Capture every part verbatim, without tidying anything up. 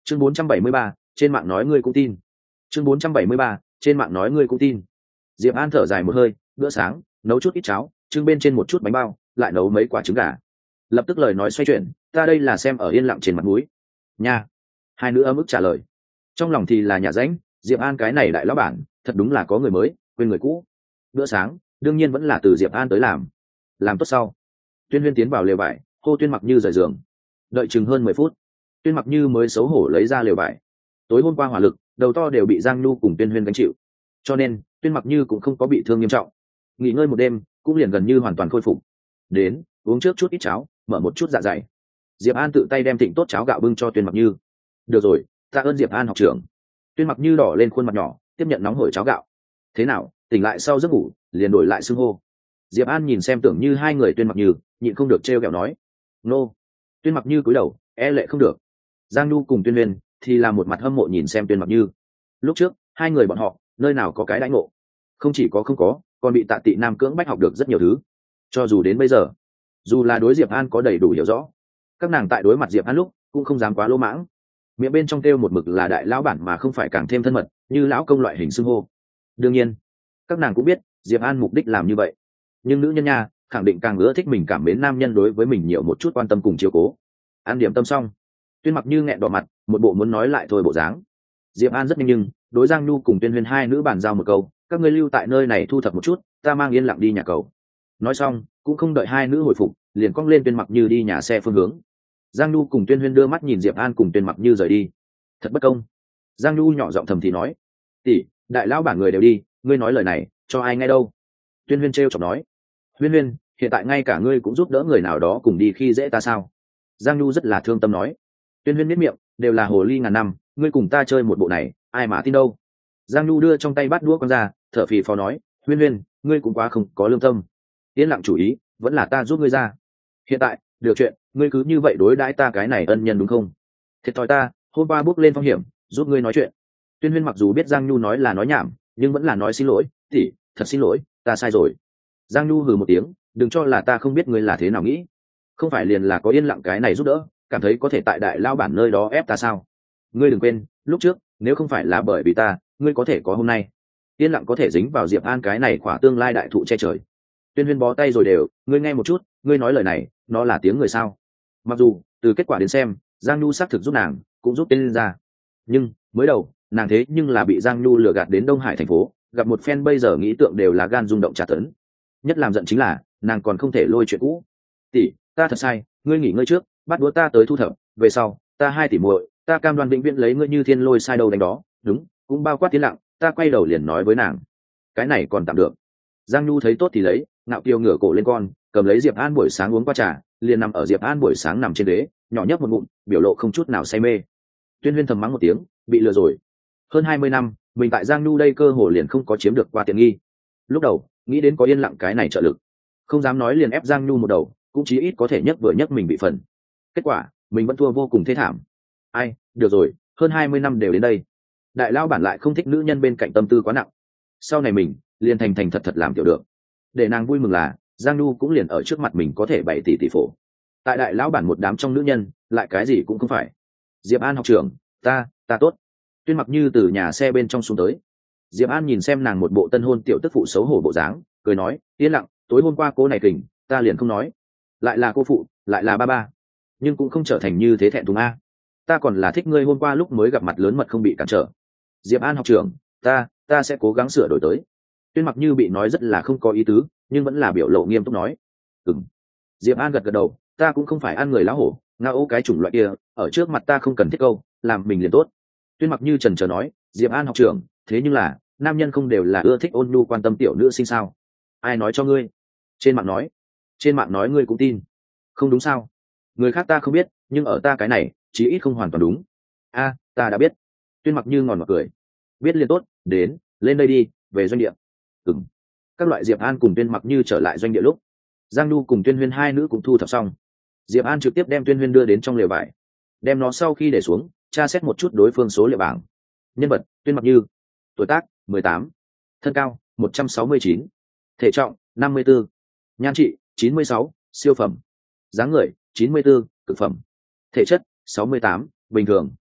chương bốn trăm bảy mươi ba, trên mạng nói ngươi cũng tin. chương bốn trăm bảy mươi ba, trên mạng nói ngươi cũng tin. Diệp An thở dài một hơi, bữa sáng nấu chút ít cháo, trưng bên trên một chút bánh bao, lại nấu mấy quả trứng gà. Lập tức lời nói xoay chuyển, ta đây là xem ở yên lặng trên mặt mũi nha. Hai nữ ấm ức trả lời, trong lòng thì là nhà ránh. Diệp An cái này đại lão bản thật đúng là có người mới quên người cũ. Bữa sáng đương nhiên vẫn là từ Diệp An tới làm. Làm tốt sau, Tuyên Huyên tiến vào lều vải, hô Tuyên Mặc Như rời giường. Đợi chừng hơn mười phút, Tuyên Mặc Như mới xấu hổ lấy ra lều vải. Tối hôm qua hỏa lực đầu to đều bị Giang Nhu cùng Tuyên Huyên gánh chịu, cho nên Tuyên Mặc Như cũng không có bị thương nghiêm trọng. Nghỉ ngơi một đêm cũng liền gần như hoàn toàn khôi phục. Đến uống trước chút ít cháo, mở một chút dạ dày. Diệp An tự tay đem thịnh tốt cháo gạo bưng cho Tuyên Mặc Như. Được rồi, tạ ơn Diệp An học trưởng. Tuyên Mặc Như đỏ lên khuôn mặt nhỏ, tiếp nhận nóng hổi cháo gạo. Thế nào, tỉnh lại sau giấc ngủ liền đổi lại xưng hô? Diệp An nhìn xem tưởng như hai người Tuyên Mặc Như, nhịn không được trêu ghẹo nói. Nô. Tuyên Mặc Như cúi đầu, e lệ không được. Giang Nhu cùng Tuyên Huyên thì là một mặt hâm mộ nhìn xem Tuyên Mặc Như. Lúc trước hai người bọn họ nơi nào có cái đãi ngộ, không chỉ có không có, còn bị Tạ Tị Nam cưỡng bách học được rất nhiều thứ. Cho dù đến bây giờ, dù là đối Diệp An có đầy đủ hiểu rõ, các nàng tại đối mặt Diệp An lúc cũng không dám quá lỗ mãng. Miệng bên trong kêu một mực là đại lão bản mà không phải càng thêm thân mật như lão công loại hình xưng hô. Đương nhiên các nàng cũng biết Diệp An mục đích làm như vậy, nhưng nữ nhân nha khẳng định càng ưa thích mình cảm mến nam nhân đối với mình nhiều một chút quan tâm cùng chiếu cố. An điểm tâm xong, Tuyên Mặc Như nghẹn đỏ mặt, một bộ muốn nói lại thôi bộ dáng. Diệp An rất nhanh nhưng đối Giang Nhu cùng Tuyên Huyên hai nữ bàn giao một câu, các ngươi lưu tại nơi này thu thập một chút, ta mang yên lặng đi nhà cầu. Nói xong cũng không đợi hai nữ hồi phục, liền cong lên Tuyên Mặc Như đi nhà xe phương hướng. Giang Nhu cùng Tuyên Huyên đưa mắt nhìn Diệp An cùng Tuyên Mặc Như rời đi. Thật bất công. Giang Nhu nhỏ giọng thầm thì nói, tỷ, đại lão bản người đều đi, ngươi nói lời này cho ai nghe đâu? Tuyên Huyên trêu chọc nói, Huyên Huyên, hiện tại ngay cả ngươi cũng giúp đỡ người nào đó cùng đi khi dễ ta sao? Giang Nhu rất là thương tâm nói. Tuyên Huyên miết miệng, đều là hồ ly ngàn năm, ngươi cùng ta chơi một bộ này ai mà tin đâu. Giang Nhu đưa trong tay bát đũa con ra, thở phì phò nói, Huyên Huyên, ngươi cũng quá không có lương tâm. Yên lặng chủ ý vẫn là ta giúp ngươi ra. Hiện tại được chuyện, ngươi cứ như vậy đối đãi ta cái này ân nhân đúng không? Thiệt thòi ta hôm qua bước lên phong hiểm giúp ngươi nói chuyện. Tuyên Huyên mặc dù biết Giang Nhu nói là nói nhảm, nhưng vẫn là nói xin lỗi, tỷ, thật xin lỗi, ta sai rồi. Giang Nhu hừ một tiếng, đừng cho là ta không biết ngươi là thế nào nghĩ. Không phải liền là có yên lặng cái này giúp đỡ, cảm thấy có thể tại đại lao bản nơi đó ép ta sao? Ngươi đừng quên, lúc trước nếu không phải là bởi vì ta, ngươi có thể có hôm nay. Yên lặng có thể dính vào Diệp An cái này khỏa tương lai đại thụ che trời. Tuyên Huyên bó tay rồi đều, ngươi nghe một chút, ngươi nói lời này nó là tiếng người sao? Mặc dù từ kết quả đến xem Giang Nhu xác thực giúp nàng, cũng giúp tên ra, nhưng mới đầu nàng thế nhưng là bị Giang Nhu lừa gạt đến Đông Hải thành phố, gặp một phen bây giờ nghĩ tượng đều là gan rung động tra tấn. Nhất làm giận chính là nàng còn không thể lôi chuyện cũ. Tỷ, ta thật sai, ngươi nghỉ ngơi trước, bắt đũa ta tới thu thập, về sau ta hai tỷ muội, ta cam đoan vĩnh viễn lấy ngươi như thiên lôi sai đầu đánh đó. Đúng, cũng bao quát tiến lặng. Ta quay đầu liền nói với nàng, cái này còn tạm được. Giang Nhu thấy tốt thì lấy, ngạo kiều ngửa cổ lên con, cầm lấy Diệp An buổi sáng uống qua trà, liền nằm ở Diệp An buổi sáng nằm trên ghế, nhỏ nhấp một ngụm, biểu lộ không chút nào say mê. Tuyên Huyên thầm mắng một tiếng, bị lừa rồi. Hơn hai mươi năm, mình tại Giang Nhu đây cơ hồ liền không có chiếm được qua tiện nghi. Lúc đầu nghĩ đến có yên lặng cái này trợ lực, không dám nói liền ép Giang Nhu một đầu, cũng chí ít có thể nhấc vừa nhấc mình bị phần. Kết quả mình vẫn thua vô cùng thê thảm. Ai, được rồi, hơn hai mươi năm đều đến đây, đại lao bản lại không thích nữ nhân bên cạnh tâm tư quá nặng. Sau này mình liền thành thành thật thật làm tiểu được. Để nàng vui mừng là Giang Nhu cũng liền ở trước mặt mình có thể bảy tỷ tỷ phổ. Tại đại lão bản một đám trong nữ nhân lại cái gì cũng không phải. Diệp An học trưởng, ta ta tốt. Tuyên Mặc Như từ nhà xe bên trong xuống tới. Diệp An nhìn xem nàng một bộ tân hôn tiểu tức phụ xấu hổ bộ dáng, cười nói, yên lặng, tối hôm qua cô này kình, ta liền không nói, lại là cô phụ, lại là ba ba, nhưng cũng không trở thành như thế thẹn thùng a. Ta còn là thích ngươi hôm qua lúc mới gặp mặt lớn mật không bị cản trở. Diệp An học trưởng, ta ta sẽ cố gắng sửa đổi tới. Tuyên Mặc Như bị nói rất là không có ý tứ, nhưng vẫn là biểu lộ nghiêm túc nói, ừm. Diệp An gật gật đầu, ta cũng không phải ăn người lão hổ, ngao ô cái chủng loại kia, ở trước mặt ta không cần thiết câu, làm mình liền tốt. Tuyên Mặc Như chần chờ nói, Diệp An học trưởng, thế nhưng là nam nhân không đều là ưa thích ôn nhu quan tâm tiểu nữ sinh sao? Ai nói cho ngươi? Trên mạng nói. Trên mạng nói ngươi cũng tin? Không đúng sao? Người khác ta không biết, nhưng ở ta cái này chí ít không hoàn toàn đúng. A, ta đã biết. Tuyên Mặc Như ngòn mặt cười, biết liền tốt, đến lên đây đi, về doanh địa. Ừm. Các loại Diệp An cùng Tuyên Mặc Như trở lại doanh địa lúc, Giang Nhu cùng Tuyên Huyên hai nữ cũng thu thập xong. Diệp An trực tiếp đem Tuyên Huyên đưa đến trong lều vải, đem nó sau khi để xuống, tra xét một chút đối phương số liệu bảng. Nhân vật: Tuyên Mặc Như, tuổi tác mười tám, thân cao một trăm sáu mươi chín, thể trọng năm mươi tư, nhan trị chín mươi sáu, siêu phẩm, dáng người chín mươi tư, cực phẩm, thể chất sáu mươi tám, bình thường.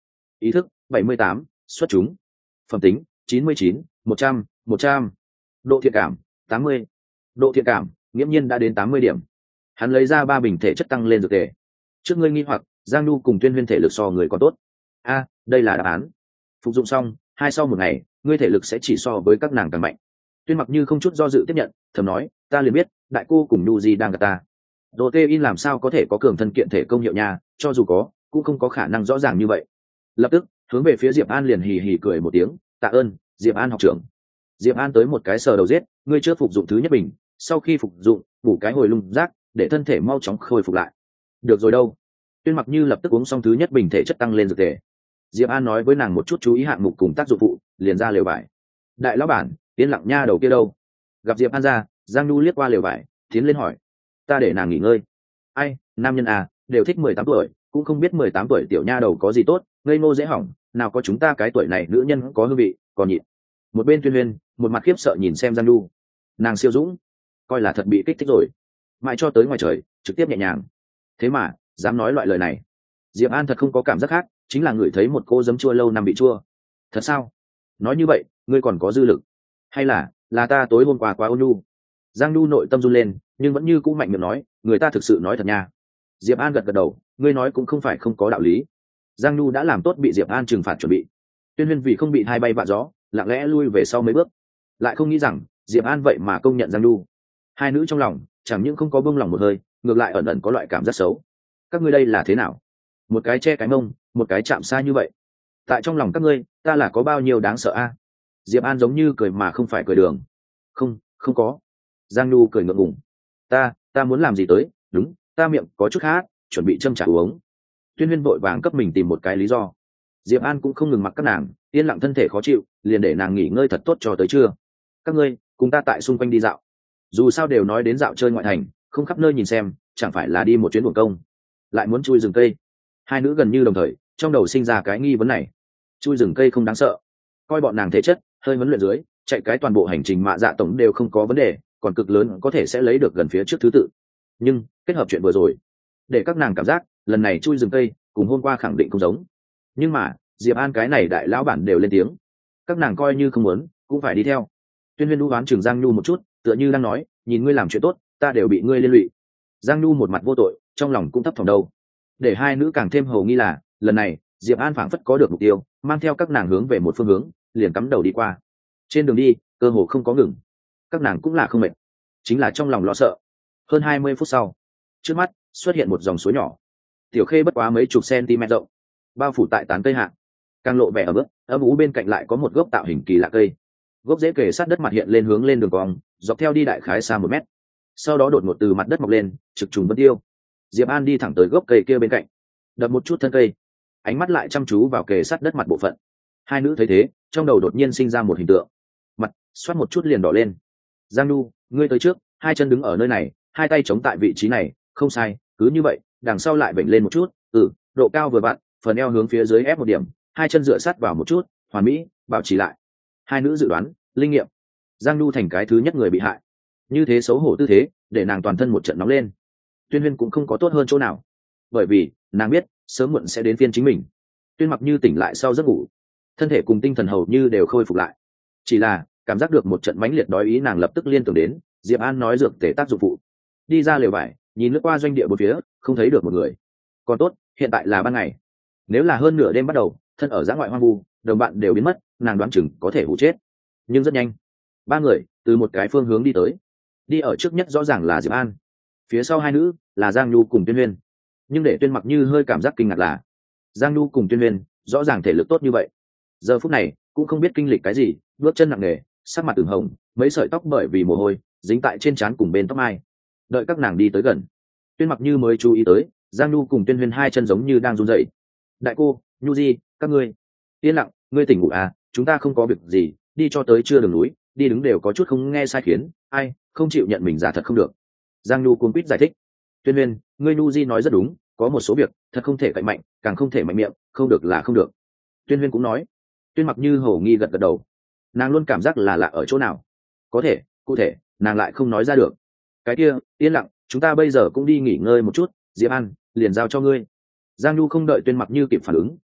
ý thức bảy mươi tám, xuất chúng, phẩm tính chín mươi chín, một trăm, một trăm, độ thiện cảm tám mươi, độ thiện cảm nghiễm nhiên đã đến tám mươi điểm. Hắn lấy ra ba bình thể chất tăng lên dược tề. Trước ngươi nghi hoặc, Giang Nhu cùng Tuyên Huyên thể lực so người còn tốt. A, đây là đáp án. Phục dụng xong, hai sau một ngày, ngươi thể lực sẽ chỉ so với các nàng càng mạnh. Tuyên Mặc Như không chút do dự tiếp nhận, thầm nói, ta liền biết, đại cô cùng Nhu Di đang gặp ta. Protein làm sao có thể có cường thân kiện thể công hiệu nha, cho dù có, cũng không có khả năng rõ ràng như vậy. Lập tức, hướng về phía Diệp An liền hì hì cười một tiếng, tạ ơn, Diệp An học trưởng. Diệp An tới một cái sờ đầu giết, ngươi chưa phục dụng thứ nhất bình, sau khi phục dụng, bổ cái hồi lung rác, để thân thể mau chóng khôi phục lại. Được rồi đâu. Tuyên Mặc Như lập tức uống xong thứ nhất bình thể chất tăng lên dược tề. Diệp An nói với nàng một chút chú ý hạng mục cùng tác dụng phụ, liền ra lều vải. Đại lão bản, Yên Lặng nha đầu kia đâu? Gặp Diệp An ra, Giang Nhu liếc qua lều vải, tiến lên hỏi. Ta để nàng nghỉ ngơi. Ai, nam nhân à, đều thích mười tám tuổi, cũng không biết mười tám tuổi tiểu nha đầu có gì tốt, ngây ngô dễ hỏng, nào có chúng ta cái tuổi này nữ nhân có hương vị, còn nhịn. Một bên Tuyên Huyên, một mặt khiếp sợ nhìn xem Giang Nhu. Nàng siêu dũng, coi là thật bị kích thích rồi. Mãi cho tới ngoài trời, trực tiếp nhẹ nhàng. Thế mà, dám nói loại lời này. Diệp An thật không có cảm giác khác, chính là ngửi thấy một cô giấm chua lâu năm bị chua. Thật sao? Nói như vậy, ngươi còn có dư lực? Hay là, là ta tối hôm qua quá ôn nhu? Giang Nhu nội tâm run lên, nhưng vẫn như cũ mạnh miệng nói, người ta thực sự nói thật nha. Diệp An gật gật đầu, ngươi nói cũng không phải không có đạo lý. Giang Nhu đã làm tốt bị Diệp An trừng phạt chuẩn bị. Tuyên Huyên vì không bị hai bay vạ gió, lặng lẽ lui về sau mấy bước, lại không nghĩ rằng Diệp An vậy mà công nhận Giang Nhu. Hai nữ trong lòng chẳng những không có bông lòng một hơi, ngược lại ẩn ẩn có loại cảm giác xấu. Các ngươi đây là thế nào? Một cái che cái mông, một cái chạm xa như vậy. Tại trong lòng các ngươi, ta là có bao nhiêu đáng sợ a? Diệp An giống như cười mà không phải cười đường. Không, không có. Giang Nhu cười ngượng ngùng. Ta, ta muốn làm gì tới? Đúng, ta miệng có chút khát, chuẩn bị châm trả uống. Tuyên Huyên vội vàng cấp mình tìm một cái lý do. Diệp An cũng không ngừng mặc các nàng, yên lặng thân thể khó chịu, liền để nàng nghỉ ngơi thật tốt cho tới trưa. Các ngươi, cùng ta tại xung quanh đi dạo. Dù sao đều nói đến dạo chơi ngoại thành, không khắp nơi nhìn xem, chẳng phải là đi một chuyến buồn công. Lại muốn chui rừng cây. Hai nữ gần như đồng thời, trong đầu sinh ra cái nghi vấn này. Chui rừng cây không đáng sợ, coi bọn nàng thể chất, hơi huấn luyện dưới, chạy cái toàn bộ hành trình mạ dạ tổng đều không có vấn đề, còn cực lớn có thể sẽ lấy được gần phía trước thứ tự. Nhưng kết hợp chuyện vừa rồi, để các nàng cảm giác lần này chui rừng cây cùng hôm qua khẳng định không giống. Nhưng mà Diệp An cái này đại lão bản đều lên tiếng, các nàng coi như không muốn cũng phải đi theo. Tuyên Huyên đu đoán chừng Giang Nhu một chút, tựa như đang nói, nhìn ngươi làm chuyện tốt, ta đều bị ngươi liên lụy. Giang Nhu một mặt vô tội, trong lòng cũng thấp thỏm đâu. Để hai nữ càng thêm hầu nghi là, lần này Diệp An phảng phất có được mục tiêu, mang theo các nàng hướng về một phương hướng, liền cắm đầu đi qua. Trên đường đi, cơ hồ không có ngừng. Các nàng cũng là không mệt, chính là trong lòng lo sợ. Hơn hai mươi phút sau, trước mắt xuất hiện một dòng suối nhỏ. Tiểu Khê bất quá mấy chục cm rộng, bao phủ tại tán cây hạ, càng lộ vẻ ở bước ấm ú. Bên cạnh lại có một gốc tạo hình kỳ lạ cây, gốc rễ kề sát đất mặt hiện lên hướng lên đường cong, dọc theo đi đại khái xa một mét, sau đó đột ngột từ mặt đất mọc lên, trực trùng vân tiêu. Diệp An đi thẳng tới gốc cây kia bên cạnh, đập một chút thân cây, ánh mắt lại chăm chú vào kề sát đất mặt bộ phận. Hai nữ thấy thế, trong đầu đột nhiên sinh ra một hình tượng, mặt xoát một chút liền đỏ lên. Giang Nhu, ngươi tới trước, hai chân đứng ở nơi này, hai tay chống tại vị trí này, không sai, cứ như vậy, đằng sau lại vểnh lên một chút, ừ, độ cao vừa vặn, phần eo hướng phía dưới ép một điểm, hai chân dựa sát vào một chút, hoàn mỹ, bảo trì lại. Hai nữ dự đoán, linh nghiệm. Giang Nhu thành cái thứ nhất người bị hại. Như thế xấu hổ tư thế, để nàng toàn thân một trận nóng lên. Tuyên Huyên cũng không có tốt hơn chỗ nào, bởi vì nàng biết sớm muộn sẽ đến phiên chính mình. Tuyên Mặc Như tỉnh lại sau giấc ngủ, thân thể cùng tinh thần hầu như đều khôi phục lại, chỉ là cảm giác được một trận mãnh liệt đói ý, nàng lập tức liên tưởng đến Diệp An nói dược tề tác dụng phụ. Đi ra lều vải, nhìn lướt qua doanh địa bốn phía, không thấy được một người. Còn tốt, hiện tại là ban ngày. Nếu là hơn nửa đêm bắt đầu, thân ở dã ngoại hoang vu, đồng bạn đều biến mất, nàng đoán chừng có thể hụ chết. Nhưng rất nhanh, ba người từ một cái phương hướng đi tới. Đi ở trước nhất rõ ràng là Diệp An, phía sau hai nữ là Giang Nhu cùng Tuyên Huyên. Nhưng để Tuyên Mặc Như hơi cảm giác kinh ngạc là, Giang Nhu cùng Tuyên Huyên rõ ràng thể lực tốt như vậy, giờ phút này cũng không biết kinh lịch cái gì, bước chân nặng nề, sắc mặt ửng hồng, mấy sợi tóc bởi vì mồ hôi dính tại trên trán cùng bên tóc mai. Đợi các nàng đi tới gần, Tuyên Mặc Như mới chú ý tới Giang Nhu cùng Tuyên Huyên hai chân giống như đang run rẩy. Đại cô, Nhu Di, các ngươi yên lặng, ngươi tỉnh ngủ à? Chúng ta không có việc gì, đi cho tới chưa đường núi, đi đứng đều có chút không nghe sai khiến, ai không chịu nhận mình giả thật không được. Giang Nhu cuống quýt giải thích. Tuyên Huyên, ngươi Nhu Di nói rất đúng, có một số việc thật không thể cậy mạnh, càng không thể mạnh miệng, không được là không được. Tuyên Huyên cũng nói. Tuyên Mặc Như hổ nghi gật gật đầu, nàng luôn cảm giác là lạ ở chỗ nào, có thể cụ thể nàng lại không nói ra được. Cái kia yên lặng, chúng ta bây giờ cũng đi nghỉ ngơi một chút, Diệp An liền giao cho ngươi. Giang Nhu không đợi Tuyên Mặc Như kịp phản ứng,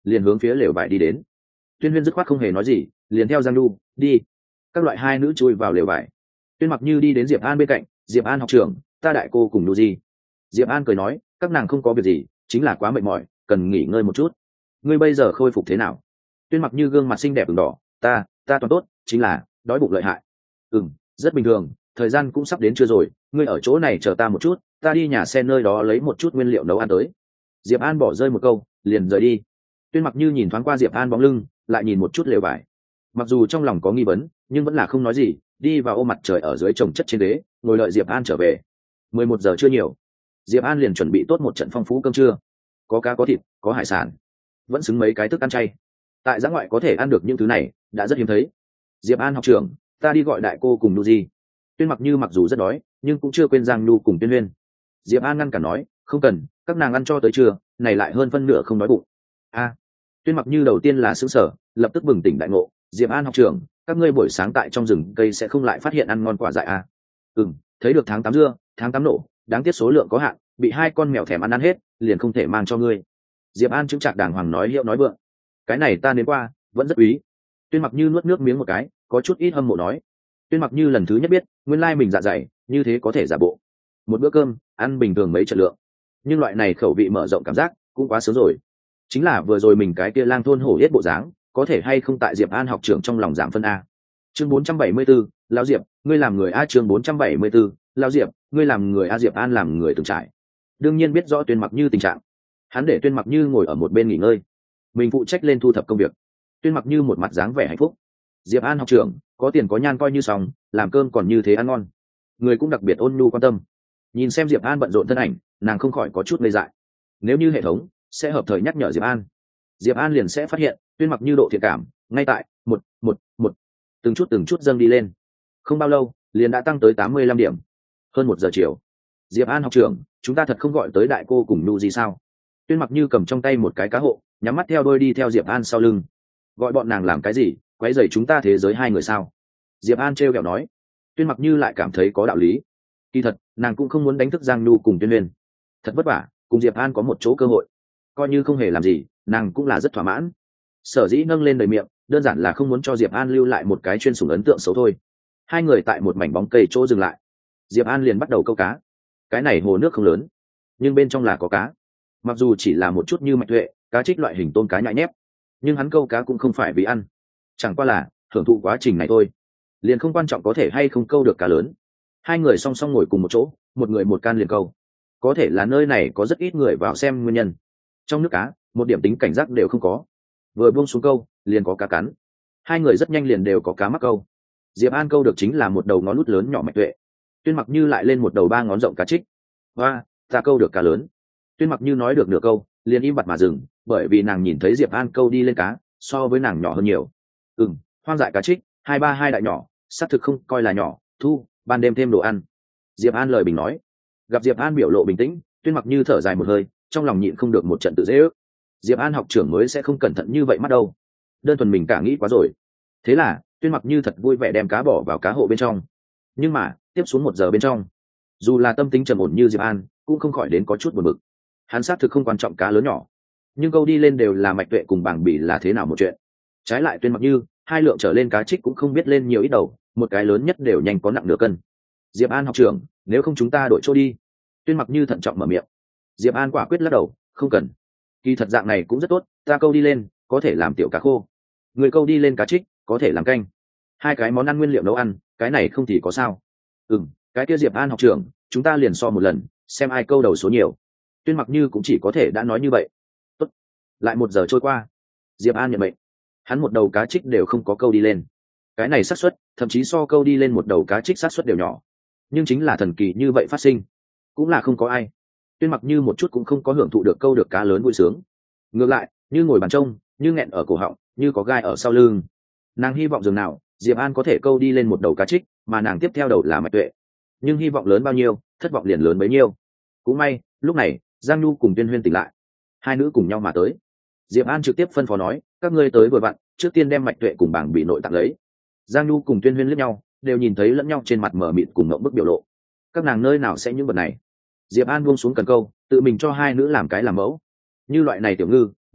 liền hướng phía lều vải đi đến. Tuyên Huyên dứt khoát không hề nói gì, liền theo Giang Nhu đi. Các loại hai nữ chui vào lều vải. Tuyên Mặc Như đi đến Diệp An bên cạnh. Diệp An học trưởng, ta đại cô cùng Nu Di. Diệp An cười nói, các nàng không có việc gì, chính là quá mệt mỏi, cần nghỉ ngơi một chút. Ngươi bây giờ khôi phục thế nào? Tuyên Mặc Như gương mặt xinh đẹp ửng đỏ, ta ta toàn tốt, chính là đói bụng lợi hại. Ừm, rất bình thường, thời gian cũng sắp đến trưa rồi, ngươi ở chỗ này chờ ta một chút, ta đi nhà xe nơi đó lấy một chút nguyên liệu nấu ăn tới. Diệp An bỏ rơi một câu, liền rời đi. Tuyên Mặc Như nhìn thoáng qua Diệp An bóng lưng, lại nhìn một chút lều vải. Mặc dù trong lòng có nghi vấn, nhưng vẫn là không nói gì, đi vào ôm mặt trời ở dưới chồng chất trên đế, ngồi đợi Diệp An trở về. Mười một giờ chưa nhiều, Diệp An liền chuẩn bị tốt một trận phong phú cơm trưa, có cá có thịt, có hải sản, vẫn xứng mấy cái thức ăn chay. Tại giã ngoại có thể ăn được những thứ này, đã rất hiếm thấy. Diệp An học trưởng, ta đi gọi đại cô cùng Nu Di. Tuyên Mặc Như mặc dù rất đói, nhưng cũng chưa quên Giang Nhu cùng Tuyên Huyên. Diệp An ngăn cản nói, không cần, các nàng ăn cho tới trưa, này lại hơn phân nửa không đói bụng. A. Tuyên Mặc Như đầu tiên là sững sờ, lập tức bừng tỉnh đại ngộ, Diệp An học trưởng, các ngươi buổi sáng tại trong rừng cây sẽ không lại phát hiện ăn ngon quả dại à? Ừm, thấy được tháng tám dưa, tháng tám nổ, đáng tiếc số lượng có hạn, bị hai con mèo thèm ăn ăn hết, liền không thể mang cho ngươi. Diệp An chứng trạc đàng hoàng nói hiệu nói vượng. Cái này ta đến qua, vẫn rất quý. Tuyên Mặc Như nuốt nước miếng một cái, có chút ít hâm mộ nói. Tuyên Mặc Như lần thứ nhất biết, nguyên lai mình dạ dày, như thế có thể giả bộ. Một bữa cơm, ăn bình thường mấy trận lượng. Nhưng loại này khẩu vị mở rộng cảm giác, cũng quá sớm rồi. Chính là vừa rồi mình cái kia lang thôn hổ yết bộ dáng, có thể hay không tại Diệp An học trưởng trong lòng giảm phân a. Chương bốn trăm bảy mươi 4, lão Diệp, ngươi làm người a chương bốn trăm bảy mươi 4, lão Diệp, ngươi làm người a Diệp An làm người từng trải. Đương nhiên biết rõ Tuyên Mặc Như tình trạng. Hắn để Tuyên Mặc Như ngồi ở một bên nghỉ ngơi, mình phụ trách lên thu thập công việc. Tuyên Mặc Như một mặt dáng vẻ hạnh phúc. Diệp An học trưởng, có tiền có nhan coi như xong, làm cơm còn như thế ăn ngon. Người cũng đặc biệt ôn nhu quan tâm. Nhìn xem Diệp An bận rộn thân ảnh, nàng không khỏi có chút ngây dại. Nếu như hệ thống sẽ hợp thời nhắc nhở Diệp An, Diệp An liền sẽ phát hiện Tuyên Mặc Như độ thiện cảm ngay tại một một một từng chút từng chút dâng đi lên. Không bao lâu, liền đã tăng tới tám mươi lăm điểm. Hơn một giờ chiều, Diệp An học trưởng, chúng ta thật không gọi tới đại cô cùng Nu gì sao? Tuyên Mặc Như cầm trong tay một cái cá hộ, nhắm mắt theo đôi đi theo Diệp An sau lưng. Gọi bọn nàng làm cái gì? Quấy rầy chúng ta thế giới hai người sao? Diệp An trêu ghẹo nói. Tuyên Mặc Như lại cảm thấy có đạo lý. Kỳ thật, nàng cũng không muốn đánh thức Giang Nhu cùng Tuyên Huyền. Thật vất vả, cùng Diệp An có một chỗ cơ hội. Coi như không hề làm gì, nàng cũng là rất thỏa mãn. Sở dĩ nâng lên đầy miệng, đơn giản là không muốn cho Diệp An lưu lại một cái chuyên sủng ấn tượng xấu thôi. Hai người tại một mảnh bóng cây chỗ dừng lại. Diệp An liền bắt đầu câu cá. Cái này hồ nước không lớn, nhưng bên trong là có cá. Mặc dù chỉ là một chút như mạch tuệ, cá trích loại hình tôm cá nhại nhép, nhưng hắn câu cá cũng không phải vì ăn, chẳng qua là hưởng thụ quá trình này thôi. Liền không quan trọng có thể hay không câu được cá lớn. Hai người song song ngồi cùng một chỗ, một người một can liền câu. Có thể là nơi này có rất ít người vào xem nguyên nhân. Trong nước cá, một điểm tính cảnh giác đều không có. Vừa buông xuống câu, liền có cá cắn. Hai người rất nhanh liền đều có cá mắc câu. Diệp An câu được chính là một đầu ngón lút lớn nhỏ mạch tuệ. Tuyên Mặc Như lại lên một đầu ba ngón rộng cá trích. Và, ta câu được cá lớn. Tuyên Mặc Như nói được nửa câu, liền im bặt mà dừng, bởi vì nàng nhìn thấy Diệp An câu đi lên cá, so với nàng nhỏ hơn nhiều. Ừm, hoang dại cá trích, hai ba hai đại nhỏ, xác thực không coi là nhỏ, thu, ban đêm thêm đồ ăn. Diệp An lời bình nói. Gặp Diệp An biểu lộ bình tĩnh, Tuyên Mặc Như thở dài một hơi, trong lòng nhịn không được một trận tự dễ ước. Diệp An học trưởng mới sẽ không cẩn thận như vậy mắt đâu. Đơn thuần mình cả nghĩ quá rồi. Thế là, Tuyên Mặc Như thật vui vẻ đem cá bỏ vào cá hộ bên trong. Nhưng mà, tiếp xuống một giờ bên trong, dù là tâm tính trầm ổn như Diệp An, cũng không khỏi đến có chút buồn bực. Hắn xác thực không quan trọng cá lớn nhỏ, nhưng câu đi lên đều là mạch tuệ cùng bảng bỉ là thế nào một chuyện. Trái lại Tuyên Mặc Như, hai lượng trở lên cá trích cũng không biết lên nhiều ít đầu, một cái lớn nhất đều nhanh có nặng nửa cân. Diệp An học trưởng, nếu không chúng ta đổi chỗ đi. Tuyên Mặc Như thận trọng mở miệng. Diệp An quả quyết lắc đầu, không cần. Kỳ thật dạng này cũng rất tốt, ta câu đi lên, có thể làm tiểu cá khô. Người câu đi lên cá trích, có thể làm canh. Hai cái món ăn nguyên liệu nấu ăn, cái này không thì có sao. Ừm, cái kia Diệp An học trưởng, chúng ta liền so một lần, xem ai câu đầu số nhiều. Tuyên Mặc Như cũng chỉ có thể đã nói như vậy. Tốt. Lại một giờ trôi qua, Diệp An nhận mệnh. Hắn một đầu cá trích đều không có câu đi lên. Cái này xác suất, thậm chí so câu đi lên một đầu cá trích xác suất đều nhỏ. Nhưng chính là thần kỳ như vậy phát sinh, cũng là không có ai. Tuyên Mặc Như một chút cũng không có hưởng thụ được câu được cá lớn vui sướng. Ngược lại, như ngồi bàn trông, như nghẹn ở cổ họng, như có gai ở sau lưng. Nàng hy vọng dường nào Diệp An có thể câu đi lên một đầu cá trích, mà nàng tiếp theo đầu là mạch tuệ. Nhưng hy vọng lớn bao nhiêu, thất vọng liền lớn bấy nhiêu. Cũng may, lúc này, Giang Nhu cùng Tuyên Huyên tỉnh lại. Hai nữ cùng nhau mà tới. Diệp An trực tiếp phân phó nói, các ngươi tới vừa vặn, trước tiên đem mạch tuệ cùng bảng bị nội tặng lấy. Giang Nhu cùng Tuyên Huyên liếc nhau, đều nhìn thấy lẫn nhau trên mặt mở mịt cùng ngậm bức biểu lộ. Các nàng nơi nào sẽ những vật này? Diệp An buông xuống cần câu, tự mình cho hai nữ làm cái làm mẫu. Như loại này tiểu ngư,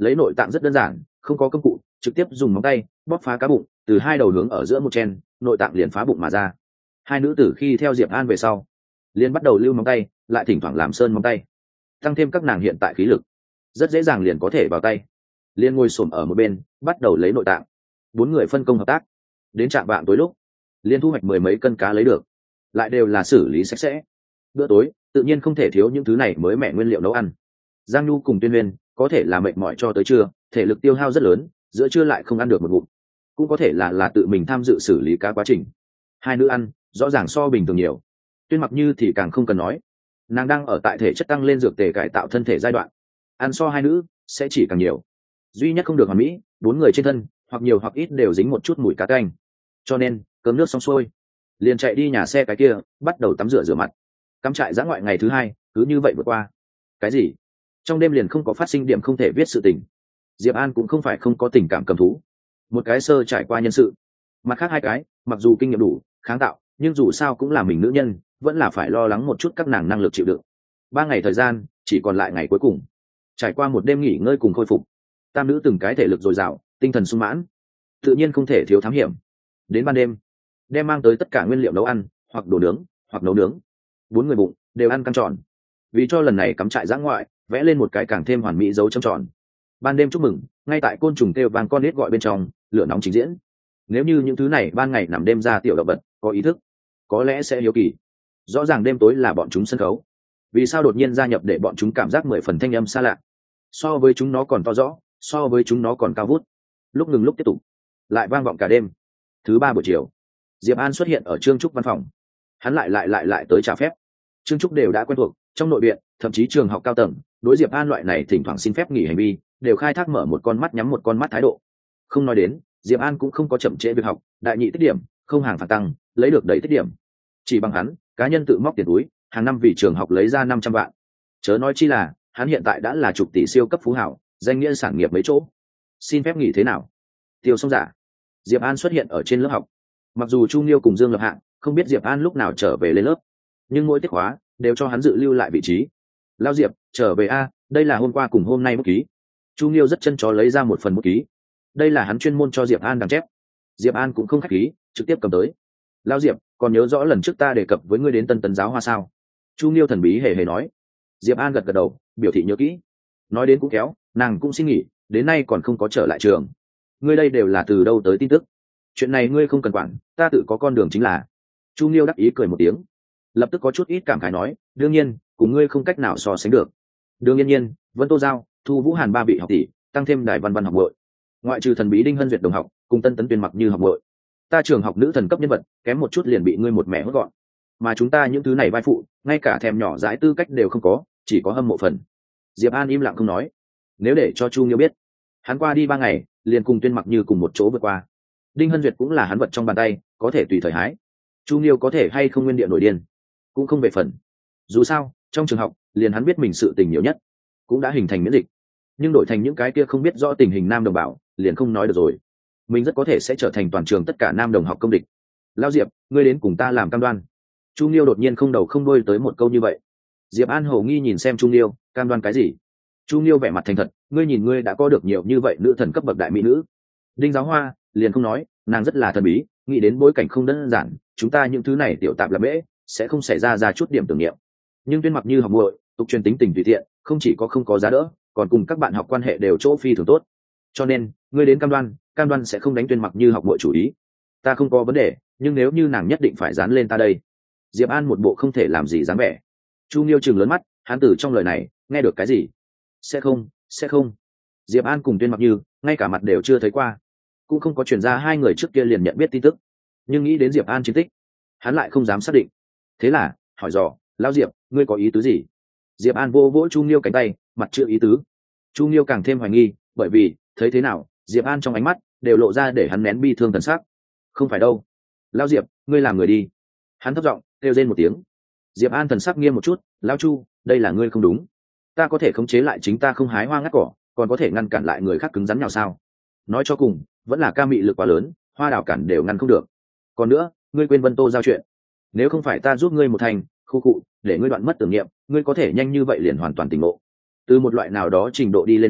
lấy nội tạng rất đơn giản, không có công cụ, trực tiếp dùng móng tay bóp phá cá bụng, từ hai đầu hướng ở giữa một chen, nội tạng liền phá bụng mà ra. Hai nữ tử khi theo Diệp An về sau, liền bắt đầu lưu móng tay, lại thỉnh thoảng làm sơn móng tay, tăng thêm các nàng hiện tại khí lực, rất dễ dàng liền có thể vào tay. Liên ngồi xổm ở một bên, bắt đầu lấy nội tạng. Bốn người phân công hợp tác, đến trạm vạng tối lúc, liên thu hoạch mười mấy cân cá lấy được, lại đều là xử lý sạch sẽ. Bữa tối tự nhiên không thể thiếu những thứ này mới mẻ nguyên liệu nấu ăn. Giang Nhu cùng Tuyên Nguyên có thể là mệt mỏi cho tới trưa, thể lực tiêu hao rất lớn, giữa trưa lại không ăn được một ngụm, cũng có thể là là tự mình tham dự xử lý cá quá trình. Hai nữ ăn rõ ràng so bình thường nhiều. Tuyên Mặc Như thì càng không cần nói, nàng đang ở tại thể chất tăng lên dược tề cải tạo thân thể giai đoạn, ăn so hai nữ sẽ chỉ càng nhiều. Duy nhất không được hoàn mỹ, bốn người trên thân hoặc nhiều hoặc ít đều dính một chút mùi cá canh, cho nên cơm nước xong xuôi liền chạy đi nhà xe cái kia bắt đầu tắm rửa rửa mặt. Cắm trại giã ngoại ngày thứ hai cứ như vậy vượt qua. Cái gì? Trong đêm liền không có phát sinh điểm không thể viết sự tình. Diệp An cũng không phải không có tình cảm cầm thú, một cái sơ trải qua nhân sự, mặt khác hai cái mặc dù kinh nghiệm đủ kháng tạo, nhưng dù sao cũng là mình nữ nhân, vẫn là phải lo lắng một chút các nàng năng lực chịu đựng. Ba ngày thời gian chỉ còn lại ngày cuối cùng, trải qua một đêm nghỉ ngơi cùng khôi phục, tam nữ từng cái thể lực dồi dào, tinh thần sung mãn, tự nhiên không thể thiếu thám hiểm. Đến ban đêm, đem mang tới tất cả nguyên liệu nấu ăn, hoặc đồ nướng hoặc nấu nướng, bốn người bụng đều ăn căng tròn, vì cho lần này cắm trại giã ngoại vẽ lên một cái càng thêm hoàn mỹ dấu trầm tròn. Ban đêm chúc mừng ngay tại côn trùng kêu vàng con nít gọi bên trong, lửa nóng trình diễn. Nếu như những thứ này ban ngày nằm đêm ra tiểu động vật có ý thức, có lẽ sẽ hiếu kỳ, rõ ràng đêm tối là bọn chúng sân khấu, vì sao đột nhiên gia nhập để bọn chúng cảm giác mười phần thanh âm xa lạ, so với chúng nó còn to rõ, so với chúng nó còn cao vút. Lúc ngừng lúc tiếp tục, lại vang vọng cả đêm. Thứ ba buổi chiều, Diệp An xuất hiện ở Trương Trúc văn phòng. Hắn lại lại lại lại tới trả phép. Trương Trúc đều đã quen thuộc, trong nội viện thậm chí trường học cao tầng đối Diệp An loại này thỉnh thoảng xin phép nghỉ hành vi đều khai thác mở một con mắt nhắm một con mắt thái độ. Không nói đến Diệp An cũng không có chậm trễ việc học, đại nhị tích điểm không hàng phản tăng, lấy được đầy tích điểm. Chỉ bằng hắn cá nhân tự móc tiền túi, hàng năm vì trường học lấy ra năm trăm vạn. Chớ nói chi là hắn hiện tại đã là chục tỷ siêu cấp phú hảo, danh nghĩa sản nghiệp mấy chỗ. Xin phép nghỉ thế nào? Tiêu xong giả. Diệp An xuất hiện ở trên lớp học. Mặc dù Chu Nghiêu cùng Dương Lập Hạng không biết Diệp An lúc nào trở về lên lớp, nhưng mỗi tiết khóa đều cho hắn dự lưu lại vị trí. Lao Diệp, trở về a, đây là hôm qua cùng hôm nay bút ký. Chu Nghiêu rất chân chó lấy ra một phần bút ký. Đây là hắn chuyên môn cho Diệp An đằng chép. Diệp An cũng không khách khí, trực tiếp cầm tới. Lao Diệp, còn nhớ rõ lần trước ta đề cập với ngươi đến Tân Tấn giáo hoa sao? Chu Nghiêu thần bí hề hề nói. Diệp An gật gật đầu, biểu thị nhớ kỹ. Nói đến cũng kéo, nàng cũng xin nghỉ, đến nay còn không có trở lại trường. Ngươi đây đều là từ đâu tới tin tức? Chuyện này ngươi không cần quản, ta tự có con đường chính là. Chu Nghiêu đắc ý cười một tiếng, lập tức có chút ít cảm khái nói, đương nhiên cùng ngươi không cách nào so sánh được. Đương nhiên nhiên, Vân Tô Giao, Thu Vũ Hàn ba vị học tỷ, tăng thêm Đài Văn Văn học muội, ngoại trừ thần bí Đinh Hân Duyệt đồng học cùng Tân Tấn Tuyên Mặc Như học muội, ta trường học nữ thần cấp nhân vật kém một chút liền bị ngươi một mẹ hốt gọn. Mà chúng ta những thứ này vai phụ, ngay cả thèm nhỏ dãi tư cách đều không có, chỉ có hâm mộ phần. Diệp An im lặng không nói. Nếu để cho Chu Nghiêu biết, hắn qua đi ba ngày liền cùng Tuyên Mặc Như cùng một chỗ vượt qua. Đinh Hân Duyệt cũng là hắn vật trong bàn tay, có thể tùy thời hái. Chu Nghiêu có thể hay không nguyên địa nổi điên, cũng không về phần. Dù sao trong trường học liền hắn biết mình sự tình nhiều nhất, cũng đã hình thành miễn dịch. Nhưng đổi thành những cái kia không biết rõ tình hình nam đồng bào, liền không nói được rồi. Mình rất có thể sẽ trở thành toàn trường tất cả nam đồng học công địch. Lao Diệp, ngươi đến cùng ta làm cam đoan. Chu Nghiêu đột nhiên không đầu không đuôi tới một câu như vậy. Diệp An hầu nghi nhìn xem Chu Nghiêu, cam đoan cái gì? Chu Nghiêu vẻ mặt thành thật, ngươi nhìn ngươi đã có được nhiều như vậy nữ thần cấp bậc đại mỹ nữ. Đinh Giáo Hoa liền không nói, nàng rất là thần bí, nghĩ đến bối cảnh không đơn giản, chúng ta những thứ này tiểu tạp là bẽ, sẽ không xảy ra ra chút điểm tưởng niệm. Nhưng Tuyên Mặc Như học muội, tục truyền tính tình tùy tiện, không chỉ có không có giá đỡ, còn cùng các bạn học quan hệ đều chỗ phi thường tốt. Cho nên ngươi đến cam đoan, cam đoan sẽ không đánh Tuyên Mặc Như học muội chủ ý. Ta không có vấn đề, nhưng nếu như nàng nhất định phải dán lên ta đây. Diệp An một bộ không thể làm gì dáng vẻ. Chu Nghiêu trừng lớn mắt, hắn từ trong lời này nghe được cái gì? Sẽ không, sẽ không. Diệp An cùng Tuyên Mặc Như ngay cả mặt đều chưa thấy qua, cũng không có truyền ra hai người trước kia liền nhận biết tin tức. Nhưng nghĩ đến Diệp An chiến tích, hắn lại không dám xác định. Thế là hỏi dò, Lão Diệp, ngươi có ý tứ gì? Diệp An vô vỗ Chu Nghiêu cánh tay, mặt chưa ý tứ. Chu Nghiêu càng thêm hoài nghi, bởi vì thấy thế nào Diệp An trong ánh mắt đều lộ ra để hắn nén bi thương thần sắc. Không phải đâu. Lão Diệp, ngươi làm người đi. Hắn thấp giọng kêu rên một tiếng. Diệp An thần sắc nghiêm một chút, Lão Chu, đây là ngươi không đúng. Ta có thể khống chế lại chính ta không hái hoa ngắt cỏ, còn có thể ngăn cản lại người khác cứng rắn nhào sao? Nói cho cùng vẫn là ca mị lực quá lớn, hoa đào cản đều ngăn không được. Còn nữa, ngươi quên Vân Tô Giao chuyện, nếu không phải ta giúp ngươi một thành khu cụ để ngươi đoạn mất tưởng niệm, ngươi có thể nhanh như vậy liền hoàn toàn tỉnh ngộ. Từ một loại nào đó trình độ đi lên nói,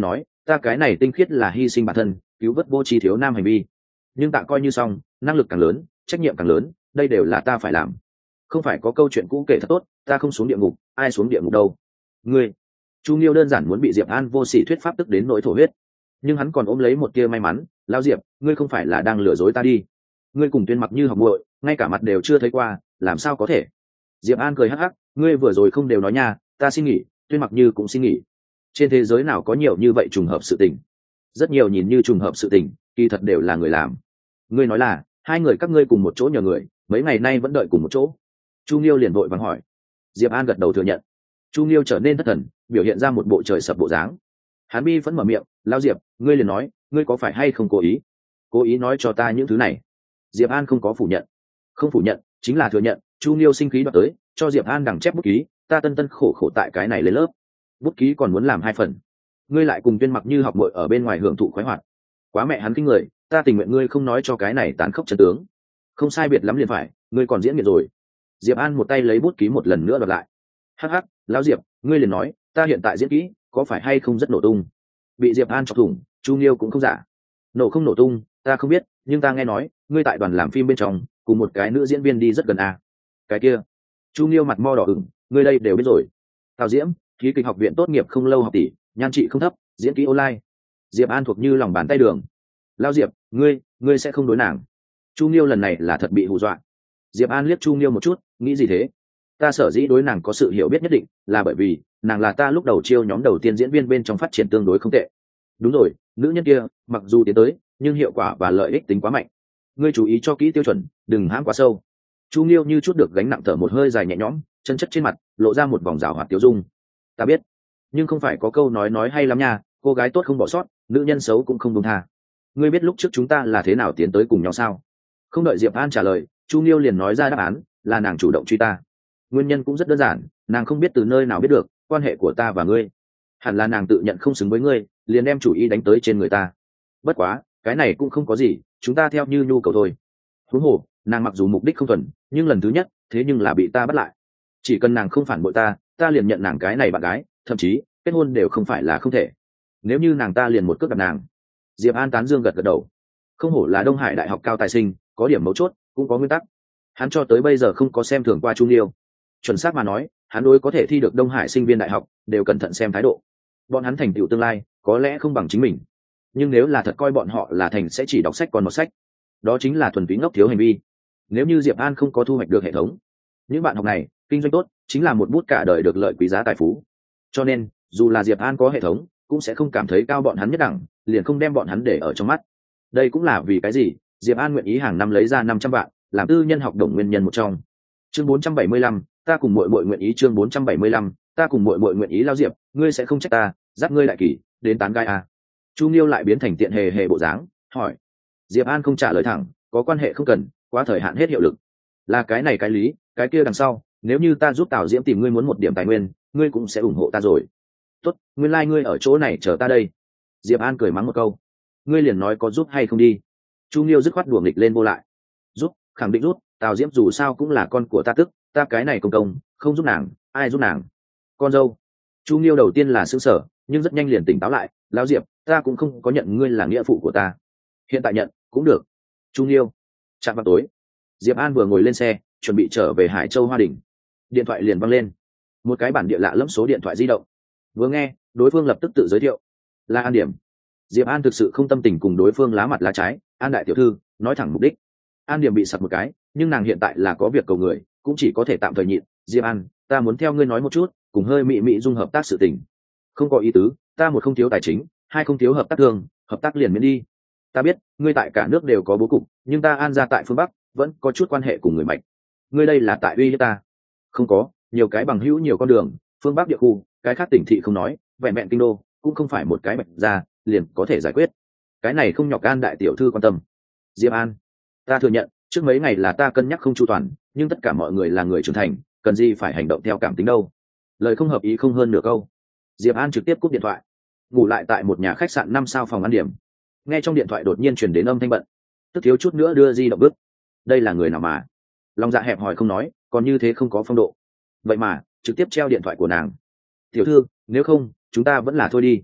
ta cái này tinh khiết là hy sinh bản thân cứu vớt vô tri thiếu nam hành vi, nhưng tạ coi như xong, năng lực càng lớn trách nhiệm càng lớn, đây đều là ta phải làm. Không phải có câu chuyện cũ kể thật tốt, ta không xuống địa ngục ai xuống địa ngục đâu. Ngươi, Chu Nghiêu đơn giản muốn bị Diệp An vô sỉ thuyết pháp tức đến nỗi thổ huyết, nhưng hắn còn ôm lấy một tia may mắn. Lão Diệp, ngươi không phải là đang lừa dối ta đi? Ngươi cùng Tuyên Mặc Như học muội, ngay cả mặt đều chưa thấy qua, làm sao có thể? Diệp An cười hắc hắc, ngươi vừa rồi không đều nói nha, ta xin nghỉ, Tuyên Mặc Như cũng xin nghỉ. Trên thế giới nào có nhiều như vậy trùng hợp sự tình? Rất nhiều nhìn như trùng hợp sự tình, kỳ thật đều là người làm. Ngươi nói là hai người các ngươi cùng một chỗ nhờ người, mấy ngày nay vẫn đợi cùng một chỗ. Chu Nghiêu liền vội vàng hỏi. Diệp An gật đầu thừa nhận. Chu Nghiêu trở nên thất thần, biểu hiện ra một bộ trời sập bộ dáng. Hắn bi vẫn mở miệng, Lão Diệp, ngươi liền nói, ngươi có phải hay không cố ý cố ý nói cho ta những thứ này? Diệp An không có phủ nhận. Không phủ nhận chính là thừa nhận. Chu Nghiêu sinh khí đoạt tới, cho Diệp An đằng chép bút ký, ta tân tân khổ khổ tại cái này lên lớp, bút ký còn muốn làm hai phần, ngươi lại cùng Tuyên Mặc Như học muội ở bên ngoài hưởng thụ khoái hoạt, quá mẹ hắn kinh người, ta tình nguyện ngươi không nói cho cái này tán khốc chân tướng. Không sai biệt lắm liền phải, ngươi còn diễn nghiện rồi. Diệp An một tay lấy bút ký một lần nữa đoạt lại. Hắc hắc, Lão Diệp, ngươi liền nói, ta hiện tại diễn kỹ có phải hay không rất nổ tung? Bị Diệp An chọc thủng, Chu Nghiêu cũng không giả. Nổ không nổ tung ta không biết, nhưng ta nghe nói ngươi tại đoàn làm phim bên trong cùng một cái nữ diễn viên đi rất gần à. Cái kia, Chu Nghiêu mặt mo đỏ ửng, ngươi đây đều biết rồi. Tào Diễm, khí kịch học viện tốt nghiệp không lâu học tỷ, nhan trị không thấp, diễn kỹ online. Diệp An thuộc như lòng bàn tay đường. Lão Diệp, ngươi ngươi sẽ không đối nàng? Chu Nghiêu lần này là thật bị hù dọa. Diệp An liếc Chu Nghiêu một chút, nghĩ gì thế? Ta sở dĩ đối nàng có sự hiểu biết nhất định là bởi vì nàng là ta lúc đầu chiêu nhóm đầu tiên diễn viên bên trong phát triển tương đối không tệ. Đúng rồi, nữ nhân kia mặc dù tiến tới nhưng hiệu quả và lợi ích tính quá mạnh, ngươi chú ý cho kỹ tiêu chuẩn, đừng hãm quá sâu. Chu Nghiêu như chút được gánh nặng, thở một hơi dài nhẹ nhõm, chân chất trên mặt lộ ra một vòng rào hoạt tiêu dung. Ta biết, nhưng không phải có câu nói nói hay lắm nha, cô gái tốt không bỏ sót, nữ nhân xấu cũng không buông tha. Ngươi biết lúc trước chúng ta là thế nào tiến tới cùng nhau sao? Không đợi Diệp An trả lời, Chu Nghiêu liền nói ra đáp án, là nàng chủ động truy ta. Nguyên nhân cũng rất đơn giản, nàng không biết từ nơi nào biết được quan hệ của ta và ngươi, hẳn là nàng tự nhận không xứng với ngươi, liền đem chủ ý đánh tới trên người ta. Bất quá cái này cũng không có gì, chúng ta theo như nhu cầu thôi. Huống hồ nàng mặc dù mục đích không thuần, nhưng lần thứ nhất thế nhưng là bị ta bắt lại. Chỉ cần nàng không phản bội ta, ta liền nhận nàng cái này bạn gái, thậm chí kết hôn đều không phải là không thể. Nếu như nàng, ta liền một cước gặp nàng. Diệp An tán dương gật gật đầu. Không hổ là Đông Hải đại học cao tài sinh, có điểm mấu chốt cũng có nguyên tắc. Hắn cho tới bây giờ không có xem thường qua Chu Nghiêu. Chuẩn xác mà nói, hắn đối có thể thi được Đông Hải sinh viên đại học đều cẩn thận xem thái độ. Bọn hắn thành tựu tương lai có lẽ không bằng chính mình, nhưng nếu là thật coi bọn họ là thành sẽ chỉ đọc sách còn một sách, đó chính là thuần túy ngốc thiếu hành vi. Nếu như Diệp An không có thu hoạch được hệ thống, những bạn học này kinh doanh tốt chính là một bút cả đời được lợi quý giá tài phú. Cho nên dù là Diệp An có hệ thống cũng sẽ không cảm thấy cao bọn hắn nhất đẳng, liền không đem bọn hắn để ở trong mắt. Đây cũng là vì cái gì Diệp An nguyện ý hàng năm lấy ra năm trăm vạn làm tư nhân học đồng nguyên nhân một trong. Chương bốn trăm bảy mươi lăm, ta cùng muội muội nguyện ý. Chương bốn trăm bảy mươi lăm, ta cùng muội muội nguyện ý. Lao Diệp, ngươi sẽ không trách ta dắt ngươi đại kỳ đến tán gai à? Chu Nghiêu lại biến thành tiện hề hề bộ dáng hỏi. Diệp An không trả lời thẳng, có quan hệ không cần, quá thời hạn hết hiệu lực. Là cái này cái lý, cái kia đằng sau, nếu như ta giúp Tào Diễm tìm ngươi muốn một điểm tài nguyên, ngươi cũng sẽ ủng hộ ta rồi. Tốt, nguyên lai like ngươi ở chỗ này chờ ta đây. Diệp An cười mắng một câu. Ngươi liền nói có giúp hay không đi. Chu Nghiêu dứt khoát đùa nghịch lên vô lại. Giúp, khẳng định giúp, Tào Diễm dù sao cũng là con của ta, tức ta cái này công công, không giúp nàng ai giúp nàng? Con dâu. Chu Nghiêu đầu tiên là sững sờ, nhưng rất nhanh liền tỉnh táo lại. Lão Diệp, ta cũng không có nhận ngươi là nghĩa phụ của ta. Hiện tại nhận cũng được. Chu Nghiêu. Chạm vào tối, Diệp An vừa ngồi lên xe chuẩn bị trở về Hải Châu Hoa Đình, điện thoại liền văng lên. Một cái bản địa lạ lẫm số điện thoại di động. Vừa nghe, đối phương lập tức tự giới thiệu, là An Điểm. Diệp An thực sự không tâm tình cùng đối phương lá mặt lá trái. An đại tiểu thư, nói thẳng mục đích. An Điểm bị sặc một cái, nhưng nàng hiện tại là có việc cầu người, cũng chỉ có thể tạm thời nhịn. Diệp An, ta muốn theo ngươi nói một chút cùng hơi mị mị dung hợp tác sự tình. Không có ý tứ, ta một không thiếu tài chính, hai không thiếu hợp tác thương, hợp tác liền miễn đi. Ta biết ngươi tại cả nước đều có bố cục, nhưng ta An ra tại phương Bắc vẫn có chút quan hệ cùng người mạnh. Ngươi đây là tại uy hiếp ta? Không có, nhiều cái bằng hữu nhiều con đường, phương Bắc địa khu, cái khác tỉnh thị không nói, vẹn vẹn kinh đô cũng không phải một cái bạch ra liền có thể giải quyết. Cái này không nhọc An đại tiểu thư quan tâm. Diệp An, ta thừa nhận trước mấy ngày là ta cân nhắc không chu toàn, nhưng tất cả mọi người là người trưởng thành, cần gì phải hành động theo cảm tính đâu. Lời không hợp ý không hơn nửa câu. Diệp An trực tiếp cúp điện thoại, ngủ lại tại một nhà khách sạn năm sao phòng ăn điểm. Nghe trong điện thoại đột nhiên truyền đến âm thanh bận, tức thiếu chút nữa đưa di động bước. Đây là người nào mà lòng dạ hẹp hòi không nói, còn như thế không có phong độ. Vậy mà trực tiếp treo điện thoại của nàng. Tiểu thư, nếu không chúng ta vẫn là thôi đi.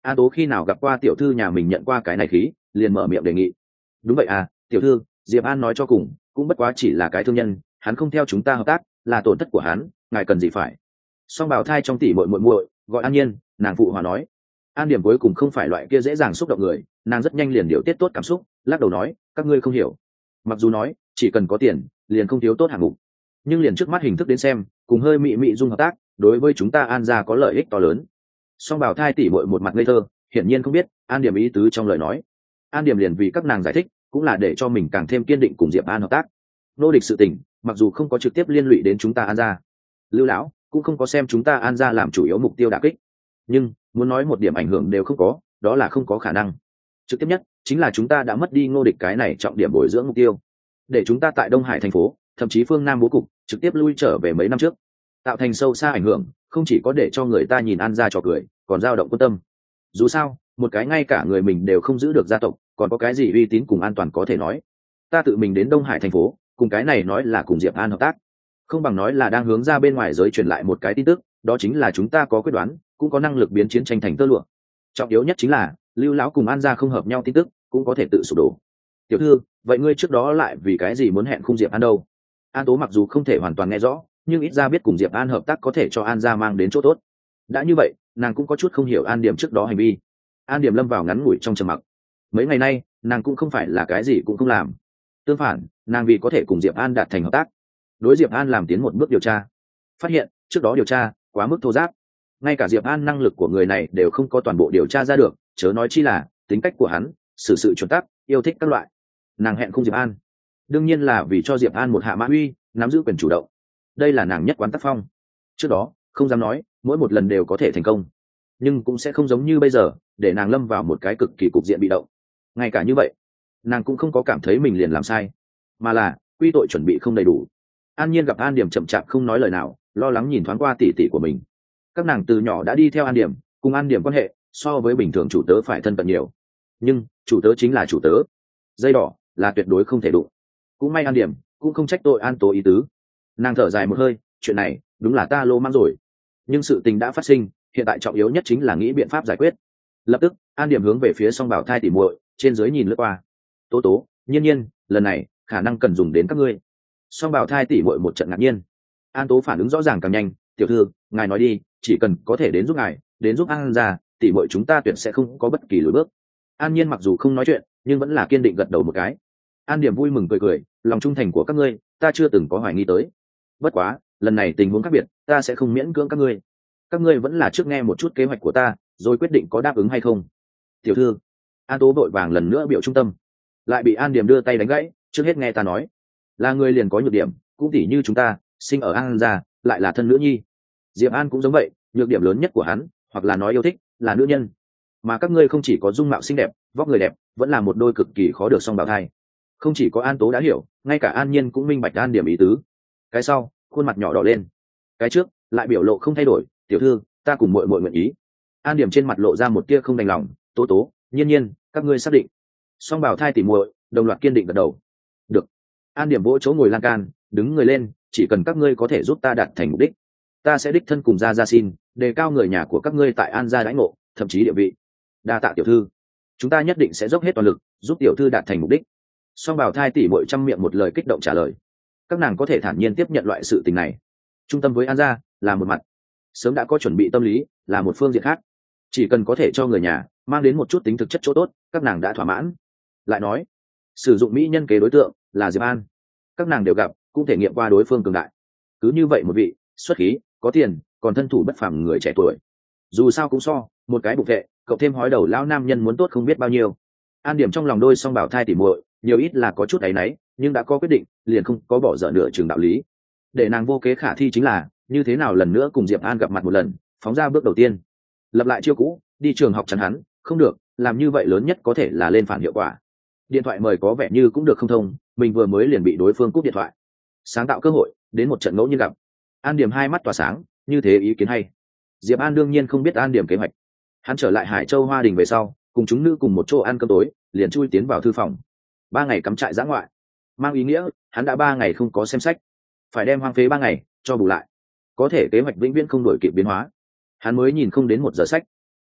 An Tố khi nào gặp qua tiểu thư nhà mình nhận qua cái này khí, liền mở miệng đề nghị. Đúng vậy à, tiểu thư, Diệp An nói cho cùng cũng bất quá chỉ là cái thương nhân, hắn không theo chúng ta hợp tác là tổn thất của hắn, ngài cần gì phải. Song Bảo Thai trong tỷ muội muội muội gọi An Nhiên, nàng phụ hòa nói. An Điểm cuối cùng không phải loại kia dễ dàng xúc động người, nàng rất nhanh liền điều tiết tốt cảm xúc, lắc đầu nói, các ngươi không hiểu. Mặc dù nói chỉ cần có tiền liền không thiếu tốt hạng mục, nhưng liền trước mắt hình thức đến xem, cùng hơi mị mị dung hợp tác đối với chúng ta An gia có lợi ích to lớn. Song Bảo Thai tỷ muội một mặt ngây thơ, hiển nhiên không biết An Điểm ý tứ trong lời nói. An Điểm liền vì các nàng giải thích, cũng là để cho mình càng thêm kiên định cùng Diệp An hợp tác. Nô địch sự tình mặc dù không có trực tiếp liên lụy đến chúng ta An gia, Lưu lão cũng không có xem chúng ta An gia làm chủ yếu mục tiêu đả kích, nhưng muốn nói một điểm ảnh hưởng đều không có, đó là không có khả năng. Trực tiếp nhất chính là chúng ta đã mất đi Ngô địch cái này trọng điểm bồi dưỡng mục tiêu, để chúng ta tại Đông Hải thành phố, thậm chí phương Nam bố cục trực tiếp lui trở về mấy năm trước, tạo thành sâu xa ảnh hưởng, không chỉ có để cho người ta nhìn An gia trò cười, còn dao động quân tâm. Dù sao một cái ngay cả người mình đều không giữ được gia tộc, còn có cái gì uy tín cùng an toàn có thể nói. Ta tự mình đến Đông Hải thành phố, cùng cái này nói là cùng Diệp An hợp tác, không bằng nói là đang hướng ra bên ngoài giới truyền lại một cái tin tức, đó chính là chúng ta có quyết đoán, cũng có năng lực biến chiến tranh thành tơ lụa. Trọng yếu nhất chính là Lưu lão cùng An gia không hợp nhau tin tức cũng có thể tự sụp đổ. Tiểu thư, vậy ngươi trước đó lại vì cái gì muốn hẹn khung Diệp An đâu? An Tố mặc dù không thể hoàn toàn nghe rõ, nhưng ít ra biết cùng Diệp An hợp tác có thể cho An gia mang đến chỗ tốt. Đã như vậy, nàng cũng có chút không hiểu An Điểm trước đó hành vi. An Điểm lâm vào ngắn ngủi trong trầm mặc. Mấy ngày nay nàng cũng không phải là cái gì cũng không làm, tương phản nàng vì có thể cùng Diệp An đạt thành hợp tác, đối Diệp An làm tiến một bước điều tra, phát hiện trước đó điều tra quá mức thô giáp, ngay cả Diệp An năng lực của người này đều không có toàn bộ điều tra ra được, chớ nói chi là tính cách của hắn, xử sự chuẩn tắc, yêu thích các loại. Nàng hẹn không Diệp An đương nhiên là vì cho Diệp An một hạ mã uy, nắm giữ quyền chủ động. Đây là nàng nhất quán tác phong. Trước đó không dám nói mỗi một lần đều có thể thành công, nhưng cũng sẽ không giống như bây giờ để nàng lâm vào một cái cực kỳ cục diện bị động. Ngay cả như vậy nàng cũng không có cảm thấy mình liền làm sai, mà là quy tội chuẩn bị không đầy đủ. An Nhiên gặp An Điểm chậm chạp không nói lời nào, lo lắng nhìn thoáng qua tỷ tỷ của mình. Các nàng từ nhỏ đã đi theo An Điểm, cùng An Điểm quan hệ so với bình thường chủ tớ phải thân cận nhiều, nhưng chủ tớ chính là chủ tớ, dây đỏ là tuyệt đối không thể đụng. Cũng may An Điểm cũng không trách tội An Tố ý tứ. Nàng thở dài một hơi, chuyện này đúng là ta lô mang rồi, nhưng sự tình đã phát sinh, hiện tại trọng yếu nhất chính là nghĩ biện pháp giải quyết. Lập tức An Điểm hướng về phía Song Bảo Thai tỉ muội trên dưới nhìn lướt qua. Tố Tố, Nhiên Nhiên, lần này khả năng cần dùng đến các ngươi. Song Bảo Thai tỉ muội một trận ngạc nhiên. An Tố phản ứng rõ ràng càng nhanh, tiểu thư ngài nói đi, chỉ cần có thể đến giúp ngài, đến giúp An gia, tỉ muội chúng ta tuyệt sẽ không có bất kỳ lùi bước. An Nhiên mặc dù không nói chuyện, nhưng vẫn là kiên định gật đầu một cái. An Điểm vui mừng cười cười, lòng trung thành của các ngươi ta chưa từng có hoài nghi tới, bất quá lần này tình huống khác biệt, ta sẽ không miễn cưỡng các ngươi. Các ngươi vẫn là trước nghe một chút kế hoạch của ta, rồi quyết định có đáp ứng hay không. Tiểu thư. An Tố vội vàng lần nữa biểu trung tâm, lại bị An Điểm đưa tay đánh gãy. Trước hết nghe ta nói, là người liền có nhược điểm, cũng tỉ như chúng ta sinh ở An gia, lại là thân nữ nhi. Diệp An cũng giống vậy, nhược điểm lớn nhất của hắn, hoặc là nói yêu thích, là nữ nhân. Mà các ngươi không chỉ có dung mạo xinh đẹp, vóc người đẹp, vẫn là một đôi cực kỳ khó được song bào thai. Không chỉ có An Tố đã hiểu, ngay cả An Nhiên cũng minh bạch An Điểm ý tứ. Cái sau khuôn mặt nhỏ đỏ lên, cái trước lại biểu lộ không thay đổi, tiểu thư ta cùng muội muội nguyện ý. An Điểm trên mặt lộ ra một tia không đành lòng. Tố Tố, Nhiên Nhiên, các ngươi xác định? Song bảo thai tỉ muội đồng loạt kiên định gật đầu. Được. An Điểm vỗ chỗ ngồi lan can, đứng người lên, chỉ cần các ngươi có thể giúp ta đạt thành mục đích, ta sẽ đích thân cùng ra ra xin đề cao người nhà của các ngươi tại An gia đãi ngộ, thậm chí địa vị. Đa tạ tiểu thư, chúng ta nhất định sẽ dốc hết toàn lực giúp tiểu thư đạt thành mục đích. Song bảo thai tỉ muội trăm miệng một lời kích động trả lời. Các nàng có thể thản nhiên tiếp nhận loại sự tình này, trung tâm với An gia là một mặt, sớm đã có chuẩn bị tâm lý là một phương diện khác. Chỉ cần có thể cho người nhà mang đến một chút tính thực chất chỗ tốt, các nàng đã thỏa mãn. Lại nói sử dụng mỹ nhân kế đối tượng là Diệp An, các nàng đều gặp, cũng thể nghiệm qua đối phương cường đại. Cứ như vậy một vị xuất khí, có tiền, còn thân thủ bất phàm người trẻ tuổi, dù sao cũng so một cái bục vệ cậu thêm hói đầu lão nam nhân muốn tốt không biết bao nhiêu. An Điểm trong lòng đôi song bảo thai tỉ muội nhiều ít là có chút áy náy, nhưng đã có quyết định liền không có bỏ dở nửa chừng đạo lý. Để nàng vô kế khả thi chính là như thế nào lần nữa cùng Diệp An gặp mặt một lần, phóng ra bước đầu tiên, lập lại chiêu cũ, đi trường học chắn hắn. Không được, làm như vậy lớn nhất có thể là lên phản hiệu quả. Điện thoại mời có vẻ như cũng được không thông, mình vừa mới liền bị đối phương cúp điện thoại. Sáng tạo cơ hội đến một trận ngẫu nhiên gặp. An Điểm hai mắt tỏa sáng, như thế ý kiến hay. Diệp An đương nhiên không biết An Điểm kế hoạch. Hắn trở lại Hải Châu Hoa Đình về sau, cùng chúng nữ cùng một chỗ ăn cơm tối, liền chui tiến vào thư phòng. Ba ngày cắm trại dã ngoại, mang ý nghĩa hắn đã ba ngày không có xem sách, phải đem hoang phế ba ngày cho bù lại. Có thể kế hoạch vĩnh viễn không đổi kịp biến hóa, hắn mới nhìn không đến một giờ sách.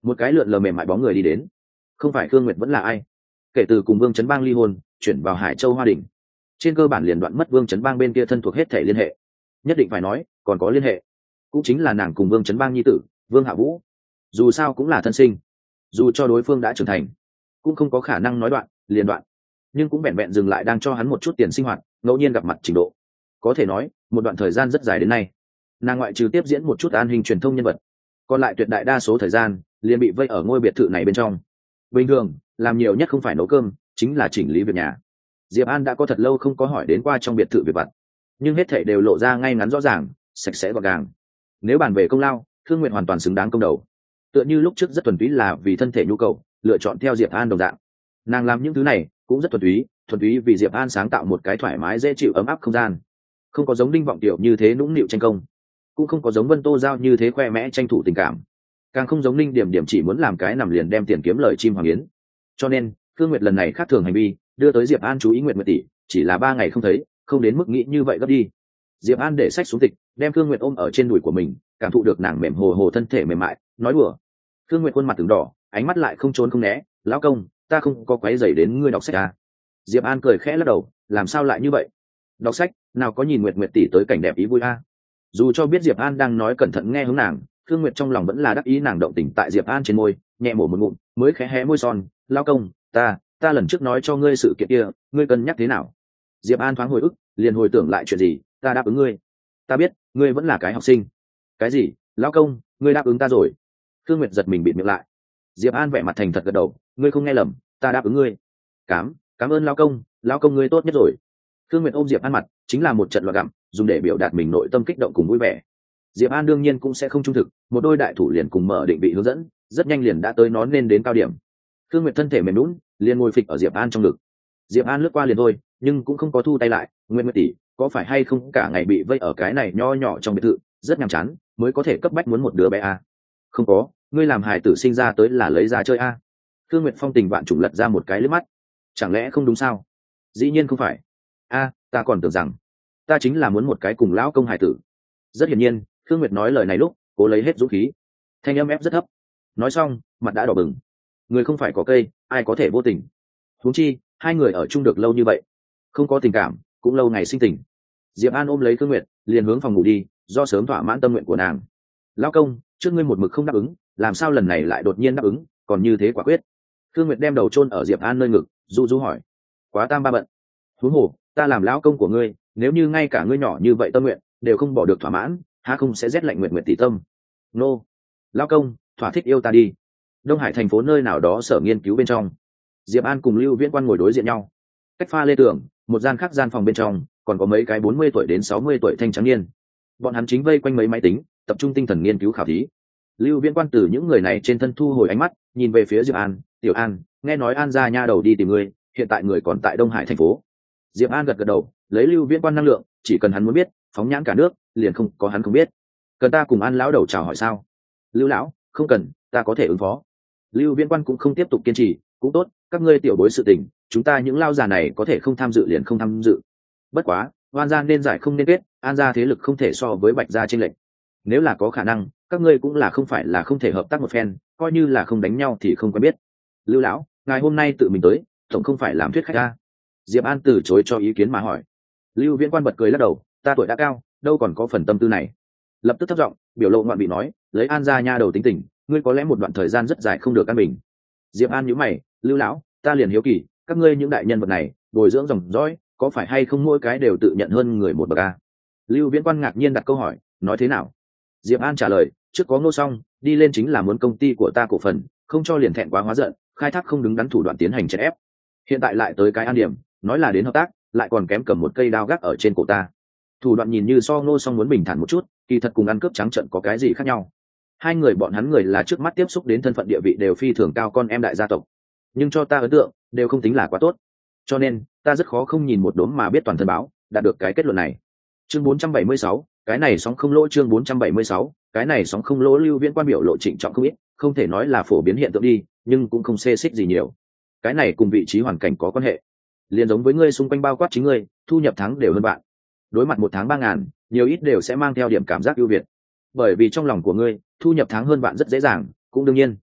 một cái lượn lờ mềm mại bóng người đi đến. Không phải Khương Nguyệt vẫn là ai? Kể từ cùng Vương Chấn Bang ly hôn, chuyển vào Hải Châu Hoa Đỉnh, trên cơ bản liền đoạn mất Vương Chấn Bang bên kia thân thuộc hết thể liên hệ. Nhất định phải nói, còn có liên hệ, cũng chính là nàng cùng Vương Chấn Bang nhi tử, Vương Hạ Vũ. Dù sao cũng là thân sinh, dù cho đối phương đã trưởng thành, cũng không có khả năng nói đoạn liền đoạn, nhưng cũng vẹn vẹn dừng lại đang cho hắn một chút tiền sinh hoạt, ngẫu nhiên gặp mặt trình độ. Có thể nói, một đoạn thời gian rất dài đến nay, nàng ngoại trừ tiếp diễn một chút an hình truyền thông nhân vật, còn lại tuyệt đại đa số thời gian liền bị vây ở ngôi biệt thự này bên trong. Bình thường làm nhiều nhất không phải nấu cơm, chính là chỉnh lý việc nhà. Diệp An đã có thật lâu không có hỏi đến qua trong biệt thự việc vặt, nhưng hết thảy đều lộ ra ngay ngắn rõ ràng, sạch sẽ gọn gàng. Nếu bàn về công lao, Thương Nguyện hoàn toàn xứng đáng công đầu. Tựa như lúc trước rất thuần túy là vì thân thể nhu cầu, lựa chọn theo Diệp An đồng dạng. Nàng làm những thứ này cũng rất thuần túy, thuần túy vì Diệp An sáng tạo một cái thoải mái dễ chịu ấm áp không gian. Không có giống Đinh Vọng Tiểu như thế nũng nịu tranh công, cũng không có giống Vân Tô Giao như thế khoe mẽ tranh thủ tình cảm, càng không giống Ninh Điểm Điểm chỉ muốn làm cái nằm liền đem tiền kiếm lời chim hoàng yến. Cho nên, Thương Nguyệt lần này khác thường hành vi, đưa tới Diệp An chú ý. Nguyệt Nguyệt tỷ, chỉ là ba ngày không thấy, không đến mức nghĩ như vậy gấp đi. Diệp An để sách xuống tịch, đem Thương Nguyệt ôm ở trên đùi của mình, cảm thụ được nàng mềm hồ hồ thân thể mềm mại, nói đùa. Thương Nguyệt khuôn mặt từng đỏ, ánh mắt lại không trốn không né, "Lão công, ta không có quấy rầy đến ngươi đọc sách à?" Diệp An cười khẽ lắc đầu, "Làm sao lại như vậy? Đọc sách, nào có nhìn Nguyệt Nguyệt tỷ tới cảnh đẹp ý vui a." À? Dù cho biết Diệp An đang nói cẩn thận nghe hướng nàng, Thương Nguyệt trong lòng vẫn là đắc ý nàng động tình tại Diệp An trên môi, nhẹ mổ một ngụm, mới khẽ hé môi son, "Lão công, ta, ta lần trước nói cho ngươi sự kiện kia, ngươi cân nhắc thế nào?" Diệp An thoáng hồi ức, liền hồi tưởng lại chuyện gì, "Ta đáp ứng ngươi. Ta biết, ngươi vẫn là cái học sinh." "Cái gì? Lão công, ngươi đáp ứng ta rồi?" Thương Nguyệt giật mình bịt miệng lại. Diệp An vẻ mặt thành thật gật đầu, "Ngươi không nghe lầm, ta đáp ứng ngươi." "Cám, cảm ơn lão công, lão công ngươi tốt nhất rồi." Thương Nguyệt ôm Diệp An mặt, chính là một trận loạn gặm, dùng để biểu đạt mình nội tâm kích động cùng vui vẻ. Diệp An đương nhiên cũng sẽ không trung thực, một đôi đại thủ liền cùng mở định vị hướng dẫn, rất nhanh liền đã tới nó nên đến cao điểm. Thương Nguyệt thân thể mềm nhũn, liền ngồi phịch ở Diệp An trong ngực. Diệp An lướt qua liền thôi, nhưng cũng không có thu tay lại, "Nguyệt Nguyệt tỷ, có phải hay không cả ngày bị vây ở cái này nho nhỏ trong biệt thự, rất nhàm chán, mới có thể cấp bách muốn một đứa bé à?" "Không có, ngươi làm hài tử sinh ra tới là lấy ra chơi à?" Thương Nguyệt phong tình vạn trùng lật ra một cái liếc mắt. "Chẳng lẽ không đúng sao?" "Dĩ nhiên không phải. A, ta còn tưởng rằng ta chính là muốn một cái cùng lão công hài tử." Rất hiển nhiên, Thương Nguyệt nói lời này lúc cố lấy hết dũng khí, thanh âm ép rất thấp. Nói xong, mặt đã đỏ bừng. Người không phải có cây, ai có thể vô tình? Huống chi, hai người ở chung được lâu như vậy, không có tình cảm, cũng lâu ngày sinh tình. Diệp An ôm lấy Thương Nguyệt, liền hướng phòng ngủ đi, do sớm thỏa mãn tâm nguyện của nàng. "Lão công, trước ngươi một mực không đáp ứng, làm sao lần này lại đột nhiên đáp ứng, còn như thế quả quyết?" Thương Nguyệt đem đầu chôn ở Diệp An nơi ngực, du du hỏi. "Quá tam ba bận. Huống hồ, ta làm lão công của ngươi, nếu như ngay cả ngươi nhỏ như vậy tâm nguyện đều không bỏ được thỏa mãn, há không sẽ rét lạnh Nguyệt Nguyệt tỷ tâm?" "Nô, lão công, thỏa thích yêu ta đi." Đông Hải thành phố nơi nào đó sở nghiên cứu bên trong, Diệp An cùng Lưu Viễn Quan ngồi đối diện nhau. Cách pha lê tường, một gian khác gian phòng bên trong, còn có mấy cái bốn mươi tuổi đến sáu mươi tuổi thanh trắng niên. Bọn hắn chính vây quanh mấy máy tính, tập trung tinh thần nghiên cứu khảo thí. Lưu Viễn Quan từ những người này trên thân thu hồi ánh mắt, nhìn về phía Diệp An, "Tiểu An, nghe nói An gia nha đầu đi tìm ngươi, hiện tại người còn tại Đông Hải thành phố." Diệp An gật gật đầu, lấy Lưu Viễn Quan năng lượng, chỉ cần hắn muốn biết, phóng nhãn cả nước, liền không có hắn không biết. "Cần ta cùng An lão đầu chào hỏi sao?" "Lưu lão, không cần, ta có thể ứng phó." Lưu Viễn Quan cũng không tiếp tục kiên trì, "Cũng tốt, các ngươi tiểu bối sự tình, chúng ta những lao già này có thể không tham dự liền không tham dự. Bất quá, Oan gia nên giải không nên kết, An gia thế lực không thể so với Bạch gia chênh lệch. Nếu là có khả năng, các ngươi cũng là không phải là không thể hợp tác một phen, coi như là không đánh nhau thì không quen biết. Lưu lão, ngài hôm nay tự mình tới, tổng không phải làm thuyết khách a?" Diệp An từ chối cho ý kiến mà hỏi. Lưu Viễn Quan bật cười lắc đầu, "Ta tuổi đã cao, đâu còn có phần tâm tư này." Lập tức thấp giọng, biểu lộ ngoạn vị nói, "Lấy An gia nha đầu tính tình, ngươi có lẽ một đoạn thời gian rất dài không được căn bình." Diệp An nhíu mày, "Lưu lão, ta liền hiếu kỳ, các ngươi những đại nhân vật này, bồi dưỡng dòng dõi, có phải hay không mỗi cái đều tự nhận hơn người một bậc a?" Lưu Viễn Quan ngạc nhiên đặt câu hỏi, "Nói thế nào?" Diệp An trả lời, "Trước có Ngô Song, đi lên chính là muốn công ty của ta cổ phần, không cho liền thẹn quá hóa giận, khai thác không đứng đắn thủ đoạn tiến hành chèn ép. Hiện tại lại tới cái An Điểm, nói là đến hợp tác, lại còn kém cầm một cây đao gác ở trên cổ ta. Thủ đoạn nhìn như so Ngô Song muốn bình thản một chút, kỳ thật cùng ăn cướp trắng trợn có cái gì khác nhau. Hai người bọn hắn người là trước mắt tiếp xúc đến thân phận địa vị đều phi thường cao con em đại gia tộc, nhưng cho ta ấn tượng đều không tính là quá tốt. Cho nên, ta rất khó không nhìn một đốm mà biết toàn thân báo, đạt được cái kết luận này." Chương bốn trăm bảy mươi sáu, cái này sóng không lỗ. Chương bốn trăm bảy mươi sáu, cái này sóng không lỗ. Lưu Viễn Quan biểu lộ trịnh trọng không ít, không thể nói là phổ biến hiện tượng đi, nhưng cũng không xê xích gì nhiều. Cái này cùng vị trí hoàn cảnh có quan hệ. Liên giống với ngươi xung quanh bao quát chính ngươi, thu nhập tháng đều hơn bạn. Đối mặt một tháng ba ngàn, nhiều ít đều sẽ mang theo điểm cảm giác ưu việt. Bởi vì trong lòng của ngươi, thu nhập tháng hơn bạn rất dễ dàng, cũng đương nhiên.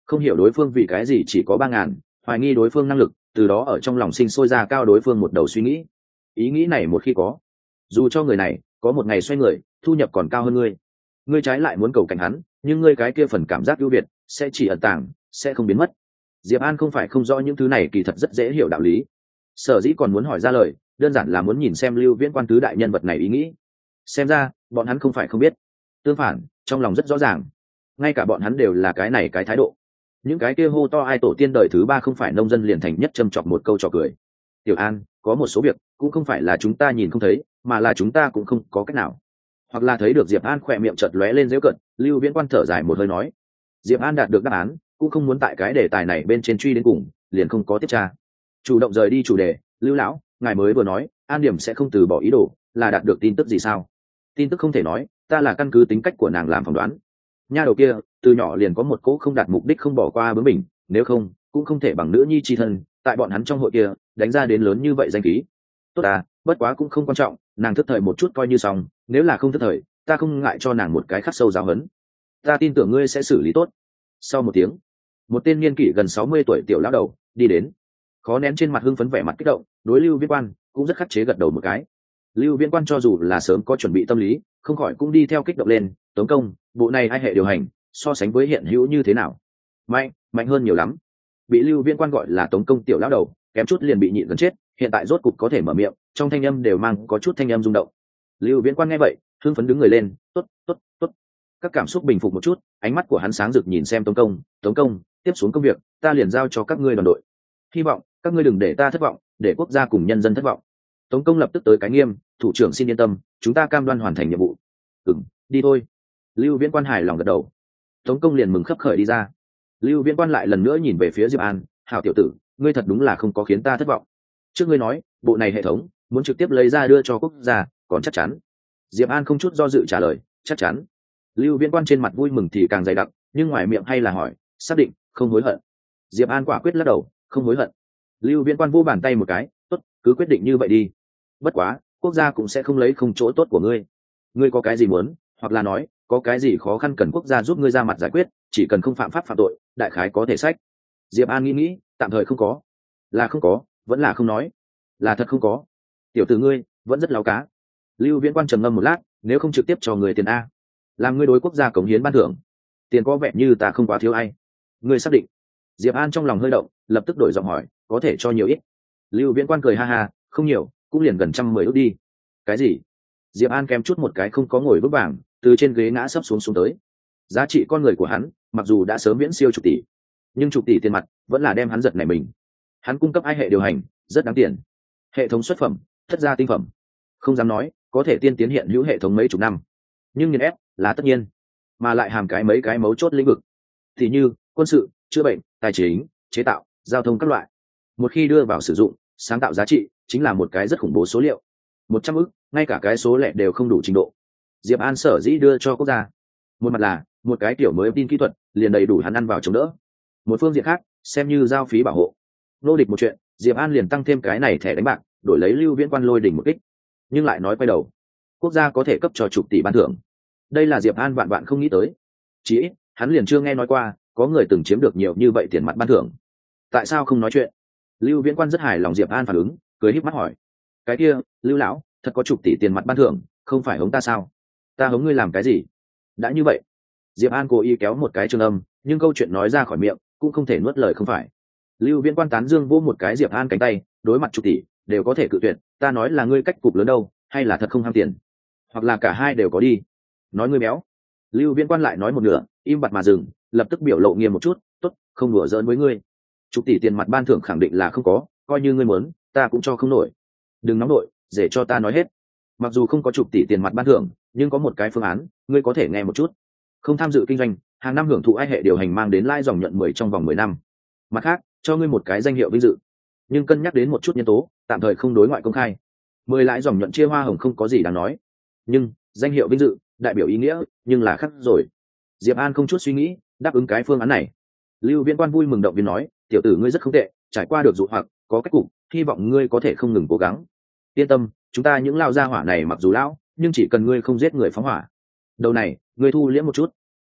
không hiểu đối phương vì cái gì chỉ có ba ngàn, hoài nghi đối phương năng lực, từ đó ở trong lòng sinh sôi ra cao đối phương một đầu suy nghĩ. Ý nghĩ này một khi có, dù cho người này có một ngày xoay người thu nhập còn cao hơn ngươi, ngươi trái lại muốn cầu cảnh hắn, nhưng ngươi cái kia phần cảm giác ưu việt sẽ chỉ ẩn tàng, sẽ không biến mất. Diệp An không phải không rõ những thứ này kỳ thật rất dễ hiểu đạo lý, sở dĩ còn muốn hỏi ra lời đơn giản là muốn nhìn xem Lưu Viễn Quan tứ đại nhân vật này ý nghĩ. Xem ra bọn hắn không phải không biết, tương phản trong lòng rất rõ ràng, ngay cả bọn hắn đều là cái này cái thái độ. Những cái kia hô to ai tổ tiên đời thứ ba không phải nông dân liền thành nhất châm chọc một câu trò cười. Tiểu An, có một số việc cũng không phải là chúng ta nhìn không thấy, mà là chúng ta cũng không có cách nào. Hoặc là thấy được Diệp An khỏe miệng chợt lóe lên giễu cợt, Lưu Viễn Quan thở dài một hơi nói, Diệp An đạt được đáp án, cũng không muốn tại cái đề tài này bên trên truy đến cùng, liền không có tiếp tra, chủ động rời đi chủ đề. Lưu lão, ngài mới vừa nói An Điểm sẽ không từ bỏ ý đồ, là đạt được tin tức gì sao? Tin tức không thể nói, ta là căn cứ tính cách của nàng làm phỏng đoán. Nha đầu kia từ nhỏ liền có một cỗ không đạt mục đích không bỏ qua bướng mình, nếu không cũng không thể bằng nữ nhi chi thân tại bọn hắn trong hội kia đánh ra đến lớn như vậy danh khí. Tốt à, bất quá cũng không quan trọng, nàng thức thời một chút coi như xong, nếu là không thức thời ta không ngại cho nàng một cái khắc sâu giáo huấn. Ta tin tưởng ngươi sẽ xử lý tốt. Sau một tiếng, một tên niên kỷ gần sáu mươi tuổi tiểu lão đầu đi đến, khó nén trên mặt hưng phấn vẻ mặt kích động, đối Lưu Viễn Quan cũng rất khắc chế gật đầu một cái. Lưu Viễn Quan cho dù là sớm có chuẩn bị tâm lý, không khỏi cũng đi theo kích động lên. Tống công, bộ này ai hệ điều hành so sánh với hiện hữu như thế nào? Mạnh, mạnh hơn nhiều lắm. Bị Lưu Viễn Quan gọi là Tống công tiểu lão đầu, kém chút liền bị nhịn gần chết, hiện tại rốt cục có thể mở miệng, trong thanh âm đều mang có chút thanh âm rung động. Lưu Viễn Quan nghe vậy, hưng phấn đứng người lên, tốt, tốt, tốt. Các cảm xúc bình phục một chút, ánh mắt của hắn sáng rực nhìn xem Tống công, Tống công, tiếp xuống công việc, ta liền giao cho các ngươi đoàn đội. Hy vọng các ngươi đừng để ta thất vọng, để quốc gia cùng nhân dân thất vọng. Tống công lập tức tới cái nghiêm, thủ trưởng xin yên tâm, chúng ta cam đoan hoàn thành nhiệm vụ. Ừm, đi thôi. Lưu Viễn Quan hài lòng gật đầu. Tống công liền mừng khấp khởi đi ra. Lưu Viễn Quan lại lần nữa nhìn về phía Diệp An, hảo tiểu tử, ngươi thật đúng là không có khiến ta thất vọng. Trước ngươi nói bộ này hệ thống muốn trực tiếp lấy ra đưa cho quốc gia, còn chắc chắn? Diệp An không chút do dự trả lời, chắc chắn. Lưu Viễn Quan trên mặt vui mừng thì càng dày đặc, nhưng ngoài miệng hay là hỏi, xác định không hối hận? Diệp An quả quyết lắc đầu, không hối hận. Lưu Viễn Quan vô bàn tay một cái, tốt, cứ quyết định như vậy đi. Bất quá quốc gia cũng sẽ không lấy không chỗ tốt của ngươi. Ngươi có cái gì muốn, hoặc là nói có cái gì khó khăn cần quốc gia giúp ngươi ra mặt giải quyết, chỉ cần không phạm pháp phạm tội, đại khái có thể sách. Diệp An nghĩ nghĩ, tạm thời không có. Là không có, vẫn là không nói. Là thật không có. Tiểu tử ngươi vẫn rất láo cá. Lưu Viễn Quan trầm ngâm một lát, nếu không trực tiếp cho người tiền a, làm ngươi đối quốc gia cống hiến ban thưởng, tiền có vẻ như ta không quá thiếu ai. Ngươi xác định? Diệp An trong lòng hơi động, lập tức đổi giọng hỏi, có thể cho nhiều ít? Lưu Viễn Quan cười ha ha, không nhiều, cũng liền gần trăm mười ước đi. Cái gì? Diệp An kém chút một cái không có ngồi vững vàng, từ trên ghế ngã sấp xuống xuống tới. Giá trị con người của hắn mặc dù đã sớm viễn siêu chục tỷ, nhưng chục tỷ tiền mặt vẫn là đem hắn giật này mình. Hắn cung cấp hai hệ điều hành rất đáng tiền, hệ thống xuất phẩm, thất gia tinh phẩm, không dám nói có thể tiên tiến hiện hữu hệ thống mấy chục năm, nhưng nghiền ép là tất nhiên, mà lại hàm cái mấy cái mấu chốt lĩnh vực, thì như quân sự, chữa bệnh, tài chính, chế tạo, giao thông các loại. Một khi đưa vào sử dụng, sáng tạo giá trị chính là một cái rất khủng bố số liệu. Một trăm ức, ngay cả cái số lẻ đều không đủ trình độ. Diệp An sở dĩ đưa cho quốc gia, một mặt là một cái tiểu mới tin kỹ thuật liền đầy đủ hắn ăn vào chống đỡ, một phương diện khác xem như giao phí bảo hộ. Nô địch một chuyện, Diệp An liền tăng thêm cái này thẻ đánh bạc, đổi lấy Lưu Viễn Quan lôi đỉnh một kích. Nhưng lại nói quay đầu, quốc gia có thể cấp cho chục tỷ ban thưởng, đây là Diệp An vạn vạn không nghĩ tới. Chỉ ít hắn liền chưa nghe nói qua có người từng chiếm được nhiều như vậy tiền mặt ban thưởng. Tại sao không nói chuyện? Lưu Viễn Quan rất hài lòng Diệp An phản ứng, cười híp mắt hỏi, cái kia Lưu lão thật có chục tỷ tiền mặt ban thưởng, không phải hống ta sao? Ta hống ngươi làm cái gì? Đã như vậy, Diệp An cố ý kéo một cái trường âm, nhưng câu chuyện nói ra khỏi miệng cũng không thể nuốt lời không phải. Lưu Viễn Quan tán dương vô một cái Diệp An cánh tay, đối mặt chục tỷ đều có thể cự tuyệt, ta nói là ngươi cách cục lớn đâu, hay là thật không ham tiền, hoặc là cả hai đều có đi. Nói ngươi béo. Lưu Viễn Quan lại nói một nửa, im bặt mà dừng, lập tức biểu lộ nghiêm một chút, tốt, không đùa giỡn với ngươi. Chục tỷ tiền mặt ban thưởng khẳng định là không có, coi như ngươi muốn, ta cũng cho không nổi. Đừng nóng nổi, để cho ta nói hết. Mặc dù không có chục tỷ tiền mặt ban thưởng, nhưng có một cái phương án, ngươi có thể nghe một chút. Không tham dự kinh doanh, hàng năm hưởng thụ ai hệ điều hành mang đến lãi dòng nhuận mười trong vòng mười năm. Mặt khác, cho ngươi một cái danh hiệu vinh dự, nhưng cân nhắc đến một chút nhân tố, tạm thời không đối ngoại công khai. Mười lãi dòng nhuận chia hoa hồng không có gì đáng nói, nhưng danh hiệu vinh dự đại biểu ý nghĩa, nhưng là khắc rồi. Diệp An không chút suy nghĩ, đáp ứng cái phương án này. Lưu Viễn Quan vui mừng động viên nói, tiểu tử ngươi rất không tệ, trải qua được dụ hoặc, có cách cục, hy vọng ngươi có thể không ngừng cố gắng. Yên tâm, chúng ta những lao gia hỏa này mặc dù lão, nhưng chỉ cần ngươi không giết người phóng hỏa. Đầu này, ngươi thu liễm một chút.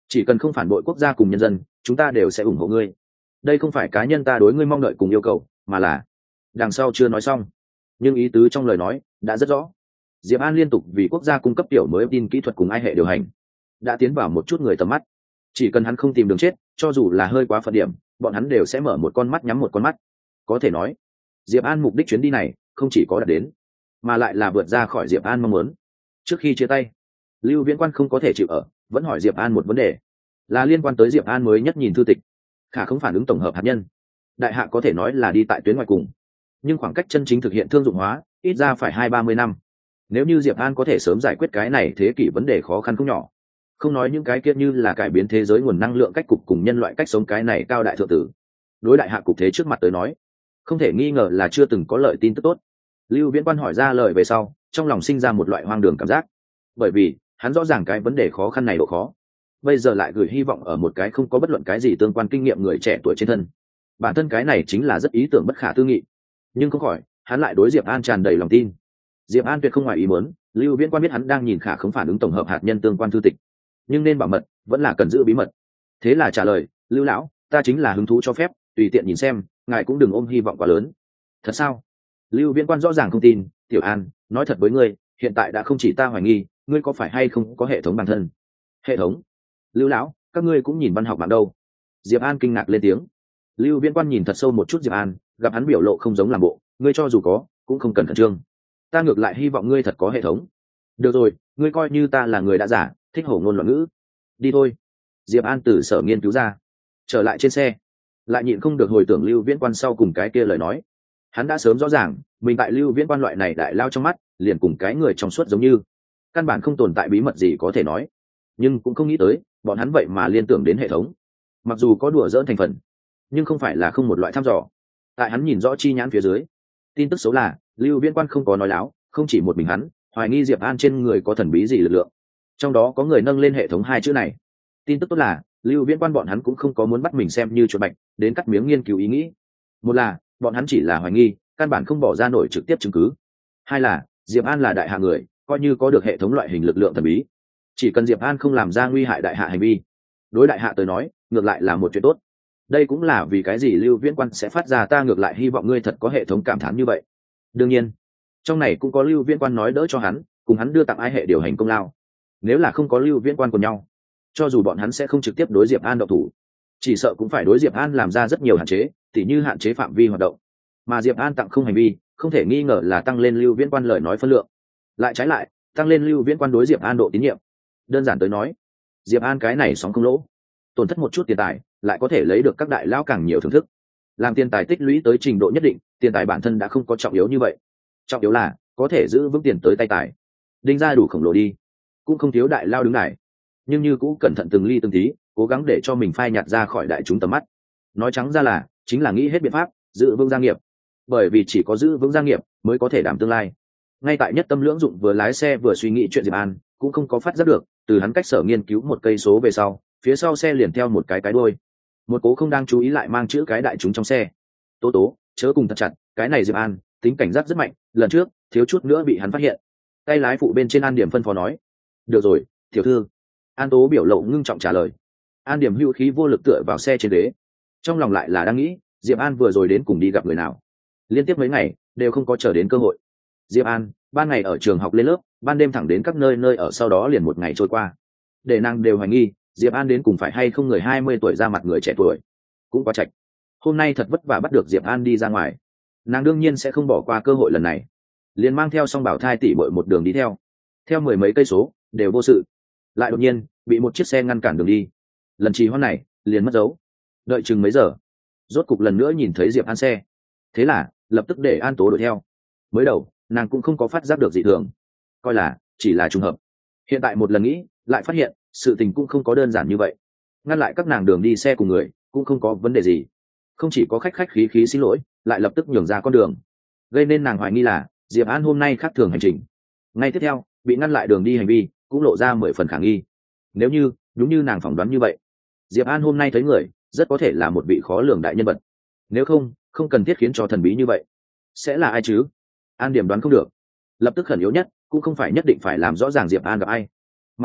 chỉ cần không phản bội quốc gia cùng nhân dân, chúng ta đều sẽ ủng hộ ngươi. Đây không phải cá nhân ta đối ngươi mong đợi cùng yêu cầu, mà là đằng sau chưa nói xong, nhưng ý tứ trong lời nói đã rất rõ. Diệp An liên tục vì quốc gia cung cấp tiểu mới tin kỹ thuật cùng ai hệ điều hành, đã tiến vào một chút người tầm mắt. Chỉ cần hắn không tìm đường chết, cho dù là hơi quá phận điểm, bọn hắn đều sẽ mở một con mắt nhắm một con mắt. Có thể nói, Diệp An mục đích chuyến đi này không chỉ có đạt đến, mà lại là vượt ra khỏi Diệp An mong muốn. Trước khi chia tay, Lưu Viễn Quan không có thể chịu ở, vẫn hỏi Diệp An một vấn đề, là liên quan tới Diệp An mới nhất nhìn thư tịch. Khả không phản ứng tổng hợp hạt nhân, đại hạ có thể nói là đi tại tuyến ngoài cùng, nhưng khoảng cách chân chính thực hiện thương dụng hóa ít ra phải hai ba mươi năm. Nếu như Diệp An có thể sớm giải quyết cái này thế kỷ vấn đề khó khăn không nhỏ, không nói những cái kia như là cải biến thế giới nguồn năng lượng cách cục cùng nhân loại cách sống cái này cao đại thượng tử, đối đại hạ cục thế trước mặt tới nói, không thể nghi ngờ là chưa từng có lợi tin tức tốt. Lưu Viễn Quan hỏi ra lời về sau, trong lòng sinh ra một loại hoang đường cảm giác, bởi vì hắn rõ ràng cái vấn đề khó khăn này độ khó, bây giờ lại gửi hy vọng ở một cái không có bất luận cái gì tương quan kinh nghiệm người trẻ tuổi trên thân. Bản thân cái này chính là rất ý tưởng bất khả tư nghị, nhưng không khỏi hắn lại đối Diệp An tràn đầy lòng tin. Diệp An tuyệt không ngoài ý muốn, Lưu Viễn Quan biết hắn đang nhìn khả không phản ứng tổng hợp hạt nhân tương quan thư tịch, nhưng nên bảo mật vẫn là cần giữ bí mật. Thế là trả lời, Lưu lão, ta chính là hứng thú cho phép, tùy tiện nhìn xem, ngài cũng đừng ôm hy vọng quá lớn. Thật sao? Lưu Viễn Quan rõ ràng không tin. Tiểu An, nói thật với ngươi, hiện tại đã không chỉ ta hoài nghi, ngươi có phải hay không có hệ thống bản thân. Hệ thống? Lưu lão, các ngươi cũng nhìn văn học bản đâu? Diệp An kinh ngạc lên tiếng. Lưu Viễn Quan nhìn thật sâu một chút Diệp An, gặp hắn biểu lộ không giống làm bộ, ngươi cho dù có cũng không cần khẩn trương, ta ngược lại hy vọng ngươi thật có hệ thống. Được rồi, ngươi coi như ta là người đã giả, thích hổ ngôn loạn ngữ. Đi thôi. Diệp An từ sở nghiên cứu ra, trở lại trên xe, lại nhịn không được hồi tưởng Lưu Viễn Quan sau cùng cái kia lời nói. Hắn đã sớm rõ ràng, mình tại Lưu Viễn Quan loại này đại lao trong mắt, liền cùng cái người trong suốt giống như, căn bản không tồn tại bí mật gì có thể nói, nhưng cũng không nghĩ tới bọn hắn vậy mà liên tưởng đến hệ thống. Mặc dù có đùa dỡn thành phần, nhưng không phải là không một loại thăm dò. Tại hắn nhìn rõ chi nhãn phía dưới, tin tức xấu là Lưu Viễn Quan không có nói láo, không chỉ một mình hắn hoài nghi Diệp An trên người có thần bí gì lực lượng, trong đó có người nâng lên hệ thống hai chữ này. Tin tức tốt là Lưu Viễn Quan bọn hắn cũng không có muốn bắt mình xem như chuột bạch đến cắt miếng nghiên cứu ý nghĩ. Một là bọn hắn chỉ là hoài nghi, căn bản không bỏ ra nổi trực tiếp chứng cứ. Hai là Diệp An là đại hạ người, coi như có được hệ thống loại hình lực lượng thần bí, chỉ cần Diệp An không làm ra nguy hại đại hạ hành vi, đối đại hạ tới nói ngược lại là một chuyện tốt. Đây cũng là vì cái gì Lưu Viễn Quan sẽ phát ra ta ngược lại hy vọng ngươi thật có hệ thống cảm thán như vậy. Đương nhiên trong này cũng có Lưu Viễn Quan nói đỡ cho hắn, cùng hắn đưa tặng ai hệ điều hành công lao. Nếu là không có Lưu Viễn Quan cùng nhau, cho dù bọn hắn sẽ không trực tiếp đối Diệp An động thủ, chỉ sợ cũng phải đối Diệp An làm ra rất nhiều hạn chế, tỉ như hạn chế phạm vi hoạt động. Mà Diệp An tặng không hành vi, không thể nghi ngờ là tăng lên Lưu Viễn Quan lời nói phân lượng, lại trái lại tăng lên Lưu Viễn Quan đối Diệp An độ tín nhiệm. Đơn giản tới nói, Diệp An cái này sóng không lỗ, tổn thất một chút tiền tài, lại có thể lấy được các đại lão càng nhiều thưởng thức. Làm tiền tài tích lũy tới trình độ nhất định, tiền tài bản thân đã không có trọng yếu như vậy, trọng yếu là có thể giữ vững tiền tới tay tài. Đinh ra đủ khổng lồ đi, cũng không thiếu đại lao đứng này, nhưng như cũ cẩn thận từng ly từng tí, cố gắng để cho mình phai nhạt ra khỏi đại chúng tầm mắt. Nói trắng ra là chính là nghĩ hết biện pháp giữ vững gia nghiệp, bởi vì chỉ có giữ vững gia nghiệp mới có thể đảm tương lai. Ngay tại nhất tâm lưỡng dụng vừa lái xe vừa suy nghĩ chuyện Diệp An cũng không có phát giác được, từ hắn cách sở nghiên cứu một cây số về sau, phía sau xe liền theo một cái cái đuôi. Một cố không đang chú ý lại mang chữ cái đại chúng trong xe. Tố tố, chớ cùng thật chặt, cái này Diệp An tính cảnh giác rất mạnh, lần trước thiếu chút nữa bị hắn phát hiện. Tay lái phụ bên trên An Điểm phân phó nói. Được rồi, tiểu thư. An Tố biểu lộ ngưng trọng trả lời. An Điểm hữu khí vô lực tựa vào xe trên ghế, trong lòng lại là đang nghĩ Diệp An vừa rồi đến cùng đi gặp người nào, liên tiếp mấy ngày đều không có chờ đến cơ hội. Diệp An ban ngày ở trường học lên lớp, ban đêm thẳng đến các nơi nơi ở, sau đó liền một ngày trôi qua, để nàng đều hoài nghi Diệp An đến cùng phải hay không người hai mươi tuổi ra mặt người trẻ tuổi, cũng quá chạch. Hôm nay thật vất vả bắt được Diệp An đi ra ngoài, nàng đương nhiên sẽ không bỏ qua cơ hội lần này, liền mang theo song bảo thai tỷ bội một đường đi theo, theo mười mấy cây số đều vô sự, lại đột nhiên bị một chiếc xe ngăn cản đường đi. Lần trì hoãn này liền mất dấu, đợi chừng mấy giờ, rốt cục lần nữa nhìn thấy Diệp An xe, thế là lập tức để An Tố đuổi theo. Mới đầu nàng cũng không có phát giác được dị thường, coi là chỉ là trùng hợp. Hiện tại một lần nghĩ lại phát hiện sự tình cũng không có đơn giản như vậy. Ngăn lại các nàng đường đi xe cùng người cũng không có vấn đề gì, không chỉ có khách khách khí khí xin lỗi, lại lập tức nhường ra con đường, gây nên nàng hoài nghi là Diệp An hôm nay khác thường hành trình. Ngay tiếp theo bị ngăn lại đường đi hành vi cũng lộ ra mười phần khả nghi. Nếu như đúng như nàng phỏng đoán như vậy, Diệp An hôm nay thấy người rất có thể là một vị khó lường đại nhân vật. Nếu không không cần thiết khiến cho thần bí như vậy. Sẽ là ai chứ? An Điểm đoán không được, lập tức khẩn yếu nhất cũng không phải nhất định phải làm rõ ràng Diệp An gặp ai, mà là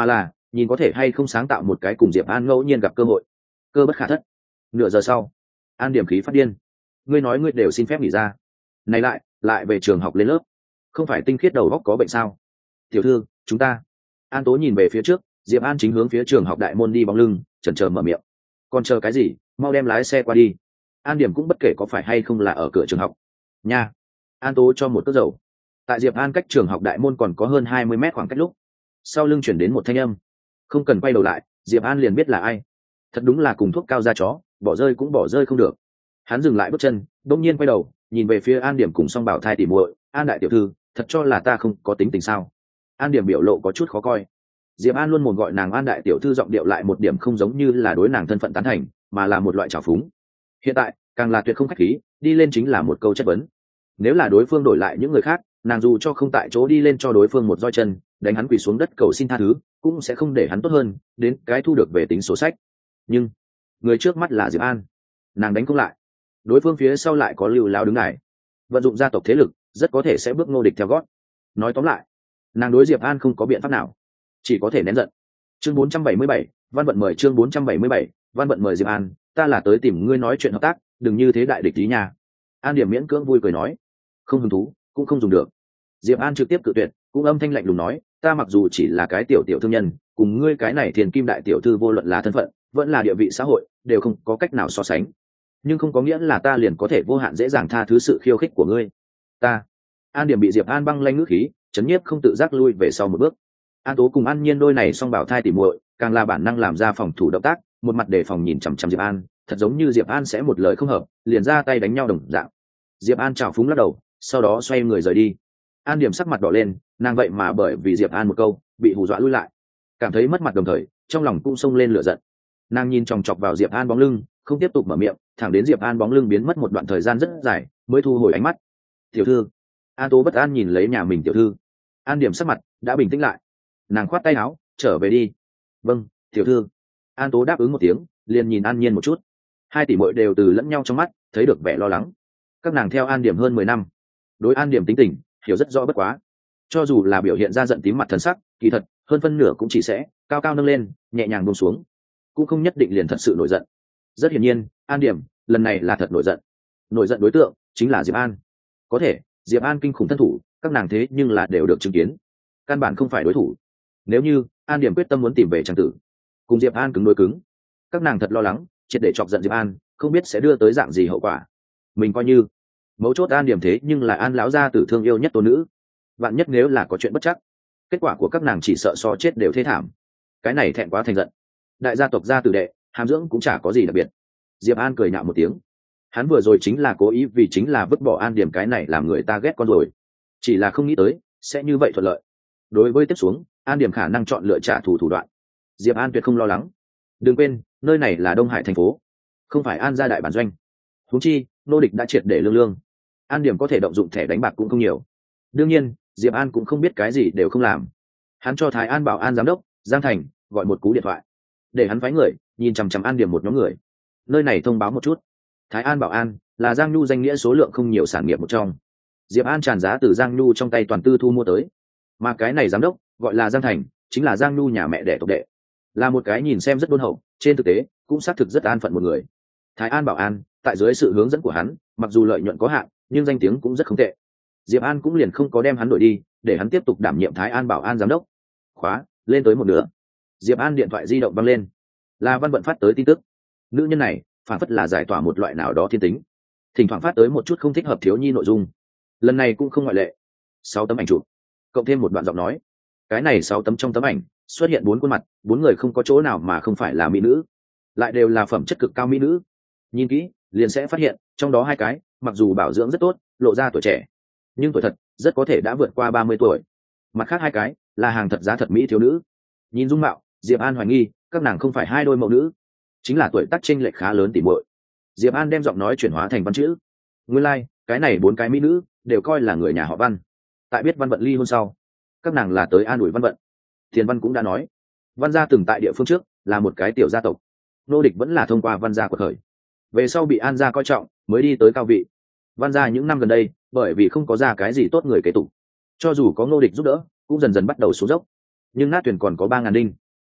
nhìn có thể hay không sáng tạo một cái cùng Diệp An ngẫu nhiên gặp cơ hội. Cơ bất khả thất. Nửa giờ sau, An điểm khí phát điên. Ngươi nói ngươi đều xin phép nghỉ ra, này lại lại về trường học lên lớp, không phải tinh khiết đầu óc có bệnh sao? Tiểu thư, chúng ta. An Tố nhìn về phía trước, Diệp An chính hướng phía trường học đại môn đi bóng lưng, chần chờ mở miệng. Còn chờ cái gì, mau đem lái xe qua đi. An điểm cũng bất kể có phải hay không là ở cửa trường học. Nha. An Tố cho một cước dầu. Tại Diệp An cách trường học đại môn còn có hơn hai mươi mét khoảng cách lúc, sau lưng chuyển đến một thanh âm. Không cần quay đầu lại, Diệp An liền biết là ai. Thật đúng là cùng thuốc cao da chó, bỏ rơi cũng bỏ rơi không được. Hắn dừng lại bước chân, đông nhiên quay đầu, nhìn về phía An điểm cùng Song Bảo Thai tỉ muội. An đại tiểu thư, thật cho là ta không có tính tình sao? An điểm biểu lộ có chút khó coi. Diệp An luôn muốn gọi nàng An đại tiểu thư, giọng điệu lại một điểm không giống như là đối nàng thân phận tán thành, mà là một loại trào phúng. Hiện tại càng là tuyệt không khách khí, đi lên chính là một câu chất vấn. Nếu là đối phương đổi lại những người khác, nàng dù cho không tại chỗ đi lên cho đối phương một roi chân, đánh hắn quỳ xuống đất cầu xin tha thứ, cũng sẽ không để hắn tốt hơn đến cái thu được về tính sổ sách. Nhưng người trước mắt là Diệp An, nàng đánh không lại. Đối phương phía sau lại có Lưu Lão đứng này, vận dụng gia tộc thế lực, rất có thể sẽ bước Ngô Địch theo gót. Nói tóm lại, nàng đối Diệp An không có biện pháp nào, chỉ có thể nén giận. Chương bốn trăm bảy mươi bảy, Văn Vận mời. Chương bốn trăm bảy mươi bảy, Văn Vận mời. Diệp An, ta là tới tìm ngươi nói chuyện hợp tác, đừng như thế đại địch tí nha. An điểm miễn cưỡng vui cười nói, không hứng thú, cũng không dùng được. Diệp An trực tiếp cự tuyệt, cũng âm thanh lạnh lùng nói, ta mặc dù chỉ là cái tiểu tiểu thương nhân, cùng ngươi cái này Thiền Kim đại tiểu thư vô luận là thân phận, vẫn là địa vị xã hội, đều không có cách nào so sánh. Nhưng không có nghĩa là ta liền có thể vô hạn dễ dàng tha thứ sự khiêu khích của ngươi. Ta. An điểm bị Diệp An băng lanh ngữ khí chấn nhiếp, không tự giác lui về sau một bước. An Tố cùng An Nhiên đôi này Song Bảo Thai tỉ muội, càng là bản năng làm ra phòng thủ động tác, một mặt đề phòng nhìn chằm chằm Diệp An, thật giống như Diệp An sẽ một lời không hợp, liền ra tay đánh nhau đồng dạng. Diệp An trào phúng lắc đầu, sau đó xoay người rời đi. An điểm sắc mặt đỏ lên, nàng vậy mà bởi vì Diệp An một câu bị hù dọa lui lại, cảm thấy mất mặt, đồng thời trong lòng cũng xông lên lửa giận. Nàng nhìn chòng chọc vào Diệp An bóng lưng, không tiếp tục mở miệng, thẳng đến Diệp An bóng lưng biến mất một đoạn thời gian rất dài, mới thu hồi ánh mắt. Tiểu thư. An Tố bất an nhìn lấy nhà mình tiểu thư. An điểm sắc mặt đã bình tĩnh lại, nàng khoát tay áo, trở về đi. Vâng, tiểu thư. An Tố đáp ứng một tiếng, liền nhìn An Nhiên một chút. Hai tỷ muội đều từ lẫn nhau trong mắt thấy được vẻ lo lắng. Các nàng theo An điểm hơn mười năm, đối An điểm tính tình hiểu rất rõ bất quá. Cho dù là biểu hiện ra giận tím mặt thần sắc, kỳ thật hơn phân nửa cũng chỉ sẽ cao cao nâng lên, nhẹ nhàng buông xuống, cũng không nhất định liền thật sự nổi giận. Rất hiển nhiên, An điểm lần này là thật nổi giận. Nổi giận đối tượng chính là Diệp An. Có thể Diệp An kinh khủng thân thủ, các nàng thế nhưng là đều được chứng kiến, căn bản không phải đối thủ. Nếu như An điểm quyết tâm muốn tìm về trang tử, cùng Diệp An cứng đối cứng, các nàng thật lo lắng triệt để chọc giận Diệp An, không biết sẽ đưa tới dạng gì hậu quả. Mình coi như mấu chốt An điểm thế nhưng là An lão gia tử thương yêu nhất tôn nữ, vạn nhất nếu là có chuyện bất chắc, kết quả của các nàng chỉ sợ so chết đều thê thảm. Cái này thẹn quá thành giận. Đại gia tộc gia tử đệ, hàm dưỡng cũng chả có gì đặc biệt. Diệp An cười nhạo một tiếng, hắn vừa rồi chính là cố ý, vì chính là vứt bỏ An điểm cái này làm người ta ghét con rồi, chỉ là không nghĩ tới sẽ như vậy thuận lợi. Đối với tiếp xuống An điểm khả năng chọn lựa trả thù thủ đoạn, Diệp An tuyệt không lo lắng. Đừng quên, nơi này là Đông Hải thành phố, không phải An gia đại bản doanh. Huống chi nô địch đã triệt để lương lương, An điểm có thể động dụng thẻ đánh bạc cũng không nhiều. Đương nhiên Diệp An cũng không biết cái gì đều không làm. Hắn cho Thái An Bảo An giám đốc Giang Thành gọi một cú điện thoại, để hắn phái người nhìn chằm chằm An điểm một nhóm người, nơi này thông báo một chút. Thái An Bảo An là Giang Nhu danh nghĩa số lượng không nhiều sản nghiệp một trong, Diệp An tràn giá từ Giang Nhu trong tay toàn tư thu mua tới, mà cái này giám đốc gọi là Giang Thành, chính là Giang Nhu nhà mẹ đẻ tộc đệ, là một cái nhìn xem rất đôn hậu, trên thực tế cũng xác thực rất an phận một người. Thái An Bảo An tại dưới sự hướng dẫn của hắn, mặc dù lợi nhuận có hạn, nhưng danh tiếng cũng rất không tệ. Diệp An cũng liền không có đem hắn đổi đi, để hắn tiếp tục đảm nhiệm Thái An Bảo An giám đốc. Khóa lên tới một nửa, Diệp An điện thoại di động văng lên, là Văn Vận phát tới tin tức. Nữ nhân này phản phất là giải tỏa một loại nào đó thiên tính, thỉnh thoảng phát tới một chút không thích hợp thiếu nhi nội dung, lần này cũng không ngoại lệ. Sáu tấm ảnh chụp cộng thêm một đoạn giọng nói, cái này sáu tấm trong tấm ảnh xuất hiện bốn khuôn mặt, bốn người không có chỗ nào mà không phải là mỹ nữ, lại đều là phẩm chất cực cao mỹ nữ. Nhìn kỹ liền sẽ phát hiện trong đó hai cái mặc dù bảo dưỡng rất tốt, lộ ra tuổi trẻ, nhưng tuổi thật rất có thể đã vượt qua ba mươi tuổi. Mặt khác hai cái là hàng thật giá thật mỹ thiếu nữ. Nhìn dung mạo, Diệp An hoài nghi các nàng không phải hai đôi mẫu nữ, chính là tuổi tác chênh lệch khá lớn tỉ muội. Diệp An đem giọng nói chuyển hóa thành văn chữ. Nguyên lai, like, cái này bốn cái mỹ nữ đều coi là người nhà họ Văn. Tại biết Văn Vận ly hôn sau, các nàng là tới an ủi Văn Vận. Tiền Văn cũng đã nói, Văn gia từng tại địa phương trước là một cái tiểu gia tộc, nô địch vẫn là thông qua Văn gia của khởi, về sau bị An gia coi trọng mới đi tới cao vị. Văn gia những năm gần đây bởi vì không có ra cái gì tốt người kế tục, cho dù có nô địch giúp đỡ cũng dần dần bắt đầu xuống dốc. Nhưng nát tuyển còn có ba ngàn đinh,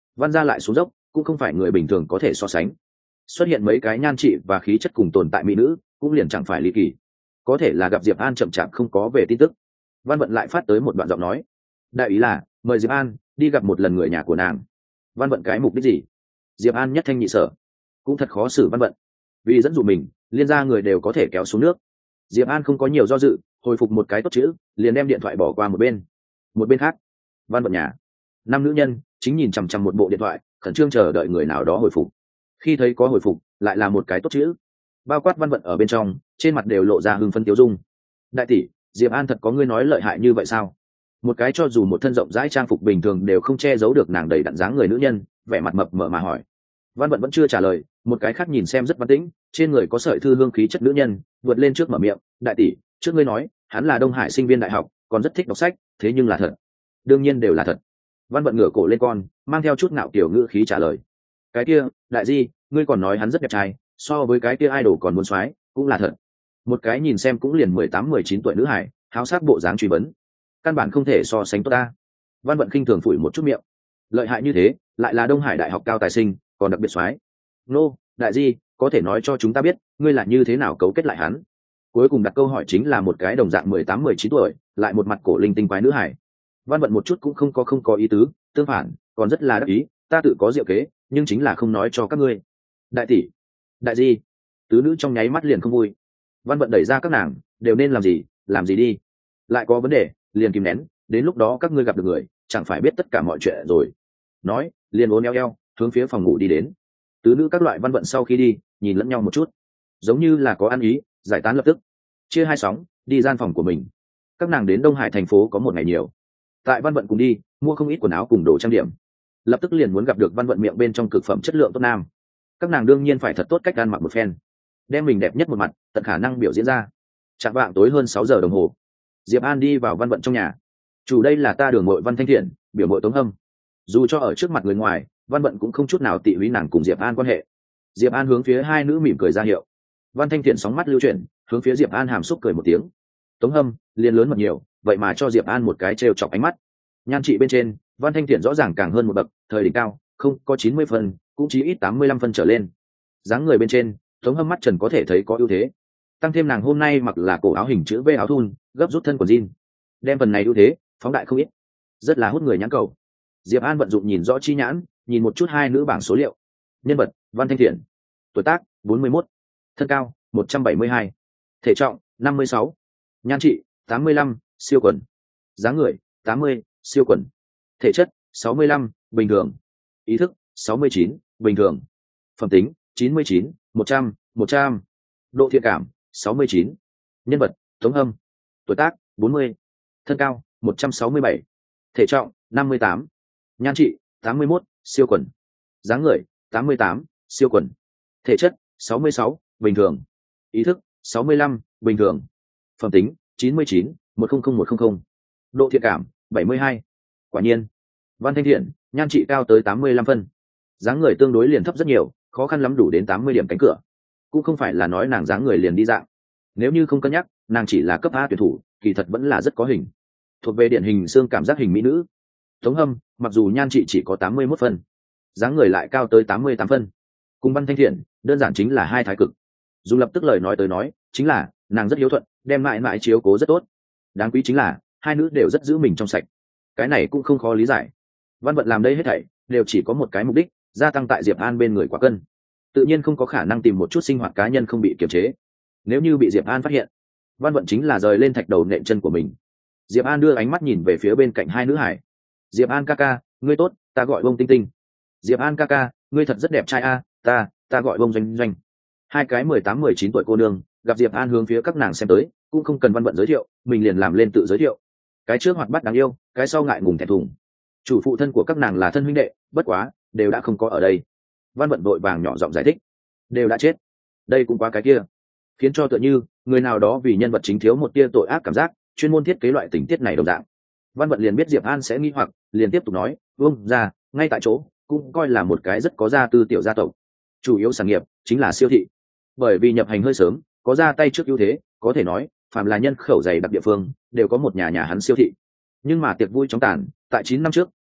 Văn gia lại xuống dốc cũng không phải người bình thường có thể so sánh. Xuất hiện mấy cái nhan trị và khí chất cùng tồn tại mỹ nữ cũng liền chẳng phải ly kỳ. Có thể là gặp Diệp An chậm chạp không có về tin tức. Văn Vận lại phát tới một đoạn giọng nói, đại ý là mời Diệp An đi gặp một lần người nhà của nàng. Văn Vận cái mục đích gì? Diệp An nhất thanh nhị sở, cũng thật khó xử Văn Vận. Vì dẫn dụ mình, liên gia người đều có thể kéo xuống nước. Diệp An không có nhiều do dự, hồi phục một cái tốt chữ, liền đem điện thoại bỏ qua một bên. Một bên khác, Văn Vận nhà, năm nữ nhân chính nhìn chằm chằm một bộ điện thoại, khẩn trương chờ đợi người nào đó hồi phục. Khi thấy có hồi phục, lại là một cái tốt chữ, bao quát Văn Vận ở bên trong, trên mặt đều lộ ra hưng phấn tiêu dung. Đại tỷ, Diệp An thật có ngươi nói lợi hại như vậy sao? Một cái cho dù một thân rộng rãi trang phục bình thường đều không che giấu được nàng đầy đặn dáng người nữ nhân, vẻ mặt mập mờ mà hỏi. Văn Vận vẫn chưa trả lời, một cái khác nhìn xem rất văn tĩnh, trên người có sợi thư hương khí chất nữ nhân vượt lên trước mở miệng, đại tỷ, trước ngươi nói hắn là Đông Hải sinh viên đại học, còn rất thích đọc sách, thế nhưng là thật? Đương nhiên đều là thật. Văn Vận ngửa cổ lên con, mang theo chút ngạo kiểu ngữ khí trả lời. Cái kia, đại di, ngươi còn nói hắn rất đẹp trai, so với cái kia idol còn muốn xoái, cũng là thật. Một cái nhìn xem cũng liền mười tám mười chín tuổi nữ hải, háo sắc bộ dáng truy vấn. Căn bản không thể so sánh tốt ta. Văn Vận khinh thường phủi một chút miệng. Lợi hại như thế, lại là Đông Hải đại học cao tài sinh, còn đặc biệt xoái. Nô, đại di, có thể nói cho chúng ta biết, ngươi là như thế nào cấu kết lại hắn? Cuối cùng đặt câu hỏi chính là một cái đồng dạng mười tám mười chín tuổi, lại một mặt cổ linh tinh quái nữ hải. Văn Vận một chút cũng không có không có ý tứ, tương phản, còn rất là đắc ý, ta tự có diệu kế, nhưng chính là không nói cho các ngươi. Đại tỷ, đại di, tứ nữ trong nháy mắt liền không vui. Văn Vận đẩy ra các nàng, đều nên làm gì, làm gì đi. Lại có vấn đề, liền kìm nén, đến lúc đó các ngươi gặp được người, chẳng phải biết tất cả mọi chuyện rồi. Nói, liền uốn eo eo, hướng phía phòng ngủ đi đến. Tứ nữ các loại Văn Vận sau khi đi, nhìn lẫn nhau một chút, giống như là có ăn ý, giải tán lập tức, chia hai sóng, đi gian phòng của mình. Các nàng đến Đông Hải thành phố có một ngày nhiều. Tại Văn Vận cùng đi, mua không ít quần áo cùng đồ trang điểm. Lập tức liền muốn gặp được Văn Vận miệng bên trong cực phẩm chất lượng tốt nam. Các nàng đương nhiên phải thật tốt cách ăn mặc một phen, đem mình đẹp nhất một mặt, tận khả năng biểu diễn ra. Chạng vạng tối hơn sáu giờ đồng hồ, Diệp An đi vào Văn Vận trong nhà. Chủ đây là ta Đường Mội Văn Thanh Thiện, biểu mội Tống Hâm. Dù cho ở trước mặt người ngoài, Văn Vận cũng không chút nào tị húy nàng cùng Diệp An quan hệ. Diệp An hướng phía hai nữ mỉm cười ra hiệu. Văn Thanh Thiện sóng mắt lưu chuyển, hướng phía Diệp An hàm xúc cười một tiếng. Tống Hâm liền lớn mật nhiều, vậy mà cho Diệp An một cái trêu chọc ánh mắt. Nhan trị bên trên, Văn Thanh Thiện rõ ràng càng hơn một bậc, thời đỉnh cao, không có chín mươi phân, cũng chỉ ít tám mươi lăm phân trở lên. Dáng người bên trên, Tống Hâm mắt trần có thể thấy có ưu thế. Tăng thêm nàng hôm nay mặc là cổ áo hình chữ V áo thun, gấp rút thân quần jean, đem phần này ưu thế phóng đại không ít, rất là hút người nhãn cầu. Diệp An vận dụng nhìn rõ chi nhãn, nhìn một chút hai nữ bảng số liệu. Nhân vật: Văn Thanh Thiện, tuổi tác: bốn mươi mốt, thân cao: một trăm bảy mươi hai, thể trọng: năm mươi sáu, nhan trị: tám mươi lăm, siêu quần, dáng người: tám mươi, siêu quần, thể chất: sáu mươi lăm, bình thường, ý thức: sáu mươi chín, bình thường, phẩm tính: chín mươi chín, một trăm, một trăm, độ thiện cảm: sáu mươi chín. Nhân vật: Tống Hâm, tuổi tác: bốn mươi, thân cao: một trăm sáu mươi bảy, thể trọng: năm mươi tám, nhan trị: tám mươi mốt, siêu quần, dáng người: tám mươi tám, siêu quần, thể chất: sáu mươi sáu, bình thường, ý thức: sáu mươi lăm, bình thường, phẩm tính: chín mươi chín, một không không một không không, độ thiện cảm: bảy mươi hai. Quả nhiên, Văn Thanh Thiện nhan trị cao tới tám mươi lăm phân, dáng người tương đối liền thấp rất nhiều, khó khăn lắm đủ đến tám mươi điểm cánh cửa. Cũng không phải là nói nàng dáng người liền đi dạng, nếu như không cân nhắc, nàng chỉ là cấp A tuyển thủ, kỳ thật vẫn là rất có hình, thuộc về điển hình xương cảm giác hình mỹ nữ. Tống Hâm mặc dù nhan trị chỉ có tám mươi mốt phân, dáng người lại cao tới tám mươi tám phân, cùng Văn Thanh Thiện đơn giản chính là hai thái cực. Dù lập tức lời nói tới nói, chính là nàng rất hiếu thuận, đem mãi mãi chiếu cố rất tốt. Đáng quý chính là hai nữ đều rất giữ mình trong sạch, cái này cũng không khó lý giải. Văn Vận làm đây hết thảy đều chỉ có một cái mục đích, gia tăng tại Diệp An bên người quả cân, tự nhiên không có khả năng tìm một chút sinh hoạt cá nhân không bị kiềm chế. Nếu như bị Diệp An phát hiện, Văn Vận chính là rời lên thạch đầu nện chân của mình. Diệp An đưa ánh mắt nhìn về phía bên cạnh hai nữ hải. Diệp An ca ca, ngươi tốt, ta gọi Bông Tinh Tinh. Diệp An ca ca, ngươi thật rất đẹp trai a, ta ta gọi Bông Doanh Doanh. Hai cái mười tám mười chín tuổi cô nương gặp Diệp An hướng phía các nàng xem tới, cũng không cần Văn Vận giới thiệu, mình liền làm lên tự giới thiệu. Cái trước hoạt bát đáng yêu, cái sau ngại ngùng thẹn thùng. Chủ phụ thân của các nàng là thân huynh đệ, bất quá đều đã không có ở đây. Văn Vận vội vàng nhỏ giọng giải thích, đều đã chết, đây cũng quá cái kia, khiến cho tựa như người nào đó vì nhân vật chính thiếu một tia tội ác cảm giác, chuyên môn thiết kế loại tình tiết này đồng dạng. Văn Vận liền biết Diệp An sẽ nghi hoặc, liền tiếp tục nói, vâng ra ngay tại chỗ, cũng coi là một cái rất có gia tư tiểu gia tộc, chủ yếu sản nghiệp chính là siêu thị, bởi vì nhập hành hơi sớm, có ra tay trước ưu thế, có thể nói phàm là nhân khẩu dày đặc địa phương đều có một nhà nhà hắn siêu thị. Nhưng mà tiệc vui chóng tàn, tại chín năm trước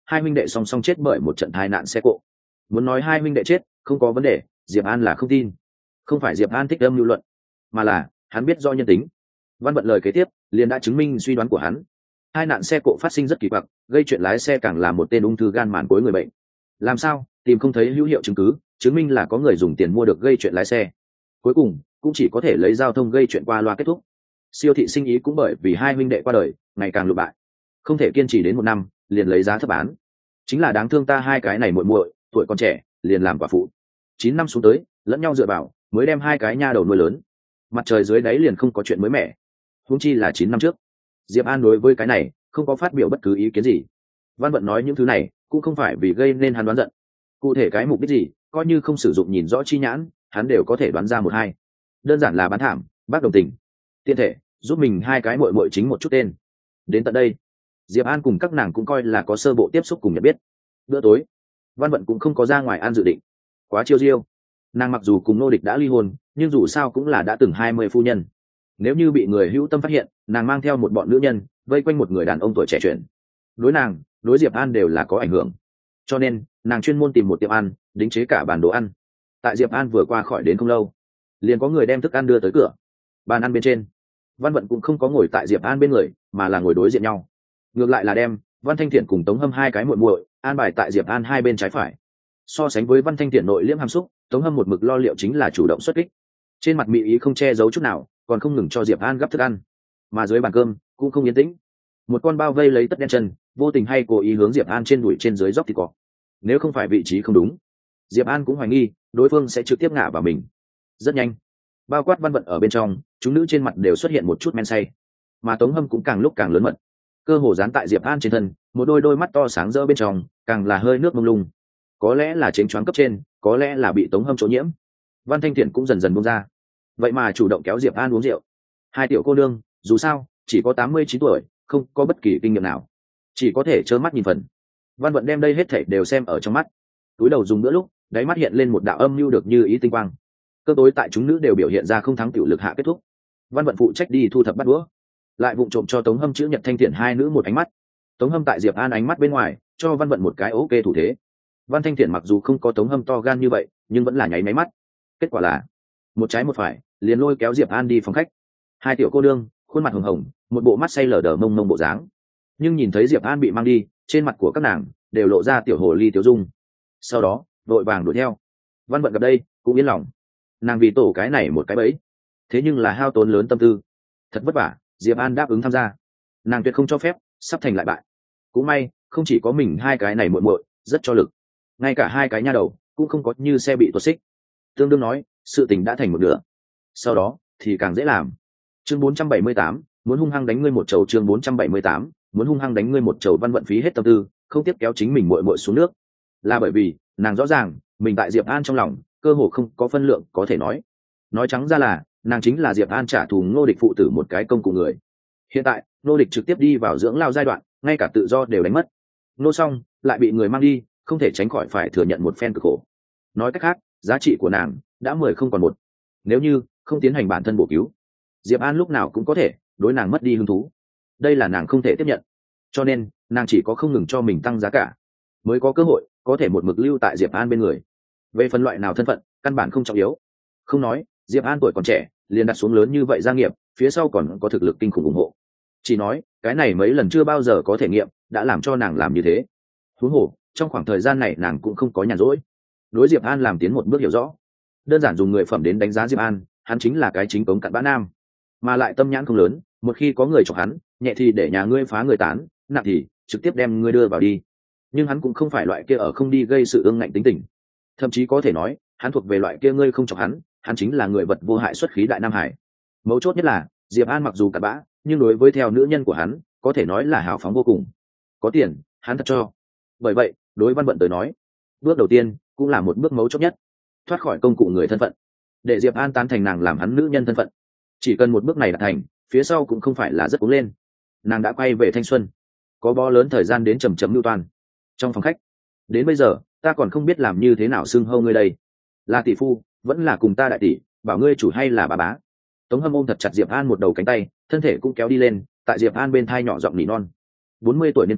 hai huynh đệ song song chết bởi một trận tai nạn xe cộ. Muốn nói hai huynh đệ chết không có vấn đề, Diệp An là không tin. Không phải Diệp An thích âm lưu luận, mà là hắn biết do nhân tính. Văn Vận lời kế tiếp liền đã chứng minh suy đoán của hắn. Hai nạn xe cộ phát sinh rất kỳ quặc, gây chuyện lái xe càng là một tên ung thư gan màn cuối người bệnh. Làm sao tìm không thấy hữu hiệu chứng cứ chứng minh là có người dùng tiền mua được gây chuyện lái xe? Cuối cùng cũng chỉ có thể lấy giao thông gây chuyện qua loa kết thúc. Siêu thị sinh ý cũng bởi vì hai huynh đệ qua đời ngày càng lụi bại, không thể kiên trì đến một năm liền lấy giá thấp bán. Chính là đáng thương ta hai cái này muội muội tuổi còn trẻ liền làm quả phụ, chín năm xuống tới lẫn nhau dựa vào mới đem hai cái nha đầu nuôi lớn. Mặt trời dưới đáy liền không có chuyện mới mẻ, huống chi là chín năm trước. Diệp An đối với cái này không có phát biểu bất cứ ý kiến gì. Văn Vận nói những thứ này cũng không phải vì gây nên hắn đoán giận, cụ thể cái mục đích gì coi như không sử dụng nhìn rõ chi nhãn hắn đều có thể đoán ra một hai. Đơn giản là bán thảm bác đồng tình, tiện thể giúp mình hai cái muội muội chính một chút tên. Đến tận đây Diệp An cùng các nàng cũng coi là có sơ bộ tiếp xúc cùng nhận biết. Bữa tối Văn Vận cũng không có ra ngoài ăn dự định, quá chiêu diêu. Nàng mặc dù cùng Nô Địch đã ly hôn nhưng dù sao cũng là đã từng hai mươi phu nhân, nếu như bị người hữu tâm phát hiện nàng mang theo một bọn nữ nhân vây quanh một người đàn ông tuổi trẻ chuyển, đối nàng đối Diệp An đều là có ảnh hưởng. Cho nên nàng chuyên môn tìm một tiệm ăn đính chế cả bàn đồ ăn. Tại Diệp An vừa qua khỏi đến không lâu liền có người đem thức ăn đưa tới cửa. Bàn ăn bên trên Văn Vận cũng không có ngồi tại Diệp An bên người mà là ngồi đối diện nhau, ngược lại là đem Văn Thanh Thiện cùng Tống Hâm hai cái muội muội an bài tại Diệp An hai bên trái phải. So sánh với Văn Thanh Thiện nội liễm hàm xúc, Tống Hâm một mực lo liệu chính là chủ động xuất kích, trên mặt mỹ ý không che giấu chút nào, còn không ngừng cho Diệp An gắp thức ăn. Mà dưới bàn cơm cũng không yên tĩnh, một con bao vây lấy tất đen chân vô tình hay cố ý hướng Diệp An trên đùi trên dưới dốc thịt cỏ. Nếu không phải vị trí không đúng, Diệp An cũng hoài nghi đối phương sẽ trực tiếp ngã vào mình. Rất nhanh, bao quát Văn Vận ở bên trong, chúng nữ trên mặt đều xuất hiện một chút men say, mà Tống Hâm cũng càng lúc càng lớn mật, cơ hồ dán tại Diệp An trên thân, một đôi đôi mắt to sáng rỡ bên trong càng là hơi nước mông lung. Có lẽ là chênh choáng cấp trên, có lẽ là bị Tống Hâm chỗ nhiễm. Văn Thanh Thiện cũng dần dần buông ra, vậy mà chủ động kéo Diệp An uống rượu. Hai tiểu cô nương dù sao chỉ có tám mươi chín tuổi, không có bất kỳ kinh nghiệm nào, chỉ có thể trơ mắt nhìn phần. Văn Vận đem đây hết thảy đều xem ở trong mắt, túi đầu dùng bữa lúc đáy mắt hiện lên một đạo âm mưu được như ý tinh quang. Cơ tối tại chúng nữ đều biểu hiện ra không thắng tiểu lực hạ kết thúc. Văn Vận phụ trách đi thu thập bát đũa, lại vụng trộm cho Tống Hâm chữ Nhật Thanh Thiện hai nữ một ánh mắt. Tống Hâm tại Diệp An ánh mắt bên ngoài cho Văn Vận một cái ok thủ thế. Văn Thanh Thiện mặc dù không có Tống Hâm to gan như vậy nhưng vẫn là nháy máy mắt. Kết quả là một trái một phải liền lôi kéo Diệp An đi phòng khách. Hai tiểu cô đương khuôn mặt hồng hồng, một bộ mắt say lờ đờ mông mông bộ dáng, nhưng nhìn thấy Diệp An bị mang đi, trên mặt của các nàng đều lộ ra tiểu hồ ly tiểu dung. Sau đó vội vàng đuổi theo. Văn Vận gặp đây cũng yên lòng, nàng vì tổ cái này một cái bẫy, thế nhưng là hao tốn lớn tâm tư, thật vất vả Diệp An đáp ứng tham gia, nàng tuyệt không cho phép sắp thành lại bại. Cũng may không chỉ có mình hai cái này muội muội rất cho lực, ngay cả hai cái nha đầu cũng không có như xe bị tuột xích. Tương đương nói sự tình đã thành một nửa, sau đó thì càng dễ làm. Chương bốn trăm bảy mươi tám, muốn hung hăng đánh ngươi một chầu. Chương bốn trăm bảy mươi tám, muốn hung hăng đánh ngươi một chầu. Văn Vận phí hết tâm tư không tiếp kéo chính mình muội muội xuống nước, là bởi vì nàng rõ ràng mình tại Diệp An trong lòng cơ hồ không có phân lượng có thể nói. Nói trắng ra là nàng chính là Diệp An trả thù Ngô Địch phụ tử một cái công cụ người. Hiện tại Ngô Địch trực tiếp đi vào dưỡng lao giai đoạn, ngay cả tự do đều đánh mất. Nô xong lại bị người mang đi, không thể tránh khỏi phải thừa nhận một phen cực khổ. Nói cách khác, giá trị của nàng đã mười không còn một. Nếu như không tiến hành bản thân bổ cứu, Diệp An lúc nào cũng có thể đối nàng mất đi hứng thú. Đây là nàng không thể tiếp nhận, cho nên nàng chỉ có không ngừng cho mình tăng giá cả, mới có cơ hội có thể một mực lưu tại Diệp An bên người. Về phần loại nào thân phận căn bản không trọng yếu. Không nói Diệp An tuổi còn trẻ liền đặt xuống lớn như vậy gia nghiệp, phía sau còn có thực lực kinh khủng ủng hộ. Chỉ nói cái này mấy lần chưa bao giờ có thể nghiệm đã làm cho nàng làm như thế. Huống hồ trong khoảng thời gian này nàng cũng không có nhàn rỗi, đối Diệp An làm tiến một bước hiểu rõ. Đơn giản dùng người phẩm đến đánh giá Diệp An, hắn chính là cái chính cống cặn bã nam, mà lại tâm nhãn không lớn. Một khi có người chọc hắn, nhẹ thì để nhà ngươi phá người tán, nặng thì trực tiếp đem ngươi đưa vào đi. Nhưng hắn cũng không phải loại kia ở không đi gây sự ương ngạnh tính tình, thậm chí có thể nói hắn thuộc về loại kia ngươi không chọc hắn, hắn chính là người vật vô hại xuất khí đại nam hải. Mấu chốt nhất là Diệp An mặc dù cặn bã, nhưng đối với theo nữ nhân của hắn có thể nói là hào phóng vô cùng. Có tiền hắn thật cho. Bởi vậy đối Văn Vận tới nói, bước đầu tiên cũng là một bước mấu chốt nhất, thoát khỏi công cụ người thân phận, để Diệp An tán thành nàng làm hắn nữ nhân thân phận. Chỉ cần một bước này đạt thành, phía sau cũng không phải là rất cuống lên. Nàng đã quay về thanh xuân, có bó lớn thời gian đến trầm trầm lưu toàn. Trong phòng khách, đến bây giờ ta còn không biết làm như thế nào xưng hô ngươi đây, là tỷ phu vẫn là cùng ta đại tỷ, bảo ngươi chủ hay là bà bá. Tống Hâm ôm thật chặt Diệp An một đầu cánh tay, thân thể cũng kéo đi lên, tại Diệp An bên thai nhỏ giọng nỉ non. Bốn mươi tuổi niên kỷ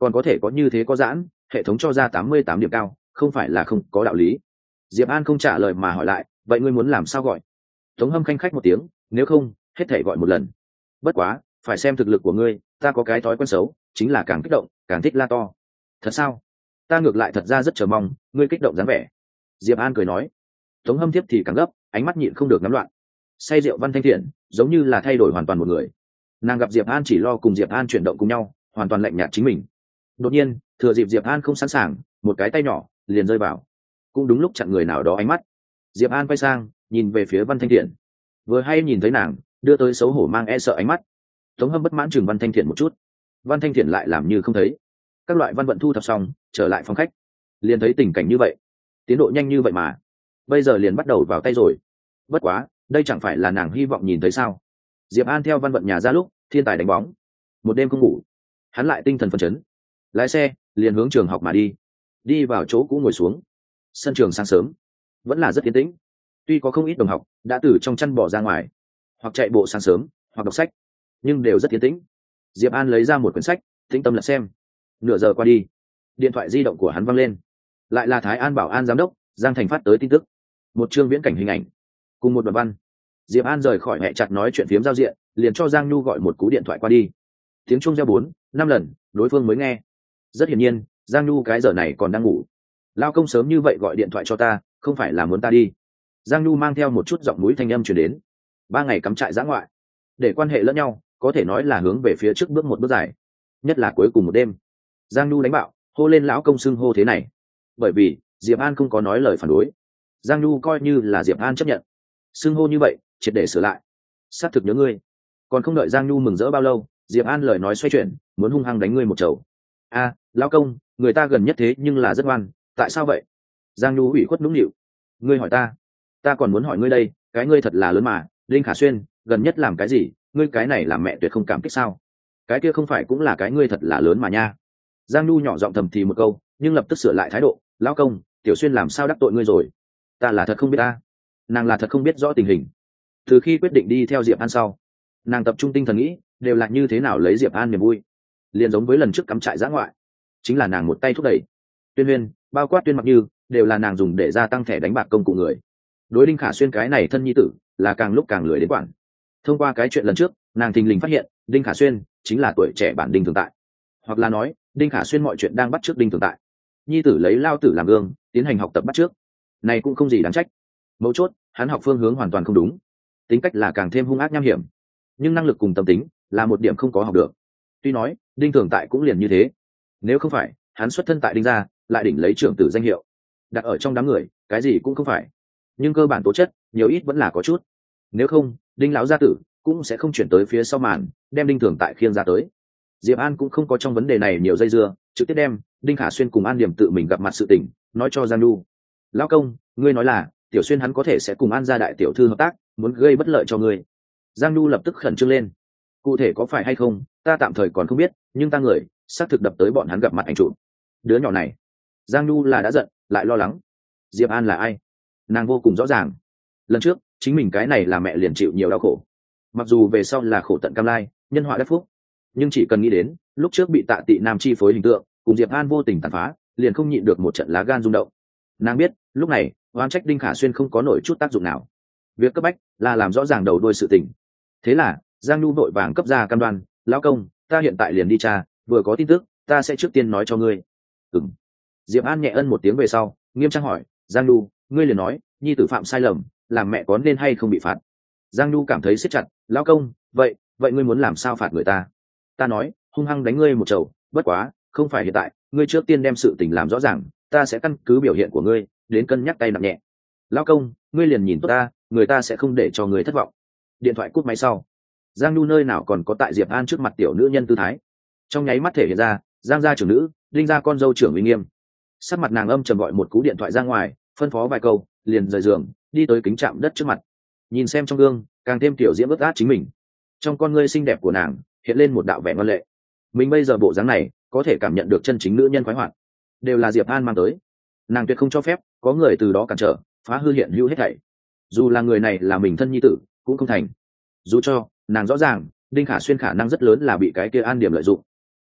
còn có thể có như thế có giãn, hệ thống cho ra tám mươi tám điểm cao, không phải là không có đạo lý. Diệp An không trả lời mà hỏi lại, vậy ngươi muốn làm sao gọi? Tống Hâm khanh khách một tiếng, nếu không hết thể gọi một lần. Bất quá phải xem thực lực của ngươi, ta có cái thói quen xấu, chính là càng kích động càng thích la to. Thật sao? Ta ngược lại thật ra rất chờ mong ngươi kích động dáng vẻ. Diệp An cười nói. Tống Hâm tiếp thì càng gấp, ánh mắt nhịn không được nắm loạn. Say rượu Văn Thanh Thiện giống như là thay đổi hoàn toàn một người. Nàng gặp Diệp An chỉ lo cùng Diệp An chuyển động cùng nhau, hoàn toàn lạnh nhạt chính mình. Đột nhiên thừa dịp Diệp An không sẵn sàng, một cái tay nhỏ liền rơi vào, cũng đúng lúc chặn người nào đó ánh mắt. Diệp An quay sang nhìn về phía Văn Thanh Thiện, vừa hay nhìn thấy nàng đưa tới xấu hổ mang e sợ ánh mắt. Tống Hâm bất mãn chừng Văn Thanh Thiện một chút, Văn Thanh Thiện lại làm như không thấy. Các loại văn vận thu thập xong trở lại phòng khách, liền thấy tình cảnh như vậy, tiến độ nhanh như vậy mà bây giờ liền bắt đầu vào tay rồi. Bất quá đây chẳng phải là nàng hy vọng nhìn thấy sao? Diệp An theo văn vận nhà ra lúc thiên tài đánh bóng, một đêm không ngủ, hắn lại tinh thần phấn chấn, lái xe liền hướng trường học mà đi. Đi vào chỗ cũ ngồi xuống. Sân trường sáng sớm vẫn là rất yên tĩnh, tuy có không ít đồng học đã từ trong chăn bỏ ra ngoài, hoặc chạy bộ sáng sớm hoặc đọc sách, nhưng đều rất yên tĩnh. Diệp An lấy ra một quyển sách, tĩnh tâm lật xem. Nửa giờ qua đi, điện thoại di động của hắn văng lên, lại là Thái An Bảo An giám đốc Giang Thành phát tới tin tức, một chương viễn cảnh hình ảnh cùng một đoạn văn. Diệp An rời khỏi mẹ chặt nói chuyện phiếm giao diện, liền cho Giang Nhu gọi một cú điện thoại qua đi. Tiếng chuông reo bốn năm lần, đối phương mới nghe. Rất hiển nhiên Giang Nhu cái giờ này còn đang ngủ. Lao công sớm như vậy gọi điện thoại cho ta, không phải là muốn ta đi? Giang Nhu mang theo một chút giọng mũi thanh âm truyền đến. Ba ngày cắm trại dã ngoại, để quan hệ lẫn nhau có thể nói là hướng về phía trước bước một bước dài, nhất là cuối cùng một đêm. Giang Nhu đánh bạo hô lên lão công xưng hô thế này, bởi vì Diệp An không có nói lời phản đối. Giang Nhu coi như là Diệp An chấp nhận xưng hô như vậy, triệt để sửa lại. Xác thực nhớ ngươi. Còn không đợi Giang Nhu mừng rỡ bao lâu, Diệp An lời nói xoay chuyển, muốn hung hăng đánh ngươi một chầu. A, lão công, người ta gần nhất thế nhưng là rất ngoan, tại sao vậy? Giang Nhu ủy khuất nũng nịu. Ngươi hỏi ta, ta còn muốn hỏi ngươi đây, cái ngươi thật là lớn mà. Linh Khả Xuyên gần nhất làm cái gì, ngươi cái này làm mẹ tuyệt không cảm kích sao? Cái kia không phải cũng là cái ngươi thật là lớn mà nha. Giang Nhu nhỏ giọng thầm thì một câu, nhưng lập tức sửa lại thái độ. Lão công, Tiểu Xuyên làm sao đắc tội ngươi rồi? Ta là thật không biết ta. Nàng là thật không biết rõ tình hình. Từ khi quyết định đi theo Diệp An sau, nàng tập trung tinh thần nghĩ đều là như thế nào lấy Diệp An niềm vui. Liền giống với lần trước cắm trại dã ngoại, chính là nàng một tay thúc đẩy. Tuyên Huyên, bao quát Tuyên Mặc Như, đều là nàng dùng để gia tăng thẻ đánh bạc công cụ người. Đối Đinh Khả Xuyên cái này thân nhi tử là càng lúc càng lười đến quản. Thông qua cái chuyện lần trước, nàng thình lình phát hiện Đinh Khả Xuyên chính là tuổi trẻ bản Đinh Thường Tại, hoặc là nói Đinh Khả Xuyên mọi chuyện đang bắt chước Đinh Thường Tại. Nhi tử lấy lao tử làm gương, tiến hành học tập bắt chước, này cũng không gì đáng trách. Mấu chốt hắn học phương hướng hoàn toàn không đúng, tính cách là càng thêm hung ác nham hiểm, nhưng năng lực cùng tâm tính là một điểm không có học được. Tuy nói Đinh Thường Tại cũng liền như thế, nếu không phải hắn xuất thân tại Đinh gia, lại đỉnh lấy trưởng tử danh hiệu, đặt ở trong đám người cái gì cũng không phải, nhưng cơ bản tố chất nhiều ít vẫn là có chút. Nếu không Đinh lão gia tử cũng sẽ không chuyển tới phía sau màn đem Đinh Thường Tại khiêng ra tới. Diệp An cũng không có trong vấn đề này nhiều dây dưa, trực tiếp đem Đinh Khả Xuyên cùng An Điểm tự mình gặp mặt sự tình nói cho Giang Nhu. Lão công, ngươi nói là Tiểu Xuyên hắn có thể sẽ cùng An gia đại tiểu thư hợp tác, muốn gây bất lợi cho ngươi. Giang Nhu lập tức khẩn trương lên. Cụ thể có phải hay không, ta tạm thời còn không biết, nhưng ta người xác thực đập tới bọn hắn gặp mặt ảnh chụp. Đứa nhỏ này, Giang Nhu là đã giận lại lo lắng. Diệp An là ai? Nàng vô cùng rõ ràng. Lần trước chính mình cái này là mẹ liền chịu nhiều đau khổ, mặc dù về sau là khổ tận cam lai, nhân họa đắc phúc, nhưng chỉ cần nghĩ đến lúc trước bị Tạ Tị Nam chi phối hình tượng cùng Diệp An vô tình tàn phá, liền không nhịn được một trận lá gan rung động. Nàng biết lúc này oan trách Đinh Khả Xuyên không có nổi chút tác dụng nào, việc cấp bách là làm rõ ràng đầu đuôi sự tình. Thế là Giang Nhu vội vàng cấp ra cam đoan, lão công, ta hiện tại liền đi tra, vừa có tin tức ta sẽ trước tiên nói cho ngươi. Ừm. Diệp An nhẹ ân một tiếng về sau nghiêm trang hỏi, Giang Nhu, ngươi liền nói nhi tử phạm sai lầm, làm mẹ có nên hay không bị phạt? Giang Nhu cảm thấy siết chặt, lão công, vậy vậy ngươi muốn làm sao phạt người ta? Ta nói hung hăng đánh ngươi một chầu, bất quá không phải hiện tại, ngươi trước tiên đem sự tình làm rõ ràng, ta sẽ căn cứ biểu hiện của ngươi đến cân nhắc tay nặng nhẹ. Lão công, ngươi liền nhìn tốt ta, người ta sẽ không để cho ngươi thất vọng. Điện thoại cút máy sau, Giang Nhu nơi nào còn có tại Diệp An trước mặt tiểu nữ nhân tư thái, trong nháy mắt thể hiện ra Giang gia trưởng nữ, Đinh gia con dâu trưởng uy nghiêm. Sắc mặt nàng âm trầm gọi một cú điện thoại ra ngoài, phân phó vài câu liền rời giường đi tới kính chạm đất trước mặt, nhìn xem trong gương càng thêm tiểu diễm ướt át chính mình. Trong con ngươi xinh đẹp của nàng hiện lên một đạo vẻ ngoan lệ. Mình bây giờ bộ dáng này có thể cảm nhận được chân chính nữ nhân khoái hoạt, đều là Diệp An mang tới. Nàng tuyệt không cho phép có người từ đó cản trở, phá hư hiện hữu hết thảy. Dù là người này là mình thân nhi tử cũng không thành. Dù cho nàng rõ ràng Đinh Khả Xuyên khả năng rất lớn là bị cái kia An Điểm lợi dụng,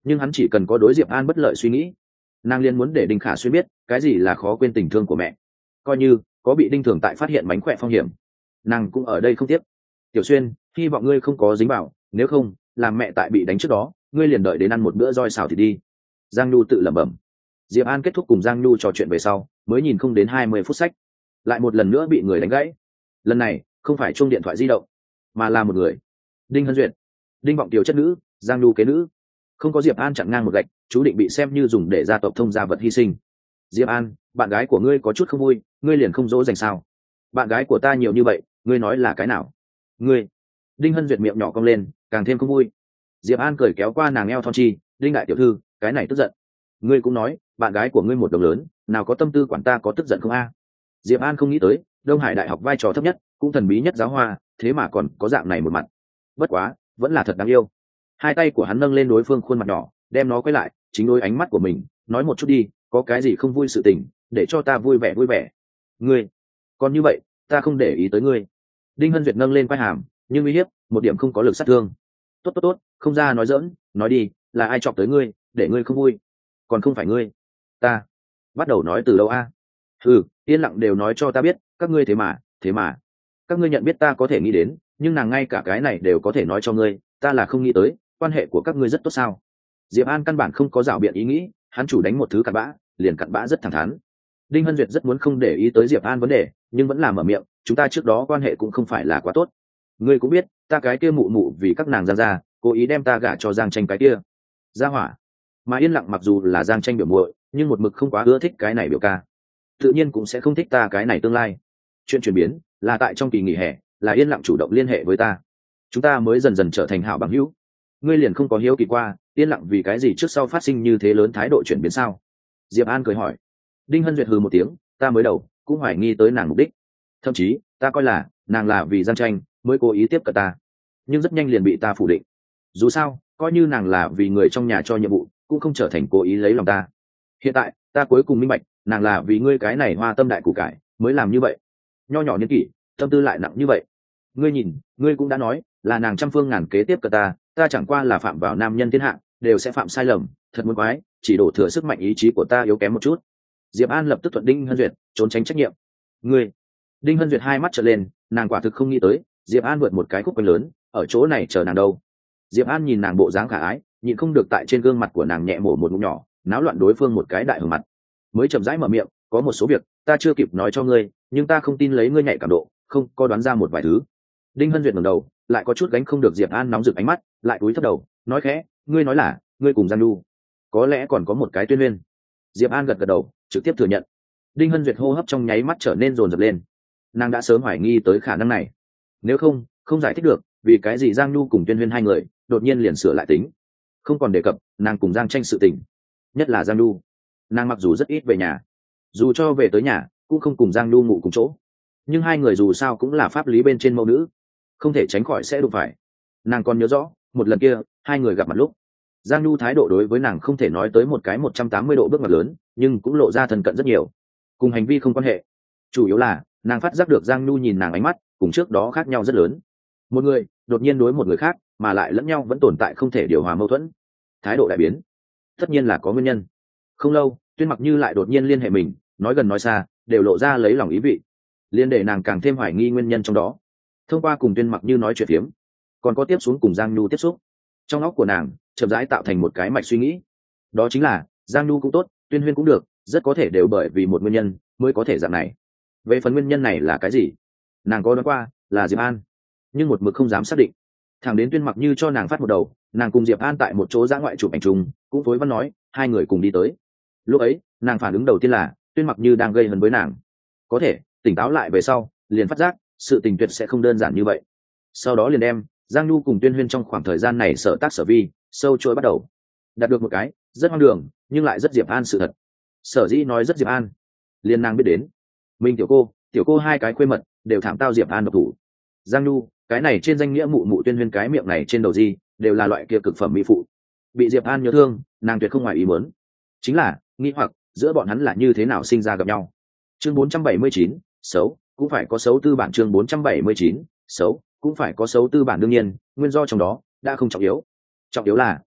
nhưng hắn chỉ cần có đối Diệp An bất lợi suy nghĩ, nàng liền muốn để Đinh Khả Xuyên biết cái gì là khó quên tình thương của mẹ, coi như có bị Đinh Thường tại phát hiện mánh khỏe phong hiểm, nàng cũng ở đây không tiếc. Tiểu Xuyên, hy vọng ngươi không có dính vào, nếu không làm mẹ tại bị đánh trước đó ngươi liền đợi đến ăn một bữa roi xào thì đi. Giang Nhu tự lẩm bẩm. Diệp An kết thúc cùng Giang Nhu trò chuyện về sau mới nhìn không đến hai mươi phút sách, lại một lần nữa bị người đánh gãy. Lần này không phải chuông điện thoại di động, mà là một người. Đinh Hân Duyệt, Đinh Vọng Tiểu chất nữ, Giang Nhu kế nữ. Không có Diệp An chặn ngang một gạch, chú định bị xem như dùng để gia tộc thông gia vật hy sinh. Diệp An, bạn gái của ngươi có chút không vui, ngươi liền không dỗ dành sao? Bạn gái của ta nhiều như vậy, ngươi nói là cái nào? Ngươi. Đinh Hân Duyệt miệng nhỏ cong lên, càng thêm không vui. Diệp An cười kéo qua nàng eo thon chi, Đinh đại tiểu thư, cái này tức giận. Ngươi cũng nói, bạn gái của ngươi một đồng lớn, nào có tâm tư quản ta có tức giận không a? Diệp An không nghĩ tới, Đông Hải đại học vai trò thấp nhất, cũng thần bí nhất giáo hoa, thế mà còn có dạng này một mặt. Bất quá, vẫn là thật đáng yêu. Hai tay của hắn nâng lên đối phương khuôn mặt nhỏ, đem nó quay lại, chính đối ánh mắt của mình, nói một chút đi, có cái gì không vui sự tình, để cho ta vui vẻ vui vẻ. Ngươi, còn như vậy, ta không để ý tới ngươi. Đinh Hân Duyệt nâng lên quai hàm, nhưng uy hiếp, một điểm không có lực sát thương. Tốt tốt tốt, không ra nói dỡn, nói đi, là ai chọc tới ngươi, để ngươi không vui? Còn không phải ngươi. Ta. Bắt đầu nói từ đâu a? Ừ, yên lặng đều nói cho ta biết, các ngươi thế mà, thế mà. Các ngươi nhận biết ta có thể nghĩ đến, nhưng nàng ngay cả cái này đều có thể nói cho ngươi, ta là không nghĩ tới, quan hệ của các ngươi rất tốt sao? Diệp An căn bản không có dạo biện ý nghĩ, hắn chủ đánh một thứ cặn bã, liền cặn bã rất thẳng thắn. Đinh Hân Duyệt rất muốn không để ý tới Diệp An vấn đề, nhưng vẫn làm mở miệng, chúng ta trước đó quan hệ cũng không phải là quá tốt. Ngươi cũng biết, ta cái kia mụ mụ vì các nàng Giang gia, cố ý đem ta gả cho Giang Tranh cái kia. Gia hỏa. Mà Yên Lặng mặc dù là Giang Tranh biểu muội, nhưng một mực không quá ưa thích cái này biểu ca. Tự nhiên cũng sẽ không thích ta cái này tương lai. Chuyện chuyển biến là tại trong kỳ nghỉ hè, là Yên Lặng chủ động liên hệ với ta. Chúng ta mới dần dần trở thành hảo bằng hữu. Ngươi liền không có hiếu kỳ qua, Yên Lặng vì cái gì trước sau phát sinh như thế lớn thái độ chuyển biến sao? Diệp An cười hỏi. Đinh Hân Duyệt hừ một tiếng, ta mới đầu cũng hoài nghi tới nàng mục đích. Thậm chí, ta coi là nàng là vì Giang Tranh mới cố ý tiếp cận ta, nhưng rất nhanh liền bị ta phủ định. Dù sao, coi như nàng là vì người trong nhà cho nhiệm vụ, cũng không trở thành cố ý lấy lòng ta. Hiện tại, ta cuối cùng minh bạch, nàng là vì ngươi cái này hoa tâm đại củ cải mới làm như vậy. Nho nhỏ niên kỷ, tâm tư lại nặng như vậy. Ngươi nhìn, ngươi cũng đã nói là nàng trăm phương ngàn kế tiếp cận ta, ta chẳng qua là phạm vào nam nhân thiên hạ, đều sẽ phạm sai lầm, thật muốn quái, chỉ đổ thừa sức mạnh ý chí của ta yếu kém một chút. Diệp An lập tức thuận Đinh Hân Duyệt, trốn tránh trách nhiệm. Ngươi. Đinh Hân Duyệt hai mắt trợn lên, nàng quả thực không nghĩ tới, Diệp An vượt một cái khúc quanh lớn, ở chỗ này chờ nàng đâu. Diệp An nhìn nàng bộ dáng khả ái, nhịn không được tại trên gương mặt của nàng nhẹ mổ một ngụm nhỏ, náo loạn đối phương một cái đại hưởng mặt. Mới chậm rãi mở miệng, có một số việc ta chưa kịp nói cho ngươi, nhưng ta không tin lấy ngươi nhạy cảm độ, không có đoán ra một vài thứ. Đinh Hân Duyệt ngẩng đầu, lại có chút gánh không được Diệp An nóng rực ánh mắt, lại cúi thấp đầu, nói khẽ, ngươi nói là ngươi cùng Giang Nhu, có lẽ còn có một cái tuyên liên. Diệp An gật gật đầu, trực tiếp thừa nhận. Đinh Hân Duyệt hô hấp trong nháy mắt trở nên rồn rập lên. Nàng đã sớm hoài nghi tới khả năng này. Nếu không, không giải thích được vì cái gì Giang Nhu cùng Tuyên Huyên hai người đột nhiên liền sửa lại tính. Không còn đề cập nàng cùng Giang Tranh sự tình, nhất là Giang Nhu. Nàng mặc dù rất ít về nhà, dù cho về tới nhà cũng không cùng Giang Nhu ngủ cùng chỗ, nhưng hai người dù sao cũng là pháp lý bên trên mẫu nữ, không thể tránh khỏi sẽ đụng phải. Nàng còn nhớ rõ một lần kia hai người gặp mặt lúc, Giang Nhu thái độ đối với nàng không thể nói tới một cái một trăm tám mươi độ bước ngoặt lớn, nhưng cũng lộ ra thân cận rất nhiều. Cùng hành vi không quan hệ, chủ yếu là nàng phát giác được Giang Nhu nhìn nàng ánh mắt cùng trước đó khác nhau rất lớn. Một người đột nhiên đối một người khác, mà lại lẫn nhau vẫn tồn tại không thể điều hòa mâu thuẫn, thái độ đại biến, tất nhiên là có nguyên nhân. Không lâu, Tuyên Mặc Như lại đột nhiên liên hệ mình, nói gần nói xa, đều lộ ra lấy lòng ý vị, liên để nàng càng thêm hoài nghi nguyên nhân trong đó. Thông qua cùng Tuyên Mặc Như nói chuyện phiếm, còn có tiếp xuống cùng Giang Nhu tiếp xúc, trong óc của nàng chậm rãi tạo thành một cái mạch suy nghĩ, đó chính là Giang Nhu cũng tốt, Tuyên Huyên cũng được, rất có thể đều bởi vì một nguyên nhân mới có thể dạng này. Về phần nguyên nhân này là cái gì, nàng có đoán qua là Diệp An, nhưng một mực không dám xác định. Thẳng đến Tuyên Mặc Như cho nàng phát một đầu, nàng cùng Diệp An tại một chỗ dã ngoại chụp ảnh chung, cũng phối văn nói hai người cùng đi tới. Lúc ấy nàng phản ứng đầu tiên là Tuyên Mặc Như đang gây hấn với nàng, có thể tỉnh táo lại về sau liền phát giác sự tình tuyệt sẽ không đơn giản như vậy. Sau đó liền đem Giang Nhu cùng Tuyên Huyên trong khoảng thời gian này sở tác sở vi sâu chuỗi bắt đầu, đạt được một cái rất hoang đường nhưng lại rất Diệp An sự thật. Sở dĩ nói rất Diệp An, liền nàng biết đến mình tiểu cô tiểu cô hai cái khuê mật đều thảm tao Diệp An độc thủ. Giang Nhu cái này trên danh nghĩa mụ mụ Tuyên Huyên cái miệng này trên đầu gì đều là loại kia cực phẩm mỹ phụ, bị Diệp An nhớ thương, nàng tuyệt không ngoài ý muốn. Chính là nghĩ hoặc giữa bọn hắn là như thế nào sinh ra gặp nhau. Chương bốn trăm bảy mươi chín, xấu cũng phải có xấu tư bản. Chương bốn trăm bảy mươi chín, xấu cũng phải có xấu tư bản. Đương nhiên nguyên do trong đó đã không trọng yếu, trọng yếu là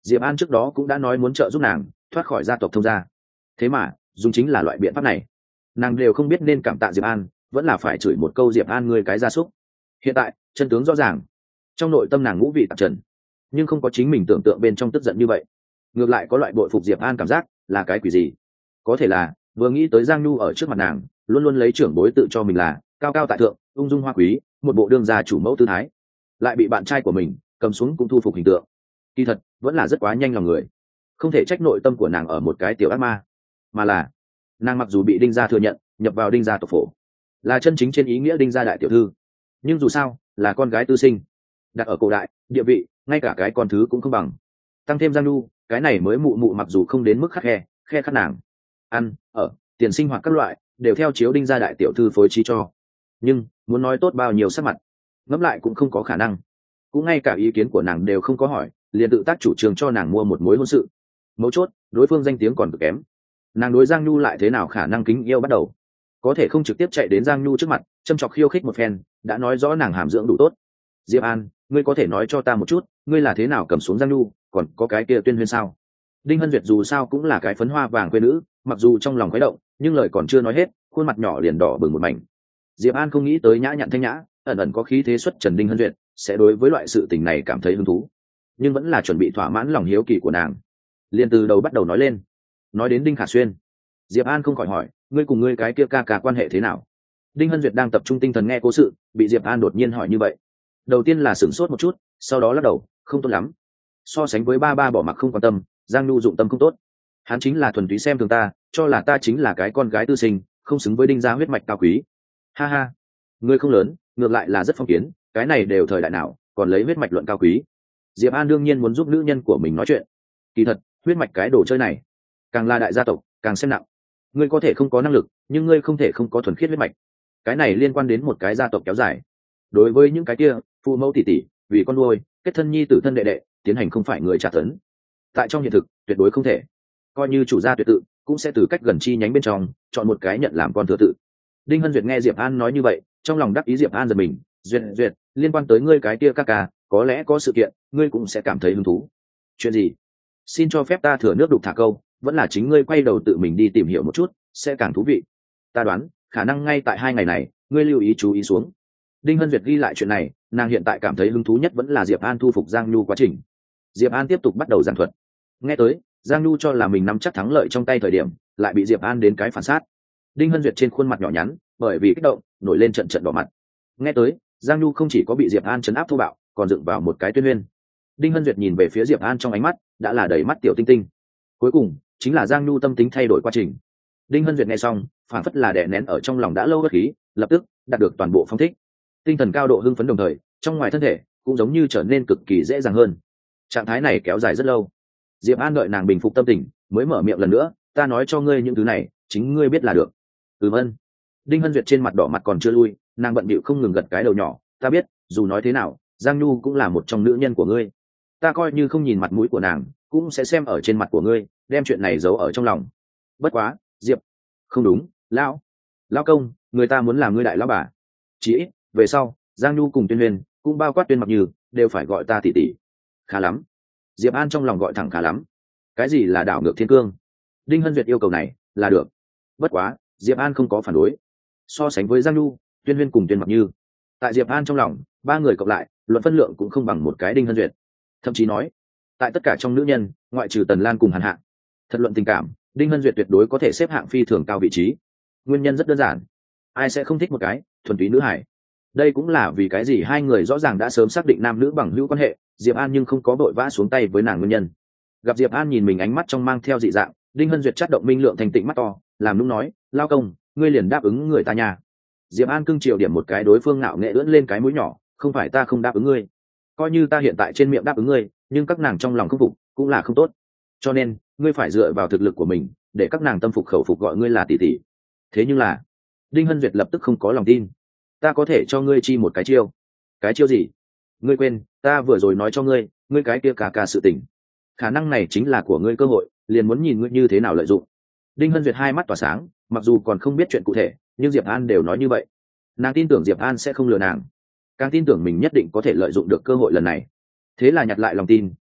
Diệp An trước đó cũng đã nói muốn trợ giúp nàng thoát khỏi gia tộc Thông gia, thế mà dùng chính là loại biện pháp này. Nàng đều không biết nên cảm tạ Diệp An vẫn là phải chửi một câu Diệp An ngươi cái gia súc. Hiện tại chân tướng rõ ràng, trong nội tâm nàng ngũ vị tạp trần, nhưng không có chính mình tưởng tượng bên trong tức giận như vậy, ngược lại có loại bội phục Diệp An cảm giác. Là cái quỷ gì? Có thể là vừa nghĩ tới Giang Nhu ở trước mặt nàng luôn luôn lấy trưởng bối tự cho mình là cao cao tại thượng, ung dung hoa quý, một bộ đương gia chủ mẫu tư thái, lại bị bạn trai của mình cầm xuống cũng thu phục hình tượng. Kỳ thật vẫn là rất quá nhanh lòng người, không thể trách nội tâm của nàng ở một cái tiểu ác ma, mà là nàng mặc dù bị đinh gia thừa nhận nhập vào đinh gia tộc phổ, là chân chính trên ý nghĩa đinh gia đại tiểu thư, nhưng dù sao là con gái tư sinh, đặt ở cổ đại địa vị ngay cả cái con thứ cũng không bằng. Tăng thêm Giang Nhu cái này mới mụ mụ mặc dù không đến mức khắt khe khe khắt nàng ăn ở tiền sinh hoạt các loại đều theo chiếu đinh gia đại tiểu thư phối trí cho, nhưng muốn nói tốt bao nhiêu sắc mặt ngẫm lại cũng không có khả năng. Cũng ngay cả ý kiến của nàng đều không có hỏi, liền tự tác chủ trương cho nàng mua một mối hôn sự. Mấu chốt đối phương danh tiếng còn cực kém, nàng đối Giang Nhu lại thế nào khả năng kính yêu bắt đầu, có thể không trực tiếp chạy đến Giang Nhu trước mặt châm chọc khiêu khích một phen, đã nói rõ nàng hàm dưỡng đủ tốt. Diệp An, ngươi có thể nói cho ta một chút, ngươi là thế nào cầm xuống Giang Nhu, còn có cái kia Tuyên Huyên sao? Đinh Hân Duyệt dù sao cũng là cái phấn hoa vàng quê nữ, mặc dù trong lòng khuấy động, nhưng lời còn chưa nói hết, khuôn mặt nhỏ liền đỏ bừng một mảnh. Diệp An không nghĩ tới nhã nhặn thanh nhã, ẩn ẩn có khí thế xuất trần Đinh Hân Duyệt sẽ đối với loại sự tình này cảm thấy hứng thú, nhưng vẫn là chuẩn bị thỏa mãn lòng hiếu kỳ của nàng, liền từ đầu bắt đầu nói lên. Nói đến Đinh Khả Xuyên, Diệp An không khỏi hỏi, ngươi cùng ngươi cái kia ca ca quan hệ thế nào? Đinh Hân Duyệt đang tập trung tinh thần nghe cố sự, bị Diệp An đột nhiên hỏi như vậy, đầu tiên là sửng sốt một chút, sau đó lắc đầu, không tốt lắm. So sánh với ba ba bỏ mặc không quan tâm, Giang Nhu dụng tâm không tốt. Hắn chính là thuần túy xem thường ta, cho là ta chính là cái con gái tư sinh, không xứng với Đinh gia huyết mạch cao quý. Ha ha, ngươi không lớn, ngược lại là rất phong kiến, cái này đều thời đại nào, còn lấy huyết mạch luận cao quý. Diệp An đương nhiên muốn giúp nữ nhân của mình nói chuyện. Kỳ thật, huyết mạch cái đồ chơi này, càng là đại gia tộc, càng xem nặng. Ngươi có thể không có năng lực, nhưng ngươi không thể không có thuần khiết huyết mạch. Cái này liên quan đến một cái gia tộc kéo dài. Đối với những cái kia, phụ mẫu tỷ tỷ, vì con nuôi, kết thân nhi tử thân đệ đệ, tiến hành không phải người trả tấn. Tại trong hiện thực, tuyệt đối không thể. Coi như chủ gia tuyệt tự, cũng sẽ từ cách gần chi nhánh bên trong, chọn một cái nhận làm con thừa tự. Đinh Hân Duyệt nghe Diệp An nói như vậy, trong lòng đắc ý. Diệp An giật mình, duyệt duyệt, liên quan tới ngươi cái kia ca ca, có lẽ có sự kiện, ngươi cũng sẽ cảm thấy hứng thú. Chuyện gì? Xin cho phép ta thừa nước đục thả câu, vẫn là chính ngươi quay đầu tự mình đi tìm hiểu một chút, sẽ càng thú vị. Ta đoán, khả năng ngay tại hai ngày này, ngươi lưu ý chú ý xuống. Đinh Hân Duyệt ghi lại chuyện này, nàng hiện tại cảm thấy hứng thú nhất vẫn là Diệp An thu phục Giang Nhu quá trình. Diệp An tiếp tục bắt đầu giảng thuật. Nghe tới, Giang Nhu cho là mình nắm chắc thắng lợi trong tay thời điểm, lại bị Diệp An đến cái phản sát. Đinh Hân Duyệt trên khuôn mặt nhỏ nhắn, bởi vì kích động, nổi lên trận trận đỏ mặt. Nghe tới, Giang Nhu không chỉ có bị Diệp An trấn áp thô bạo, còn dựng vào một cái Tuyên Huyên. Đinh Hân Duyệt nhìn về phía Diệp An trong ánh mắt đã là đầy mắt tiểu tinh tinh. Cuối cùng, chính là Giang Nhu tâm tính thay đổi quá trình. Đinh Hân Duyệt nghe xong, phản phất là đè nén ở trong lòng đã lâu bất khí, lập tức đạt được toàn bộ phong thích. Tinh thần cao độ hưng phấn đồng thời, trong ngoài thân thể cũng giống như trở nên cực kỳ dễ dàng hơn. Trạng thái này kéo dài rất lâu. Diệp An đợi nàng bình phục tâm tình, mới mở miệng lần nữa, ta nói cho ngươi những thứ này, chính ngươi biết là được. Ừ vâng. Đinh Hân Duyệt trên mặt đỏ mặt còn chưa lui, nàng bận bịu không ngừng gật cái đầu nhỏ, ta biết, dù nói thế nào, Giang Nhu cũng là một trong nữ nhân của ngươi. Ta coi như không nhìn mặt mũi của nàng, cũng sẽ xem ở trên mặt của ngươi, đem chuyện này giấu ở trong lòng. Bất quá, Diệp, không đúng, lão, lão công, người ta muốn làm ngươi đại lão bà. Chỉ ít, về sau, Giang Nhu cùng Tuyên Huyền, cũng bao quát Tuyên Mặc Như, đều phải gọi ta tỷ tỷ. Khá lắm. Diệp An trong lòng gọi thẳng khá lắm. Cái gì là đảo ngược thiên cương? Đinh Hân Duyệt yêu cầu này, là được. Bất quá, Diệp An không có phản đối. So sánh với Giang Nhu, Tuyên Huyên cùng Tuyên Mặc Như, tại Diệp An trong lòng, ba người cộng lại, luận phân lượng cũng không bằng một cái Đinh Hân Duyệt. Thậm chí nói, tại tất cả trong nữ nhân, ngoại trừ Tần Lan cùng Hàn Hạ, thật luận tình cảm, Đinh Hân Duyệt tuyệt đối có thể xếp hạng phi thường cao vị trí. Nguyên nhân rất đơn giản, ai sẽ không thích một cái thuần túy nữ hải. Đây cũng là vì cái gì hai người rõ ràng đã sớm xác định nam nữ bằng hữu quan hệ, Diệp An nhưng không có vội vã xuống tay với nàng nguyên nhân. Gặp Diệp An nhìn mình ánh mắt trong mang theo dị dạng, Đinh Hân Duyệt chắt động minh lượng thành tịnh mắt to, làm nũng nói, lao công, ngươi liền đáp ứng người ta nhà. Diệp An cưng chiều điểm một cái đối phương ngạo nghệ ưỡn lên cái mũi nhỏ, không phải ta không đáp ứng ngươi, coi như ta hiện tại trên miệng đáp ứng ngươi, nhưng các nàng trong lòng không phục, cũng là không tốt. Cho nên, ngươi phải dựa vào thực lực của mình, để các nàng tâm phục khẩu phục gọi ngươi là tỷ tỷ. Thế nhưng là, Đinh Hân Duyệt lập tức không có lòng tin. Ta có thể cho ngươi chi một cái chiêu. Cái chiêu gì? Ngươi quên, ta vừa rồi nói cho ngươi, ngươi cái kia cả cả sự tình. Khả năng này chính là của ngươi cơ hội, liền muốn nhìn ngươi như thế nào lợi dụng. Đinh Hân Duyệt hai mắt tỏa sáng, mặc dù còn không biết chuyện cụ thể, nhưng Diệp An đều nói như vậy. Nàng tin tưởng Diệp An sẽ không lừa nàng, càng tin tưởng mình nhất định có thể lợi dụng được cơ hội lần này. Thế là nhặt lại lòng tin,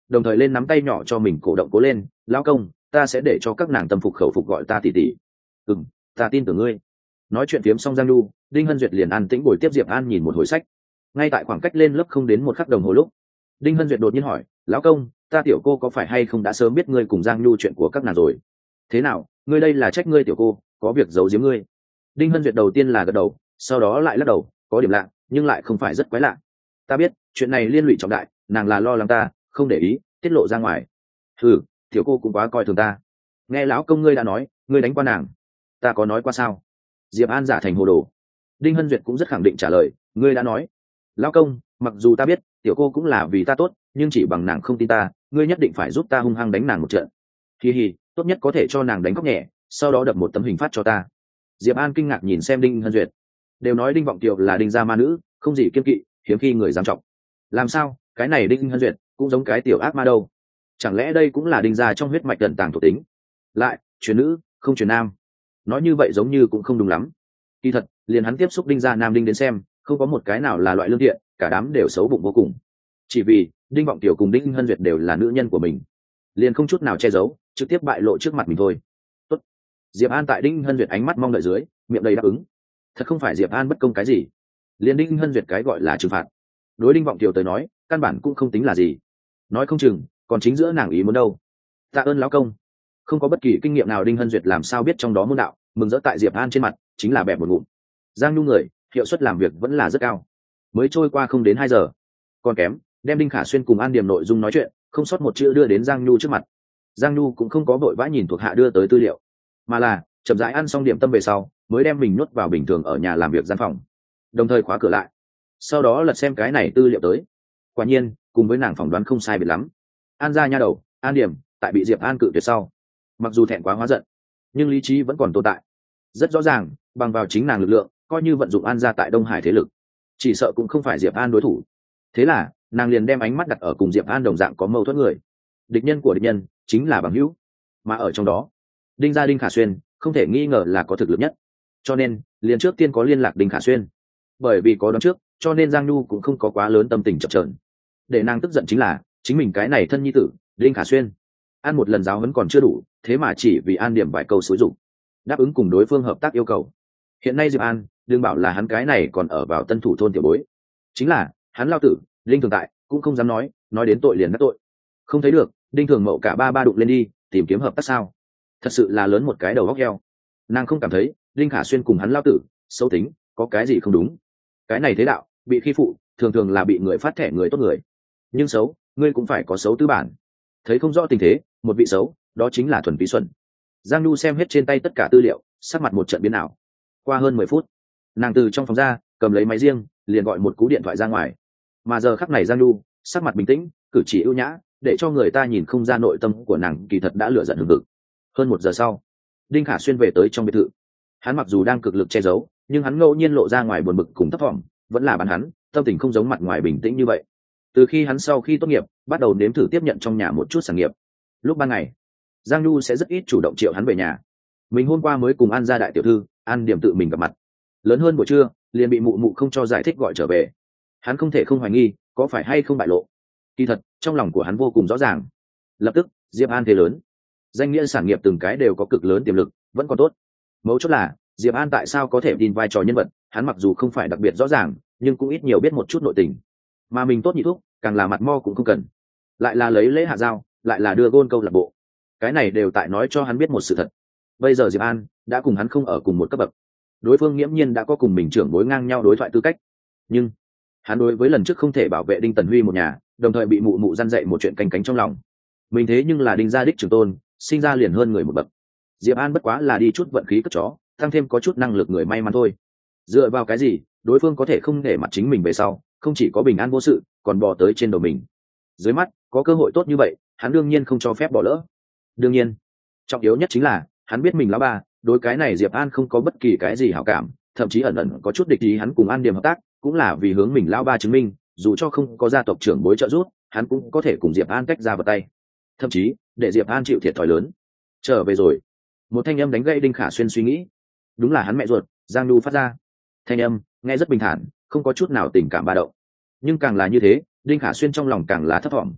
đồng thời lên nắm tay nhỏ cho mình cổ động cố lên. Lão công, ta sẽ để cho các nàng tâm phục khẩu phục gọi ta tỷ tỷ. Ừm, ta tin tưởng ngươi. Nói chuyện phiếm xong Giang Nhu, Đinh Hân Duyệt liền an tĩnh ngồi tiếp Diệp An nhìn một hồi sách. Ngay tại khoảng cách lên lớp không đến một khắc đồng hồ lúc, Đinh Hân Duyệt đột nhiên hỏi, lão công, ta tiểu cô có phải hay không đã sớm biết ngươi cùng Giang Nhu chuyện của các nàng rồi? Thế nào, ngươi đây là trách ngươi tiểu cô có việc giấu giếm ngươi? Đinh Hân Duyệt đầu tiên là gật đầu, sau đó lại lắc đầu, có điểm lạ nhưng lại không phải rất quái lạ. Ta biết chuyện này liên lụy trọng đại, nàng là lo lắng ta không để ý tiết lộ ra ngoài. Ừ, tiểu cô cũng quá coi thường ta. Nghe lão công ngươi đã nói ngươi đánh qua nàng, ta có nói qua sao? Diệp An giả thành hồ đồ. Đinh Hân Duyệt cũng rất khẳng định trả lời, ngươi đã nói. Lão công, mặc dù ta biết tiểu cô cũng là vì ta tốt, nhưng chỉ bằng nàng không tin ta, ngươi nhất định phải giúp ta hung hăng đánh nàng một trận. Hi hi, tốt nhất có thể cho nàng đánh khóc nhẹ, sau đó đập một tấm hình phát cho ta. Diệp An kinh ngạc nhìn xem Đinh Hân Duyệt. Đều nói Đinh Vọng Kiều là Đinh gia ma nữ, không gì kiêng kỵ, hiếm khi người dám trọng. Làm sao cái này Đinh Hân Duyệt cũng giống cái tiểu ác ma đâu? Chẳng lẽ đây cũng là Đinh gia trong huyết mạch tận tàng thuộc tính? Lại truyền nữ không truyền nam, nói như vậy giống như cũng không đúng lắm. Kỳ thật liền hắn tiếp xúc Đinh gia nam Đinh đến xem, không có một cái nào là loại lương thiện, cả đám đều xấu bụng vô cùng. Chỉ vì Đinh Vọng Kiều cùng Đinh Hân Duyệt đều là nữ nhân của mình, liền không chút nào che giấu, trực tiếp bại lộ trước mặt mình thôi. Tốt. Diệp An tại Đinh Hân Duyệt ánh mắt mong đợi dưới, miệng đầy đáp ứng. Thật không phải Diệp An bất công cái gì, liền Đinh Hân Duyệt cái gọi là trừng phạt, đối Đinh Vọng Kiều tới nói căn bản cũng không tính là gì, nói không chừng còn chính giữa nàng ý muốn đâu. Tạ ơn lão công. Không có bất kỳ kinh nghiệm nào Đinh Hân Duyệt làm sao biết trong đó môn đạo, mừng rỡ tại Diệp An trên mặt chính là bẹp một ngụm. Giang Nhu người hiệu suất làm việc vẫn là rất cao, mới trôi qua không đến hai giờ, còn kém đem Đinh Khả Xuyên cùng An Điểm nội dung nói chuyện không sót một chữ đưa đến Giang Nhu trước mặt. Giang Nhu cũng không có vội vã nhìn thuộc hạ đưa tới tư liệu, mà là chậm rãi ăn xong điểm tâm về sau mới đem mình nuốt vào bình thường ở nhà làm việc gian phòng, đồng thời khóa cửa lại, sau đó lật xem cái này tư liệu tới. Quả nhiên cùng với nàng phỏng đoán không sai biệt lắm. An gia nha đầu An Điểm tại bị Diệp An cự tuyệt sau, mặc dù thẹn quá hóa giận, nhưng lý trí vẫn còn tồn tại. Rất rõ ràng bằng vào chính nàng lực lượng, coi như vận dụng An gia tại Đông Hải thế lực, chỉ sợ cũng không phải Diệp An đối thủ. Thế là nàng liền đem ánh mắt đặt ở cùng Diệp An đồng dạng có mâu thuẫn người. Địch nhân của địch nhân chính là bằng hữu, mà ở trong đó Đinh gia Đinh Khả Xuyên không thể nghi ngờ là có thực lực nhất, cho nên liền trước tiên có liên lạc Đinh Khả Xuyên. Bởi vì có đoán trước, cho nên Giang Nhu cũng không có quá lớn tâm tình chập chờn. Để nàng tức giận chính là chính mình cái này thân nhi tử Đinh Khả Xuyên ăn một lần giáo huấn còn chưa đủ, thế mà chỉ vì An Điểm vài câu xúi dụng đáp ứng cùng đối phương hợp tác yêu cầu. Hiện nay Diệp An đừng bảo là hắn cái này còn ở vào Tân Thủ thôn tiểu bối, chính là hắn lao tử Đinh Thường tại cũng không dám nói, nói đến tội liền đắc tội. Không thấy được Đinh Thường Mậu cả ba ba đụng lên đi tìm kiếm hợp tác sao? Thật sự là lớn một cái đầu góc heo. Nàng không cảm thấy Đinh Khả Xuyên cùng hắn lao tử xấu tính có cái gì không đúng. Cái này thế đạo bị khi phụ thường thường là bị người phát thẻ người tốt người, nhưng xấu ngươi cũng phải có xấu tư bản. Thấy không rõ tình thế, một vị xấu đó chính là thuần phí xuẩn. Giang Nhu xem hết trên tay tất cả tư liệu, sắc mặt một trận biến ảo. Qua hơn mười phút, nàng từ trong phòng ra cầm lấy máy riêng liền gọi một cú điện thoại ra ngoài. Mà giờ khắc này Giang Nhu sắc mặt bình tĩnh, cử chỉ ưu nhã, để cho người ta nhìn không ra nội tâm của nàng kỳ thật đã lửa giận hừng hực. Hơn một giờ sau, Đinh Khả Xuyên về tới trong biệt thự. Hắn mặc dù đang cực lực che giấu, nhưng hắn ngẫu nhiên lộ ra ngoài buồn bực cùng thấp thỏm, vẫn là bản hắn tâm tình không giống mặt ngoài bình tĩnh như vậy. Từ khi hắn sau khi tốt nghiệp bắt đầu nếm thử tiếp nhận trong nhà một chút sản nghiệp, lúc ban ngày Giang Nhu sẽ rất ít chủ động triệu hắn về nhà. Mình hôm qua mới cùng An gia đại tiểu thư An Điểm tự mình gặp mặt, lớn hơn buổi trưa liền bị mụ mụ không cho giải thích gọi trở về. Hắn không thể không hoài nghi có phải hay không bại lộ. Kỳ thật trong lòng của hắn vô cùng rõ ràng. Lập tức Diệp An thế lớn, danh nghĩa sản nghiệp từng cái đều có cực lớn tiềm lực, vẫn còn tốt. Mấu chốt là Diệp An tại sao có thể tin vai trò nhân vật, hắn mặc dù không phải đặc biệt rõ ràng, nhưng cũng ít nhiều biết một chút nội tình. Mà mình tốt nhị thúc càng là mặt mo cũng không cần, lại là lấy lễ hạ giao, lại là đưa gôn câu lạc bộ, cái này đều tại nói cho hắn biết một sự thật. Bây giờ Diệp An đã cùng hắn không ở cùng một cấp bậc, đối phương nghiễm nhiên đã có cùng mình trưởng bối ngang nhau đối thoại tư cách, nhưng hắn đối với lần trước không thể bảo vệ Đinh Tần Huy một nhà, đồng thời bị mụ mụ răn dạy một chuyện canh cánh trong lòng. Mình thế nhưng là Đinh gia đích trưởng tôn, sinh ra liền hơn người một bậc. Diệp An bất quá là đi chút vận khí cất chó, tăng thêm có chút năng lực người may mắn thôi. Dựa vào cái gì đối phương có thể không để mặt chính mình về sau, không chỉ có bình an vô sự, còn bò tới trên đầu mình. Dưới mắt có cơ hội tốt như vậy, hắn đương nhiên không cho phép bỏ lỡ. Đương nhiên trọng yếu nhất chính là hắn biết mình lão ba đối cái này Diệp An không có bất kỳ cái gì hảo cảm, thậm chí ẩn ẩn có chút địch ý. Hắn cùng An Điểm hợp tác cũng là vì hướng mình lão ba chứng minh, dù cho không có gia tộc trưởng bối trợ giúp, hắn cũng có thể cùng Diệp An tách ra vào tay, thậm chí để Diệp An chịu thiệt thòi lớn. Trở về rồi. Một thanh âm đánh gãy Đinh Khả Xuyên suy nghĩ. Đúng là hắn mẹ ruột Giang Nhu phát ra. Thanh âm nghe rất bình thản, không có chút nào tình cảm ba động, nhưng càng là như thế Đinh Khả Xuyên trong lòng càng là thấp thỏm.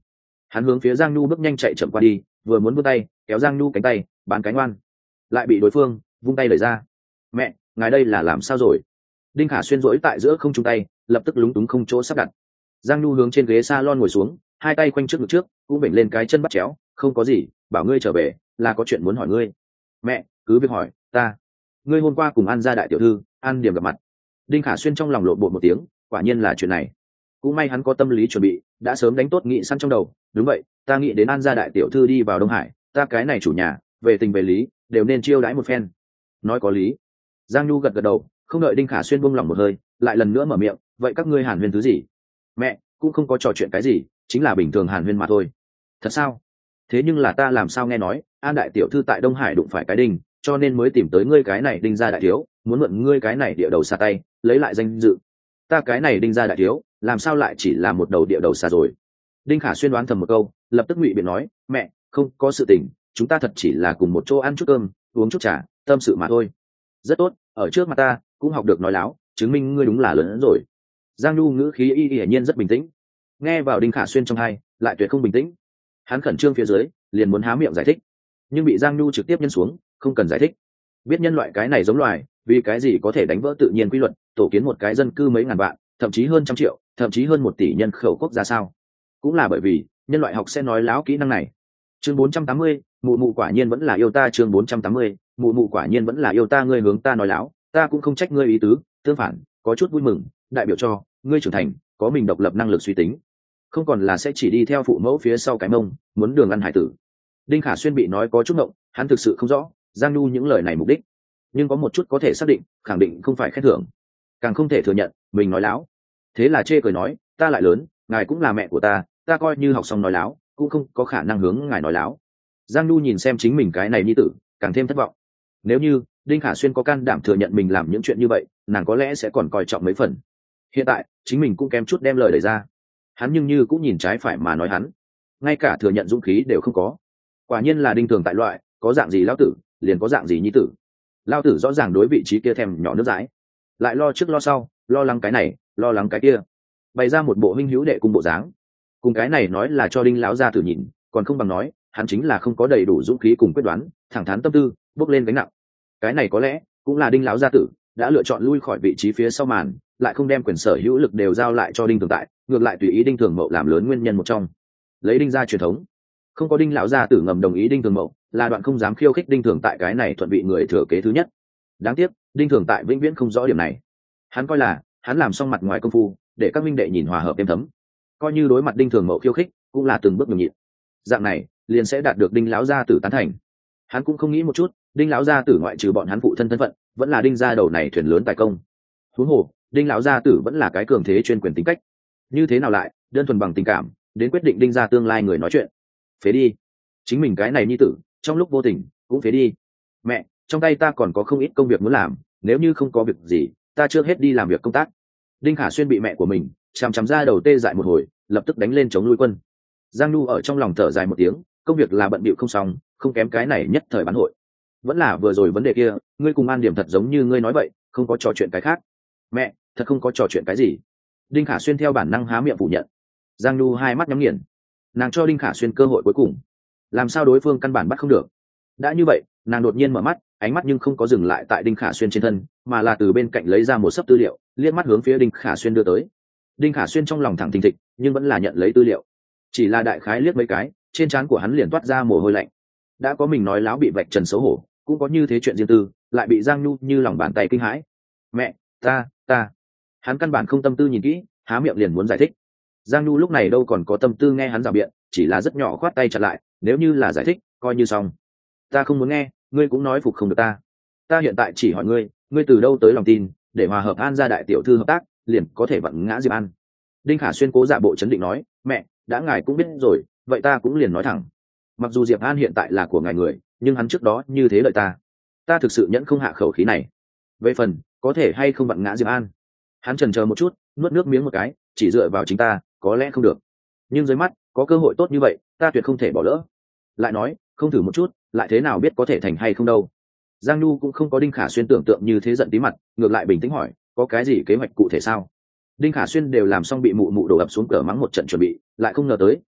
Hắn hướng phía Giang Nhu bước nhanh chạy chậm qua đi, vừa muốn vươn tay kéo Giang Nhu cánh tay bán cánh oan, lại bị đối phương vung tay đẩy ra. Mẹ, ngài đây là làm sao rồi? Đinh Khả Xuyên rỗi tại giữa không trung tay, lập tức lúng túng không chỗ sắp đặt. Giang Nhu hướng trên ghế salon ngồi xuống, hai tay khoanh trước ngực trước, cũng vểnh lên cái chân bắt chéo. Không có gì, bảo ngươi trở về là có chuyện muốn hỏi ngươi. Mẹ, cứ việc hỏi. Ta, ngươi hôm qua cùng An gia đại tiểu thư An Điểm gặp mặt. Đinh Khả Xuyên trong lòng lộn bột một tiếng, quả nhiên là chuyện này. Cũng may hắn có tâm lý chuẩn bị, đã sớm đánh tốt nghị săn trong đầu. Đúng vậy, ta nghĩ đến An gia đại tiểu thư đi vào Đông Hải, ta cái này chủ nhà, về tình về lý đều nên chiêu đãi một phen. Nói có lý. Giang Nhu gật gật đầu, không đợi Đinh Khả Xuyên buông lỏng một hơi, lại lần nữa mở miệng. Vậy các ngươi hàn huyên thứ gì? Mẹ, cũng không có trò chuyện cái gì, chính là bình thường hàn huyên mà thôi. Thật sao? Thế nhưng là ta làm sao nghe nói An đại tiểu thư tại Đông Hải đụng phải cái đinh, cho nên mới tìm tới ngươi cái này Đinh gia đại thiếu, muốn mượn ngươi cái này địa đầu xa tay lấy lại danh dự. Ta cái này Đinh gia đại thiếu làm sao lại chỉ là một đầu địa đầu xa rồi? Đinh Khả Xuyên đoán thầm một câu, lập tức ngụy biện nói. Mẹ, không có sự tình, chúng ta thật chỉ là cùng một chỗ ăn chút cơm uống chút trà, tâm sự mà thôi. Rất tốt, ở trước mặt ta cũng học được nói láo, chứng minh ngươi đúng là lớn hơn rồi. Giang Nhu ngữ khí y hiển nhiên rất bình tĩnh, nghe vào Đinh Khả Xuyên trong hai lại tuyệt không bình tĩnh. Hắn khẩn trương phía dưới liền muốn há miệng giải thích, nhưng bị Giang Nhu trực tiếp nhân xuống. Không cần giải thích, biết nhân loại cái này giống loài, vì cái gì có thể đánh vỡ tự nhiên quy luật, tổ kiến một cái dân cư mấy ngàn vạn, thậm chí hơn trăm triệu, thậm chí hơn một tỷ nhân khẩu quốc gia sao? Cũng là bởi vì nhân loại học sẽ nói láo kỹ năng này. Chương bốn trăm tám mươi, mụ mụ quả nhiên vẫn là yêu ta. Chương bốn trăm tám mươi, mụ mụ quả nhiên vẫn là yêu ta. Ngươi hướng ta nói láo, ta cũng không trách ngươi ý tứ, tương phản có chút vui mừng, đại biểu cho ngươi trưởng thành, có mình độc lập năng lực suy tính, không còn là sẽ chỉ đi theo phụ mẫu phía sau cái mông muốn đường ăn hải tử. Đinh Khả Xuyên bị nói có chút ngộng, hắn thực sự không rõ Giang Nhu những lời này mục đích, nhưng có một chút có thể xác định, khẳng định không phải khen thưởng, càng không thể thừa nhận mình nói láo. Thế là chê cười nói, ta lại lớn, ngài cũng là mẹ của ta, ta coi như học xong nói láo cũng không có khả năng hướng ngài nói láo. Giang Nhu nhìn xem chính mình cái này nhi tử, càng thêm thất vọng. Nếu như Đinh Khả Xuyên có can đảm thừa nhận mình làm những chuyện như vậy, nàng có lẽ sẽ còn coi trọng mấy phần. Hiện tại chính mình cũng kém chút đem lời đẩy ra, hắn nhưng như cũng nhìn trái phải mà nói hắn, ngay cả thừa nhận dũng khí đều không có. Quả nhiên là Đinh Thường tại loại, có dạng gì lão tử liền có dạng gì nhi tử. Lão tử rõ ràng đối vị trí kia thèm nhỏ nước dãi, lại lo trước lo sau, lo lắng cái này lo lắng cái kia, bày ra một bộ huynh hữu đệ cùng bộ dáng. Cùng cái này nói là cho Đinh lão gia tử nhìn, còn không bằng nói hắn chính là không có đầy đủ dũng khí cùng quyết đoán, thẳng thắn tâm tư, bước lên gánh nặng. Cái này có lẽ cũng là Đinh lão gia tử đã lựa chọn lui khỏi vị trí phía sau màn, lại không đem quyền sở hữu lực đều giao lại cho Đinh Thường tại, ngược lại tùy ý Đinh Thường Mậu làm lớn nguyên nhân một trong. Lấy Đinh gia truyền thống, không có Đinh lão gia tử ngầm đồng ý Đinh Thường Mậu, là đoạn không dám khiêu khích Đinh Thường tại cái này thuận vị người thừa kế thứ nhất. Đáng tiếc Đinh Thường tại vĩnh viễn không rõ điểm này, hắn coi là hắn làm xong mặt ngoài công phu để các minh đệ nhìn hòa hợp êm thấm, coi như đối mặt Đinh Thường Mậu khiêu khích cũng là từng bước nhường nhịn, dạng này liền sẽ đạt được Đinh lão gia tử tán thành. Hắn cũng không nghĩ một chút, Đinh lão gia tử ngoại trừ bọn hắn phụ thân thân phận, vẫn là Đinh gia đầu này thuyền lớn tài công. Huống hồ Đinh lão gia tử vẫn là cái cường thế chuyên quyền tính cách, như thế nào lại đơn thuần bằng tình cảm đến quyết định Đinh gia tương lai người nói chuyện. Phế đi, chính mình cái này nhi tử trong lúc vô tình cũng phế đi. Mẹ, trong tay ta còn có không ít công việc muốn làm, nếu như không có việc gì ta chưa hết đi làm việc công tác. Đinh Khả Xuyên bị mẹ của mình chằm chằm ra đầu tê dại một hồi, lập tức đánh lên chống lui quân. Giang Nhu ở trong lòng thở dài một tiếng, công việc là bận bịu không xong, không kém cái này nhất thời bán hội. Vẫn là vừa rồi vấn đề kia, ngươi cùng An Điểm thật giống như ngươi nói vậy, không có trò chuyện cái khác. Mẹ, thật không có trò chuyện cái gì. Đinh Khả Xuyên theo bản năng há miệng phủ nhận. Giang Nhu hai mắt nhắm nghiền, nàng cho Đinh Khả Xuyên cơ hội cuối cùng, làm sao đối phương căn bản bắt không được. Đã như vậy, nàng đột nhiên mở mắt, ánh mắt nhưng không có dừng lại tại Đinh Khả Xuyên trên thân, mà là từ bên cạnh lấy ra một sấp tư liệu, liếc mắt hướng phía Đinh Khả Xuyên đưa tới. Đinh Khả Xuyên trong lòng thẳng thình thịch, nhưng vẫn là nhận lấy tư liệu. Chỉ là đại khái liếc mấy cái, trên trán của hắn liền toát ra mồ hôi lạnh. Đã có mình nói láo bị vạch trần xấu hổ, cũng có như thế chuyện riêng tư, lại bị Giang Nhu như lòng bàn tay kinh hãi. Mẹ, ta, ta. Hắn căn bản không tâm tư nhìn kỹ, há miệng liền muốn giải thích. Giang Nhu lúc này đâu còn có tâm tư nghe hắn rào biện, chỉ là rất nhỏ khoát tay chặn lại, nếu như là giải thích, coi như xong. Ta không muốn nghe, ngươi cũng nói phục không được ta. Ta hiện tại chỉ hỏi ngươi, ngươi từ đâu tới lòng tin, để hòa hợp An gia đại tiểu thư hợp tác, liền có thể vặn ngã Diệp An. Đinh Khả Xuyên cố giả bộ chấn định nói, mẹ, đã ngài cũng biết rồi, vậy ta cũng liền nói thẳng. Mặc dù Diệp An hiện tại là của ngài người, nhưng hắn trước đó như thế lợi ta, ta thực sự nhẫn không hạ khẩu khí này. Về phần có thể hay không vặn ngã Diệp An, hắn chần chờ một chút, nuốt nước miếng một cái, chỉ dựa vào chính ta có lẽ không được, nhưng dưới mắt có cơ hội tốt như vậy, ta tuyệt không thể bỏ lỡ. Lại nói, không thử một chút lại thế nào biết có thể thành hay không đâu. Giang Nhu cũng không có Đinh Khả Xuyên tưởng tượng như thế giận tí mặt, ngược lại bình tĩnh hỏi, có cái gì kế hoạch cụ thể sao? Đinh Khả Xuyên đều làm xong bị mụ mụ đổ ập xuống cửa mắng một trận chuẩn bị, lại không ngờ tới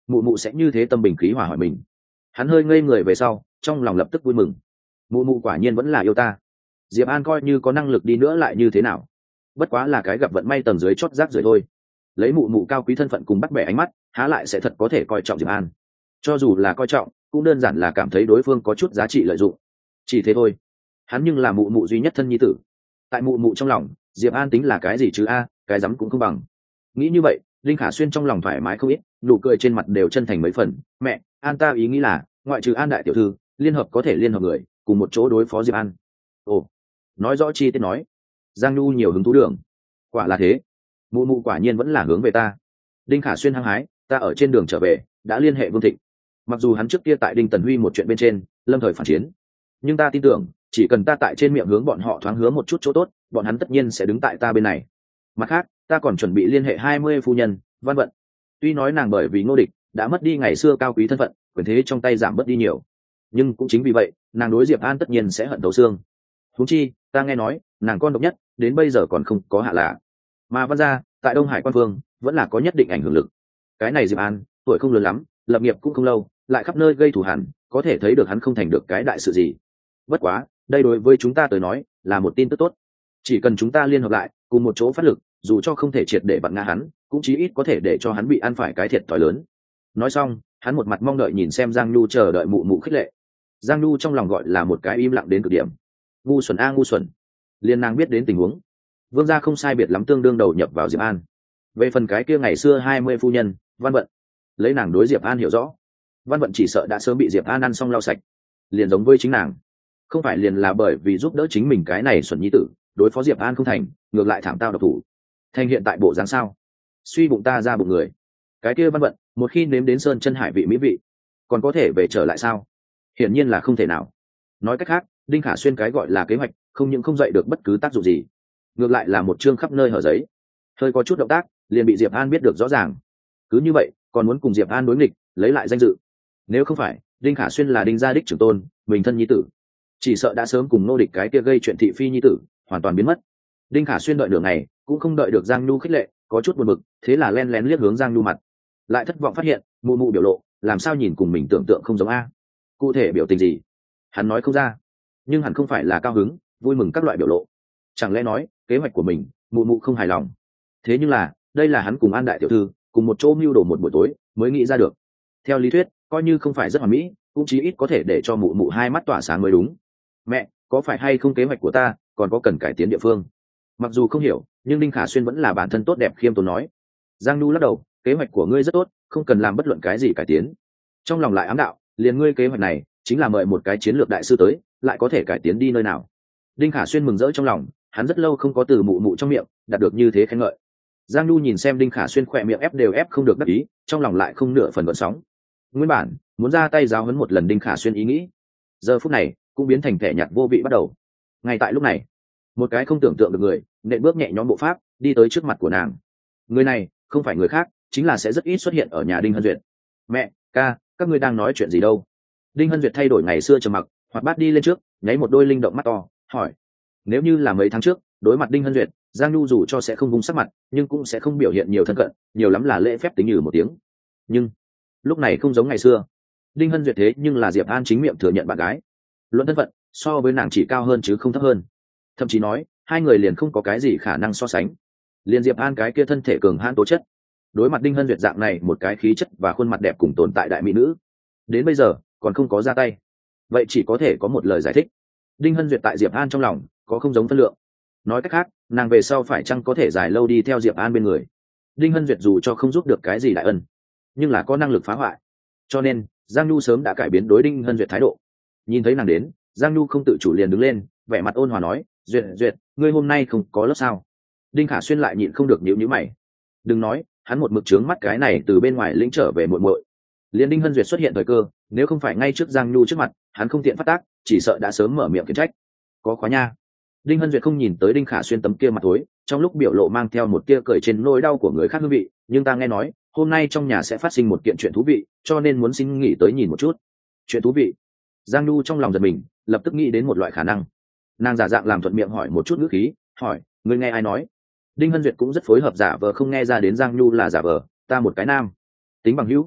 mụ mụ sẽ như thế tâm bình khí hòa hỏi mình. Hắn hơi ngây người về sau, trong lòng lập tức vui mừng. Mụ mụ quả nhiên vẫn là yêu ta. Diệp An coi như có năng lực đi nữa lại như thế nào, bất quá là cái gặp vận may tầng dưới chót rác rưởi thôi. Lấy mụ mụ cao quý thân phận cùng bắt bẻ ánh mắt, há lại sẽ thật có thể coi trọng Diệp An. Cho dù là coi trọng, cũng đơn giản là cảm thấy đối phương có chút giá trị lợi dụng, chỉ thế thôi. Hắn nhưng là mụ mụ duy nhất thân nhi tử, tại mụ mụ trong lòng Diệp An tính là cái gì chứ a, cái rắm cũng không bằng. Nghĩ như vậy, Linh Khả Xuyên trong lòng thoải mái không ít, nụ cười trên mặt đều chân thành mấy phần. Mẹ, An ta ý nghĩ là ngoại trừ An đại tiểu thư, liên hợp có thể liên hợp người cùng một chỗ đối phó Diệp An. Ồ, nói rõ chi tiết nói. Giang Nhu nhiều hứng thú đường. Quả là thế, mụ mụ quả nhiên vẫn là hướng về ta. Đinh Khả Xuyên hăng hái, ta ở trên đường trở về đã liên hệ Vương Thịnh. Mặc dù hắn trước kia tại Đinh Tần Huy một chuyện bên trên lâm thời phản chiến, nhưng ta tin tưởng chỉ cần ta tại trên miệng hướng bọn họ thoáng hứa một chút chỗ tốt, bọn hắn tất nhiên sẽ đứng tại ta bên này. Mặt khác, ta còn chuẩn bị liên hệ hai mươi phu nhân Văn Vận. Tuy nói nàng bởi vì Ngô Địch đã mất đi ngày xưa cao quý thân phận, quyền thế trong tay giảm bớt đi nhiều, nhưng cũng chính vì vậy nàng đối Diệp An tất nhiên sẽ hận thấu xương. Huống chi ta nghe nói nàng con độc nhất đến bây giờ còn không có hạ lạ, mà Văn gia tại Đông Hải quan phương vẫn là có nhất định ảnh hưởng lực. Cái này Diệp An tuổi không lớn lắm, lập nghiệp cũng không lâu, lại khắp nơi gây thù hằn, có thể thấy được hắn không thành được cái đại sự gì. Bất quá đây đối với chúng ta tới nói là một tin tức tốt. Chỉ cần chúng ta liên hợp lại cùng một chỗ phát lực, dù cho không thể triệt để vặn ngã hắn, cũng chí ít có thể để cho hắn bị ăn phải cái thiệt thòi lớn. Nói xong, hắn một mặt mong đợi nhìn xem Giang Nhu, chờ đợi mụ mụ khích lệ. Giang Nhu trong lòng gọi là một cái im lặng đến cực điểm. Ngu xuẩn a ngu xuẩn. Liên nàng biết đến tình huống, Vương gia không sai biệt lắm tương đương đầu nhập vào Diệp An. Về phần cái kia ngày xưa hai mươi phu nhân Văn Vận, lấy nàng đối Diệp An hiểu rõ, Văn Vận chỉ sợ đã sớm bị Diệp An ăn xong lau sạch. Liền giống với chính nàng, không phải liền là bởi vì giúp đỡ chính mình cái này xuẩn nhi tử đối phó Diệp An không thành, ngược lại thảm tao độc thủ. Thành hiện tại bộ dáng sao? Suy bụng ta ra bụng người. Cái kia Văn Vận một khi nếm đến sơn chân hải vị mỹ vị, còn có thể về trở lại sao? Hiển nhiên là không thể nào. Nói cách khác, Đinh Khả Xuyên cái gọi là kế hoạch không những không dậy được bất cứ tác dụng gì, ngược lại là một chương khắp nơi hở giấy. Hơi có chút động tác liền bị Diệp An biết được rõ ràng. Cứ như vậy còn muốn cùng Diệp An đối nghịch, lấy lại danh dự. Nếu không phải Đinh Khả Xuyên là Đinh gia đích trưởng tôn, mình thân nhi tử, chỉ sợ đã sớm cùng Nô Địch cái kia gây chuyện thị phi nhi tử hoàn toàn biến mất. Đinh Khả Xuyên đợi đường này cũng không đợi được Giang Nhu khích lệ, có chút buồn bực, thế là len lén liếc hướng Giang Nhu mặt, lại thất vọng phát hiện mụ mụ biểu lộ làm sao nhìn cùng mình tưởng tượng không giống a. Cụ thể biểu tình gì hắn nói không ra, nhưng hẳn không phải là cao hứng vui mừng các loại biểu lộ. Chẳng lẽ nói kế hoạch của mình mụ mụ không hài lòng? Thế nhưng là đây là hắn cùng An đại tiểu thư cùng một chỗ mưu đồ một buổi tối mới nghĩ ra được. Theo lý thuyết coi như không phải rất hoàn mỹ, cũng chí ít có thể để cho mụ mụ hai mắt tỏa sáng mới đúng. Mẹ, có phải hay không kế hoạch của ta còn có cần cải tiến địa phương? Mặc dù không hiểu, nhưng Đinh Khả Xuyên vẫn là bản thân tốt đẹp khiêm tốn nói. Giang Nhu lắc đầu, kế hoạch của ngươi rất tốt, không cần làm bất luận cái gì cải tiến. Trong lòng lại ám đạo, liền ngươi kế hoạch này chính là mời một cái chiến lược đại sư tới, lại có thể cải tiến đi nơi nào? Đinh Khả Xuyên mừng rỡ trong lòng, hắn rất lâu không có từ mụ mụ trong miệng đạt được như thế khen ngợi. Giang Nhu nhìn xem Đinh Khả Xuyên khỏe miệng ép đều ép không được đắc ý, trong lòng lại không nửa phần gợn sóng. Nguyên bản muốn ra tay giáo huấn một lần Đinh Khả Xuyên ý nghĩ, giờ phút này cũng biến thành kẻ nhạt vô vị bắt đầu. Ngay tại lúc này, một cái không tưởng tượng được người nện bước nhẹ nhõm bộ pháp đi tới trước mặt của nàng. Người này không phải người khác, chính là sẽ rất ít xuất hiện ở nhà Đinh Hân Duyệt. Mẹ, ca, các ngươi đang nói chuyện gì đâu? Đinh Hân Duyệt thay đổi ngày xưa trầm mặc, hoạt bát đi lên trước, nháy một đôi linh động mắt to, hỏi. Nếu như là mấy tháng trước, đối mặt Đinh Hân Duyệt, Giang Nhu dù cho sẽ không vung sắc mặt, nhưng cũng sẽ không biểu hiện nhiều thân cận, nhiều lắm là lễ phép tính nhừ một tiếng. Nhưng lúc này không giống ngày xưa. Đinh Hân Duyệt thế nhưng là Diệp An chính miệng thừa nhận bạn gái, luận thân phận so với nàng chỉ cao hơn chứ không thấp hơn. Thậm chí nói hai người liền không có cái gì khả năng so sánh. Liền Diệp An cái kia thân thể cường hãn tố chất, đối mặt Đinh Hân Duyệt dạng này một cái khí chất và khuôn mặt đẹp cùng tồn tại đại mỹ nữ, đến bây giờ còn không có ra tay. Vậy chỉ có thể có một lời giải thích: Đinh Hân Duyệt tại Diệp An trong lòng có không giống phân lượng. Nói cách khác, nàng về sau phải chăng có thể dài lâu đi theo Diệp An bên người. Đinh Hân Duyệt dù cho không giúp được cái gì đại ân, nhưng là có năng lực phá hoại. Cho nên Giang Nhu sớm đã cải biến đối Đinh Hân Duyệt thái độ. Nhìn thấy nàng đến, Giang Nhu không tự chủ liền đứng lên, vẻ mặt ôn hòa nói: Duyệt Duyệt, ngươi hôm nay không có lớp sao? Đinh Khả Xuyên lại nhịn không được nhíu nhíu mày. Đừng nói, hắn một mực trướng mắt cái này từ bên ngoài lĩnh trở về muội muội. Liên Đinh Hân Duyệt xuất hiện thời cơ, nếu không phải ngay trước Giang Nhu trước mặt, hắn không tiện phát tác, chỉ sợ đã sớm mở miệng khiển trách. Có khóa nha. Đinh Hân Duyệt không nhìn tới Đinh Khả Xuyên tấm kia mặt tối, trong lúc biểu lộ mang theo một tia cười trên nỗi đau của người khác hương vị, nhưng ta nghe nói hôm nay trong nhà sẽ phát sinh một kiện chuyện thú vị, cho nên muốn xin nghỉ tới nhìn một chút. Chuyện thú vị? Giang Nhu trong lòng giật mình, lập tức nghĩ đến một loại khả năng. Nàng giả dạng làm thuận miệng hỏi một chút ngữ khí, hỏi: ngươi nghe ai nói? Đinh Hân Duyệt cũng rất phối hợp giả vờ không nghe ra đến Giang Nhu là giả vờ: ta một cái nam tính bằng hữu.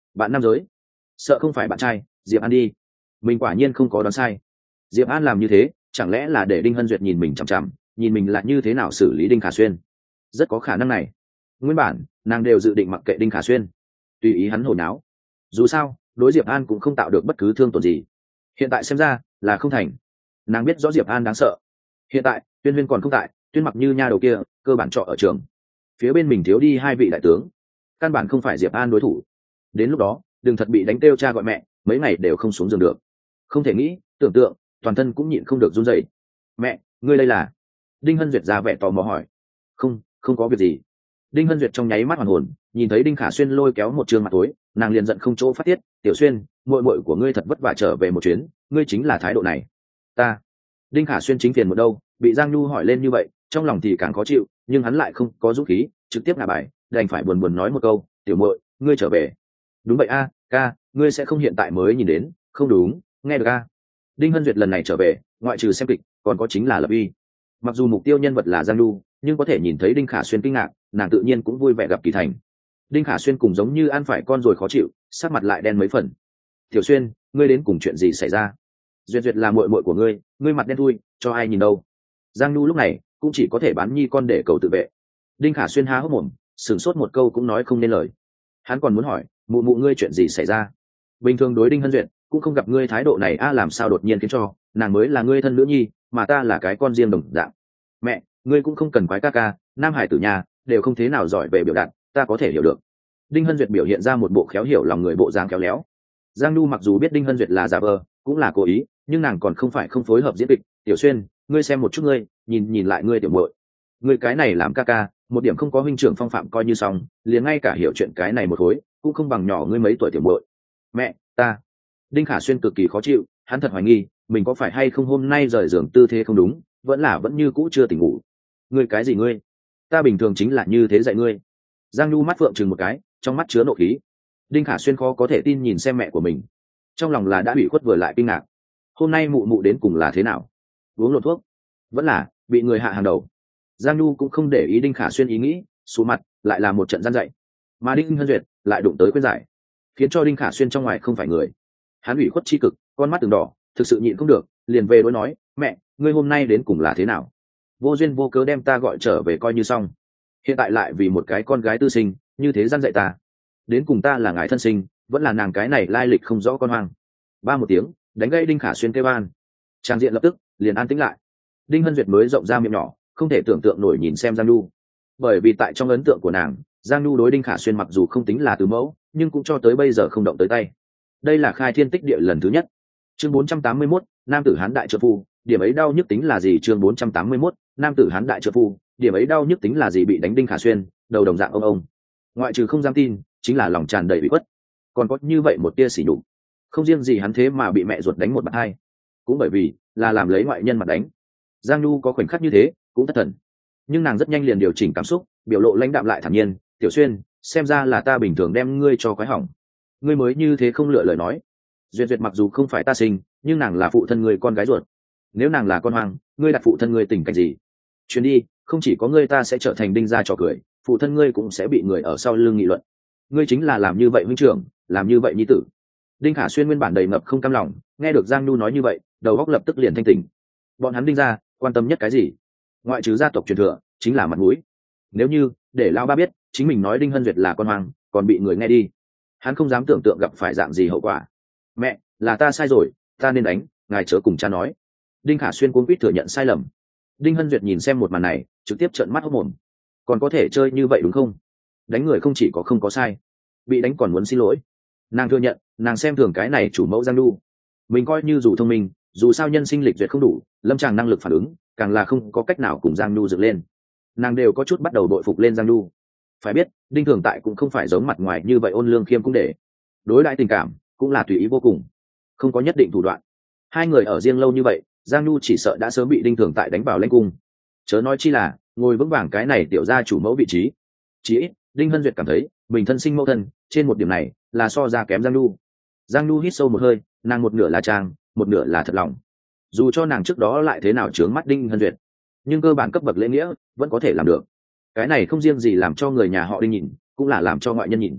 bạn nam giới, sợ không phải bạn trai. Diệp An đi, mình quả nhiên không có đoán sai. Diệp An làm như thế chẳng lẽ là để Đinh Hân Duyệt nhìn mình chằm chằm, nhìn mình là như thế nào xử lý Đinh Khả Xuyên? Rất có khả năng này. Nguyên bản nàng đều dự định mặc kệ Đinh Khả Xuyên, tùy ý hắn hồi náo. Dù sao đối Diệp An cũng không tạo được bất cứ thương tổn gì. Hiện tại xem ra là không thành. Nàng biết rõ Diệp An đáng sợ. Hiện tại Tuyên Huyên còn không tại, Tuyên Mặc Như nha đầu kia cơ bản trọ ở trường, phía bên mình thiếu đi hai vị đại tướng, căn bản không phải Diệp An đối thủ. Đến lúc đó đừng thật bị đánh kêu cha gọi mẹ, mấy ngày đều không xuống giường được. Không thể nghĩ tưởng tượng, toàn thân cũng nhịn không được run rẩy. Mẹ, ngươi đây là? Đinh Hân Duyệt ra vẻ tò mò hỏi. Không, không có việc gì. Đinh Hân Duyệt trong nháy mắt hoàn hồn, nhìn thấy Đinh Khả Xuyên lôi kéo một trường mặt tối, nàng liền giận không chỗ phát tiết. Tiểu Xuyên, muội muội của ngươi thật vất vả trở về một chuyến, ngươi chính là thái độ này. Ta. Đinh Khả Xuyên chính phiền một đâu, bị Giang Nhu hỏi lên như vậy, trong lòng thì càng khó chịu, nhưng hắn lại không có dũng khí trực tiếp ngả bài, đành phải buồn buồn nói một câu, tiểu muội, ngươi trở về. Đúng vậy a, ca, ngươi sẽ không hiện tại mới nhìn đến, không đúng, nghe được a. Đinh Hân Duyệt lần này trở về, ngoại trừ xem kịch, còn có chính là lập uy. Mặc dù mục tiêu nhân vật là Giang Nhu, nhưng có thể nhìn thấy Đinh Khả Xuyên kinh ngạc, nàng tự nhiên cũng vui vẻ gặp Kỳ Thành. Đinh Khả Xuyên cùng giống như ăn phải con rồi khó chịu, sắc mặt lại đen mấy phần. Tiểu Xuyên, ngươi đến cùng chuyện gì xảy ra? Duyệt Duyệt là muội muội của ngươi, ngươi mặt đen thui, cho ai nhìn đâu? Giang Nhu lúc này cũng chỉ có thể bán nhi con để cầu tự vệ. Đinh Khả Xuyên há hốc mồm, sửng sốt một câu cũng nói không nên lời. Hắn còn muốn hỏi, mụ mụ ngươi chuyện gì xảy ra? Bình thường đối Đinh Hân Duyệt cũng không gặp ngươi thái độ này a, làm sao đột nhiên khiến cho nàng mới là ngươi thân nữ nhi, mà ta là cái con riêng đồng dạng. Mẹ, ngươi cũng không cần quái ca ca, nam hải tử nhà đều không thế nào giỏi về biểu đạt, ta có thể hiểu được. Đinh Hân Duyệt biểu hiện ra một bộ khéo hiểu lòng người bộ dáng khéo léo. Giang Nhu mặc dù biết Đinh Hân Duyệt là giả vờ, cũng là cố ý, nhưng nàng còn không phải không phối hợp diễn kịch. Tiểu Xuyên, ngươi xem một chút ngươi, nhìn nhìn lại ngươi tiểu muội, ngươi cái này làm ca ca, một điểm không có huynh trưởng phong phạm coi như xong, liền ngay cả hiểu chuyện cái này một khối cũng không bằng nhỏ ngươi mấy tuổi tiểu muội. Mẹ, ta. Đinh Khả Xuyên cực kỳ khó chịu, hắn thật hoài nghi mình có phải hay không hôm nay rời giường tư thế không đúng, vẫn là vẫn như cũ chưa tỉnh ngủ. Ngươi cái gì ngươi? Ta bình thường chính là như thế dạy ngươi. Giang Nhu mắt phượng chừng một cái, trong mắt chứa nộ khí. Đinh Khả Xuyên khó có thể tin nhìn xem mẹ của mình, trong lòng là đã bị khuất vừa lại kinh ngạc. Hôm nay mụ mụ đến cùng là thế nào? Uống lộn thuốc, vẫn là bị người hạ hàng đầu? Giang Nhu cũng không để ý Đinh Khả Xuyên ý nghĩ, xuống mặt lại là một trận gian dạy, mà Đinh Hân Duyệt lại đụng tới khuyên giải, khiến cho Đinh Khả Xuyên trong ngoài không phải người. Hắn ủy khuất chi cực, con mắt từng đỏ, thực sự nhịn không được, liền về đối nói, mẹ, ngươi hôm nay đến cùng là thế nào? Vô duyên vô cớ đem ta gọi trở về coi như xong, hiện tại lại vì một cái con gái tư sinh như thế gian dạy ta, đến cùng ta là ngài thân sinh vẫn là nàng cái này lai lịch không rõ con hoang. Ba một tiếng đánh gây Đinh Khả Xuyên kêu an, trang diện lập tức liền an tĩnh lại. Đinh Hân Duyệt mới rộng ra miệng nhỏ, không thể tưởng tượng nổi nhìn xem Giang Nhu, bởi vì tại trong ấn tượng của nàng, Giang Nhu đối Đinh Khả Xuyên mặc dù không tính là từ mẫu, nhưng cũng cho tới bây giờ không động tới tay. Đây là khai thiên tích địa lần thứ nhất. Chương bốn trăm tám mươi mốt, nam tử hán đại trợ phu, điểm ấy đau nhức tính là gì? Chương bốn trăm tám mươi mốt, nam tử hán đại trợ phu, điểm ấy đau nhức tính là gì? Bị đánh Đinh Khả Xuyên đầu đồng dạng ông ông, ngoại trừ không dám tin, chính là lòng tràn đầy bị khuất, còn có như vậy một tia sỉ nhục. Không riêng gì hắn thế mà bị mẹ ruột đánh một bạt hai, cũng bởi vì là làm lấy ngoại nhân mặt đánh. Giang Nhu có khoảnh khắc như thế cũng thất thần, nhưng nàng rất nhanh liền điều chỉnh cảm xúc, biểu lộ lãnh đạm lại thản nhiên. Tiểu Xuyên, xem ra là ta bình thường đem ngươi cho quái hỏng, ngươi mới như thế không lựa lời nói. Duyệt Duyệt mặc dù không phải ta sinh, nhưng nàng là phụ thân ngươi con gái ruột, nếu nàng là con hoang, ngươi đặt phụ thân ngươi tình cảnh gì? Chuyến đi không chỉ có ngươi ta sẽ trở thành đinh gia trò cười, phụ thân ngươi cũng sẽ bị người ở sau lưng nghị luận. Ngươi chính là làm như vậy huynh trưởng, làm như vậy nhi tử. Đinh Khả Xuyên nguyên bản đầy ngập không cam lòng, nghe được Giang Nhu nói như vậy, đầu óc lập tức liền thanh tỉnh. Bọn hắn Đinh gia quan tâm nhất cái gì? Ngoại trừ gia tộc truyền thừa, chính là mặt mũi. Nếu như để lão ba biết chính mình nói Đinh Hân Duyệt là con hoang, còn bị người nghe đi, hắn không dám tưởng tượng gặp phải dạng gì hậu quả. Mẹ, là ta sai rồi, ta nên đánh, ngài chớ cùng cha nói. Đinh Khả Xuyên cuống quýt thừa nhận sai lầm. Đinh Hân Duyệt nhìn xem một màn này, trực tiếp trợn mắt hốc mồm. Còn có thể chơi như vậy đúng không? Đánh người không chỉ có không có sai, bị đánh còn muốn xin lỗi. Nàng thừa nhận, nàng xem thường cái này chủ mẫu Giang Nhu. Mình coi như dù thông minh, dù sao nhân sinh lịch duyệt không đủ, lâm tràng năng lực phản ứng, càng là không có cách nào cùng Giang Nhu dựng lên. Nàng đều có chút bắt đầu đội phục lên Giang Nhu. Phải biết, Đinh Thường Tại cũng không phải giống mặt ngoài như vậy ôn lương khiêm cũng để. Đối đãi tình cảm cũng là tùy ý vô cùng, không có nhất định thủ đoạn. Hai người ở riêng lâu như vậy, Giang Nhu chỉ sợ đã sớm bị Đinh Thường Tại đánh vào lãnh cung, chớ nói chi là ngồi vững vàng cái này tiểu gia chủ mẫu vị trí. Chỉ ít Đinh Hân Duyệt cảm thấy mình thân sinh mẫu thân trên một điểm này là so ra kém Giang Nhu. Giang Nhu hít sâu một hơi, nàng một nửa là trang, một nửa là thật lòng. Dù cho nàng trước đó lại thế nào chướng mắt Đinh Hân Duyệt, nhưng cơ bản cấp bậc lễ nghĩa vẫn có thể làm được. Cái này không riêng gì làm cho người nhà họ Đinh nhìn, cũng là làm cho ngoại nhân nhìn.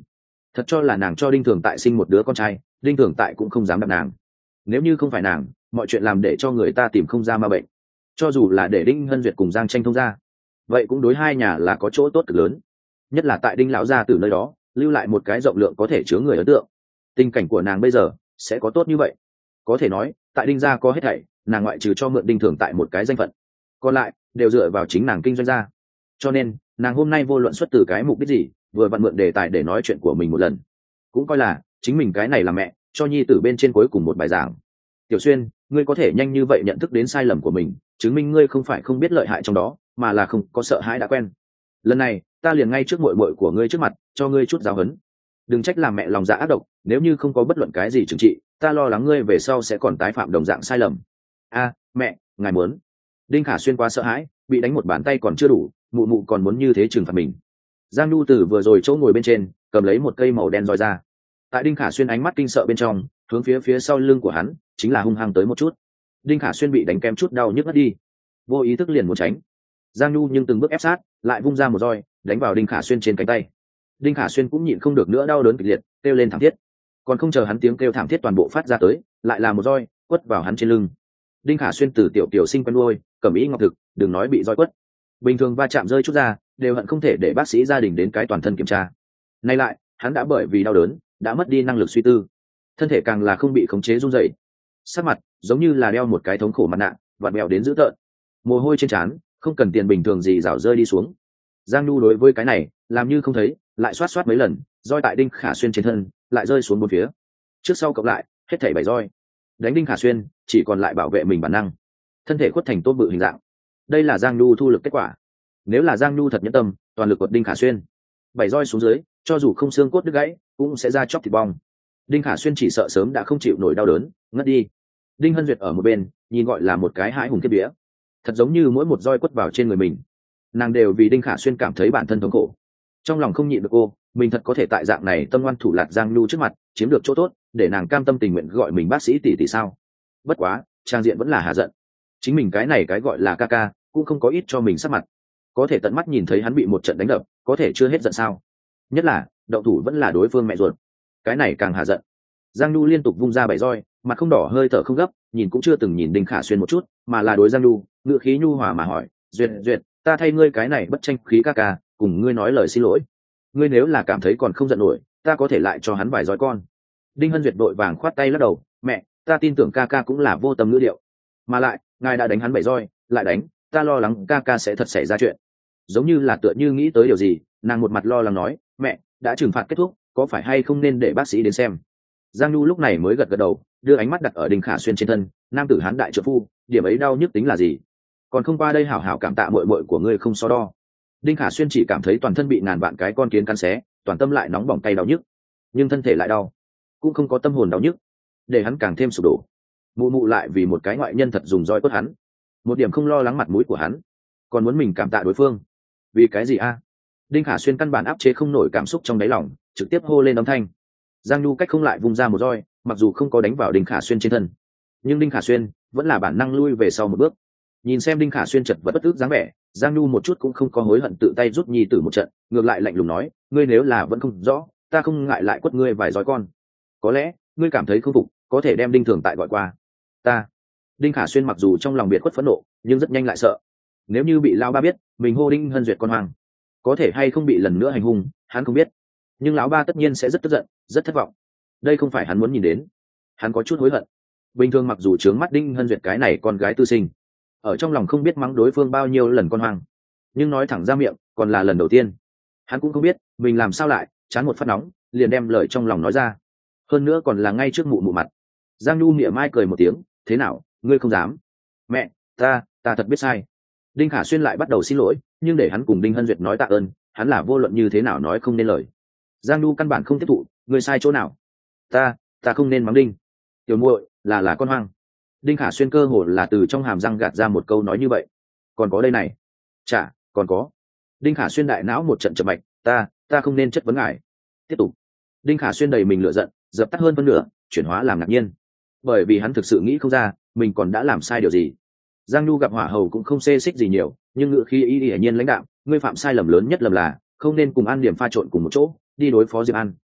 Thật cho là nàng cho đinh thường tại sinh một đứa con trai, đinh thường tại cũng không dám đập nàng. Nếu như không phải nàng, mọi chuyện làm để cho người ta tìm không ra ma bệnh. Cho dù là để đinh hân duyệt cùng giang tranh thông ra, vậy cũng đối hai nhà là có chỗ tốt cực lớn. Nhất là tại đinh lão gia từ nơi đó lưu lại một cái rộng lượng có thể chứa người ấn tượng. Tình cảnh của nàng bây giờ sẽ có tốt như vậy? Có thể nói tại đinh gia có hết thảy, nàng ngoại trừ cho mượn đinh thường tại một cái danh phận, còn lại đều dựa vào chính nàng kinh doanh ra. Cho nên nàng hôm nay vô luận xuất từ cái mục đích gì, vừa vặn mượn đề tài để nói chuyện của mình một lần, cũng coi là chính mình cái này là mẹ cho nhi tử bên trên cuối cùng một bài giảng. Tiểu Xuyên, ngươi có thể nhanh như vậy nhận thức đến sai lầm của mình, chứng minh ngươi không phải không biết lợi hại trong đó, mà là không có sợ hãi đã quen. Lần này ta liền ngay trước muội muội của ngươi trước mặt cho ngươi chút giáo huấn. Đừng trách làm mẹ lòng dạ ác độc, nếu như không có bất luận cái gì trừng trị, ta lo lắng ngươi về sau sẽ còn tái phạm đồng dạng sai lầm. A, mẹ, ngài muốn. Đinh Khả Xuyên quá sợ hãi, bị đánh một bàn tay còn chưa đủ, mụ mụ còn muốn như thế trừng phạt mình. Giang Nhu Tử vừa rồi chỗ ngồi bên trên cầm lấy một cây màu đen roi ra, tại Đinh Khả Xuyên ánh mắt kinh sợ bên trong, hướng phía phía sau lưng của hắn chính là hung hăng tới một chút. Đinh Khả Xuyên bị đánh kém chút đau nhức ngất đi, vô ý thức liền muốn tránh. Giang Nhu nhưng từng bước ép sát, lại vung ra một roi đánh vào Đinh Khả Xuyên trên cánh tay. Đinh Khả Xuyên cũng nhịn không được nữa, đau đớn kịch liệt kêu lên thảm thiết. Còn không chờ hắn tiếng kêu thảm thiết toàn bộ phát ra tới, lại là một roi quất vào hắn trên lưng. Đinh Khả Xuyên từ tiểu tiểu sinh quen nuôi cẩm ý ngọc thực, đừng nói bị roi quất, bình thường va chạm rơi chút ra đều hận không thể để bác sĩ gia đình đến cái toàn thân kiểm tra. Nay lại hắn đã bởi vì đau đớn đã mất đi năng lực suy tư, thân thể càng là không bị khống chế run rẩy, sắc mặt giống như là đeo một cái thống khổ mặt nạ, vặn vẹo đến dữ tợn, mồ hôi trên trán không cần tiền bình thường gì rảo rơi đi xuống. Giang Nhu đối với cái này làm như không thấy, lại xoát xoát mấy lần roi tại Đinh Khả Xuyên trên thân lại rơi xuống bốn phía, trước sau cộng lại hết thảy bảy roi, đánh Đinh Khả Xuyên chỉ còn lại bảo vệ mình bản năng, thân thể khuất thành tôm bự hình dạng. Đây là Giang Nhu thu lực kết quả. Nếu là Giang Nhu thật nhẫn tâm toàn lực quật Đinh Khả Xuyên, bảy roi xuống dưới cho dù không xương cốt đứt gãy cũng sẽ ra chóc thịt bong. Đinh Khả Xuyên chỉ sợ sớm đã không chịu nổi đau đớn ngất đi. Đinh Hân Duyệt ở một bên nhìn gọi là một cái hãi hùng kiếp vía, thật giống như mỗi một roi quất vào trên người mình, nàng đều vì Đinh Khả Xuyên cảm thấy bản thân thống khổ. Trong lòng không nhịn được cô, mình thật có thể tại dạng này tâm ngoan thủ lạt Giang Nhu trước mặt chiếm được chỗ tốt, để nàng cam tâm tình nguyện gọi mình bác sĩ tỷ tỷ sao? Bất quá trang diện vẫn là hạ giận, chính mình cái này cái gọi là ca ca cũng không có ít cho mình sắc mặt, có thể tận mắt nhìn thấy hắn bị một trận đánh đập, có thể chưa hết giận sao? Nhất là động thủ vẫn là đối phương mẹ ruột, cái này càng hạ giận. Giang Nhu liên tục vung ra bảy roi, mặt không đỏ hơi thở không gấp, nhìn cũng chưa từng nhìn Đinh Khả Xuyên một chút, mà là đối Giang Nhu ngựa khí nhu hòa mà hỏi, duyệt duyệt, ta thay ngươi cái này bất tranh khí ca ca cùng ngươi nói lời xin lỗi, ngươi nếu là cảm thấy còn không giận nổi, ta có thể lại cho hắn vài roi con. Đinh Hân Duyệt đội vàng khoát tay lắc đầu, mẹ, ta tin tưởng ca ca cũng là vô tâm ngữ điệu, mà lại ngài đã đánh hắn bảy roi lại đánh, ta lo lắng ca ca sẽ thật xảy ra chuyện. Giống như là tựa như nghĩ tới điều gì, nàng một mặt lo lắng nói, mẹ, đã trừng phạt kết thúc, có phải hay không nên để bác sĩ đến xem? Giang Nhu lúc này mới gật gật đầu, đưa ánh mắt đặt ở Đinh Khả Xuyên trên thân, nam tử hán đại trợ phu, điểm ấy đau nhức tính là gì? Còn không qua đây hảo hảo cảm tạ muội muội của ngươi không so đo. Đinh Khả Xuyên chỉ cảm thấy toàn thân bị ngàn vạn cái con kiến cắn xé, toàn tâm lại nóng bỏng tay đau nhức, nhưng thân thể lại đau, cũng không có tâm hồn đau nhức, để hắn càng thêm sụp đổ. Mụ mụ lại vì một cái ngoại nhân thật dùng roi quất hắn, một điểm không lo lắng mặt mũi của hắn, còn muốn mình cảm tạ đối phương, vì cái gì a? Đinh Khả Xuyên căn bản áp chế không nổi cảm xúc trong đáy lòng, trực tiếp hô lên âm thanh. Giang Nhu cách không lại vung ra một roi, mặc dù không có đánh vào Đinh Khả Xuyên trên thân, nhưng Đinh Khả Xuyên vẫn là bản năng lui về sau một bước. Nhìn xem Đinh Khả Xuyên chật vật bất ức dáng vẻ, Giang Nhu một chút cũng không có hối hận tự tay rút nhi tử một trận, ngược lại lạnh lùng nói, ngươi nếu là vẫn không rõ, ta không ngại lại quất ngươi vài roi con. Có lẽ ngươi cảm thấy không phục, có thể đem Đinh Thường tại gọi qua. Ta. Đinh Khả Xuyên mặc dù trong lòng biệt khuất phẫn nộ, nhưng rất nhanh lại sợ. Nếu như bị lão ba biết mình hô Đinh Hân Duyệt con hoang, có thể hay không bị lần nữa hành hung, hắn không biết. Nhưng lão ba tất nhiên sẽ rất tức giận, rất thất vọng. Đây không phải hắn muốn nhìn đến. Hắn có chút hối hận. Bình thường mặc dù trướng mắt Đinh Hân Duyệt cái này con gái tư sinh, ở trong lòng không biết mắng đối phương bao nhiêu lần con hoang, nhưng nói thẳng ra miệng còn là lần đầu tiên. Hắn cũng không biết mình làm sao lại chán một phát nóng liền đem lời trong lòng nói ra, hơn nữa còn là ngay trước mụ mụ mặt. Giang Nhu mỉa mai cười một tiếng, thế nào, ngươi không dám? Mẹ, ta ta thật biết sai. Đinh Khả Xuyên lại bắt đầu xin lỗi, nhưng để hắn cùng Đinh Hân Duyệt nói tạ ơn, hắn là vô luận như thế nào nói không nên lời. Giang Nhu căn bản không tiếp thụ, ngươi sai chỗ nào? Ta, ta không nên mắng Đinh tiểu muội là là con hoang. Đinh Khả Xuyên cơ hồ là từ trong hàm răng gạt ra một câu nói như vậy. Còn có đây này, chả, còn có. Đinh Khả Xuyên đại não một trận chậm mạch, ta, ta không nên chất vấn ngài. Tiếp tục. Đinh Khả Xuyên đầy mình lửa giận, dập tắt hơn phân nửa, chuyển hóa làm ngạc nhiên, bởi vì hắn thực sự nghĩ không ra mình còn đã làm sai điều gì. Giang Nhu gặp hỏa hầu cũng không xê xích gì nhiều, nhưng ngự khi y hiển nhiên lãnh đạo, ngươi phạm sai lầm lớn nhất lầm là không nên cùng An Điểm pha trộn cùng một chỗ đi đối phó Diệp An.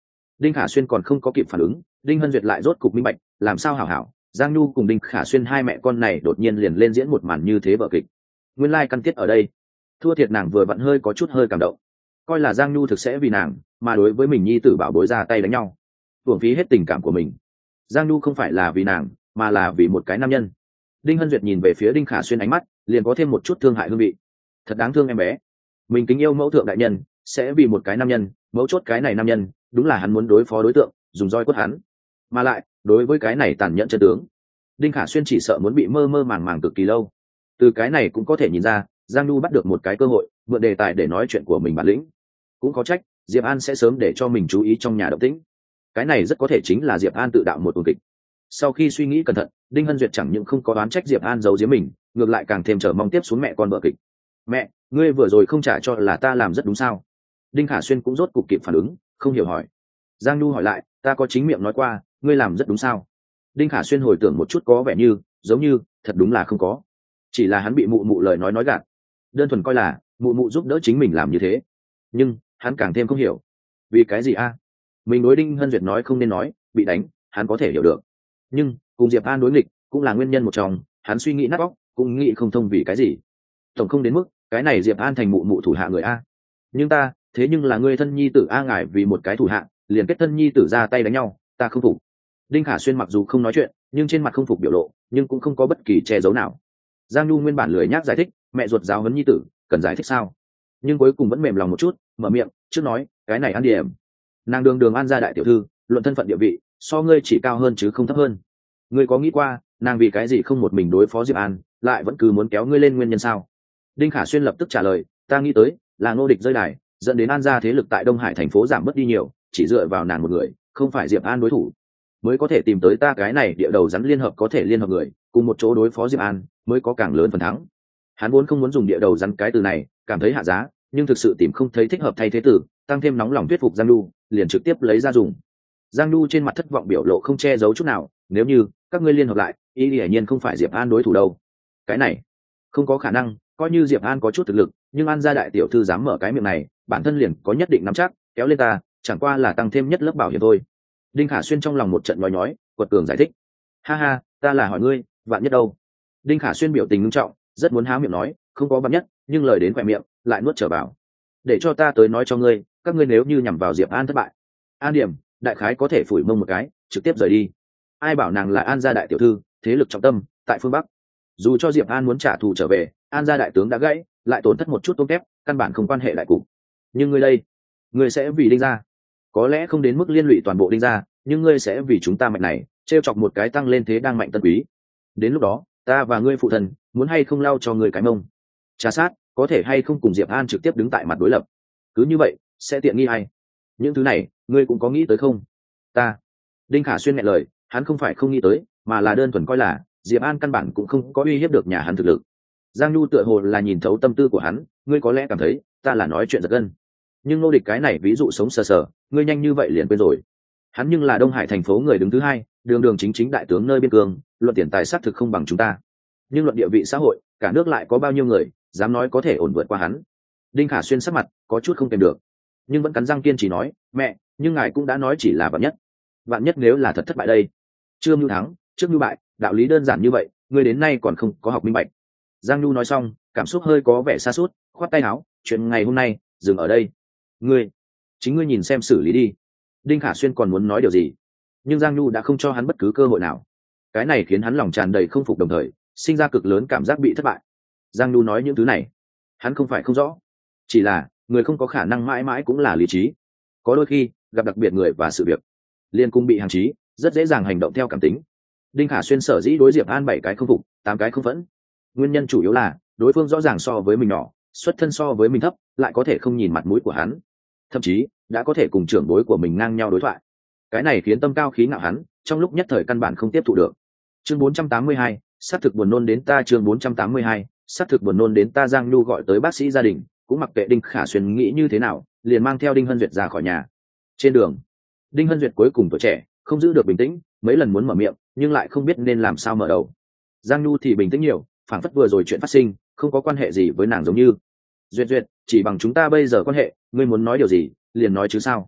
Đinh Khả Xuyên còn không có kịp phản ứng, Đinh Hân Duyệt lại rốt cục minh bạch, làm sao hảo hảo, Giang Nhu cùng Đinh Khả Xuyên hai mẹ con này đột nhiên liền lên diễn một màn như thế vở kịch. Nguyên lai like căn tiết ở đây. Thua thiệt nàng vừa vặn hơi có chút hơi cảm động, coi là Giang Nhu thực sẽ vì nàng mà đối với mình nhi tử bảo bối ra tay đánh nhau, uổng phí hết tình cảm của mình. Giang Nhu không phải là vì nàng, mà là vì một cái nam nhân. Đinh Hân Duyệt nhìn về phía Đinh Khả Xuyên, ánh mắt liền có thêm một chút thương hại hương vị. Thật đáng thương em bé, mình kính yêu mẫu thượng đại nhân sẽ vì một cái nam nhân, mẫu chốt cái này nam nhân đúng là hắn muốn đối phó đối tượng, dùng roi quất hắn, mà lại đối với cái này tàn nhẫn chân tướng, Đinh Khả Xuyên chỉ sợ muốn bị mơ mơ màng màng cực kỳ lâu. Từ cái này cũng có thể nhìn ra, Giang Nhu bắt được một cái cơ hội, mượn đề tài để nói chuyện của mình bản lĩnh. Cũng có trách Diệp An sẽ sớm để cho mình chú ý trong nhà động tĩnh. Cái này rất có thể chính là Diệp An tự đạo một tuần kịch. Sau khi suy nghĩ cẩn thận, Đinh Hân Duyệt chẳng những không có đoán trách Diệp An giấu giếm mình, ngược lại càng thêm chờ mong tiếp xuống mẹ con vợ kịch. Mẹ, ngươi vừa rồi không trả cho là ta làm rất đúng sao? Đinh Khả Xuyên cũng rốt cục kịp phản ứng, không hiểu hỏi. Giang Nhu hỏi lại, ta có chính miệng nói qua, ngươi làm rất đúng sao? Đinh Khả Xuyên hồi tưởng một chút, có vẻ như giống như thật đúng là không có, chỉ là hắn bị mụ mụ lời nói nói gạt, đơn thuần coi là mụ mụ giúp đỡ chính mình làm như thế. Nhưng hắn càng thêm không hiểu, vì cái gì a? Mình đối Đinh Hân Duyệt nói không nên nói, bị đánh hắn có thể hiểu được, nhưng cùng Diệp An đối nghịch cũng là nguyên nhân một trong, hắn suy nghĩ nát óc cũng nghĩ không thông vì cái gì. Tổng không đến mức cái này Diệp An thành mụ mụ thủ hạ người a. Nhưng ta thế nhưng là người thân nhi tử a, ngài vì một cái thủ hạ liền kết thân nhi tử ra tay đánh nhau, ta không phục. Đinh Khả Xuyên mặc dù không nói chuyện, nhưng trên mặt không phục biểu lộ, nhưng cũng không có bất kỳ che giấu nào. Giang Nhu nguyên bản lười nhác giải thích, mẹ ruột giáo huấn nhi tử cần giải thích sao, nhưng cuối cùng vẫn mềm lòng một chút, mở miệng trước nói, cái này An Điểm, nàng đường đường An gia đại tiểu thư, luận thân phận địa vị so ngươi chỉ cao hơn chứ không thấp hơn. Ngươi có nghĩ qua nàng vì cái gì không một mình đối phó Diệp An, lại vẫn cứ muốn kéo ngươi lên nguyên nhân sao? Đinh Khả Xuyên lập tức trả lời, ta nghĩ tới là Ngô Địch rơi đài, dẫn đến An gia thế lực tại Đông Hải thành phố giảm bớt đi nhiều, chỉ dựa vào nàng một người không phải Diệp An đối thủ, mới có thể tìm tới ta cái này địa đầu rắn liên hợp có thể liên hợp người cùng một chỗ đối phó Diệp An, mới có càng lớn phần thắng. Hắn vốn không muốn dùng địa đầu rắn cái từ này, cảm thấy hạ giá, nhưng thực sự tìm không thấy thích hợp thay thế từ, tăng thêm nóng lòng thuyết phục Giang Nhu, liền trực tiếp lấy ra dùng. Giang Nhu trên mặt thất vọng biểu lộ không che giấu chút nào, nếu như các ngươi liên hợp lại, ý hiển nhiên không phải Diệp An đối thủ đâu. Cái này không có khả năng, coi như Diệp An có chút thực lực, nhưng An gia đại tiểu thư dám mở cái miệng này, bản thân liền có nhất định nắm chắc, kéo lên ta chẳng qua là tăng thêm nhất lớp bảo hiểm thôi. Đinh Khả Xuyên trong lòng một trận nhói nhói, quật cường giải thích, ha ha, ta là hỏi ngươi, vạn nhất đâu? Đinh Khả Xuyên biểu tình nghiêm trọng, rất muốn há miệng nói không có vạn nhất, nhưng lời đến khỏe miệng lại nuốt trở vào. Để cho ta tới nói cho ngươi, các ngươi nếu như nhằm vào Diệp An thất bại, An Điểm đại khái có thể phủi mông một cái trực tiếp rời đi. Ai bảo nàng là An gia đại tiểu thư, thế lực trọng tâm tại phương Bắc, dù cho Diệp An muốn trả thù trở về, An gia đại tướng đã gãy, lại tổn thất một chút tôm kép, căn bản không quan hệ đại cục. Nhưng ngươi đây, ngươi sẽ vì Đinh gia, có lẽ không đến mức liên lụy toàn bộ Đinh gia, nhưng ngươi sẽ vì chúng ta mạnh này trêu chọc một cái tăng lên thế đang mạnh tân quý. Đến lúc đó ta và ngươi phụ thần muốn hay không lao cho ngươi cái mông trà sát, có thể hay không cùng Diệp An trực tiếp đứng tại mặt đối lập, cứ như vậy sẽ tiện nghi hay? Những thứ này ngươi cũng có nghĩ tới không? Ta Đinh Khả Xuyên nghẹn lời, hắn không phải không nghĩ tới, mà là đơn thuần coi là Diệp An căn bản cũng không có uy hiếp được nhà hắn thực lực. Giang Nhu tựa hồ là nhìn thấu tâm tư của hắn, ngươi có lẽ cảm thấy ta là nói chuyện giật gân, nhưng Ngô Địch cái này ví dụ sống sờ sờ, ngươi nhanh như vậy liền quên rồi. Hắn nhưng là Đông Hải thành phố người đứng thứ hai, đường đường chính chính đại tướng nơi biên cương, luận tiền tài xác thực không bằng chúng ta, nhưng luận địa vị xã hội, cả nước lại có bao nhiêu người dám nói có thể ổn vượt qua hắn? Đinh Khả Xuyên sắc mặt có chút không kèm được, nhưng vẫn cắn răng kiên trì nói, mẹ, nhưng ngài cũng đã nói chỉ là vạn nhất, vạn nhất nếu là thật thất bại đây? Chưa mưu thắng trước mưu bại, đạo lý đơn giản như vậy, ngươi đến nay còn không có học minh bạch. Giang Nhu nói xong, cảm xúc hơi có vẻ xa suốt, khoát tay áo, chuyện ngày hôm nay dừng ở đây, ngươi chính ngươi nhìn xem xử lý đi. Đinh Khả Xuyên còn muốn nói điều gì, nhưng Giang Nhu đã không cho hắn bất cứ cơ hội nào. Cái này khiến hắn lòng tràn đầy không phục, đồng thời sinh ra cực lớn cảm giác bị thất bại. Giang Nhu nói những thứ này, hắn không phải không rõ, chỉ là người không có khả năng mãi mãi cũng là lý trí. Có đôi khi gặp đặc biệt người và sự việc liên cung bị hàng trí, rất dễ dàng hành động theo cảm tính. Đinh Khả Xuyên sở dĩ đối Diệp An bảy cái không phục, tám cái không phẫn, nguyên nhân chủ yếu là đối phương rõ ràng so với mình nhỏ, xuất thân so với mình thấp, lại có thể không nhìn mặt mũi của hắn, thậm chí đã có thể cùng trưởng bối của mình ngang nhau đối thoại. Cái này khiến tâm cao khí ngạo hắn trong lúc nhất thời căn bản không tiếp thụ được. Chương bốn trăm tám mươi hai, xác thực buồn nôn đến ta. Chương bốn trăm tám mươi hai, xác thực buồn nôn đến ta. Giang Nhu gọi tới bác sĩ gia đình, cũng mặc kệ Đinh Khả Xuyên nghĩ như thế nào, liền mang theo Đinh Hân Duyệt ra khỏi nhà. Trên đường, Đinh Hân Duyệt cuối cùng tuổi trẻ không giữ được bình tĩnh, mấy lần muốn mở miệng nhưng lại không biết nên làm sao mở đầu. Giang Nhu thì bình tĩnh nhiều, phảng phất vừa rồi chuyện phát sinh không có quan hệ gì với nàng, giống như, Duyệt Duyệt, chỉ bằng chúng ta bây giờ quan hệ, ngươi muốn nói điều gì liền nói chứ sao?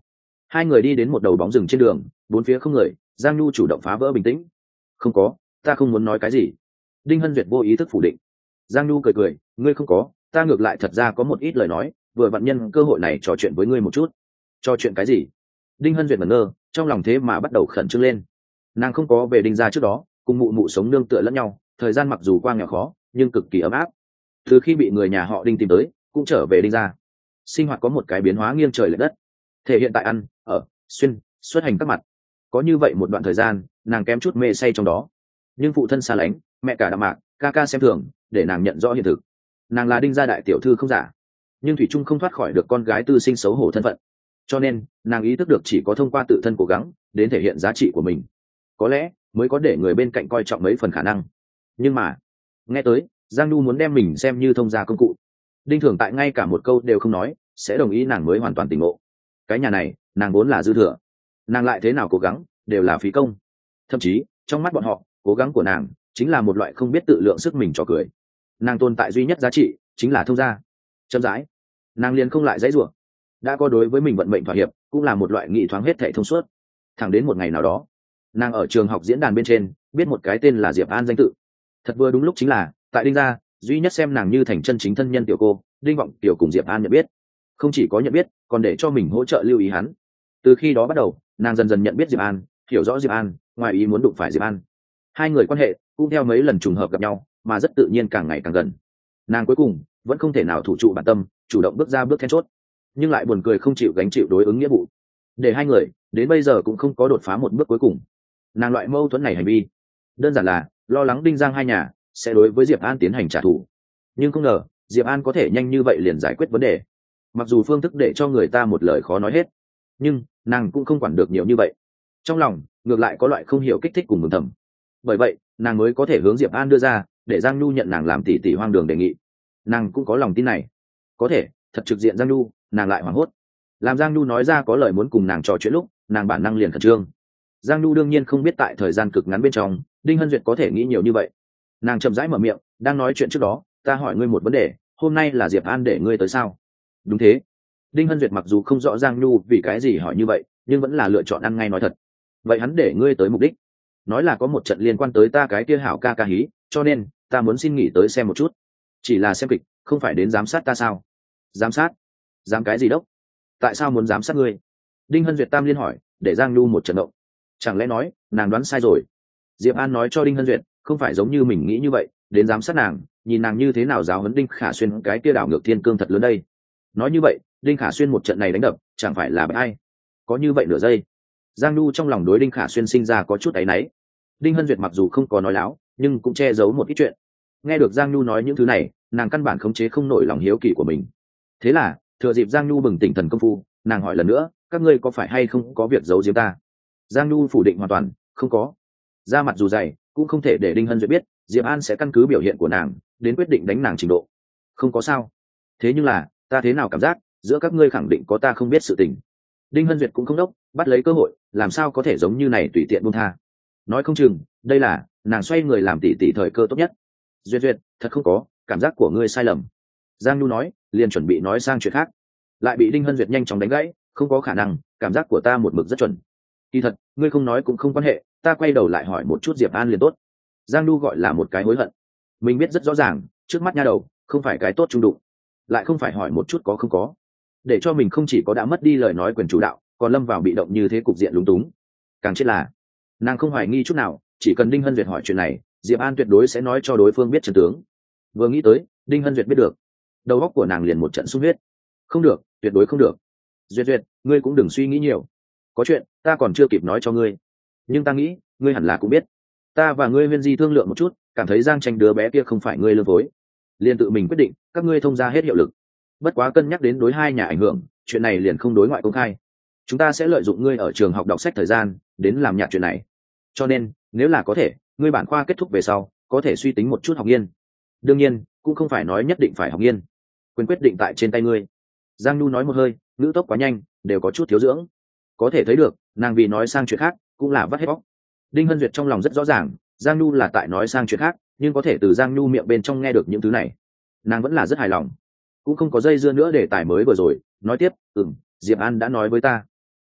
Hai người đi đến một đầu bóng rừng trên đường, bốn phía không người. Giang Nhu chủ động phá vỡ bình tĩnh. Không có, ta không muốn nói cái gì. Đinh Hân Duyệt vô ý thức phủ định. Giang Nhu cười cười, ngươi không có, ta ngược lại thật ra có một ít lời nói, vừa vặn nhân cơ hội này trò chuyện với ngươi một chút. Trò chuyện cái gì? Đinh Hân Duyệt ngẩn ngơ, trong lòng thế mà bắt đầu khẩn trương lên. Nàng không có về Đinh gia trước đó, cùng mụ mụ sống nương tựa lẫn nhau, thời gian mặc dù qua nghèo khó, nhưng cực kỳ ấm áp. Từ khi bị người nhà họ Đinh tìm tới, cũng trở về Đinh gia. Sinh hoạt có một cái biến hóa nghiêng trời lệch đất, thể hiện tại ăn, ở, xuyên, xuất hành các mặt. Có như vậy một đoạn thời gian, nàng kém chút mê say trong đó. Nhưng phụ thân xa lánh, mẹ cả đạm mạc, ca ca xem thường, để nàng nhận rõ hiện thực. Nàng là Đinh gia đại tiểu thư không giả, nhưng thủy trung không thoát khỏi được con gái tư sinh xấu hổ thân phận. Cho nên nàng ý thức được chỉ có thông qua tự thân cố gắng đến thể hiện giá trị của mình, có lẽ mới có để người bên cạnh coi trọng mấy phần khả năng. Nhưng mà nghe tới Giang Nhu muốn đem mình xem như thông gia công cụ, Đinh Thường tại ngay cả một câu đều không nói sẽ đồng ý, nàng mới hoàn toàn tỉnh ngộ. Cái nhà này nàng vốn là dư thừa, nàng lại thế nào cố gắng đều là phí công. Thậm chí trong mắt bọn họ, cố gắng của nàng chính là một loại không biết tự lượng sức mình trò cười. Nàng tồn tại duy nhất giá trị chính là thông gia. Chậm rãi nàng liền không lại dãy rủa, đã có đối với mình vận mệnh thỏa hiệp, cũng là một loại nghị thoáng hết thảy thông suốt. Thẳng đến một ngày nào đó, nàng ở trường học diễn đàn bên trên biết một cái tên là Diệp An danh tự. Thật vừa đúng lúc chính là tại Đinh gia duy nhất xem nàng như thành chân chính thân nhân tiểu cô, Đinh Vọng tiểu cùng Diệp An nhận biết. Không chỉ có nhận biết, còn để cho mình hỗ trợ lưu ý hắn. Từ khi đó bắt đầu, nàng dần dần nhận biết Diệp An, hiểu rõ Diệp An, ngoài ý muốn đụng phải Diệp An. Hai người quan hệ cũng theo mấy lần trùng hợp gặp nhau, mà rất tự nhiên càng ngày càng gần. Nàng cuối cùng vẫn không thể nào thủ trụ bản tâm, chủ động bước ra bước then chốt, nhưng lại buồn cười không chịu gánh chịu đối ứng nghĩa vụ, để hai người đến bây giờ cũng không có đột phá một bước cuối cùng. Nàng loại mâu thuẫn này hành vi đơn giản là lo lắng Đinh Giang hai nhà sẽ đối với Diệp An tiến hành trả thù, nhưng không ngờ Diệp An có thể nhanh như vậy liền giải quyết vấn đề. Mặc dù phương thức để cho người ta một lời khó nói hết, nhưng nàng cũng không quản được nhiều như vậy. Trong lòng ngược lại có loại không hiểu kích thích cùng mừng thầm. Bởi vậy nàng mới có thể hướng Diệp An đưa ra để Giang Nhu nhận nàng làm tỷ tỷ hoang đường đề nghị. Nàng cũng có lòng tin này. Có thể thật trực diện Giang Nhu, nàng lại hoảng hốt. Làm Giang Nhu nói ra có lời muốn cùng nàng trò chuyện lúc, nàng bản năng liền khẩn trương. Giang Nhu đương nhiên không biết tại thời gian cực ngắn bên trong Đinh Hân Duyệt có thể nghĩ nhiều như vậy. Nàng chậm rãi mở miệng, đang nói chuyện trước đó, ta hỏi ngươi một vấn đề, hôm nay là Diệp An để ngươi tới sao? Đúng thế. Đinh Hân Duyệt mặc dù không rõ Giang Nhu vì cái gì hỏi như vậy, nhưng vẫn là lựa chọn ăn ngay nói thật. Vậy hắn để ngươi tới mục đích? Nói là có một trận liên quan tới ta cái kia hảo ca ca hí, cho nên ta muốn xin nghỉ tới xem một chút. Chỉ là xem kịch, không phải đến giám sát ta sao? Giám sát? Giám cái gì đốc? Tại sao muốn giám sát ngươi? Đinh Hân Duyệt tam liên hỏi, để Giang Nhu một trận động. Chẳng lẽ nói nàng đoán sai rồi? Diệp An nói cho Đinh Hân Duyệt, không phải giống như mình nghĩ như vậy, đến giám sát nàng, nhìn nàng như thế nào giáo huấn Đinh Khả Xuyên cái kia đảo ngược thiên cương thật lớn đây. Nói như vậy, Đinh Khả Xuyên một trận này đánh đập, chẳng phải là bại ai? Có như vậy nửa giây, Giang Nhu trong lòng đối Đinh Khả Xuyên sinh ra có chút áy náy. Đinh Hân Duyệt mặc dù không có nói láo, nhưng cũng che giấu một ít chuyện. Nghe được Giang Nhu nói những thứ này, nàng căn bản khống chế không nổi lòng hiếu kỳ của mình. Thế là thừa dịp Giang Nhu bừng tỉnh thần công phu, nàng hỏi lần nữa, các ngươi có phải hay không có việc giấu giếm ta? Giang Nhu phủ định hoàn toàn, không có. Da mặt dù dày, cũng không thể để Đinh Hân Duyệt biết Diệp An sẽ căn cứ biểu hiện của nàng đến quyết định đánh nàng trình độ. Không có sao. Thế nhưng là ta thế nào cảm giác giữa các ngươi khẳng định có ta không biết sự tình. Đinh Hân Duyệt cũng không đốc, bắt lấy cơ hội, làm sao có thể giống như này tùy tiện buông tha. Nói không chừng đây là nàng xoay người làm tỷ tỷ thời cơ tốt nhất. Duyệt Duyệt, thật không có, cảm giác của ngươi sai lầm. Giang Nhu nói, liền chuẩn bị nói sang chuyện khác, lại bị Đinh Hân Duyệt nhanh chóng đánh gãy. Không có khả năng, cảm giác của ta một mực rất chuẩn. Kỳ thật ngươi không nói cũng không quan hệ, ta quay đầu lại hỏi một chút Diệp An liền tốt. Giang Nhu gọi là một cái hối hận. Mình biết rất rõ ràng trước mắt nha đầu không phải cái tốt trung đụng, lại không phải hỏi một chút có không có, để cho mình không chỉ có đã mất đi lời nói quyền chủ đạo, còn lâm vào bị động như thế, cục diện lúng túng. Càng chết là nàng không hoài nghi chút nào, chỉ cần Đinh Hân Duyệt hỏi chuyện này, Diệp An tuyệt đối sẽ nói cho đối phương biết chân tướng. Vừa nghĩ tới Đinh Hân Duyệt biết được, đầu óc của nàng liền một trận sung huyết. Không được, tuyệt đối không được. Duyệt Duyệt, ngươi cũng đừng suy nghĩ nhiều, có chuyện ta còn chưa kịp nói cho ngươi, nhưng ta nghĩ ngươi hẳn là cũng biết. Ta và ngươi Huyên Di thương lượng một chút, cảm thấy Giang Tranh đứa bé kia không phải ngươi lương phối, liền tự mình quyết định các ngươi thông ra hết hiệu lực. Bất quá cân nhắc đến đối hai nhà ảnh hưởng, chuyện này liền không đối ngoại công khai. Chúng ta sẽ lợi dụng ngươi ở trường học đọc sách thời gian đến làm nhạt chuyện này. Cho nên nếu là có thể, ngươi bản khoa kết thúc về sau có thể suy tính một chút học nghiên. Đương nhiên cũng không phải nói nhất định phải học nghiên, quyền quyết định tại trên tay ngươi. Giang Nhu nói một hơi, ngữ tốc quá nhanh, đều có chút thiếu dưỡng. Có thể thấy được nàng vì nói sang chuyện khác cũng là vắt hết bóc. Đinh Hân Duyệt trong lòng rất rõ ràng, Giang Nhu là tại nói sang chuyện khác, nhưng có thể từ Giang Nhu miệng bên trong nghe được những thứ này, nàng vẫn là rất hài lòng, cũng không có dây dưa nữa. Đề tài mới vừa rồi nói tiếp, ừm, Diệp An đã nói với ta.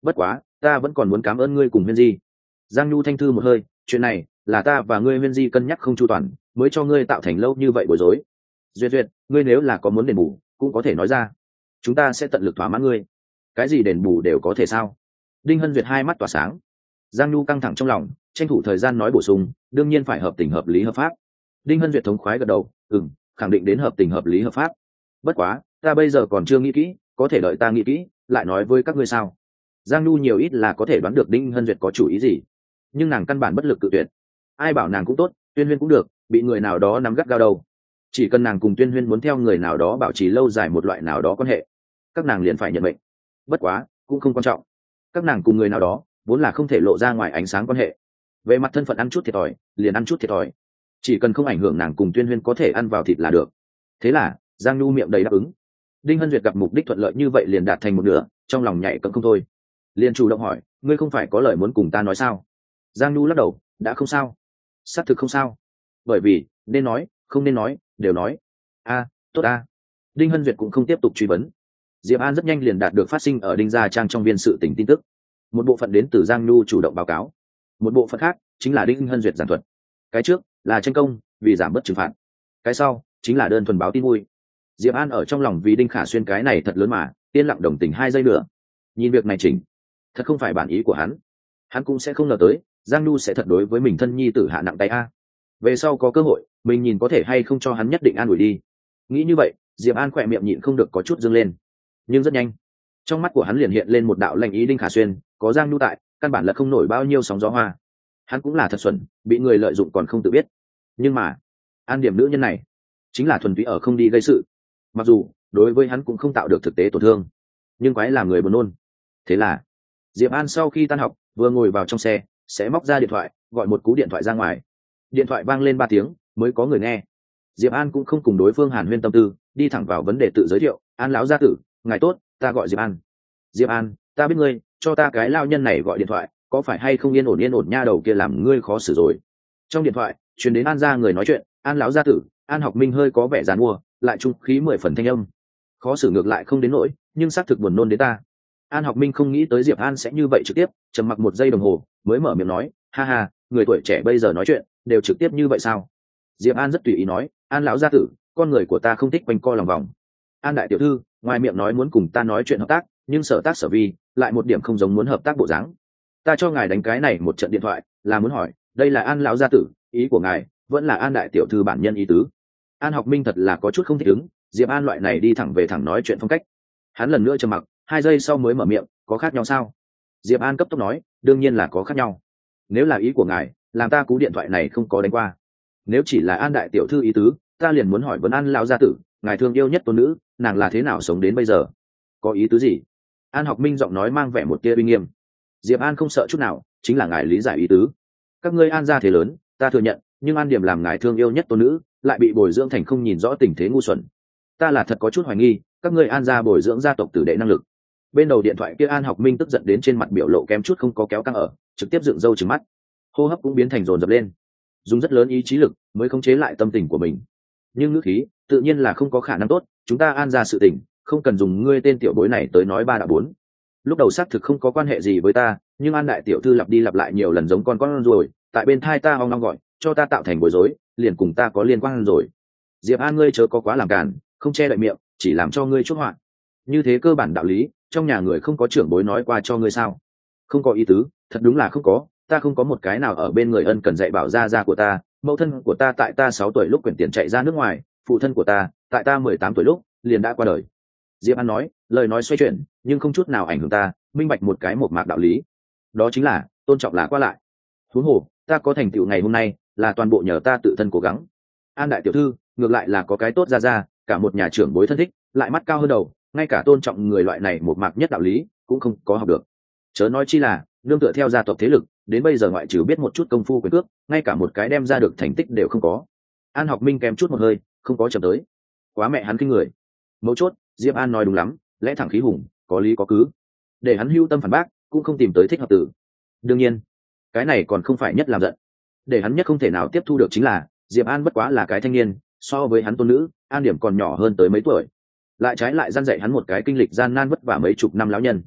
bất quá ta vẫn còn muốn cảm ơn ngươi cùng huyên di. Giang Nhu thanh thư một hơi, chuyện này là ta và ngươi huyên di cân nhắc không chu toàn, mới cho ngươi tạo thành lâu như vậy bối rối. Duyệt duyệt, ngươi nếu là có muốn đền bù cũng có thể nói ra, chúng ta sẽ tận lực thỏa mãn ngươi. Cái gì đền bù đều có thể sao? Đinh Hân Duyệt hai mắt tỏa sáng. Giang Nhu căng thẳng trong lòng, tranh thủ thời gian nói bổ sung, đương nhiên phải hợp tình hợp lý hợp pháp. Đinh Hân Duyệt thống khoái gật đầu, ừm, khẳng định đến hợp tình hợp lý hợp pháp. Bất quá ta bây giờ còn chưa nghĩ kỹ, có thể đợi ta nghĩ kỹ lại nói với các ngươi sao? Giang Nhu nhiều ít là có thể đoán được Đinh Hân Duyệt có chủ ý gì, nhưng nàng căn bản bất lực cự tuyệt. Ai bảo nàng cũng tốt, Tuyên Huyên cũng được, bị người nào đó nắm gắt gao đầu. Chỉ cần nàng cùng Tuyên Huyên muốn theo người nào đó bảo trì lâu dài một loại nào đó quan hệ, các nàng liền phải nhận mệnh. Bất quá cũng không quan trọng, các nàng cùng người nào đó vốn là không thể lộ ra ngoài ánh sáng quan hệ. Về mặt thân phận ăn chút thiệt thòi liền ăn chút thiệt thòi, chỉ cần không ảnh hưởng nàng cùng Tuyên Huyên có thể ăn vào thịt là được. Thế là Giang Nhu miệng đầy đáp ứng. Đinh Hân Duyệt gặp mục đích thuận lợi như vậy liền đạt thành một nửa, trong lòng nhảy cẫng không thôi, liền chủ động hỏi, ngươi không phải có lời muốn cùng ta nói sao? Giang Nhu lắc đầu, đã không sao, xác thực không sao, bởi vì nên nói không nên nói đều nói. A, tốt a. Đinh Hân Duyệt cũng không tiếp tục truy vấn. Diệp An rất nhanh liền đạt được phát sinh ở Đinh Gia Trang trong viên sự tình tin tức. Một bộ phận đến từ Giang Nhu chủ động báo cáo, một bộ phận khác chính là Đinh Hân Duyệt giảng thuật. Cái trước là tranh công vì giảm bớt trừng phạt, cái sau chính là đơn thuần báo tin vui. Diệp An ở trong lòng vì Đinh Khả Xuyên cái này thật lớn mà yên lặng đồng tình hai giây nữa. Nhìn việc này chỉnh, thật không phải bản ý của hắn, hắn cũng sẽ không ngờ tới Giang Nhu sẽ thật đối với mình thân nhi tử hạ nặng tay a. Về sau có cơ hội mình nhìn có thể hay không cho hắn nhất định an ủi đi. Nghĩ như vậy, Diệp An khỏe miệng nhịn không được có chút dâng lên, nhưng rất nhanh trong mắt của hắn liền hiện lên một đạo lệnh ý. Đinh Khả Xuyên có Giang Nhu tại, căn bản là không nổi bao nhiêu sóng gió hoa. Hắn cũng là thật xuẩn, bị người lợi dụng còn không tự biết. Nhưng mà An Điểm nữ nhân này chính là thuần túy ở không đi gây sự, mặc dù đối với hắn cũng không tạo được thực tế tổn thương, nhưng quái làm người buồn nôn. Thế là Diệp An sau khi tan học vừa ngồi vào trong xe, sẽ móc ra điện thoại gọi một cú điện thoại ra ngoài. Điện thoại vang lên ba tiếng mới có người nghe. Diệp An cũng không cùng đối phương hàn huyên tâm tư, đi thẳng vào vấn đề tự giới thiệu, An lão gia tử, ngài tốt, ta gọi Diệp An. Diệp An, ta biết ngươi, cho ta cái lao nhân này gọi điện thoại, có phải hay không yên ổn yên ổn nha đầu kia làm ngươi khó xử rồi. Trong điện thoại truyền đến An gia người nói chuyện, An lão gia tử, An Học Minh hơi có vẻ giàn mua, lại trung khí mười phần thanh âm. Khó xử ngược lại không đến nỗi, nhưng xác thực buồn nôn đến ta. An Học Minh không nghĩ tới Diệp An sẽ như vậy trực tiếp, trầm mặc một giây đồng hồ mới mở miệng nói, ha ha, người tuổi trẻ bây giờ nói chuyện đều trực tiếp như vậy sao? Diệp An rất tùy ý nói, An lão gia tử, con người của ta không thích quanh co lòng vòng. An đại tiểu thư, ngoài miệng nói muốn cùng ta nói chuyện hợp tác, nhưng sở tác sở vi lại một điểm không giống muốn hợp tác bộ dáng. Ta cho ngài đánh cái này một trận điện thoại là muốn hỏi, đây là An lão gia tử ý của ngài vẫn là An đại tiểu thư bản nhân ý tứ? An Học Minh thật là có chút không thích ứng Diệp An loại này đi thẳng về thẳng nói chuyện phong cách. Hắn lần nữa trầm mặc hai giây sau mới mở miệng, có khác nhau sao? Diệp An cấp tốc nói, đương nhiên là có khác nhau. Nếu là ý của ngài, làm ta cú điện thoại này không có đánh qua. Nếu chỉ là An đại tiểu thư ý tứ, ta liền muốn hỏi vấn An lão gia tử, ngài thương yêu nhất tôn nữ, nàng là thế nào sống đến bây giờ? Có ý tứ gì? An Học Minh giọng nói mang vẻ một tia uy nghiêm. Diệp An không sợ chút nào, chính là ngài lý giải ý tứ. Các ngươi An gia thế lớn, ta thừa nhận, nhưng An Điểm làm ngài thương yêu nhất tôn nữ, lại bị bồi dưỡng thành không nhìn rõ tình thế ngu xuẩn. Ta là thật có chút hoài nghi, các ngươi An gia bồi dưỡng gia tộc tử đệ năng lực. Bên đầu điện thoại kia An Học Minh tức giận đến trên mặt biểu lộ kém chút không có kéo căng ở, trực tiếp dựng râu trừng mắt, hô hấp cũng biến thành dồn dập lên, dùng rất lớn ý chí lực mới khống chế lại tâm tình của mình. Nhưng ngữ khí tự nhiên là không có khả năng tốt, chúng ta An gia sự tình, không cần dùng ngươi tên tiểu bối này tới nói ba đã bốn. Lúc đầu xác thực không có quan hệ gì với ta, nhưng An đại tiểu thư lặp đi lặp lại nhiều lần giống con con rồi, tại bên thai ta ong ong gọi, cho ta tạo thành bối rối, liền cùng ta có liên quan rồi. Diệp An, ngươi chớ có quá làm cản, không che đậy miệng, chỉ làm cho ngươi chuốc họa. Như thế cơ bản đạo lý, trong nhà người không có trưởng bối nói qua cho ngươi sao? Không có ý tứ, thật đúng là không có, ta không có một cái nào ở bên người ân cần dạy bảo gia gia của ta, mẫu thân của ta tại ta sáu tuổi lúc quyển tiền chạy ra nước ngoài, phụ thân của ta tại ta mười tám tuổi lúc liền đã qua đời. Diệp An nói, lời nói xoay chuyển, nhưng không chút nào ảnh hưởng ta, minh bạch một cái một mạc đạo lý. Đó chính là tôn trọng là qua lại. Huống hồ, ta có thành tựu ngày hôm nay là toàn bộ nhờ ta tự thân cố gắng. An đại tiểu thư, ngược lại là có cái tốt ra ra, cả một nhà trưởng bối thân thích, lại mắt cao hơn đầu, ngay cả tôn trọng người loại này một mạc nhất đạo lý cũng không có học được. Chớ nói chi là nương tựa theo gia tộc thế lực, đến bây giờ ngoại trừ biết một chút công phu quyền cước, ngay cả một cái đem ra được thành tích đều không có. An Học Minh kèm chút một hơi, không có chậm tới. Quá mẹ hắn kinh người. Mấu chốt, Diệp An nói đúng lắm, lẽ thẳng khí hùng, có lý có cứ. Để hắn hưu tâm phản bác, cũng không tìm tới thích hợp từ. Đương nhiên, cái này còn không phải nhất làm giận. Để hắn nhất không thể nào tiếp thu được chính là, Diệp An bất quá là cái thanh niên, so với hắn tôn nữ, An Điểm còn nhỏ hơn tới mấy tuổi. Lại trái lại răn dạy hắn một cái kinh lịch gian nan vất vả mấy chục năm lão nhân.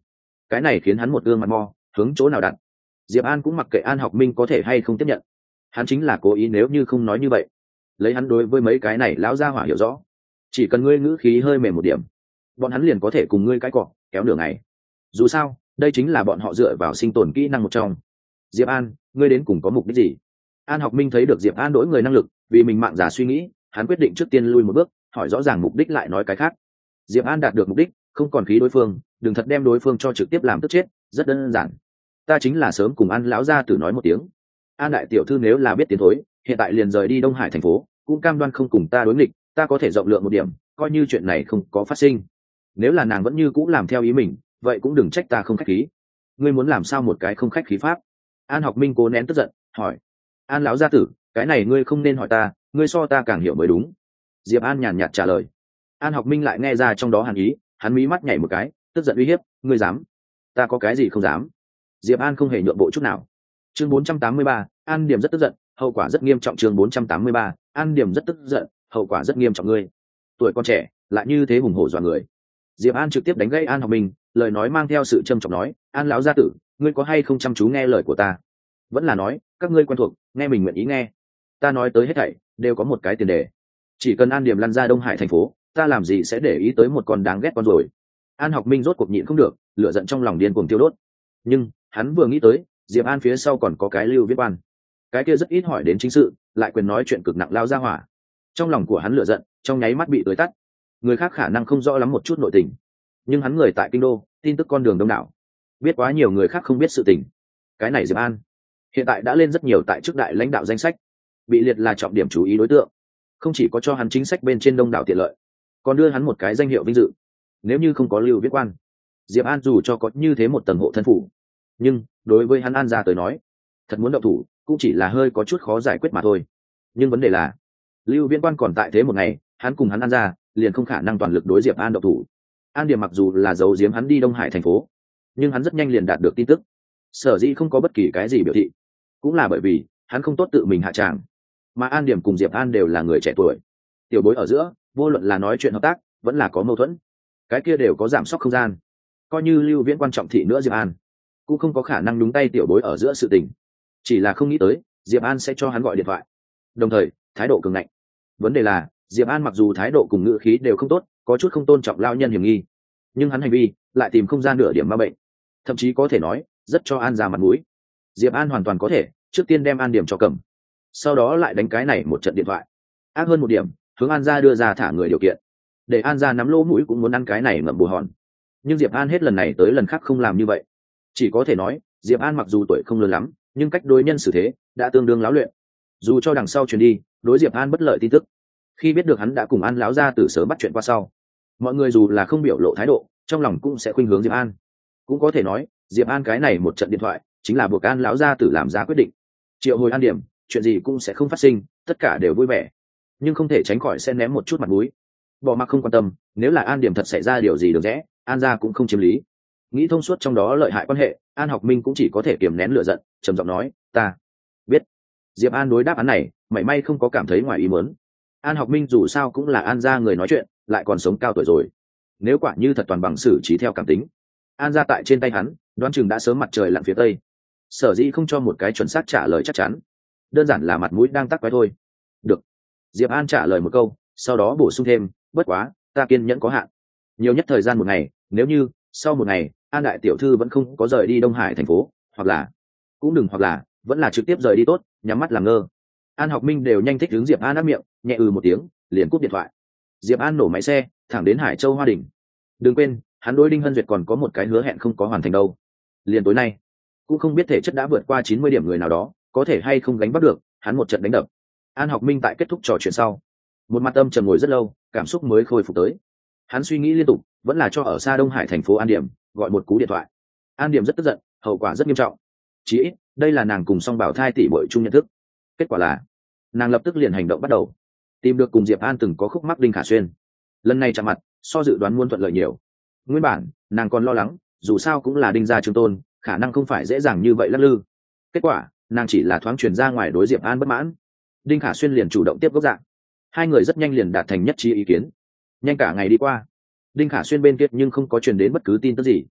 cái này khiến hắn một gương mặt mo hướng chỗ nào đặt. Diệp An cũng mặc kệ An Học Minh có thể hay không tiếp nhận, hắn chính là cố ý nếu như không nói như vậy, lấy hắn đối với mấy cái này lão gia hỏa hiểu rõ, chỉ cần ngươi ngữ khí hơi mềm một điểm, bọn hắn liền có thể cùng ngươi cãi cọ kéo nửa ngày. Dù sao đây chính là bọn họ dựa vào sinh tồn kỹ năng một trong. Diệp An, ngươi đến cùng có mục đích gì? An Học Minh thấy được Diệp An đổi người năng lực, vì mình mạng giả suy nghĩ, hắn quyết định trước tiên lui một bước, hỏi rõ ràng mục đích lại nói cái khác. Diệp An đạt được mục đích, không còn khí đối phương, đừng thật đem đối phương cho trực tiếp làm tức chết, rất đơn giản. Ta chính là sớm cùng An lão gia tử nói một tiếng. An đại tiểu thư nếu là biết tiến thối, hiện tại liền rời đi Đông Hải thành phố, cũng cam đoan không cùng ta đối nghịch, ta có thể rộng lượng một điểm, coi như chuyện này không có phát sinh. Nếu là nàng vẫn như cũ làm theo ý mình, vậy cũng đừng trách ta không khách khí. Ngươi muốn làm sao một cái không khách khí pháp? An Học Minh cố nén tức giận, hỏi. An lão gia tử, cái này ngươi không nên hỏi ta, ngươi so ta càng hiểu mới đúng. Diệp An nhàn nhạt trả lời. An Học Minh lại nghe ra trong đó hàn ý, hắn mí mắt nhảy một cái, tức giận uy hiếp, ngươi dám? Ta có cái gì không dám? Diệp An không hề nhượng bộ chút nào. Chương bốn trăm tám mươi ba, An Điểm rất tức giận, hậu quả rất nghiêm trọng. Chương bốn trăm tám mươi ba, An Điểm rất tức giận, hậu quả rất nghiêm trọng. Ngươi tuổi còn trẻ, lại như thế hùng hổ dọa người. Diệp An trực tiếp đánh gãy An Học Minh, lời nói mang theo sự trầm trọng nói, An lão gia tử, ngươi có hay không chăm chú nghe lời của ta? Vẫn là nói các ngươi quen thuộc, nghe mình nguyện ý nghe? Ta nói tới hết thảy đều có một cái tiền đề, chỉ cần An Điểm lăn ra Đông Hải thành phố, ta làm gì sẽ để ý tới một con đáng ghét con rồi. An Học Minh rốt cuộc nhịn không được, lửa giận trong lòng điên cuồng tiêu đốt. Nhưng hắn vừa nghĩ tới Diệp An phía sau còn có cái Lưu Viễn Quan, cái kia rất ít hỏi đến chính sự, lại quyền nói chuyện cực nặng lao ra hỏa, trong lòng của hắn lửa giận trong nháy mắt bị tưới tắt. Người khác khả năng không rõ lắm một chút nội tình, nhưng hắn người tại kinh đô, tin tức con đường đông đảo, biết quá nhiều người khác không biết sự tình. Cái này Diệp An hiện tại đã lên rất nhiều tại chức đại lãnh đạo danh sách, bị liệt là trọng điểm chú ý đối tượng, không chỉ có cho hắn chính sách bên trên đông đảo tiện lợi, còn đưa hắn một cái danh hiệu vinh dự. Nếu như không có Lưu Viễn Quan, Diệp An dù cho có như thế một tầng hộ thân phủ, nhưng đối với hắn An gia tới nói, thật muốn động thủ cũng chỉ là hơi có chút khó giải quyết mà thôi. Nhưng vấn đề là Lưu Viễn Quan còn tại thế một ngày, hắn cùng hắn An gia liền không khả năng toàn lực đối Diệp An động thủ. An Điểm mặc dù là giấu giếm hắn đi Đông Hải thành phố, nhưng hắn rất nhanh liền đạt được tin tức, sở dĩ không có bất kỳ cái gì biểu thị, cũng là bởi vì hắn không tốt tự mình hạ tràng. Mà An Điểm cùng Diệp An đều là người trẻ tuổi, tiểu bối ở giữa, vô luận là nói chuyện hợp tác vẫn là có mâu thuẫn, cái kia đều có giảm sóc không gian. Coi như Lưu Viễn quan trọng thị nữa, Diệp An cũng không có khả năng đúng tay tiểu bối ở giữa sự tình. Chỉ là không nghĩ tới Diệp An sẽ cho hắn gọi điện thoại, đồng thời thái độ cường ngạnh. Vấn đề là Diệp An mặc dù thái độ cùng ngữ khí đều không tốt, có chút không tôn trọng lao nhân hiểm nghi, nhưng hắn hành vi lại tìm không ra nửa điểm ma bệnh, thậm chí có thể nói rất cho An ra mặt mũi. Diệp An hoàn toàn có thể trước tiên đem An Điểm cho cầm, sau đó lại đánh cái này một trận điện thoại. Ác hơn một điểm, hướng An gia đưa ra thả người điều kiện, để An gia nắm lỗ mũi cũng muốn ăn cái này ngậm bù hòn. Nhưng Diệp An hết lần này tới lần khác không làm như vậy. Chỉ có thể nói Diệp An mặc dù tuổi không lớn lắm, nhưng cách đối nhân xử thế đã tương đương láo luyện. Dù cho đằng sau truyền đi đối Diệp An bất lợi tin tức, khi biết được hắn đã cùng An lão gia tử sớm bắt chuyện qua sau, mọi người dù là không biểu lộ thái độ, trong lòng cũng sẽ khuynh hướng Diệp An. Cũng có thể nói Diệp An cái này một trận điện thoại chính là buộc An lão gia tử làm ra quyết định, triệu hồi An Điểm, chuyện gì cũng sẽ không phát sinh, tất cả đều vui vẻ. Nhưng không thể tránh khỏi sẽ ném một chút mặt mũi, bỏ mặc không quan tâm. Nếu là An Điểm thật xảy ra điều gì được rẽ, An gia cũng không chiếm lý. Nghĩ thông suốt trong đó lợi hại quan hệ, An Học Minh cũng chỉ có thể kiềm nén lửa giận, trầm giọng nói, ta biết. Diệp An đối đáp án này mảy may không có cảm thấy ngoài ý muốn. An Học Minh dù sao cũng là An gia người nói chuyện, lại còn sống cao tuổi rồi, nếu quả như thật toàn bằng xử trí theo cảm tính, An gia tại trên tay hắn đoán chừng đã sớm mặt trời lặn phía tây. Sở dĩ không cho một cái chuẩn xác trả lời chắc chắn, đơn giản là mặt mũi đang tắc quái thôi. Được. Diệp An trả lời một câu, sau đó bổ sung thêm, bất quá ta kiên nhẫn có hạn, nhiều nhất thời gian một ngày. Nếu như sau một ngày An đại tiểu thư vẫn không có rời đi Đông Hải thành phố, hoặc là cũng đừng hoặc là vẫn là trực tiếp rời đi tốt, nhắm mắt làm ngơ. An Học Minh đều nhanh thích hướng Diệp An áp miệng, nhẹ ừ một tiếng liền cúp điện thoại. Diệp An nổ máy xe thẳng đến Hải Châu Hoa Đỉnh. Đừng quên hắn đối Đinh Hân Duyệt còn có một cái hứa hẹn không có hoàn thành đâu. Liền tối nay cũng không biết thể chất đã vượt qua chín mươi điểm người nào đó có thể hay không gánh bắt được hắn một trận đánh đập. An Học Minh tại kết thúc trò chuyện sau, một mặt âm trầm ngồi rất lâu, cảm xúc mới khôi phục tới. Hắn suy nghĩ liên tục, vẫn là cho ở xa Đông Hải thành phố An Điểm gọi một cú điện thoại. An Điểm rất tức giận, hậu quả rất nghiêm trọng. Chỉ ít đây là nàng cùng Song Bảo Thai tỷ muội chung nhận thức. Kết quả là nàng lập tức liền hành động bắt đầu, tìm được cùng Diệp An từng có khúc mắc Đinh Khả Xuyên. Lần này chạm mặt so dự đoán muôn thuận lợi nhiều. Nguyên bản nàng còn lo lắng, dù sao cũng là Đinh gia Trường Tôn, khả năng không phải dễ dàng như vậy lắc lư. Kết quả nàng chỉ là thoáng truyền ra ngoài đối Diệp An bất mãn, Đinh Khả Xuyên liền chủ động tiếp gốc dạng. Hai người rất nhanh liền đạt thành nhất trí ý kiến. Nhanh cả ngày đi qua, Đinh Khả Xuyên bên kia nhưng không có truyền đến bất cứ tin tức gì.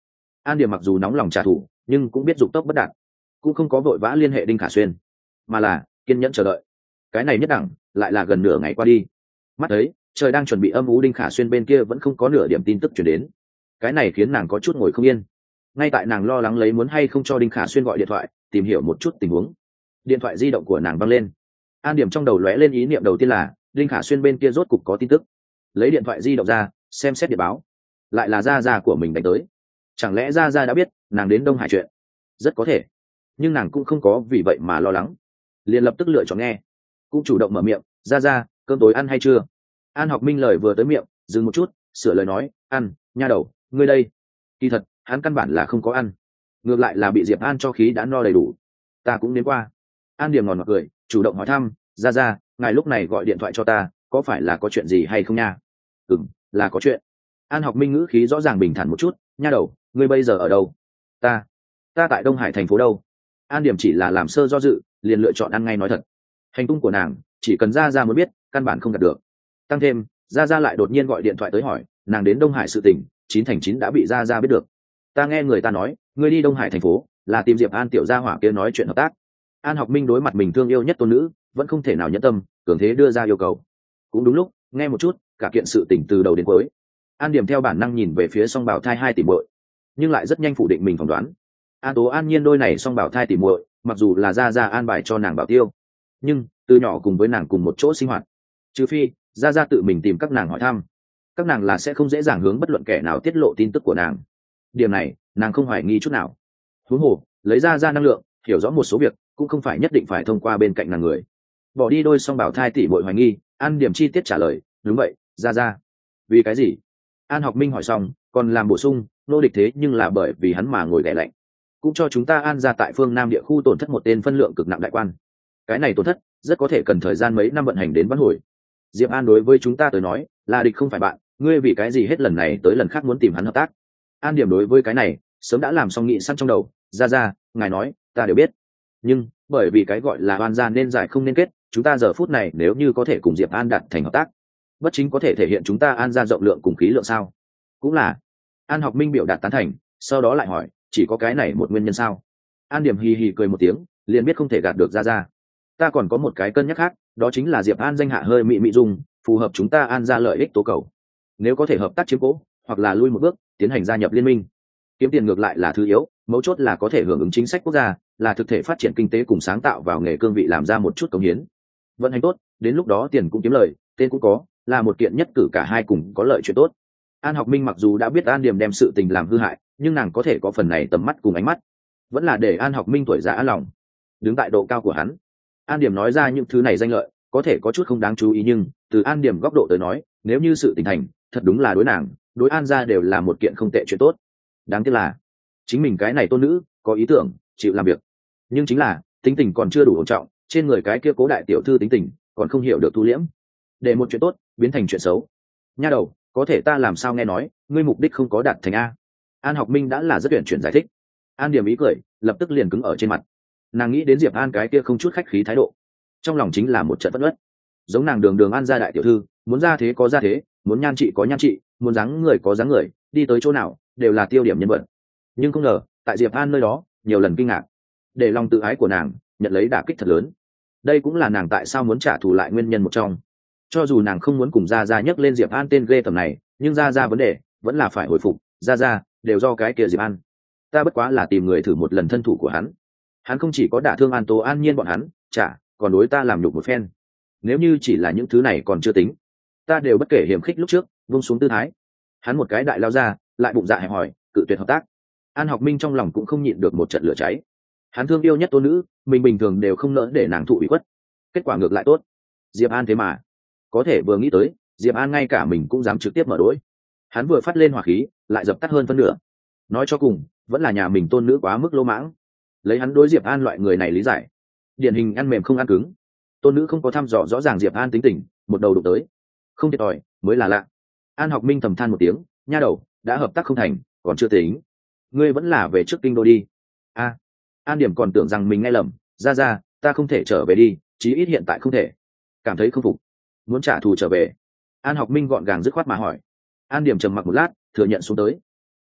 An Điểm mặc dù nóng lòng trả thù nhưng cũng biết dụng tốc bất đạt, cũng không có vội vã liên hệ Đinh Khả Xuyên, mà là kiên nhẫn chờ đợi. Cái này nhất đẳng lại là gần nửa ngày qua đi, mắt thấy trời đang chuẩn bị âm u, Đinh Khả Xuyên bên kia vẫn không có nửa điểm tin tức chuyển đến. Cái này khiến nàng có chút ngồi không yên. Ngay tại nàng lo lắng lấy muốn hay không cho Đinh Khả Xuyên gọi điện thoại tìm hiểu một chút tình huống, điện thoại di động của nàng văng lên. An Điểm trong đầu lóe lên ý niệm đầu tiên là Đinh Khả Xuyên bên kia rốt cục có tin tức. Lấy điện thoại di động ra xem xét điện báo, lại là gia gia của mình đánh tới. Chẳng lẽ gia gia đã biết nàng đến Đông Hải chuyện? Rất có thể, nhưng nàng cũng không có vì vậy mà lo lắng, liền lập tức lựa chọn nghe, cũng chủ động mở miệng: gia gia, cơm tối ăn hay chưa? An Học Minh lời vừa tới miệng dừng một chút, sửa lời nói: ăn, nha đầu, ngươi đây. Kỳ thật hắn căn bản là không có ăn, ngược lại là bị Diệp An cho khí đã no đầy đủ. Ta cũng đến qua. An Điểm ngòn ngọt cười, chủ động hỏi thăm: gia gia, ngài lúc này gọi điện thoại cho ta có phải là có chuyện gì hay không nha? Ừm, là có chuyện. An Học Minh ngữ khí rõ ràng bình thản một chút: nha đầu, ngươi bây giờ ở đâu? Ta ta tại Đông Hải thành phố đâu? An Điểm chỉ là làm sơ do dự, liền lựa chọn ăn ngay nói thật. Hành tung của nàng chỉ cần gia gia muốn biết căn bản không đạt được. Tăng thêm gia gia lại đột nhiên gọi điện thoại tới hỏi nàng đến Đông Hải sự tình, chín thành chín đã bị gia gia biết được. Ta nghe người ta nói ngươi đi Đông Hải thành phố là tìm Diệp An tiểu gia hỏa kia nói chuyện hợp tác. An Học Minh đối mặt mình thương yêu nhất tôn nữ vẫn không thể nào nhẫn tâm, cường thế đưa ra yêu cầu. Cũng đúng lúc nghe một chút cả kiện sự tình từ đầu đến cuối. An Điểm theo bản năng nhìn về phía song bảo thai hai tỷ muội, nhưng lại rất nhanh phủ định mình phỏng đoán. An Tố An Nhiên đôi này song bảo thai tỷ muội mặc dù là gia gia an bài cho nàng bảo tiêu, nhưng từ nhỏ cùng với nàng cùng một chỗ sinh hoạt, trừ phi gia gia tự mình tìm các nàng hỏi thăm, các nàng là sẽ không dễ dàng hướng bất luận kẻ nào tiết lộ tin tức của nàng. Điểm này nàng không hoài nghi chút nào. Huống hồ lấy ra ra năng lượng hiểu rõ một số việc cũng không phải nhất định phải thông qua bên cạnh nàng người. Bỏ đi đôi song bảo thai tỷ muội hoài nghi, An Điểm chi tiết trả lời: đúng vậy, ra ra. Vì cái gì? An Học Minh hỏi xong còn làm bổ sung: nô địch thế nhưng là bởi vì hắn mà ngồi ghẻ lạnh, cũng cho chúng ta An ra tại phương Nam địa khu tổn thất một tên phân lượng cực nặng đại quan. Cái này tổn thất rất có thể cần thời gian mấy năm vận hành đến vãn hồi. Diệp An đối với chúng ta tới nói là địch không phải bạn, ngươi vì cái gì hết lần này tới lần khác muốn tìm hắn hợp tác? An Điểm đối với cái này sớm đã làm xong nghĩ sẵn trong đầu. Ra ra, ngài nói ta đều biết, nhưng bởi vì cái gọi là oan gia nên giải không nên kết, chúng ta giờ phút này nếu như có thể cùng Diệp An đạt thành hợp tác, bất chính có thể thể hiện chúng ta An ra rộng lượng cùng khí lượng sao? Cũng là. An Học Minh biểu đạt tán thành, sau đó lại hỏi: chỉ có cái này một nguyên nhân sao? An Điểm hì hì cười một tiếng, liền biết không thể gạt được ra ra. Ta còn có một cái cân nhắc khác, đó chính là Diệp An danh hạ hơi mị mị dung, phù hợp chúng ta An ra lợi ích tố cầu. Nếu có thể hợp tác chiếm cố, hoặc là lui một bước tiến hành gia nhập liên minh, kiếm tiền ngược lại là thứ yếu, mấu chốt là có thể hưởng ứng chính sách quốc gia, là thực thể phát triển kinh tế cùng sáng tạo vào nghề cương vị làm ra một chút cống hiến. Vận hành tốt, đến lúc đó tiền cũng kiếm lời, tên cũng có, là một kiện nhất cử cả hai cùng có lợi chuyện tốt. An Học Minh mặc dù đã biết An Điểm đem sự tình làm hư hại, nhưng nàng có thể có phần này tầm mắt cùng ánh mắt, vẫn là để An Học Minh tuổi già an lòng. Đứng tại độ cao của hắn, An Điểm nói ra những thứ này danh lợi có thể có chút không đáng chú ý, nhưng từ An Điểm góc độ tới nói, nếu như sự tình thành, thật đúng là đối nàng, đối An gia đều là một kiện không tệ chuyện tốt. Đáng tiếc là chính mình cái này tôn nữ có ý tưởng, chịu làm việc, nhưng chính là tính tình còn chưa đủ ổn trọng, trên người cái kia cố đại tiểu thư tính tình còn không hiểu được thu liễm, để một chuyện tốt biến thành chuyện xấu. Nha đầu, có thể ta làm sao nghe nói ngươi mục đích không có đạt thành a? An Học Minh đã là rất tuyển chuyển giải thích. An Điểm ý cười lập tức liền cứng ở trên mặt. Nàng nghĩ đến Diệp An cái kia không chút khách khí thái độ, trong lòng chính là một trận phẫn uất. Giống nàng đường đường An gia đại tiểu thư, muốn ra thế có ra thế, muốn nhan trị có nhan trị, muốn dáng người có dáng người, đi tới chỗ nào đều là tiêu điểm nhân vật. Nhưng không ngờ tại Diệp An nơi đó nhiều lần kinh ngạc, để lòng tự ái của nàng nhận lấy đả kích thật lớn. Đây cũng là nàng tại sao muốn trả thù lại nguyên nhân một trong. Cho dù nàng không muốn cùng Gia Gia nhắc lên Diệp An tên ghê tởm này, nhưng Gia Gia vấn đề vẫn là phải hồi phục. Gia Gia đều do cái kia Diệp An, ta bất quá là tìm người thử một lần thân thủ của hắn. Hắn không chỉ có đả thương An Tố An Nhiên bọn hắn, chả còn đối ta làm nhục một phen. Nếu như chỉ là những thứ này còn chưa tính, ta đều bất kể hiểm khích lúc trước, vung xuống tư thái. Hắn một cái đại lao ra, lại bụng dạ hẹp hòi, cự tuyệt hợp tác. An Học Minh trong lòng cũng không nhịn được một trận lửa cháy. Hắn thương yêu nhất tôn nữ, mình bình thường đều không nỡ để nàng thụ ủy khuất, kết quả ngược lại tốt. Diệp An thế mà có thể vừa nghĩ tới, Diệp An ngay cả mình cũng dám trực tiếp mở đối. Hắn vừa phát lên hỏa khí, lại dập tắt hơn phân nửa. Nói cho cùng, vẫn là nhà mình tôn nữ quá mức lỗ mãng. Lấy hắn đối Diệp An loại người này lý giải, điển hình ăn mềm không ăn cứng. Tôn nữ không có thăm dò rõ ràng Diệp An tính tình, một đầu đụng tới, không thiệt thòi mới là lạ. An Học Minh thầm than một tiếng, nha đầu, đã hợp tác không thành, còn chưa tính, ngươi vẫn là về trước kinh đô đi. A, An Điểm còn tưởng rằng mình nghe lầm, ra ra, ta không thể trở về đi, chí ít hiện tại không thể. Cảm thấy không phục, muốn trả thù trở về. An Học Minh gọn gàng dứt khoát mà hỏi. An Điểm trầm mặc một lát, thừa nhận xuống tới.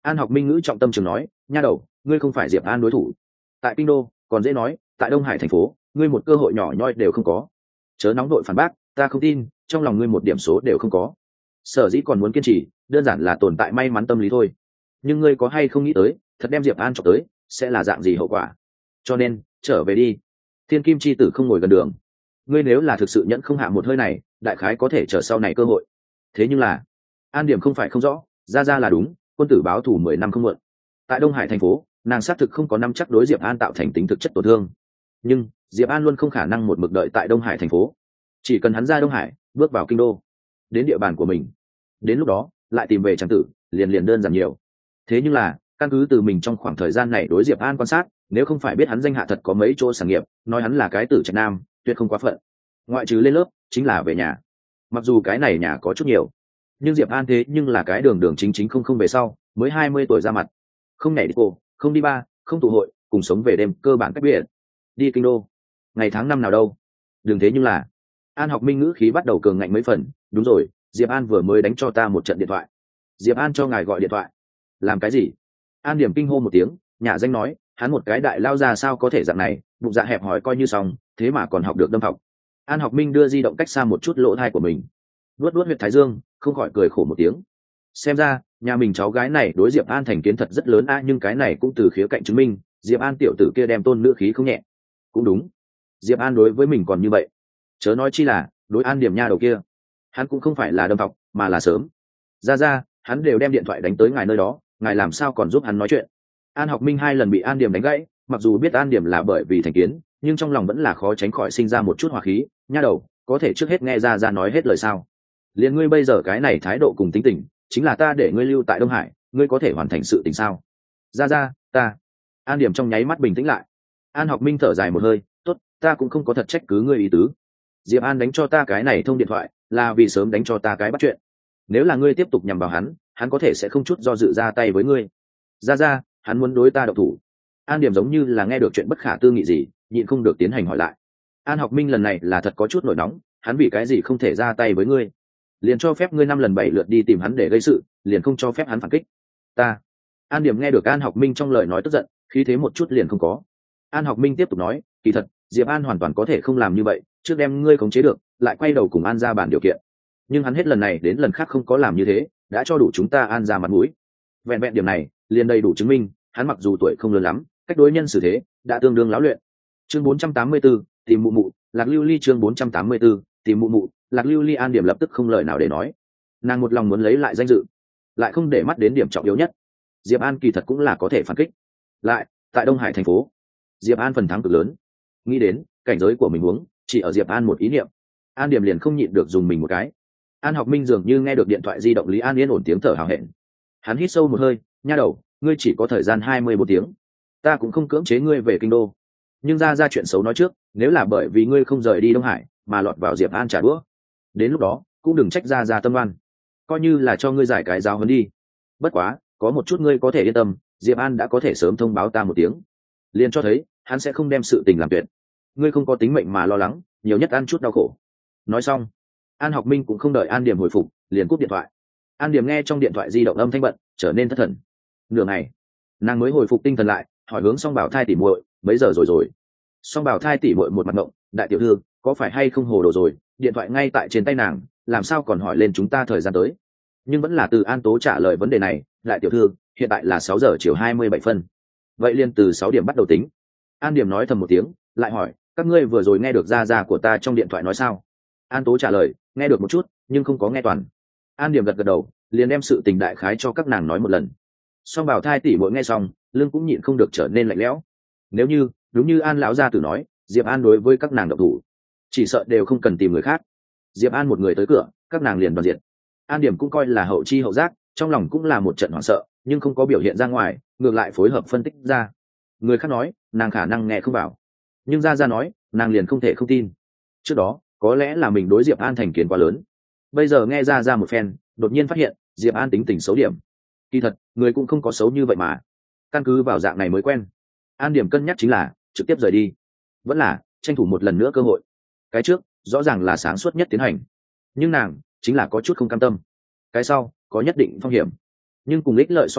An Học Minh ngữ trọng tâm trường nói, nha đầu, ngươi không phải Diệp An đối thủ. Tại kinh đô còn dễ nói, tại Đông Hải thành phố ngươi một cơ hội nhỏ nhoi đều không có. Chớ nóng đội phản bác, ta không tin, trong lòng ngươi một điểm số đều không có. Sở dĩ còn muốn kiên trì, đơn giản là tồn tại may mắn tâm lý thôi. Nhưng ngươi có hay không nghĩ tới, thật đem Diệp An chọc tới, sẽ là dạng gì hậu quả? Cho nên, trở về đi. Thiên Kim chi tử không ngồi gần đường. Ngươi nếu là thực sự nhẫn không hạ một hơi này, đại khái có thể chờ sau này cơ hội. Thế nhưng là, An Điểm không phải không rõ, ra ra là đúng, quân tử báo thù mười năm không muộn. Tại Đông Hải thành phố, nàng xác thực không có năm chắc đối Diệp An tạo thành tính thực chất tổn thương. Nhưng Diệp An luôn không khả năng một mực đợi tại Đông Hải thành phố. Chỉ cần hắn ra Đông Hải, bước vào kinh đô, đến địa bàn của mình, đến lúc đó lại tìm về trang tử, liền liền đơn giản nhiều. Thế nhưng là, căn cứ từ mình trong khoảng thời gian này đối Diệp An quan sát, nếu không phải biết hắn danh hạ thật có mấy chỗ sản nghiệp, nói hắn là cái tử trạch nam, tuyệt không quá phận. Ngoại trừ lên lớp, chính là về nhà. Mặc dù cái này nhà có chút nhiều, nhưng Diệp An thế nhưng là cái đường đường chính chính không không về sau, mới hai mươi tuổi ra mặt, không nhảy đi cô, không đi ba, không tụ hội, cùng sống về đêm, cơ bản cách biệt. Đi kinh đô, ngày tháng năm nào đâu? Đừng thế nhưng là, An Học Minh ngữ khí bắt đầu cường ngạnh mấy phần, đúng rồi, Diệp An vừa mới đánh cho ta một trận điện thoại. Diệp An cho ngài gọi điện thoại. Làm cái gì? An Điểm kinh hô một tiếng, nhà danh nói, hắn một cái đại lao ra sao có thể dạng này, bụng dạ hẹp hòi coi như xong, thế mà còn học được đâm học. An Học Minh đưa di động cách xa một chút lỗ thai của mình, luốt luốt huyệt thái dương, không khỏi cười khổ một tiếng. Xem ra, nhà mình cháu gái này đối Diệp An thành kiến thật rất lớn a, nhưng cái này cũng từ khía cạnh chứng minh, Diệp An tiểu tử kia đem tôn nữ khí không nhẹ. Cũng đúng, Diệp An đối với mình còn như vậy, chớ nói chi là đối An Điểm nha đầu kia, hắn cũng không phải là đâm học, mà là sớm. Ra ra, hắn đều đem điện thoại đánh tới ngài nơi đó, ngài làm sao còn giúp hắn nói chuyện? An Học Minh hai lần bị An Điểm đánh gãy, mặc dù biết An Điểm là bởi vì thành kiến, nhưng trong lòng vẫn là khó tránh khỏi sinh ra một chút hỏa khí. Nha đầu, có thể trước hết nghe ra ra nói hết lời sao? Liên ngươi bây giờ cái này thái độ cùng tính tình, chính là ta để ngươi lưu tại Đông Hải, ngươi có thể hoàn thành sự tình sao? Ra ra, ta. An Điểm trong nháy mắt bình tĩnh lại. An Học Minh thở dài một hơi, tốt, ta cũng không có thật trách cứ ngươi ý tứ. Diệp An đánh cho ta cái này thông điện thoại, là vì sớm đánh cho ta cái bắt chuyện. Nếu là ngươi tiếp tục nhằm vào hắn, hắn có thể sẽ không chút do dự ra tay với ngươi. Ra ra, hắn muốn đối ta độc thủ. An Điểm giống như là nghe được chuyện bất khả tư nghị gì, nhịn không được tiến hành hỏi lại. An Học Minh lần này là thật có chút nổi nóng, hắn vì cái gì không thể ra tay với ngươi? Liền cho phép ngươi năm lần bảy lượt đi tìm hắn để gây sự, liền không cho phép hắn phản kích. Ta. An Điểm nghe được An Học Minh trong lời nói tức giận, khí thế một chút liền không có. An Học Minh tiếp tục nói, kỳ thật, Diệp An hoàn toàn có thể không làm như vậy, trước đem ngươi khống chế được, lại quay đầu cùng An ra bàn điều kiện. Nhưng hắn hết lần này đến lần khác không có làm như thế, đã cho đủ chúng ta An ra mặt mũi. Vẹn vẹn điểm này, liền đầy đủ chứng minh, hắn mặc dù tuổi không lớn lắm, cách đối nhân xử thế đã tương đương lão luyện. Chương bốn trăm tám mươi tư, tìm mụ mụ, Lạc Lưu Ly chương bốn trăm tám mươi tư, tìm mụ mụ, Lạc Lưu Ly. An Điểm lập tức không lời nào để nói. Nàng một lòng muốn lấy lại danh dự, lại không để mắt đến điểm trọng yếu nhất. Diệp An kỳ thật cũng là có thể phản kích. Lại, tại Đông Hải thành phố, Diệp An phần thắng cực lớn. Nghĩ đến cảnh giới của mình huống, chỉ ở Diệp An một ý niệm, An Điểm liền không nhịn được dùng mình một cái. An Học Minh dường như nghe được điện thoại di động Lý An yên ổn tiếng thở hào hẹn. Hắn hít sâu một hơi, nha đầu, ngươi chỉ có thời gian hai mươi bốn tiếng, ta cũng không cưỡng chế ngươi về kinh đô. Nhưng ra ra chuyện xấu nói trước, nếu là bởi vì ngươi không rời đi Đông Hải mà lọt vào Diệp An trả đũa, đến lúc đó cũng đừng trách ra ra tâm oan, coi như là cho ngươi giải cái giáo huấn đi. Bất quá, có một chút ngươi có thể yên tâm, Diệp An đã có thể sớm thông báo ta một tiếng, liền cho thấy hắn sẽ không đem sự tình làm tuyệt. Ngươi không có tính mệnh mà lo lắng, nhiều nhất ăn chút đau khổ. Nói xong, An Học Minh cũng không đợi An Điểm hồi phục, liền cúp điện thoại. An Điểm nghe trong điện thoại di động âm thanh bận, trở nên thất thần. Nửa ngày, nàng mới hồi phục tinh thần lại, hỏi hướng Song Bảo Thai tỉ muội, mấy giờ rồi rồi? Song Bảo Thai tỉ muội một mặt ngộng, đại tiểu thư, có phải hay không hồ đồ rồi? Điện thoại ngay tại trên tay nàng, làm sao còn hỏi lên chúng ta thời gian tới? Nhưng vẫn là từ An Tố trả lời vấn đề này, đại tiểu thư, hiện tại là sáu giờ chiều hai mươi bảy phân. Vậy liền từ sáu điểm bắt đầu tính. An Điểm nói thầm một tiếng, lại hỏi, các ngươi vừa rồi nghe được gia gia của ta trong điện thoại nói sao? An Tố trả lời, nghe được một chút, nhưng không có nghe toàn. An Điểm gật gật đầu, liền đem sự tình đại khái cho các nàng nói một lần. Song Bảo Thai tỉ muội nghe xong, lưng cũng nhịn không được trở nên lạnh lẽo. Nếu như đúng như An lão gia tử nói, Diệp An đối với các nàng độc thủ, chỉ sợ đều không cần tìm người khác. Diệp An một người tới cửa, các nàng liền đoàn diện. An Điểm cũng coi là hậu chi hậu giác, trong lòng cũng là một trận hoảng sợ, nhưng không có biểu hiện ra ngoài, ngược lại phối hợp phân tích ra. Người khác nói, nàng khả năng nghe không vào, nhưng ra ra nói, nàng liền không thể không tin. Trước đó, có lẽ là mình đối Diệp An thành kiến quá lớn. Bây giờ nghe ra ra một phen, đột nhiên phát hiện, Diệp An tính tình xấu điểm. Kỳ thật, người cũng không có xấu như vậy mà. Căn cứ vào dạng này mới quen. An Điểm cân nhắc chính là, trực tiếp rời đi. Vẫn là, tranh thủ một lần nữa cơ hội. Cái trước, rõ ràng là sáng suốt nhất tiến hành. Nhưng nàng, chính là có chút không cam tâm. Cái sau, có nhất định phong hiểm. Nhưng cùng ích lợi so sánh,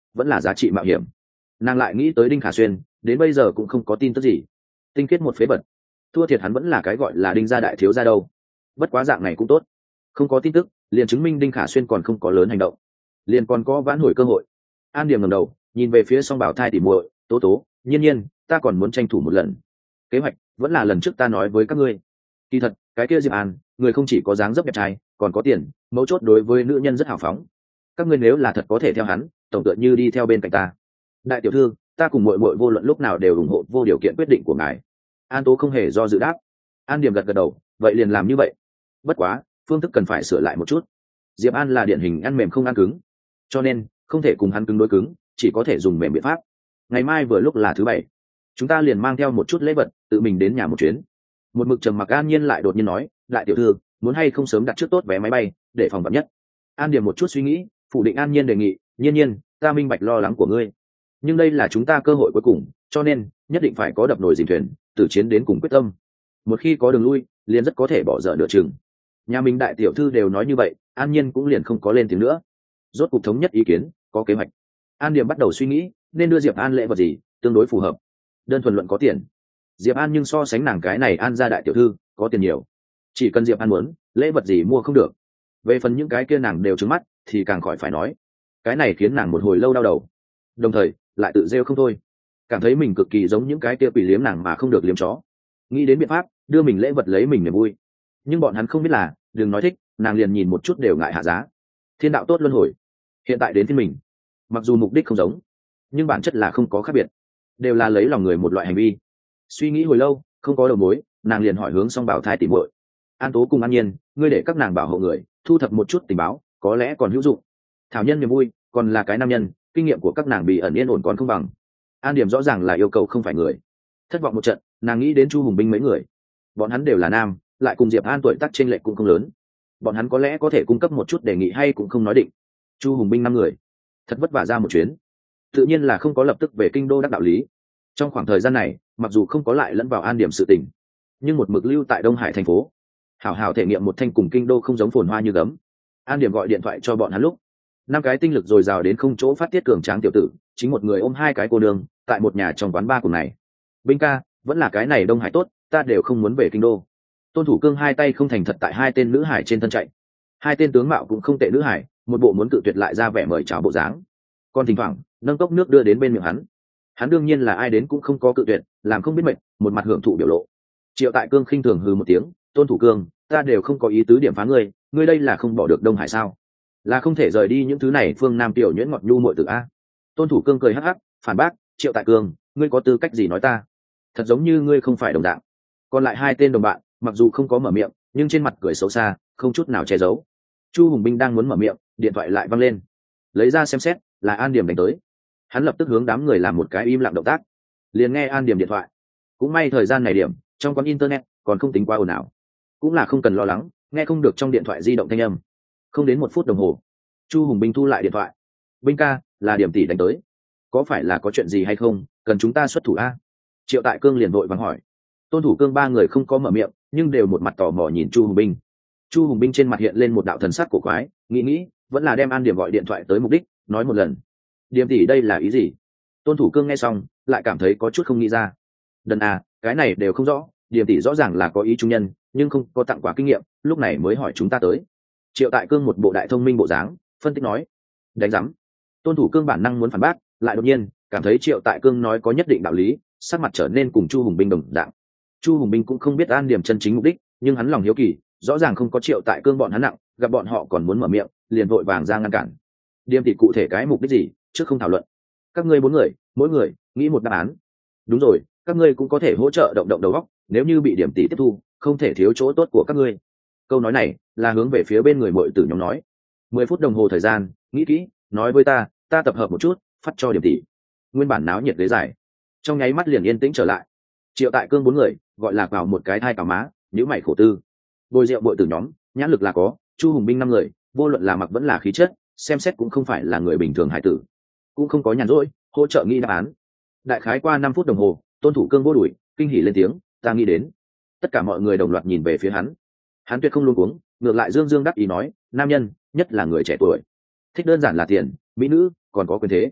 vẫn là giá trị mạo hiểm. Nàng lại nghĩ tới Đinh Khả Xuyên, đến bây giờ cũng không có tin tức gì. Tinh kết một phế vật, thua thiệt hắn vẫn là cái gọi là Đinh gia đại thiếu gia đâu. Bất quá dạng này cũng tốt, không có tin tức liền chứng minh Đinh Khả Xuyên còn không có lớn hành động, liền còn có vãn hồi cơ hội. An Điểm ngẩng đầu nhìn về phía Song Bảo Thai tỉ muội, Tố Tố, Nhiên Nhiên, ta còn muốn tranh thủ một lần. Kế hoạch vẫn là lần trước ta nói với các ngươi. Kỳ thật cái kia Diệp An người không chỉ có dáng dấp đẹp trai, còn có tiền, mấu chốt đối với nữ nhân rất hào phóng. Các ngươi nếu là thật có thể theo hắn, tổng tựa như đi theo bên cạnh ta. Đại tiểu thư, ta cùng muội muội vô luận lúc nào đều ủng hộ vô điều kiện quyết định của ngài. An Tố không hề do dự đáp. An Điểm gật gật đầu, vậy liền làm như vậy. Bất quá phương thức cần phải sửa lại một chút. Diệp An là điển hình ăn mềm không ăn cứng, cho nên không thể cùng hắn cứng đối cứng, chỉ có thể dùng mềm biện pháp. Ngày mai vừa lúc là thứ bảy, chúng ta liền mang theo một chút lễ vật tự mình đến nhà một chuyến. Một mực trầm mặc An Nhiên lại đột nhiên nói, đại tiểu thư, muốn hay không sớm đặt trước tốt vé máy bay để phòng vạn nhất. An Điểm một chút suy nghĩ, phủ định An Nhiên đề nghị, Nhiên Nhiên, ta minh bạch lo lắng của ngươi, nhưng đây là chúng ta cơ hội cuối cùng, cho nên nhất định phải có đập nồi dìm thuyền, từ chiến đến cùng quyết tâm. Một khi có đường lui, liền rất có thể bỏ dở nửa chừng. Nhà mình đại tiểu thư đều nói như vậy, An Nhiên cũng liền không có lên tiếng nữa. Rốt cuộc thống nhất ý kiến, có kế hoạch. An Điểm bắt đầu suy nghĩ nên đưa Diệp An lễ vật gì tương đối phù hợp. Đơn thuần luận có tiền, Diệp An nhưng so sánh nàng cái này An gia đại tiểu thư có tiền nhiều, chỉ cần Diệp An muốn, lễ vật gì mua không được. Về phần những cái kia nàng đều trứng mắt thì càng khỏi phải nói. Cái này khiến nàng một hồi lâu đau đầu, đồng thời lại tự rêu không thôi, cảm thấy mình cực kỳ giống những cái kia quỷ liếm nàng mà không được liếm chó. Nghĩ đến biện pháp đưa mình lễ vật lấy mình niềm vui, nhưng bọn hắn không biết là đừng nói thích, nàng liền nhìn một chút đều ngại hạ giá. Thiên đạo tốt luân hồi, hiện tại đến thiên mình, mặc dù mục đích không giống, nhưng bản chất là không có khác biệt, đều là lấy lòng người một loại hành vi. Suy nghĩ hồi lâu không có đầu mối, nàng liền hỏi hướng Song Bảo Thai tỉ muội, An Tố cùng An Nhiên, ngươi để các nàng bảo hộ người, thu thập một chút tình báo, có lẽ còn hữu dụng. Thảo nhân niềm vui, còn là cái nam nhân, kinh nghiệm của các nàng bị ẩn yên ổn còn không bằng. An Điểm rõ ràng là yêu cầu không phải người. Thất vọng một trận, nàng nghĩ đến Chu Hùng Binh mấy người, bọn hắn đều là nam, lại cùng Diệp An tuổi tác chênh lệch cũng không lớn, bọn hắn có lẽ có thể cung cấp một chút đề nghị hay cũng không nói định. Chu Hùng Binh năm người, thật vất vả ra một chuyến, tự nhiên là không có lập tức về kinh đô đắc đạo lý. Trong khoảng thời gian này, mặc dù không có lại lẫn vào An Điểm sự tình, nhưng một mực lưu tại Đông Hải thành phố, hảo hảo thể nghiệm một thanh cùng kinh đô không giống phồn hoa như gấm. An Điểm gọi điện thoại cho bọn hắn lúc, năm cái tinh lực dồi dào đến không chỗ phát tiết cường tráng tiểu tử, chính một người ôm hai cái cô đường tại một nhà trong quán bar cùng này. Binh ca, vẫn là cái này Đông Hải tốt, ta đều không muốn về kinh đô. Tôn Thủ Cương hai tay không thành thật tại hai tên nữ hải trên thân chạy. Hai tên tướng mạo cũng không tệ nữ hải, một bộ muốn cự tuyệt lại ra vẻ mời chào bộ dáng, còn thỉnh thoảng nâng cốc nước đưa đến bên miệng hắn. Hắn đương nhiên là ai đến cũng không có cự tuyệt, làm không biết mệt, một mặt hưởng thụ biểu lộ. Triệu Tại Cương khinh thường hừ một tiếng, Tôn Thủ Cương, ta đều không có ý tứ điểm phá ngươi, ngươi đây là không bỏ được Đông Hải sao? Là không thể rời đi những thứ này phương Nam tiểu nhuyễn ngọt nhu muội tử a. Tôn Thủ Cương cười hắc hắc, phản bác, Triệu Tại Cương, ngươi có tư cách gì nói ta? Thật giống như ngươi không phải đồng dạng. Còn lại hai tên đồng bạn, mặc dù không có mở miệng, nhưng trên mặt cười xấu xa, không chút nào che giấu. Chu Hùng Binh đang muốn mở miệng, điện thoại lại văng lên. Lấy ra xem xét, là An Điểm đánh tới. Hắn lập tức hướng đám người làm một cái im lặng động tác, liền nghe An Điểm điện thoại. Cũng may thời gian này điểm trong quán internet còn không tính quá ồn ào, cũng là không cần lo lắng nghe không được trong điện thoại di động thanh âm. Không đến một phút đồng hồ, Chu Hùng Binh thu lại điện thoại. Binh ca, là Điểm tỷ đánh tới, có phải là có chuyện gì hay không, cần chúng ta xuất thủ a? Triệu Tại Cương liền vội vàng hỏi. Tôn Thủ Cương ba người không có mở miệng, nhưng đều một mặt tò mò nhìn Chu Hùng Binh. Chu Hùng Binh trên mặt hiện lên một đạo thần sắc cổ quái, nghĩ nghĩ vẫn là đem An Điểm gọi điện thoại tới mục đích, nói một lần. Điểm tỷ đây là ý gì? Tôn Thủ Cương nghe xong lại cảm thấy có chút không nghĩ ra. Đần à, cái này đều không rõ, Điểm tỷ rõ ràng là có ý trung nhân, nhưng không có tặng quà kinh nghiệm, lúc này mới hỏi chúng ta tới. Triệu Tại Cương một bộ đại thông minh bộ dáng, phân tích nói. Đánh rắm. Tôn Thủ Cương bản năng muốn phản bác, lại đột nhiên cảm thấy Triệu Tại Cương nói có nhất định đạo lý, sắc mặt trở nên cùng Chu Hùng Binh đồng dạng. Chu Hùng Binh cũng không biết An Điểm chân chính mục đích, nhưng hắn lòng hiếu kỳ, rõ ràng không có Triệu Tại Cương bọn hắn nặng, gặp bọn họ còn muốn mở miệng, liền vội vàng ra ngăn cản. Điểm tỷ cụ thể cái mục đích gì, trước không thảo luận. Các ngươi bốn người, mỗi người nghĩ một đáp án. Đúng rồi, các ngươi cũng có thể hỗ trợ động động đầu óc, nếu như bị Điểm tỷ tiếp thu, không thể thiếu chỗ tốt của các ngươi. Câu nói này là hướng về phía bên người muội tử nhóm nói. Mười phút đồng hồ thời gian, nghĩ kỹ, nói với ta, ta tập hợp một chút, phát cho Điểm tỷ. Nguyên bản náo nhiệt ghế dài, trong nháy mắt liền yên tĩnh trở lại. Triệu Tại Cương bốn người gọi là vào một cái thai cả má, nhíu mày khổ tư. Bồi rượu bội tử nhóm, nhãn lực là có, Chu Hùng Binh năm người, vô luận là mặc vẫn là khí chất, xem xét cũng không phải là người bình thường hải tử, cũng không có nhàn rỗi hỗ trợ nghĩ đáp án. Đại khái qua năm phút đồng hồ, Tôn Thủ Cương vô đuổi, kinh hỉ lên tiếng, ta nghĩ đến. Tất cả mọi người đồng loạt nhìn về phía hắn. Hắn tuyệt không luống cuống, ngược lại dương dương đắc ý nói, nam nhân, nhất là người trẻ tuổi, thích đơn giản là tiền, mỹ nữ, còn có quyền thế.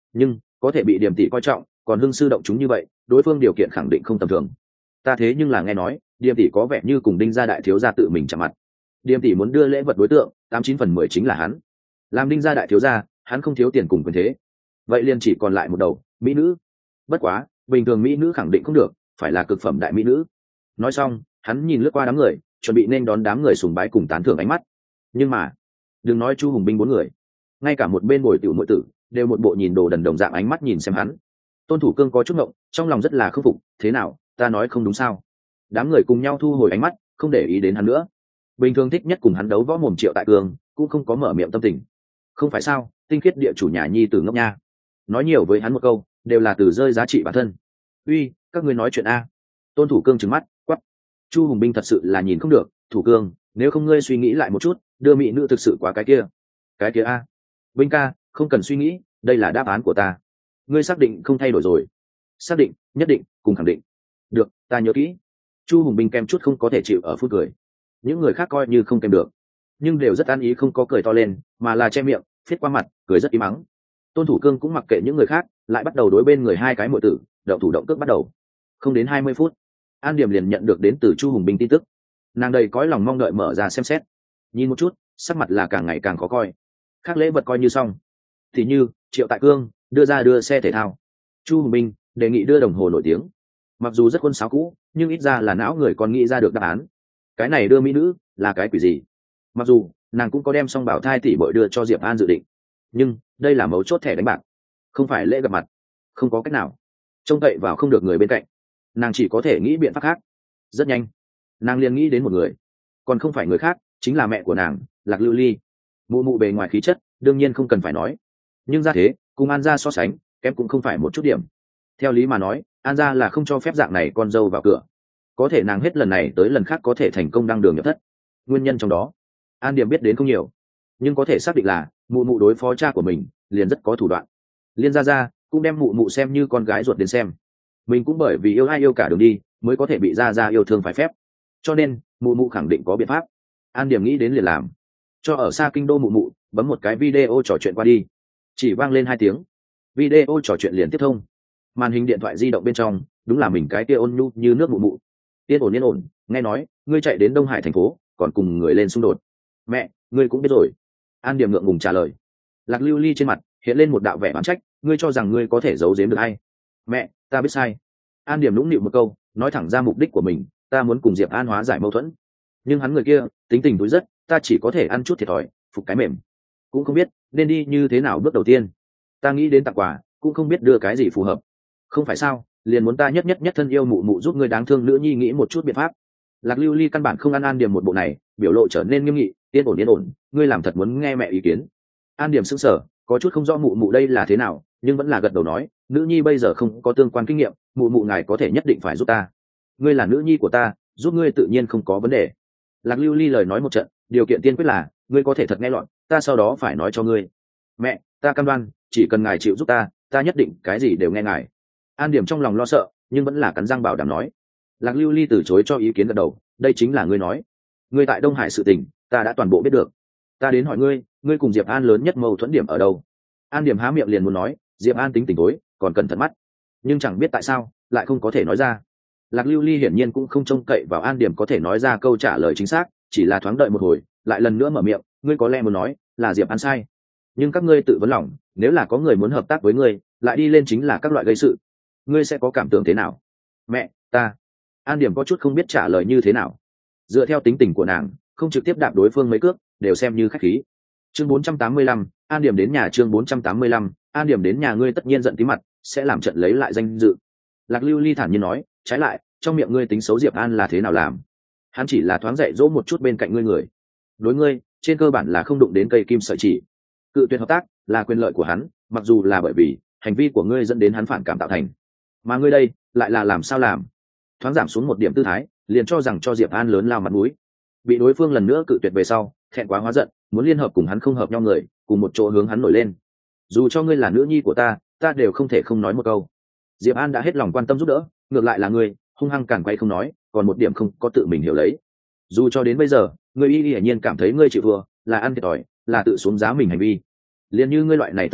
nhưng có thể bị Điềm tỷ coi trọng, còn hưng sư động chúng như vậy, đối phương điều kiện khẳng định không tầm thường. Ta thế nhưng là nghe nói Điềm tỷ có vẻ như cùng Đinh gia đại thiếu gia tự mình chạm mặt. Điềm tỷ muốn đưa lễ vật đối tượng tám chín phần mười chính là hắn. Làm Đinh gia đại thiếu gia, hắn không thiếu tiền cùng quyền thế, vậy liền chỉ còn lại một đầu mỹ nữ. Bất quá bình thường mỹ nữ khẳng định không được, phải là cực phẩm đại mỹ nữ. Nói xong hắn nhìn lướt qua đám người, chuẩn bị nên đón đám người sùng bái cùng tán thưởng ánh mắt. Nhưng mà đừng nói Chu Hùng Binh bốn người, ngay cả một bên bồi tiểu nội tử đều một bộ nhìn đồ đần đồng dạng ánh mắt nhìn xem hắn. Tôn Thủ Cương có chút ngộng, trong lòng rất là khâm phục. Thế nào, ta nói không đúng sao? Đám người cùng nhau thu hồi ánh mắt, không để ý đến hắn nữa. Bình thường thích nhất cùng hắn đấu võ mồm Triệu Tại Cương cũng không có mở miệng tâm tình. Không phải sao, tinh khiết địa chủ nhà nhi tử ngốc nha. Nói nhiều với hắn một câu đều là từ rơi giá trị bản thân. Uy, các ngươi nói chuyện a? Tôn Thủ Cương trừng mắt quát. Chu Hùng Binh thật sự là nhìn không được. Thủ Cương, nếu không ngươi suy nghĩ lại một chút, đưa mỹ nữ thực sự quá cái kia. Cái kia a? Binh ca, không cần suy nghĩ, đây là đáp án của ta. Ngươi xác định không thay đổi rồi? Xác định, nhất định, cùng khẳng định. Được, ta nhớ kỹ. Chu Hùng Binh kem chút không có thể chịu ở phút cười. Những người khác coi như không kèm được, nhưng đều rất an ý, không có cười to lên, mà là che miệng phiết qua mặt, cười rất im ắng. Tôn Thủ Cương cũng mặc kệ những người khác, lại bắt đầu đối bên người hai cái muội tử động thủ động cước bắt đầu. Không đến hai mươi phút, An Điểm liền nhận được đến từ Chu Hùng Binh tin tức. Nàng đầy cõi lòng mong đợi mở ra xem xét, nhìn một chút, sắc mặt là càng ngày càng khó coi. Khác lễ vật coi như xong, thì như Triệu Tại Cương đưa ra đưa xe thể thao, Chu Hùng Binh đề nghị đưa đồng hồ nổi tiếng. Mặc dù rất quân sáo cũ, nhưng ít ra là não người còn nghĩ ra được đáp án. Cái này đưa mỹ nữ là cái quỷ gì? Mặc dù nàng cũng có đem xong bảo thai tỷ bội đưa cho Diệp An dự định, nhưng đây là mấu chốt thẻ đánh bạc, không phải lễ gặp mặt. Không có cách nào, trông cậy vào không được người bên cạnh, nàng chỉ có thể nghĩ biện pháp khác. Rất nhanh nàng liền nghĩ đến một người, còn không phải người khác, chính là mẹ của nàng, Lạc Lưu Ly. Mụ mụ bề ngoài khí chất đương nhiên không cần phải nói, nhưng ra thế cùng An gia so sánh kém cũng không phải một chút điểm. Theo lý mà nói, An gia là không cho phép dạng này con dâu vào cửa, có thể nàng hết lần này tới lần khác có thể thành công đăng đường nhập thất. Nguyên nhân trong đó An Điểm biết đến không nhiều, nhưng có thể xác định là mụ mụ đối phó cha của mình liền rất có thủ đoạn. Liên gia gia cũng đem mụ mụ xem như con gái ruột đến xem, mình cũng bởi vì yêu ai yêu cả đường đi mới có thể bị gia gia yêu thương phải phép, cho nên mụ mụ khẳng định có biện pháp. An Điểm nghĩ đến liền làm, cho ở xa kinh đô mụ mụ bấm một cái video trò chuyện qua đi. Chỉ vang lên hai tiếng, video trò chuyện liền tiếp thông. Màn hình điện thoại di động bên trong đúng là mình cái kia ôn nhu như nước mụ mụ. Yên ổn yên ổn, nghe nói ngươi chạy đến Đông Hải thành phố còn cùng người lên xung đột. Mẹ, ngươi cũng biết rồi. An Điểm ngượng ngùng trả lời. Lạc Lưu Ly trên mặt hiện lên một đạo vẻ oán trách, ngươi cho rằng ngươi có thể giấu giếm được hay? Mẹ, ta biết sai. An Điểm nũng nịu một câu, nói thẳng ra mục đích của mình, ta muốn cùng Diệp An hóa giải mâu thuẫn, nhưng hắn người kia tính tình túi rất, ta chỉ có thể ăn chút thiệt thòi, phục cái mềm, cũng không biết nên đi như thế nào. Bước đầu tiên ta nghĩ đến tặng quà, cũng không biết đưa cái gì phù hợp. Không phải sao, liền muốn ta nhất nhất nhất thân yêu mụ mụ giúp ngươi đáng thương nữ nhi nghĩ một chút biện pháp. Lạc Lưu Ly căn bản không ăn An Điểm một bộ này, biểu lộ trở nên nghiêm nghị. Yên ổn yên ổn, ngươi làm thật muốn nghe mẹ ý kiến? An Điểm sững sờ, có chút không rõ mụ mụ đây là thế nào, nhưng vẫn là gật đầu nói, nữ nhi bây giờ không có tương quan kinh nghiệm, mụ mụ ngài có thể nhất định phải giúp ta. Ngươi là nữ nhi của ta, giúp ngươi tự nhiên không có vấn đề. Lạc Lưu Ly lời nói một trận, điều kiện tiên quyết là ngươi có thể thật nghe lọt, ta sau đó phải nói cho ngươi. Mẹ, ta cam đoan, chỉ cần ngài chịu giúp ta, ta nhất định cái gì đều nghe ngài. An Điểm trong lòng lo sợ, nhưng vẫn là cắn răng bảo đảm nói. Lạc Lưu Ly từ chối cho ý kiến gật đầu, đây chính là ngươi nói. Ngươi tại Đông Hải sự tình, ta đã toàn bộ biết được. Ta đến hỏi ngươi, ngươi cùng Diệp An lớn nhất mâu thuẫn điểm ở đâu? An Điểm há miệng liền muốn nói, Diệp An tính tình tối, còn cẩn thận mắt, nhưng chẳng biết tại sao lại không có thể nói ra. Lạc Lưu Ly hiển nhiên cũng không trông cậy vào An Điểm có thể nói ra câu trả lời chính xác, chỉ là thoáng đợi một hồi, lại lần nữa mở miệng, ngươi có lẽ muốn nói là Diệp An sai, nhưng các ngươi tự vấn lòng, nếu là có người muốn hợp tác với ngươi, lại đi lên chính là các loại gây sự, ngươi sẽ có cảm tưởng thế nào? Mẹ, ta. An Điểm có chút không biết trả lời như thế nào. Dựa theo tính tình của nàng, không trực tiếp đạp đối phương mấy cước đều xem như khách khí. Chương bốn trăm tám mươi lăm, An Điểm đến nhà. Chương bốn trăm tám mươi lăm, An Điểm đến nhà. Ngươi tất nhiên giận tí mặt, sẽ làm trận lấy lại danh dự. Lạc Lưu Ly thản nhiên nói, trái lại, trong miệng ngươi tính xấu Diệp An là thế nào làm? Hắn chỉ là thoáng dạy dỗ một chút bên cạnh ngươi người, đối ngươi trên cơ bản là không đụng đến cây kim sợi chỉ. Cự tuyệt hợp tác là quyền lợi của hắn, mặc dù là bởi vì hành vi của ngươi dẫn đến hắn phản cảm tạo thành, mà ngươi đây lại là làm sao làm? Thoáng giảm xuống một điểm tư thái, liền cho rằng cho Diệp An lớn lao mặt mũi. Bị đối phương lần nữa cự tuyệt về sau, thẹn quá hóa giận, muốn liên hợp cùng hắn không hợp nhau người, cùng một chỗ hướng hắn nổi lên. Dù cho ngươi là nữ nhi của ta, ta đều không thể không nói một câu. Diệp An đã hết lòng quan tâm giúp đỡ, ngược lại là ngươi hung hăng càn quay không nói, còn một điểm không có tự mình hiểu lấy. Dù cho đến bây giờ, ngươi y hiển nhiên cảm thấy ngươi chịu vừa là ăn thiệt thòi, là tự xuống giá mình hành vi. Liên như ngươi loại này tâm tính,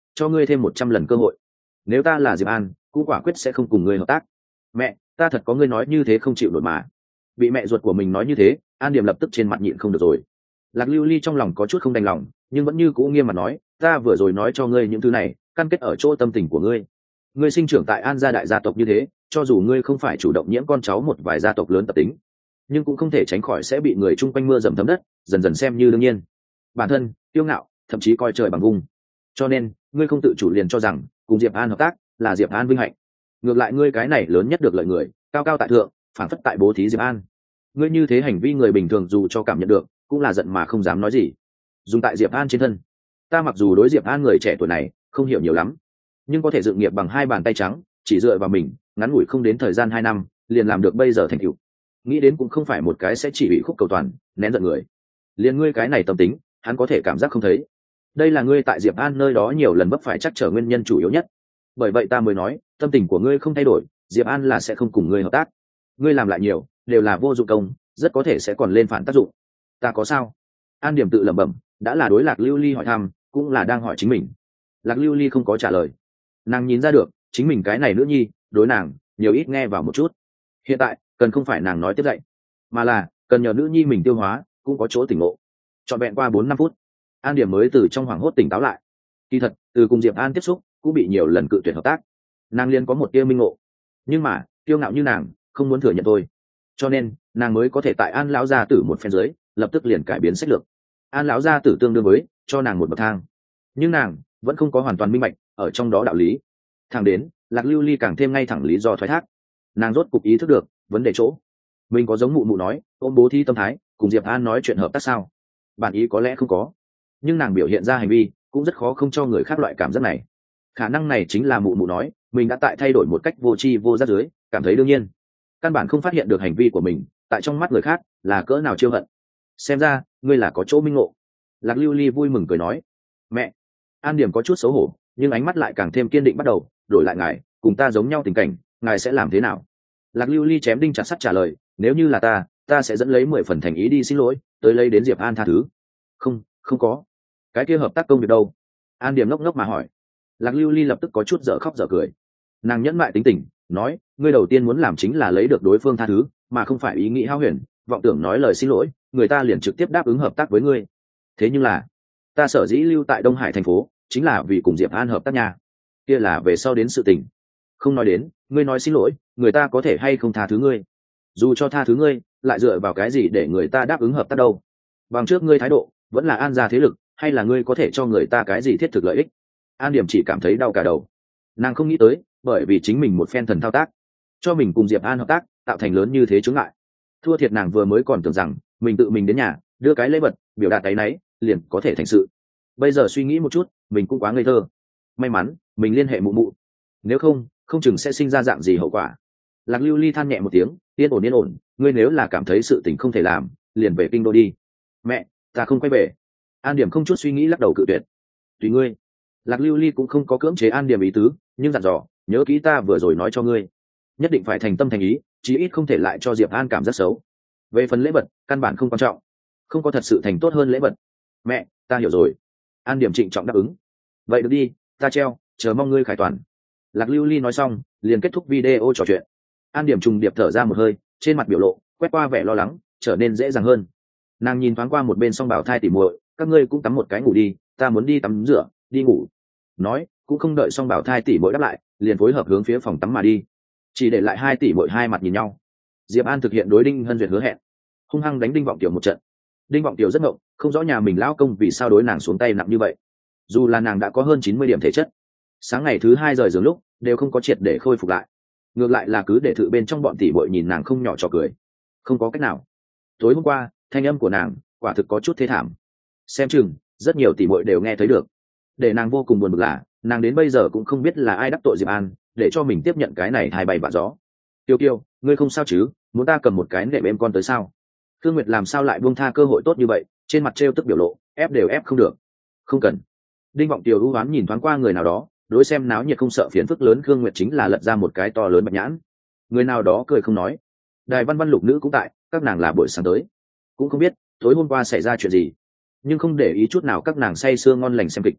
cho ngươi thêm một trăm lần cơ hội. Nếu ta là Diệp An, cũng quả quyết sẽ không cùng ngươi hợp tác. Mẹ, ta thật có ngươi nói như thế không chịu nổi mà. Bị mẹ ruột của mình nói như thế, An Điểm lập tức trên mặt nhịn không được rồi. Lạc Lưu Ly trong lòng có chút không đành lòng, nhưng vẫn như cũ nghiêm mặt nói, ta vừa rồi nói cho ngươi những thứ này, căn kết ở chỗ tâm tình của ngươi. Ngươi sinh trưởng tại An gia đại gia tộc như thế, cho dù ngươi không phải chủ động nhiễm con cháu một vài gia tộc lớn tập tính, nhưng cũng không thể tránh khỏi sẽ bị người chung quanh mưa dầm thấm đất, dần dần xem như đương nhiên. Bản thân kiêu ngạo, thậm chí coi trời bằng vung. Cho nên, ngươi không tự chủ liền cho rằng cùng Diệp An hợp tác là Diệp An vinh hạnh. Ngược lại ngươi cái này lớn nhất được lợi người, cao cao tại thượng, phản phất tại bố thí Diệp An. Ngươi như thế hành vi người bình thường dù cho cảm nhận được, cũng là giận mà không dám nói gì. Dùng tại Diệp An trên thân, ta mặc dù đối Diệp An người trẻ tuổi này không hiểu nhiều lắm, nhưng có thể dựng nghiệp bằng hai bàn tay trắng, chỉ dựa vào mình, ngắn ngủi không đến thời gian hai năm, liền làm được bây giờ thành tựu. Nghĩ đến cũng không phải một cái sẽ chỉ bị khúc cầu toàn, nén giận người. Liền ngươi cái này tâm tính, hắn có thể cảm giác không thấy. Đây là ngươi tại Diệp An nơi đó nhiều lần vấp phải chắc trở nguyên nhân chủ yếu nhất. Bởi vậy ta mới nói, tâm tình của ngươi không thay đổi, Diệp An là sẽ không cùng ngươi hợp tác. Ngươi làm lại nhiều, đều là vô dụng công, rất có thể sẽ còn lên phản tác dụng. Ta có sao? An Điểm tự lẩm bẩm, đã là đối Lạc Lưu Ly hỏi thăm, cũng là đang hỏi chính mình. Lạc Lưu Ly không có trả lời. Nàng nhìn ra được, chính mình cái này nữ nhi, đối nàng, nhiều ít nghe vào một chút. Hiện tại, cần không phải nàng nói tiếp dậy, mà là cần nhờ nữ nhi mình tiêu hóa, cũng có chỗ tỉnh ngộ. Trọn vẹn qua bốn năm phút, An Điểm mới từ trong hoảng hốt tỉnh táo lại. Kỳ thật, từ cùng Diệp An tiếp xúc, cũng bị nhiều lần cự tuyệt hợp tác. Nàng liên có một tia minh ngộ, nhưng mà kiêu ngạo như nàng, không muốn thừa nhận thôi. Cho nên, nàng mới có thể tại An lão gia tử một phen dưới, lập tức liền cải biến sách lược. An lão gia tử tương đương với cho nàng một bậc thang, nhưng nàng vẫn không có hoàn toàn minh bạch ở trong đó đạo lý. Thẳng đến Lạc Lưu Ly càng thêm ngay thẳng lý do thoái thác, nàng rốt cục ý thức được vấn đề chỗ. Mình có giống mụ mụ nói, ôm bố thí tâm thái, cùng Diệp An nói chuyện hợp tác sao? Bản ý có lẽ không có, nhưng nàng biểu hiện ra hành vi cũng rất khó không cho người khác loại cảm giác này. Khả năng này chính là mụ mụ nói, mình đã tại thay đổi một cách vô tri vô giác dưới, cảm thấy đương nhiên, căn bản không phát hiện được hành vi của mình tại trong mắt người khác là cỡ nào chiêu hận. Xem ra ngươi là có chỗ minh ngộ. Lạc Lưu Ly vui mừng cười nói. Mẹ. An Điểm có chút xấu hổ, nhưng ánh mắt lại càng thêm kiên định bắt đầu. Đổi lại ngài, cùng ta giống nhau tình cảnh, ngài sẽ làm thế nào? Lạc Lưu Ly chém đinh chặt sắt trả lời, nếu như là ta, ta sẽ dẫn lấy mười phần thành ý đi xin lỗi, tới lấy đến Diệp An tha thứ. Không, không có. Cái kia hợp tác công việc đâu? An Điểm ngốc ngốc mà hỏi. Lạc Lưu Ly lập tức có chút dở khóc dở cười. Nàng nhẫn mại tính tình, nói, ngươi đầu tiên muốn làm chính là lấy được đối phương tha thứ, mà không phải ý nghĩ hao huyền, vọng tưởng nói lời xin lỗi, người ta liền trực tiếp đáp ứng hợp tác với ngươi. Thế nhưng là, ta sở dĩ lưu tại Đông Hải thành phố, chính là vì cùng Diệp An hợp tác nha. Kia là về sau đến sự tình. Không nói đến, ngươi nói xin lỗi, người ta có thể hay không tha thứ ngươi? Dù cho tha thứ ngươi, lại dựa vào cái gì để người ta đáp ứng hợp tác đâu? Bằng trước ngươi thái độ, vẫn là An gia thế lực, hay là ngươi có thể cho người ta cái gì thiết thực lợi ích? An Điểm chỉ cảm thấy đau cả đầu. Nàng không nghĩ tới, bởi vì chính mình một phen thần thao tác, cho mình cùng Diệp An hợp tác, tạo thành lớn như thế chướng ngại. Thua thiệt nàng vừa mới còn tưởng rằng mình tự mình đến nhà đưa cái lễ vật biểu đạt cái náy liền có thể thành sự. Bây giờ suy nghĩ một chút, mình cũng quá ngây thơ. May mắn mình liên hệ mụ mụ, nếu không không chừng sẽ sinh ra dạng gì hậu quả. Lạc Lưu Ly than nhẹ một tiếng, yên ổn yên ổn, ngươi nếu là cảm thấy sự tình không thể làm, liền về kinh đô đi. Mẹ, ta không quay về. An Điểm không chút suy nghĩ lắc đầu cự tuyệt. Tùy ngươi. Lạc Lưu Ly cũng không có cưỡng chế An Điểm ý tứ, nhưng dặn dò, nhớ kỹ ta vừa rồi nói cho ngươi, nhất định phải thành tâm thành ý, chí ít không thể lại cho Diệp An cảm giác xấu. Về phần lễ vật, căn bản không quan trọng, không có thật sự thành tốt hơn lễ vật. Mẹ, ta hiểu rồi. An Điểm trịnh trọng đáp ứng. Vậy được đi, ta treo, chờ mong ngươi khải toàn. Lạc Lưu Ly nói xong, liền kết thúc video trò chuyện. An Điểm trùng điệp thở ra một hơi, trên mặt biểu lộ quét qua vẻ lo lắng, trở nên dễ dàng hơn. Nàng nhìn thoáng qua một bên Song Bảo Thai tỉ muội, các ngươi cũng tắm một cái ngủ đi, ta muốn đi tắm rửa, đi ngủ. Nói, cũng không đợi Song Bảo Thai tỉ muội đáp lại, liền phối hợp hướng phía phòng tắm mà đi. Chỉ để lại hai tỷ muội hai mặt nhìn nhau. Diệp An thực hiện đối Đinh Hân Duyệt hứa hẹn, hung hăng đánh Đinh Vọng Tiểu một trận. Đinh Vọng Tiểu rất ngộng, không rõ nhà mình lão công vì sao đối nàng xuống tay nặng như vậy. Dù là nàng đã có hơn chín mươi điểm thể chất, sáng ngày thứ hai rời giường lúc đều không có triệt để khôi phục lại, ngược lại là cứ để thự bên trong bọn tỷ muội nhìn nàng không nhỏ trò cười. Không có cách nào. Tối hôm qua, thanh âm của nàng quả thực có chút thê thảm. Xem chừng rất nhiều tỷ muội đều nghe thấy được. Để nàng vô cùng buồn bực là, nàng đến bây giờ cũng không biết là ai đắc tội Diệp An, để cho mình tiếp nhận cái này hai bay vạ gió. Tiêu Kiêu, ngươi không sao chứ? Muốn ta cầm một cái nệm em con tới sao? Thương Nguyệt làm sao lại buông tha cơ hội tốt như vậy, trên mặt trêu tức biểu lộ, ép đều ép không được. Không cần. Đinh Vọng Tiểu ưu ám nhìn thoáng qua người nào đó, đối xem náo nhiệt không sợ phiền phức lớn Thương Nguyệt chính là lật ra một cái to lớn bạch nhãn. Người nào đó cười không nói. Đài Văn Văn Lục nữ cũng tại, các nàng là buổi sáng tới, cũng không biết tối hôm qua xảy ra chuyện gì, nhưng không để ý chút nào các nàng say sưa ngon lành xem kịch.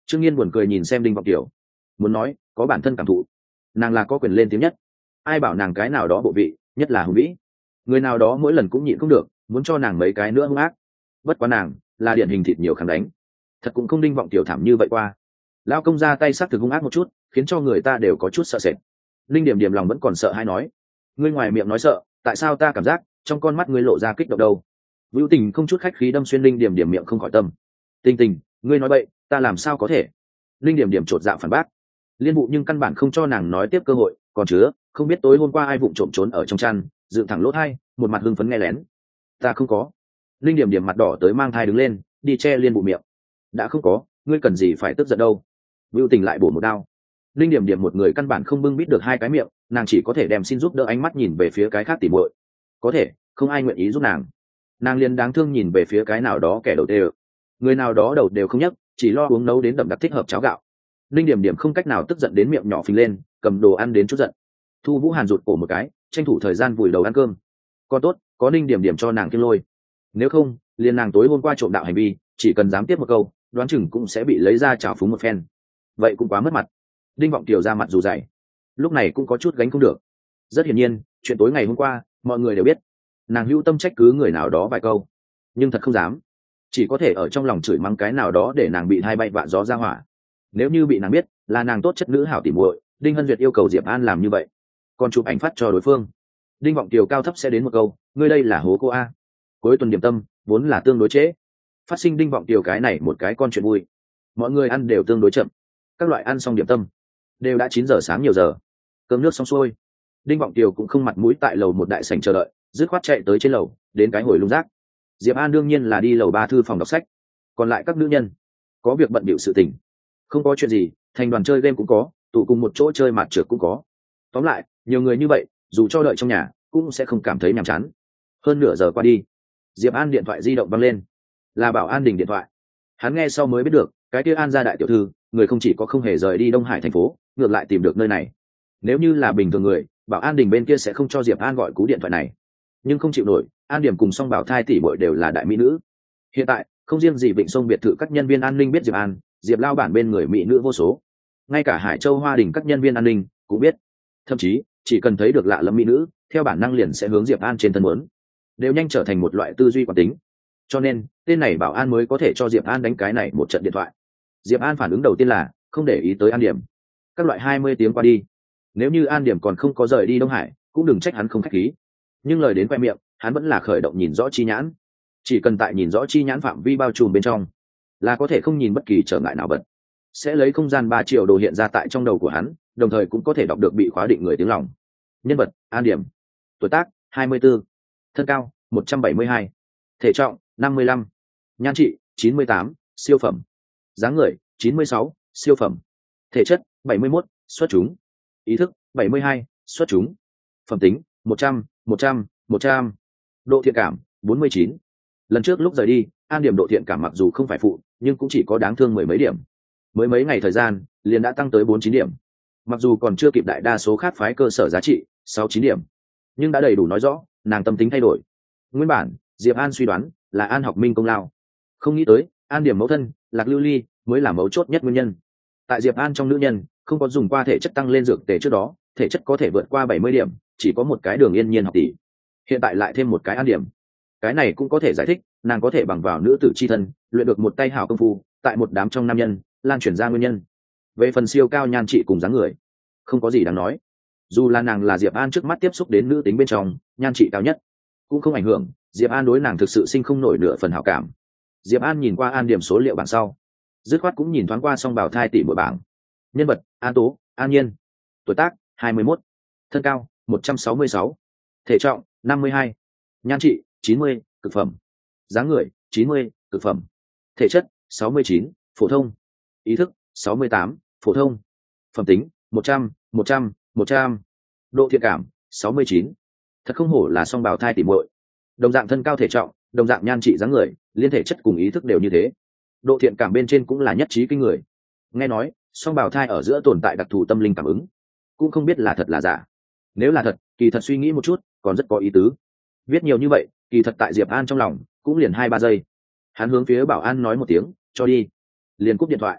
Trương Nhiên buồn cười nhìn xem Đinh Vọng Tiểu, muốn nói có bản thân cảm thụ, nàng là có quyền lên tiếng nhất. Ai bảo nàng cái nào đó bộ vị nhất là hùng vĩ, người nào đó mỗi lần cũng nhịn không được muốn cho nàng mấy cái nữa hung ác. Bất quá nàng là điển hình thịt nhiều kháng đánh, thật cũng không Đinh Vọng Tiểu thảm như vậy qua. Lao công ra tay sát thực hung ác một chút, khiến cho người ta đều có chút sợ sệt. Linh Điểm Điểm lòng vẫn còn sợ hay nói, ngươi ngoài miệng nói sợ, tại sao ta cảm giác trong con mắt ngươi lộ ra kích động đâu? Vũ Tình không chút khách khí đâm xuyên Linh Điểm Điểm miệng không khỏi tâm. Tình Tình, ngươi nói bậy, ta làm sao có thể? Linh Điểm Điểm chột dạ phản bác. Liên Vụ nhưng căn bản không cho nàng nói tiếp cơ hội, còn chứa, không biết tối hôm qua ai vụng trộm trốn ở trong chăn, dựng thẳng lỗ tai, một mặt hưng phấn nghe lén. Ta không có. Linh Điểm Điểm mặt đỏ tới mang thai đứng lên, đi che Liên Vụ miệng. Đã không có, ngươi cần gì phải tức giận đâu? Vũ Tình lại bổ một đao. Linh Điểm Điểm một người căn bản không bưng bít được hai cái miệng, nàng chỉ có thể đem xin giúp đỡ ánh mắt nhìn về phía cái khác tỉ muội. Có thể, không ai nguyện ý giúp nàng. Nàng liền đáng thương nhìn về phía cái nào đó kẻ đầu tê, người nào đó đầu đều không nhấc, chỉ lo uống nấu đến đậm đặc thích hợp cháo gạo. Linh Điểm Điểm không cách nào tức giận đến miệng nhỏ phình lên, cầm đồ ăn đến chút giận. Thu Vũ Hàn rụt cổ một cái, tranh thủ thời gian vùi đầu ăn cơm. Con tốt, có Linh Điểm Điểm cho nàng kiêng lôi. Nếu không, liền nàng tối hôm qua trộm đạo hành vi, chỉ cần dám tiếp một câu, đoán chừng cũng sẽ bị lấy ra trào phúng một phen. Vậy cũng quá mất mặt. Đinh Vọng Kiều ra mặt dù dày, lúc này cũng có chút gánh không được. Rất hiển nhiên, chuyện tối ngày hôm qua, mọi người đều biết. Nàng hữu tâm trách cứ người nào đó vài câu, nhưng thật không dám, chỉ có thể ở trong lòng chửi mắng cái nào đó để nàng bị hai bay vạ gió ra hỏa. Nếu như bị nàng biết là nàng tốt chất nữ hảo tỉ muội, Đinh Hân Duyệt yêu cầu Diệp An làm như vậy, còn chụp ảnh phát cho đối phương. Đinh Vọng Kiều cao thấp sẽ đến một câu, ngươi đây là hố cô a. Cuối tuần điểm tâm vốn là tương đối trễ, phát sinh Đinh Vọng Kiều cái này một cái con chuyện vui, mọi người ăn đều tương đối chậm. Các loại ăn xong điểm tâm đều đã chín giờ sáng nhiều giờ, cơm nước xong xuôi, Đinh Vọng Kiều cũng không mặt mũi tại lầu một đại sảnh chờ đợi, dứt khoát chạy tới trên lầu, đến cái hồi lung rác. Diệp An đương nhiên là đi lầu ba thư phòng đọc sách, còn lại các nữ nhân có việc bận bịu sự tình, không có chuyện gì, thành đoàn chơi game cũng có, tụ cùng một chỗ chơi mặt trượt cũng có. Tóm lại, nhiều người như vậy, dù cho đợi trong nhà, cũng sẽ không cảm thấy nhàm chán. Hơn nửa giờ qua đi, Diệp An điện thoại di động vang lên, là Bảo An Đình điện thoại. Hắn nghe sau mới biết được, cái kia An gia đại tiểu thư, người không chỉ có không hề rời đi Đông Hải thành phố, ngược lại tìm được nơi này. Nếu như là bình thường người, Bảo An Đình bên kia sẽ không cho Diệp An gọi cú điện thoại này, nhưng không chịu nổi, An Điểm cùng Song Bảo Thai tỷ muội đều là đại mỹ nữ. Hiện tại, không riêng gì Vịnh Sông biệt thự các nhân viên an ninh biết Diệp An, Diệp lao bản bên người mỹ nữ vô số, ngay cả Hải Châu Hoa Đình các nhân viên an ninh cũng biết. Thậm chí, chỉ cần thấy được lạ lẫm mỹ nữ, theo bản năng liền sẽ hướng Diệp An trên thân muốn, đều nhanh trở thành một loại tư duy quán tính. Cho nên, tên này Bảo An mới có thể cho Diệp An đánh cái này một trận điện thoại. Diệp An phản ứng đầu tiên là không để ý tới An Điểm. Các loại hai mươi tiếng qua đi, nếu như An Điểm còn không có rời đi Đông Hải, cũng đừng trách hắn không khách khí. Nhưng lời đến khoe miệng, hắn vẫn là khởi động nhìn rõ chi nhãn. Chỉ cần tại nhìn rõ chi nhãn phạm vi bao trùm bên trong, là có thể không nhìn bất kỳ trở ngại nào bật. Sẽ lấy không gian ba triệu đồ hiện ra tại trong đầu của hắn, đồng thời cũng có thể đọc được bị khóa định người tiếng lòng. Nhân vật: An Điểm. Tuổi tác: hai mươi tư. Thân cao: một trăm bảy mươi hai. Thể trọng: năm mươi lăm. Nhan trị: chín mươi tám, siêu phẩm. Dáng người: chín mươi sáu, siêu phẩm. Thể chất: bảy mươi mốt, xuất chúng. Ý thức: bảy mươi hai, xuất chúng. Phẩm tính: một trăm, một trăm, một trăm. Độ thiện cảm: bốn mươi chín. Lần trước lúc rời đi, An Điểm độ thiện cảm mặc dù không phải phụ, nhưng cũng chỉ có đáng thương mười mấy điểm. Mới mấy ngày thời gian, liền đã tăng tới bốn chín điểm. Mặc dù còn chưa kịp đại đa số khác phái cơ sở giá trị, sáu chín điểm, nhưng đã đầy đủ nói rõ, nàng tâm tính thay đổi. Nguyên bản, Diệp An suy đoán là An Học Minh công lao. Không nghĩ tới, An Điểm mẫu thân, Lạc Lưu Ly, mới là mấu chốt nhất nguyên nhân. Tại Diệp An trong nữ nhân, không có dùng qua thể chất tăng lên dược tề trước đó, thể chất có thể vượt qua bảy mươi điểm, chỉ có một cái Đường Yên Nhiên học tỷ. Hiện tại lại thêm một cái An Điểm. Cái này cũng có thể giải thích, nàng có thể bằng vào nữ tử chi thân, luyện được một tay hảo công phu, tại một đám trong nam nhân, lan truyền ra nguyên nhân. Về phần siêu cao nhan trị cùng dáng người, không có gì đáng nói. Dù là nàng là Diệp An trước mắt tiếp xúc đến nữ tính bên trong, nhan trị cao nhất, cũng không ảnh hưởng Diệp An đối nàng thực sự sinh không nổi nửa phần hảo cảm. Diệp An nhìn qua An Điểm số liệu bảng sau, dứt khoát cũng nhìn thoáng qua Song Bảo Thai tỷ muội bảng. Nhân vật: An Tố, An Nhiên. Tuổi tác: hai mươi mốt. Thân cao: một trăm sáu mươi sáu. Thể trọng: năm mươi hai. Nhan trị: chín mươi, cực phẩm. Dáng người: chín mươi, cực phẩm. Thể chất: sáu mươi chín, phổ thông. Ý thức: sáu mươi tám, phổ thông. Phẩm tính: một trăm, một trăm, một trăm. Độ thiện cảm: sáu mươi chín. Thật không hổ là Song Bảo Thai tỷ muội. Đồng dạng thân cao thể trọng, đồng dạng nhan trị dáng người, liên thể chất cùng ý thức đều như thế. Độ thiện cảm bên trên cũng là nhất trí kinh người. Nghe nói, Song Bảo Thai ở giữa tồn tại đặc thù tâm linh cảm ứng, cũng không biết là thật là giả. Nếu là thật, kỳ thật suy nghĩ một chút, còn rất có ý tứ. Viết nhiều như vậy, kỳ thật tại Diệp An trong lòng cũng liền hai ba giây. Hắn hướng phía Bảo An nói một tiếng, cho đi, liền cúp điện thoại.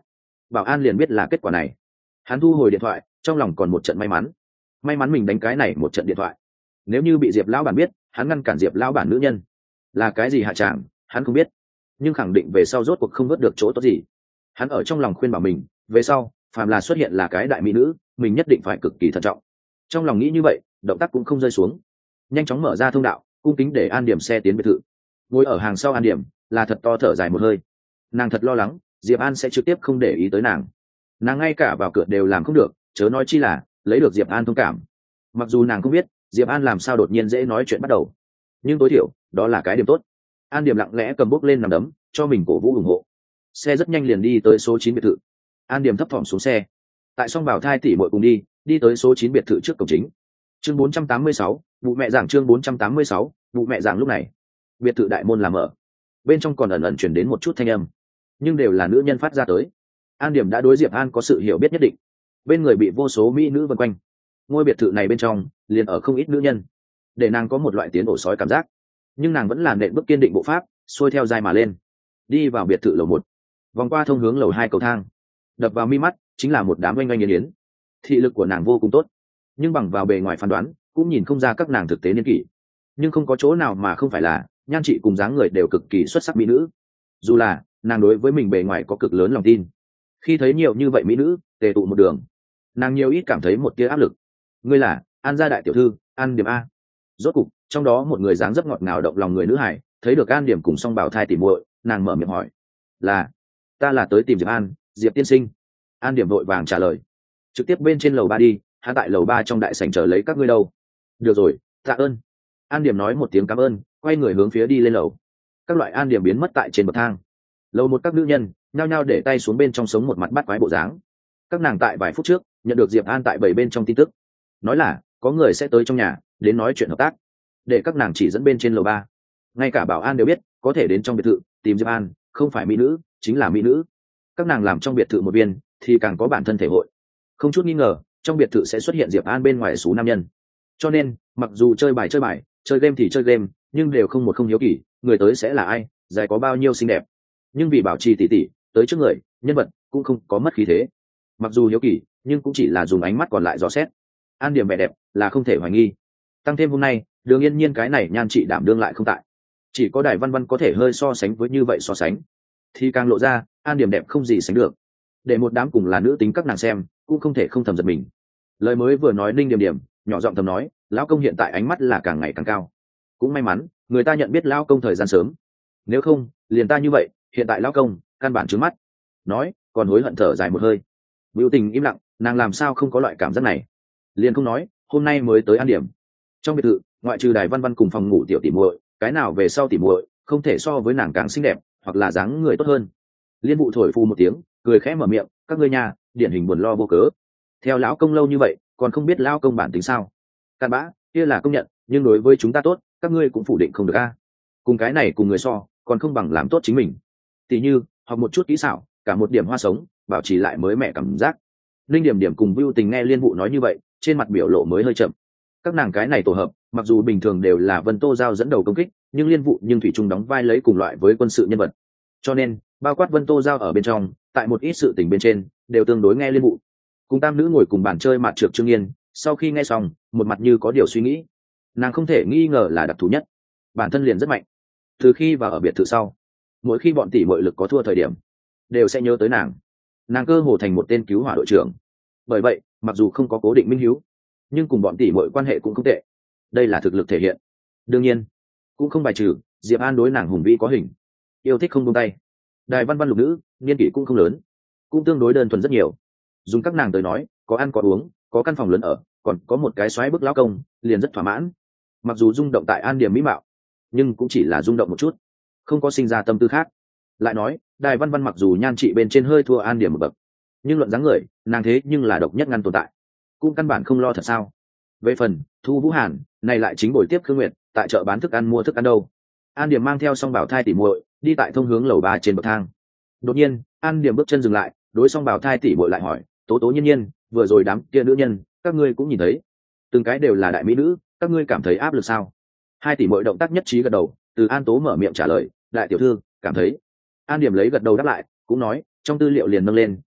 bảo an liền biết là kết quả này. Hắn thu hồi điện thoại, trong lòng còn một trận may mắn. May mắn mình đánh cái này một trận điện thoại. Nếu như bị Diệp lão bản biết, hắn ngăn cản Diệp lão bản nữ nhân, là cái gì hạ tràng, hắn không biết. Nhưng khẳng định về sau rốt cuộc không vớt được chỗ tốt gì. Hắn ở trong lòng khuyên bảo mình, về sau, phàm là xuất hiện là cái đại mỹ nữ, mình nhất định phải cực kỳ thận trọng. Trong lòng nghĩ như vậy, động tác cũng không rơi xuống, nhanh chóng mở ra thông đạo, cung kính để An Điểm xe tiến biệt thự. Ngồi ở hàng sau An Điểm, là thật to thở dài một hơi. Nàng thật lo lắng, Diệp An sẽ trực tiếp không để ý tới nàng. Nàng ngay cả vào cửa đều làm không được, chớ nói chi là lấy được Diệp An thông cảm. Mặc dù nàng không biết Diệp An làm sao đột nhiên dễ nói chuyện bắt đầu, nhưng tối thiểu đó là cái điểm tốt. An Điểm lặng lẽ cầm bút lên nằm đấm, cho mình cổ vũ ủng hộ. Xe rất nhanh liền đi tới số chín biệt thự. An Điểm thấp thỏm xuống xe, tại song bảo thai tỷ muội cùng đi, đi tới số chín biệt thự trước cổng chính. Chương bốn trăm tám mươi sáu, vụ mẹ giảng chương bốn trăm tám mươi sáu, vụ mẹ giảng lúc này, biệt thự đại môn làm mở, bên trong còn ẩn ẩn truyền đến một chút thanh âm, nhưng đều là nữ nhân phát ra tới. An Điểm đã đối Diệp An có sự hiểu biết nhất định, bên người bị vô số mỹ nữ vây quanh. Ngôi biệt thự này bên trong liền ở không ít nữ nhân, để nàng có một loại tiến ổ sói cảm giác, nhưng nàng vẫn là nện bước kiên định bộ pháp, xuôi theo dai mà lên, đi vào biệt thự lầu một, vòng qua thông hướng lầu hai cầu thang. Đập vào mi mắt chính là một đám oanh oanh yến yến. Thị lực của nàng vô cùng tốt, nhưng bằng vào bề ngoài phán đoán cũng nhìn không ra các nàng thực tế niên kỷ. Nhưng không có chỗ nào mà không phải là nhan trị cùng dáng người đều cực kỳ xuất sắc mỹ nữ. Dù là nàng đối với mình bề ngoài có cực lớn lòng tin, khi thấy nhiều như vậy mỹ nữ tề tụ một đường, nàng nhiều ít cảm thấy một tia áp lực. Ngươi là An gia đại tiểu thư An Điểm a? Rốt cục trong đó một người dáng dấp ngọt ngào động lòng người nữ hải thấy được An Điểm cùng song bảo thai tỉ muội, nàng mở miệng hỏi, là ta là tới tìm Diệp An, Diệp tiên sinh. An Điểm vội vàng trả lời, trực tiếp bên trên lầu ba đi, hắn tại lầu ba trong đại sảnh chờ lấy các ngươi đâu. Được rồi, tạ ơn. An Điểm nói một tiếng cảm ơn, quay người hướng phía đi lên lầu. Các loại An Điểm biến mất tại trên bậc thang. Lầu một các nữ nhân nhao nhao để tay xuống bên trong sống một mặt bắt quái bộ dáng. Các nàng tại vài phút trước nhận được Diệp An tại bảy bên trong tin tức, nói là có người sẽ tới trong nhà đến nói chuyện hợp tác, để các nàng chỉ dẫn bên trên lầu ba. Ngay cả bảo an đều biết có thể đến trong biệt thự tìm Diệp An không phải mỹ nữ chính là mỹ nữ. Các nàng làm trong biệt thự một viên thì càng có bản thân thể hội, không chút nghi ngờ trong biệt thự sẽ xuất hiện Diệp An bên ngoài số nam nhân. Cho nên mặc dù chơi bài chơi bài, chơi game thì chơi game, nhưng đều không một không hiếu kỳ người tới sẽ là ai, dài có bao nhiêu xinh đẹp. Nhưng vì bảo trì tỉ tỉ tới trước người, nhân vật cũng không có mất khí thế. Mặc dù hiếu kỳ nhưng cũng chỉ là dùng ánh mắt còn lại dò xét. An Điểm vẻ đẹp là không thể hoài nghi, tăng thêm hôm nay Đường Yên Nhiên cái này nhan trị đảm đương lại không tại, chỉ có Đài Văn Văn có thể hơi so sánh với như vậy so sánh, thì càng lộ ra An Điểm đẹp không gì sánh được. Để một đám cùng là nữ tính các nàng xem cũng không thể không thầm giật mình. Lời mới vừa nói Ninh Điểm Điểm nhỏ giọng thầm nói, lão công hiện tại ánh mắt là càng ngày càng cao. Cũng may mắn người ta nhận biết lão công thời gian sớm, nếu không liền ta như vậy hiện tại lão công căn bản trướng mắt. Nói còn hối hận thở dài một hơi. Biểu Tình im lặng, nàng làm sao không có loại cảm giác này. Liền không nói hôm nay mới tới An Điểm. Trong biệt thự ngoại trừ Đài Văn Văn cùng phòng ngủ tiểu tỉ muội, cái nào về sau tỉ muội không thể so với nàng càng xinh đẹp hoặc là dáng người tốt hơn. Liên Vụ thổi phu một tiếng, cười khẽ mở miệng, các ngươi nhà điển hình buồn lo vô cớ. Theo lão công lâu như vậy còn không biết lão công bản tính sao? Cặn bã, kia là công nhận, nhưng đối với chúng ta tốt các ngươi cũng phủ định không được a. Cùng cái này cùng người so còn không bằng làm tốt chính mình. Tỉ như học một chút kỹ xảo, cả một điểm hoa sống, bảo trì lại mới mẻ cảm giác. Linh Điểm Điểm cùng Vưu Tình nghe Liên Vụ nói như vậy, trên mặt biểu lộ mới hơi chậm. Các nàng cái này tổ hợp mặc dù bình thường đều là Vân Tô Giao dẫn đầu công kích, nhưng Liên Vụ nhưng thủy chung đóng vai lấy cùng loại với quân sự nhân vật, cho nên bao quát Vân Tô Giao ở bên trong, tại một ít sự tình bên trên đều tương đối nghe Liên Vụ. Cùng tam nữ ngồi cùng bàn chơi mặt trược Trương Yên, sau khi nghe xong một mặt như có điều suy nghĩ. Nàng không thể nghi ngờ là đặc thù nhất, bản thân liền rất mạnh. Từ khi vào ở biệt thự sau, mỗi khi bọn tỷ muội lực có thua thời điểm đều sẽ nhớ tới nàng. Nàng cơ hồ thành một tên cứu hỏa đội trưởng. Bởi vậy mặc dù không có cố định minh hiếu, nhưng cùng bọn tỷ muội quan hệ cũng không tệ. Đây là thực lực thể hiện. Đương nhiên cũng không bài trừ Diệp An đối nàng hùng vĩ có hình, yêu thích không buông tay. Đài Văn Văn lục nữ niên kỷ cũng không lớn, cũng tương đối đơn thuần rất nhiều. Dùng các nàng tới nói, có ăn có uống, có căn phòng lớn ở, còn có một cái xoáy bức lão công, liền rất thỏa mãn. Mặc dù rung động tại An Điểm mỹ mạo, nhưng cũng chỉ là rung động một chút, không có sinh ra tâm tư khác. Lại nói Đài Văn Văn mặc dù nhan trị bên trên hơi thua An Điểm một bậc, nhưng luận dáng người nàng thế nhưng là độc nhất ngăn tồn tại, cũng căn bản không lo thật sao. Về phần Thu Vũ Hàn này lại chính buổi tiếp Khương Nguyệt tại chợ bán thức ăn mua thức ăn đâu. An Điểm mang theo song bảo thai tỉ muội đi tại thông hướng lầu ba trên bậc thang. Đột nhiên An Điểm bước chân dừng lại, đối song bảo thai tỉ muội lại hỏi, tố tố nhiên nhiên, vừa rồi đám kia nữ nhân các ngươi cũng nhìn thấy, từng cái đều là đại mỹ nữ, các ngươi cảm thấy áp lực sao? Hai tỷ muội động tác nhất trí gật đầu. Từ An Tố mở miệng trả lời, đại tiểu thư cảm thấy. An Điểm lấy gật đầu đáp lại, cũng nói trong tư liệu liền nâng lên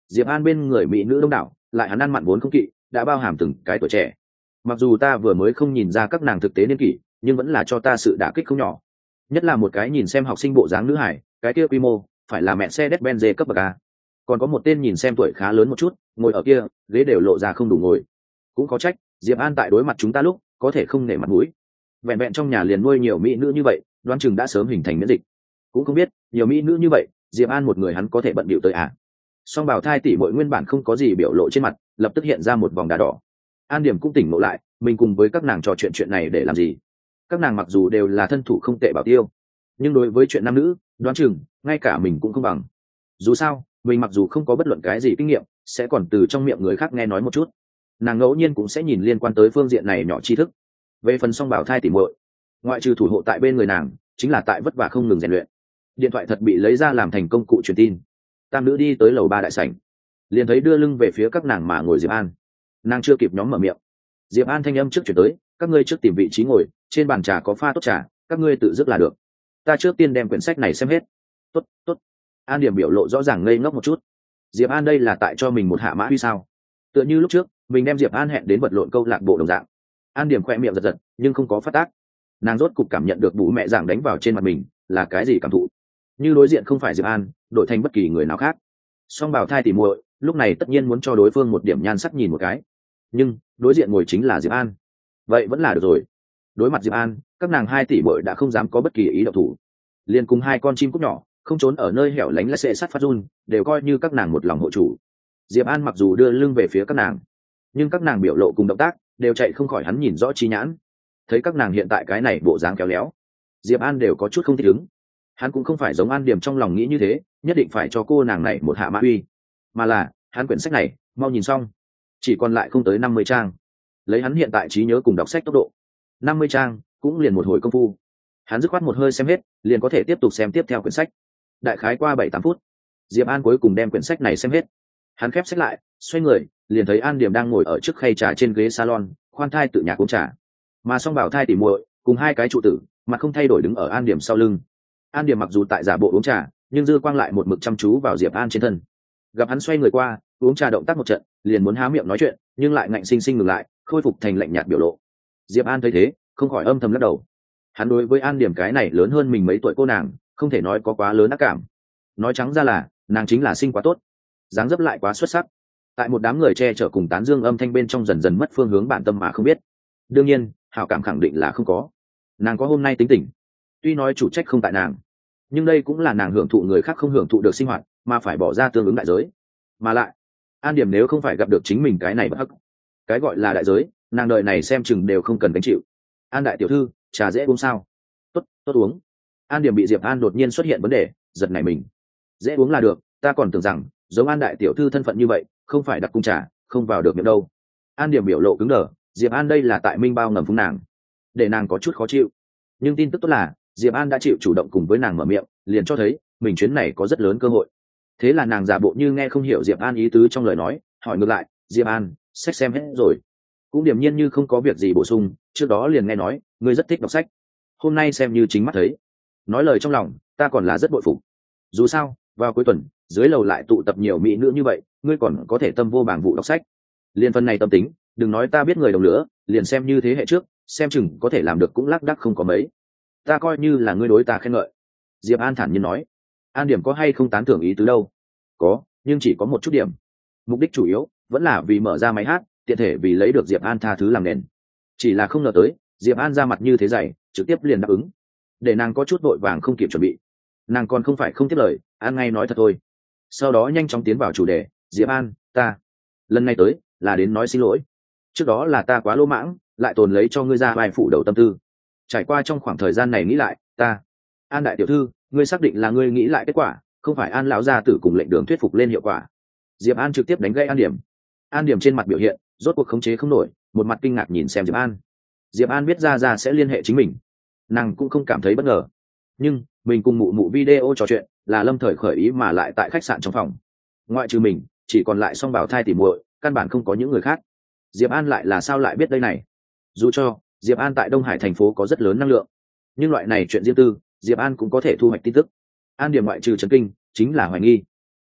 Diệp An bên người mỹ nữ đông đảo, lại hắn ăn mặn vốn không kỵ, đã bao hàm từng cái tuổi trẻ. Mặc dù ta vừa mới không nhìn ra các nàng thực tế niên kỷ, nhưng vẫn là cho ta sự đả kích không nhỏ. Nhất là một cái nhìn xem học sinh bộ dáng nữ hải, cái kia quy mô phải là mẹ xe Mercedes-Benz cấp bậc A. Còn có một tên nhìn xem tuổi khá lớn một chút, ngồi ở kia, ghế đều lộ ra không đủ ngồi. Cũng có trách, Diệp An tại đối mặt chúng ta lúc, có thể không nể mặt mũi. Vẹn vẹn trong nhà liền nuôi nhiều mỹ nữ như vậy, đoán chừng đã sớm hình thành miễn dịch. Cũng không biết, nhiều mỹ nữ như vậy, Diệp An một người hắn có thể bận bịu tới à? Song Bảo Thai tỷ muội nguyên bản không có gì biểu lộ trên mặt, lập tức hiện ra một vòng đá đỏ. An Điểm cũng tỉnh ngộ lại, mình cùng với các nàng trò chuyện chuyện này để làm gì? Các nàng mặc dù đều là thân thủ không tệ bảo tiêu, nhưng đối với chuyện nam nữ, đoán chừng ngay cả mình cũng không bằng. Dù sao, mình mặc dù không có bất luận cái gì kinh nghiệm, sẽ còn từ trong miệng người khác nghe nói một chút. Nàng ngẫu nhiên cũng sẽ nhìn liên quan tới phương diện này nhỏ tri thức. Về phần Song Bảo Thai tỷ muội, ngoại trừ thủ hộ tại bên người nàng, chính là tại vất vả không ngừng rèn luyện. Điện thoại thật bị lấy ra làm thành công cụ truyền tin. Tam nữ đi tới lầu ba đại sảnh, liền thấy đưa lưng về phía các nàng mà ngồi Diệp An. Nàng chưa kịp nhóm mở miệng, Diệp An thanh âm trước chuyển tới, các ngươi trước tìm vị trí ngồi, trên bàn trà có pha tốt trà, các ngươi tự dứt là được. Ta trước tiên đem quyển sách này xem hết. Tốt, tốt. An Điểm biểu lộ rõ ràng ngây ngốc một chút. Diệp An đây là tại cho mình một hạ mã huy sao? Tựa như lúc trước, mình đem Diệp An hẹn đến vật lộn câu lạc bộ đồng dạng. An Điểm khoe miệng giật giật, nhưng không có phát tác. Nàng rốt cục cảm nhận được bú mẹ giảng đánh vào trên mặt mình, là cái gì cảm thụ? Như đối diện không phải Diệp An, đổi thành bất kỳ người nào khác. Song Bảo Thai tỉ muội, lúc này tất nhiên muốn cho đối phương một điểm nhan sắc nhìn một cái. Nhưng, đối diện ngồi chính là Diệp An. Vậy vẫn là được rồi. Đối mặt Diệp An, các nàng hai tỷ muội đã không dám có bất kỳ ý động thủ. Liên cùng hai con chim cút nhỏ, không trốn ở nơi hẻo lánh lách xệ sắt phát run, đều coi như các nàng một lòng hộ chủ. Diệp An mặc dù đưa lưng về phía các nàng, nhưng các nàng biểu lộ cùng động tác đều chạy không khỏi hắn nhìn rõ chi nhãn. Thấy các nàng hiện tại cái này bộ dáng kéo léo, Diệp An đều có chút không thích ứng. Hắn cũng không phải giống An Điểm trong lòng nghĩ như thế, nhất định phải cho cô nàng này một hạ mã uy, mà là hắn quyển sách này mau nhìn xong, chỉ còn lại không tới năm mươi trang. Lấy hắn hiện tại trí nhớ cùng đọc sách tốc độ, năm mươi trang cũng liền một hồi công phu. Hắn dứt khoát một hơi xem hết, liền có thể tiếp tục xem tiếp theo quyển sách. Đại khái qua bảy tám phút, Diệp An cuối cùng đem quyển sách này xem hết. Hắn khép sách lại, xoay người, liền thấy An Điểm đang ngồi ở trước khay trà trên ghế salon, khoan thai tự nhạc uống trà. Mà Song Bảo Thai tỉ muội cùng hai cái trụ tử, mặt không thay đổi đứng ở An Điểm sau lưng. An Điểm mặc dù tại giả bộ uống trà, nhưng dư quang lại một mực chăm chú vào Diệp An trên thân. Gặp hắn xoay người qua, uống trà động tác một trận, liền muốn há miệng nói chuyện, nhưng lại ngạnh sinh sinh ngừng lại, khôi phục thành lạnh nhạt biểu lộ. Diệp An thấy thế, không khỏi âm thầm lắc đầu. Hắn đối với An Điểm cái này lớn hơn mình mấy tuổi cô nàng, không thể nói có quá lớn ác cảm. Nói trắng ra là, nàng chính là sinh quá tốt, dáng dấp lại quá xuất sắc. Tại một đám người che chở cùng tán dương âm thanh bên trong dần dần mất phương hướng bản tâm mà không biết. Đương nhiên, hảo cảm khẳng định là không có. Nàng có hôm nay tính tình, tuy nói chủ trách không tại nàng, nhưng đây cũng là nàng hưởng thụ người khác không hưởng thụ được sinh hoạt, mà phải bỏ ra tương ứng đại giới. Mà lại, An Điểm nếu không phải gặp được chính mình cái này bất hắc, cái gọi là đại giới, nàng đợi này xem chừng đều không cần gánh chịu. An đại tiểu thư, trà dễ uống sao? Tốt, tốt uống. An Điểm bị Diệp An đột nhiên xuất hiện vấn đề, giật nảy mình. Dễ uống là được, ta còn tưởng rằng giống An đại tiểu thư thân phận như vậy, không phải đặc cung trà, không vào được miệng đâu. An Điểm biểu lộ cứng đờ, Diệp An đây là tại minh bao ngầm phúng nàng, để nàng có chút khó chịu. Nhưng tin tức tốt là, Diệp An đã chịu chủ động cùng với nàng mở miệng, liền cho thấy mình chuyến này có rất lớn cơ hội. Thế là nàng giả bộ như nghe không hiểu Diệp An ý tứ trong lời nói, hỏi ngược lại, Diệp An, sách xem hết rồi? Cũng điềm nhiên như không có việc gì bổ sung, trước đó liền nghe nói ngươi rất thích đọc sách, hôm nay xem như chính mắt thấy. Nói lời trong lòng, ta còn là rất bội phục. Dù sao, vào cuối tuần, dưới lầu lại tụ tập nhiều mỹ nữ như vậy, ngươi còn có thể tâm vô bảng vụ đọc sách. Liên phần này tâm tính, đừng nói ta biết người đồng lửa, liền xem như thế hệ trước, xem chừng có thể làm được cũng lác đác không có mấy. Ta coi như là ngươi đối ta khen ngợi. Diệp An thản nhiên nói. An Điểm có hay không tán thưởng ý tứ đâu? Có, nhưng chỉ có một chút điểm. Mục đích chủ yếu vẫn là vì mở ra máy hát, tiện thể vì lấy được Diệp An tha thứ làm nền. Chỉ là không ngờ tới, Diệp An ra mặt như thế dày, trực tiếp liền đáp ứng. Để nàng có chút vội vàng không kịp chuẩn bị. Nàng còn không phải không tiếp lời, An ngay nói thật thôi. Sau đó nhanh chóng tiến vào chủ đề, Diệp An, ta lần này tới là đến nói xin lỗi. Trước đó là ta quá lỗ mãng, lại tồn lấy cho ngươi ra vài phủ đầu tâm tư. Trải qua trong khoảng thời gian này nghĩ lại, ta An đại tiểu thư, ngươi xác định là ngươi nghĩ lại kết quả, không phải An lão gia tử cùng lệnh đường thuyết phục lên hiệu quả. Diệp An trực tiếp đánh gây An Điểm. An Điểm trên mặt biểu hiện rốt cuộc khống chế không nổi, một mặt kinh ngạc nhìn xem Diệp An. Diệp An biết ra ra sẽ liên hệ chính mình, nàng cũng không cảm thấy bất ngờ. Nhưng mình cùng mụ mụ video trò chuyện là lâm thời khởi ý mà lại tại khách sạn trong phòng, ngoại trừ mình chỉ còn lại Song Bảo Thai tỉ muội, căn bản không có những người khác. Diệp An lại là sao lại biết đây này? Dù cho Diệp An tại Đông Hải thành phố có rất lớn năng lượng, nhưng loại này chuyện riêng tư, Diệp An cũng có thể thu hoạch tin tức. An Điểm ngoại trừ chấn kinh chính là hoài nghi.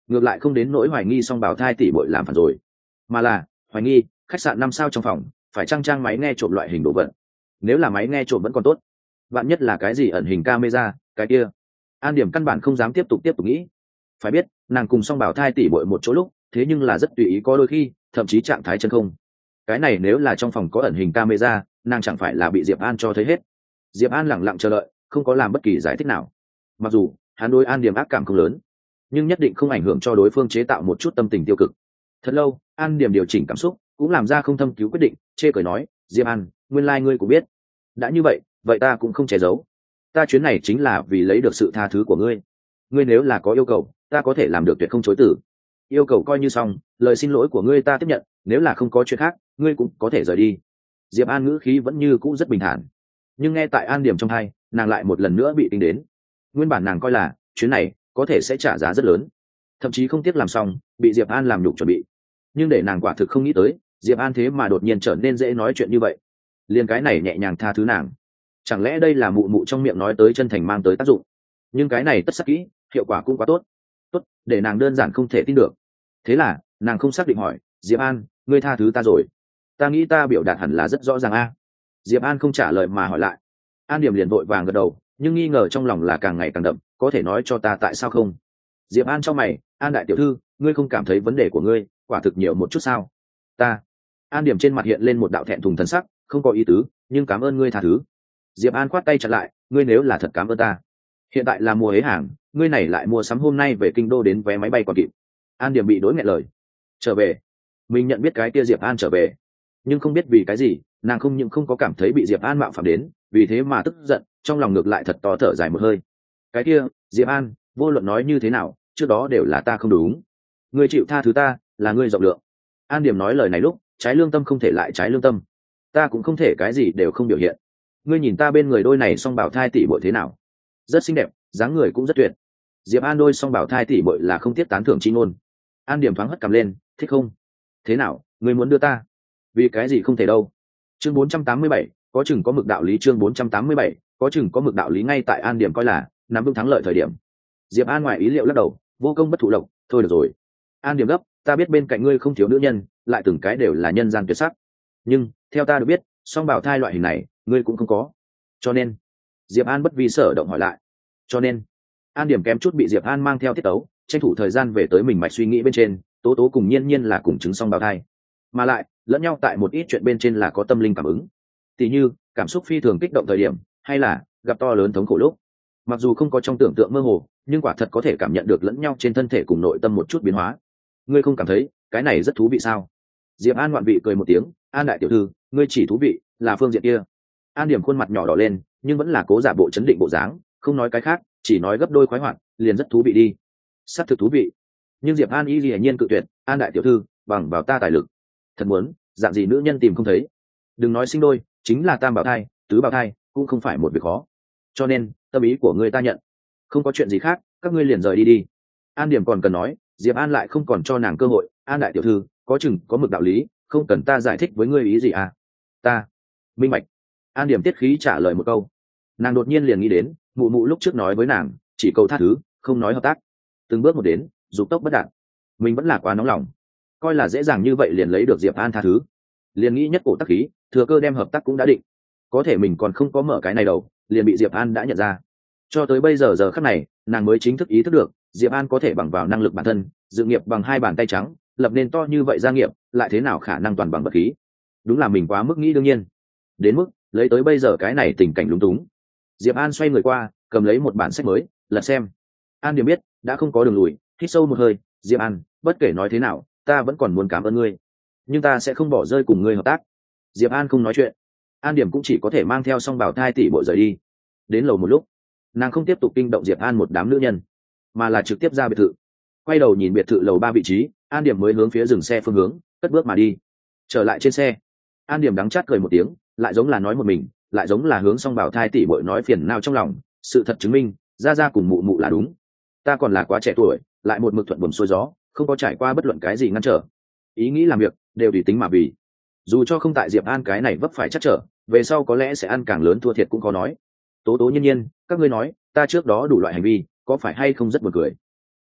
ngược lại không đến nỗi hoài nghi song bảo thai tỷ bội làm phản rồi, mà là hoài nghi khách sạn năm sao trong phòng phải trang trang máy nghe trộm loại hình đồ vật. Nếu là máy nghe trộm vẫn còn tốt, bạn nhất là cái gì ẩn hình camera, cái kia An Điểm căn bản không dám tiếp tục tiếp tục nghĩ. Phải biết nàng cùng song bảo thai tỷ bội một chỗ lúc thế nhưng là rất tùy ý, có đôi khi thậm chí trạng thái chân không. Cái này nếu là trong phòng có ẩn hình camera, nàng chẳng phải là bị Diệp An cho thấy hết. Diệp An lẳng lặng chờ đợi, không có làm bất kỳ giải thích nào. Mặc dù hắn đối An Điểm ác cảm không lớn, nhưng nhất định không ảnh hưởng cho đối phương chế tạo một chút tâm tình tiêu cực. Thật lâu, An Điểm điều chỉnh cảm xúc, cũng làm ra không thâm cứu quyết định, chê cười nói, Diệp An, nguyên lai ngươi cũng biết. Đã như vậy, vậy ta cũng không che giấu. Ta chuyến này chính là vì lấy được sự tha thứ của ngươi. Ngươi nếu là có yêu cầu, ta có thể làm được tuyệt không chối từ. Yêu cầu coi như xong, lời xin lỗi của ngươi ta tiếp nhận, nếu là không có chuyện khác, ngươi cũng có thể rời đi. Diệp An ngữ khí vẫn như cũ rất bình thản, nhưng nghe tại An Điểm trong tai, nàng lại một lần nữa bị kinh đến. Nguyên bản nàng coi là chuyến này có thể sẽ trả giá rất lớn, thậm chí không tiếc làm xong bị Diệp An làm nhục chuẩn bị, nhưng để nàng quả thực không nghĩ tới Diệp An thế mà đột nhiên trở nên dễ nói chuyện như vậy, liền cái này nhẹ nhàng tha thứ nàng. Chẳng lẽ đây là mụ mụ trong miệng nói tới chân thành mang tới tác dụng? Nhưng cái này tất sắc kỹ hiệu quả cũng quá tốt tốt để nàng đơn giản không thể tin được. Thế là nàng không xác định hỏi, Diệp An, ngươi tha thứ ta rồi? Ta nghĩ ta biểu đạt hẳn là rất rõ ràng a. Diệp An không trả lời mà hỏi lại. An Điểm liền vội vàng gật đầu, nhưng nghi ngờ trong lòng là càng ngày càng đậm, có thể nói cho ta tại sao không? Diệp An trong mày, An đại tiểu thư, ngươi không cảm thấy vấn đề của ngươi quả thực nhiều một chút sao? Ta An Điểm trên mặt hiện lên một đạo thẹn thùng thần sắc, không có ý tứ, nhưng cảm ơn ngươi tha thứ. Diệp An khoát tay chặn lại, ngươi nếu là thật cảm ơn ta, hiện tại là mùa hế hàng, ngươi này lại mua sắm hôm nay về kinh đô đến vé máy bay còn kịp. An Điểm bị đối nghẹn lời. Trở về? Mình nhận biết cái kia Diệp An trở về, nhưng không biết vì cái gì nàng không những không có cảm thấy bị Diệp An mạo phạm đến, vì thế mà tức giận, trong lòng ngược lại thật to thở dài một hơi. Cái kia Diệp An, vô luận nói như thế nào trước đó đều là ta không đúng, ngươi chịu tha thứ ta là ngươi rộng lượng. An Điểm nói lời này lúc trái lương tâm không thể lại trái lương tâm, ta cũng không thể cái gì đều không biểu hiện. Ngươi nhìn ta bên người đôi này song bảo thai tỷ bội thế nào? Rất xinh đẹp, dáng người cũng rất tuyệt. Diệp An đôi song bảo thai tỷ bội là không tiếc tán thưởng chi ngôn. An Điểm thoáng hất cằm lên, thích không? Thế nào, ngươi muốn đưa ta? Vì cái gì không thể đâu? Chương bốn trăm tám mươi bảy, có chừng có mực đạo lý. Chương bốn trăm tám mươi bảy, có chừng có mực đạo lý. Ngay tại An Điểm coi là nắm vững thắng lợi thời điểm, Diệp An ngoài ý liệu lắc đầu, vô công bất thụ lộc, thôi được rồi. An Điểm gấp, ta biết bên cạnh ngươi không thiếu nữ nhân, lại từng cái đều là nhân gian tuyệt sắc, nhưng theo ta được biết song bảo thai loại hình này ngươi cũng không có, cho nên Diệp An bất vi sở động hỏi lại. Cho nên An Điểm kém chút bị Diệp An mang theo tiết tấu, tranh thủ thời gian về tới mình mạch suy nghĩ bên trên. Tố Tố cùng Nhiên Nhiên là cùng chứng song bảo thai, mà lại lẫn nhau tại một ít chuyện bên trên là có tâm linh cảm ứng, tỉ như cảm xúc phi thường kích động thời điểm, hay là gặp to lớn thống khổ lúc. Mặc dù không có trong tưởng tượng mơ hồ, nhưng quả thật có thể cảm nhận được lẫn nhau trên thân thể cùng nội tâm một chút biến hóa. Ngươi không cảm thấy cái này rất thú vị sao? Diệp An ngoạn vị cười một tiếng, An đại tiểu thư, ngươi chỉ thú vị là phương diện kia. An Điểm khuôn mặt nhỏ đỏ lên, nhưng vẫn là cố giả bộ chấn định bộ dáng, không nói cái khác, chỉ nói gấp đôi khoái hoạt, liền rất thú vị đi. Sắp thực thú vị. Nhưng Diệp An y hiển nhiên cự tuyệt, An đại tiểu thư, bằng vào ta tài lực, thật muốn dạng gì nữ nhân tìm không thấy. Đừng nói sinh đôi, chính là tam bảo thai, tứ bảo thai cũng không phải một việc khó. Cho nên tâm ý của ngươi ta nhận, không có chuyện gì khác, các ngươi liền rời đi đi. An Điểm còn cần nói, Diệp An lại không còn cho nàng cơ hội. An đại tiểu thư, có chừng có mực đạo lý, không cần ta giải thích với ngươi ý gì à? Ta minh bạch. An Điểm tiết khí trả lời một câu. Nàng đột nhiên liền nghĩ đến mụ mụ lúc trước nói với nàng chỉ cầu tha thứ, không nói hợp tác. Từng bước một đến, dục tốc bất đạt, mình vẫn là quá nóng lòng, coi là dễ dàng như vậy liền lấy được Diệp An tha thứ, liền nghĩ nhất cổ tắc khí, thừa cơ đem hợp tác cũng đã định. Có thể mình còn không có mở cái này đầu, liền bị Diệp An đã nhận ra. Cho tới bây giờ giờ khắc này, nàng mới chính thức ý thức được Diệp An có thể bằng vào năng lực bản thân dự nghiệp bằng hai bàn tay trắng, lập nên to như vậy gia nghiệp, lại thế nào khả năng toàn bằng vật khí. Đúng là mình quá mức nghĩ đương nhiên, đến mức lấy tới bây giờ cái này tình cảnh lúng túng. Diệp An xoay người qua, cầm lấy một bản sách mới lật xem. An Điểm biết đã không có đường lùi, hít sâu một hơi, Diệp An, bất kể nói thế nào ta vẫn còn muốn cảm ơn ngươi, nhưng ta sẽ không bỏ rơi cùng ngươi hợp tác. Diệp An không nói chuyện, An Điểm cũng chỉ có thể mang theo song bảo thai tỷ bộ rời đi. Đến lầu một lúc, nàng không tiếp tục kinh động Diệp An một đám nữ nhân, mà là trực tiếp ra biệt thự. Quay đầu nhìn biệt thự lầu ba vị trí, An Điểm mới hướng phía dừng xe phương hướng cất bước mà đi. Trở lại trên xe, An Điểm đắng chát cười một tiếng, lại giống là nói một mình, lại giống là hướng song bảo thai tỷ bội nói phiền nào trong lòng. Sự thật chứng minh ra ra cùng mụ mụ là đúng, ta còn là quá trẻ tuổi, lại một mực thuận buồm xuôi gió, không có trải qua bất luận cái gì ngăn trở. Ý nghĩ làm việc đều tùy tính mà vì, dù cho không tại Diệp An cái này vấp phải chắc trở, về sau có lẽ sẽ ăn càng lớn thua thiệt cũng có nói. Tố Tố Nhiên Nhiên, các ngươi nói ta trước đó đủ loại hành vi có phải hay không rất buồn cười?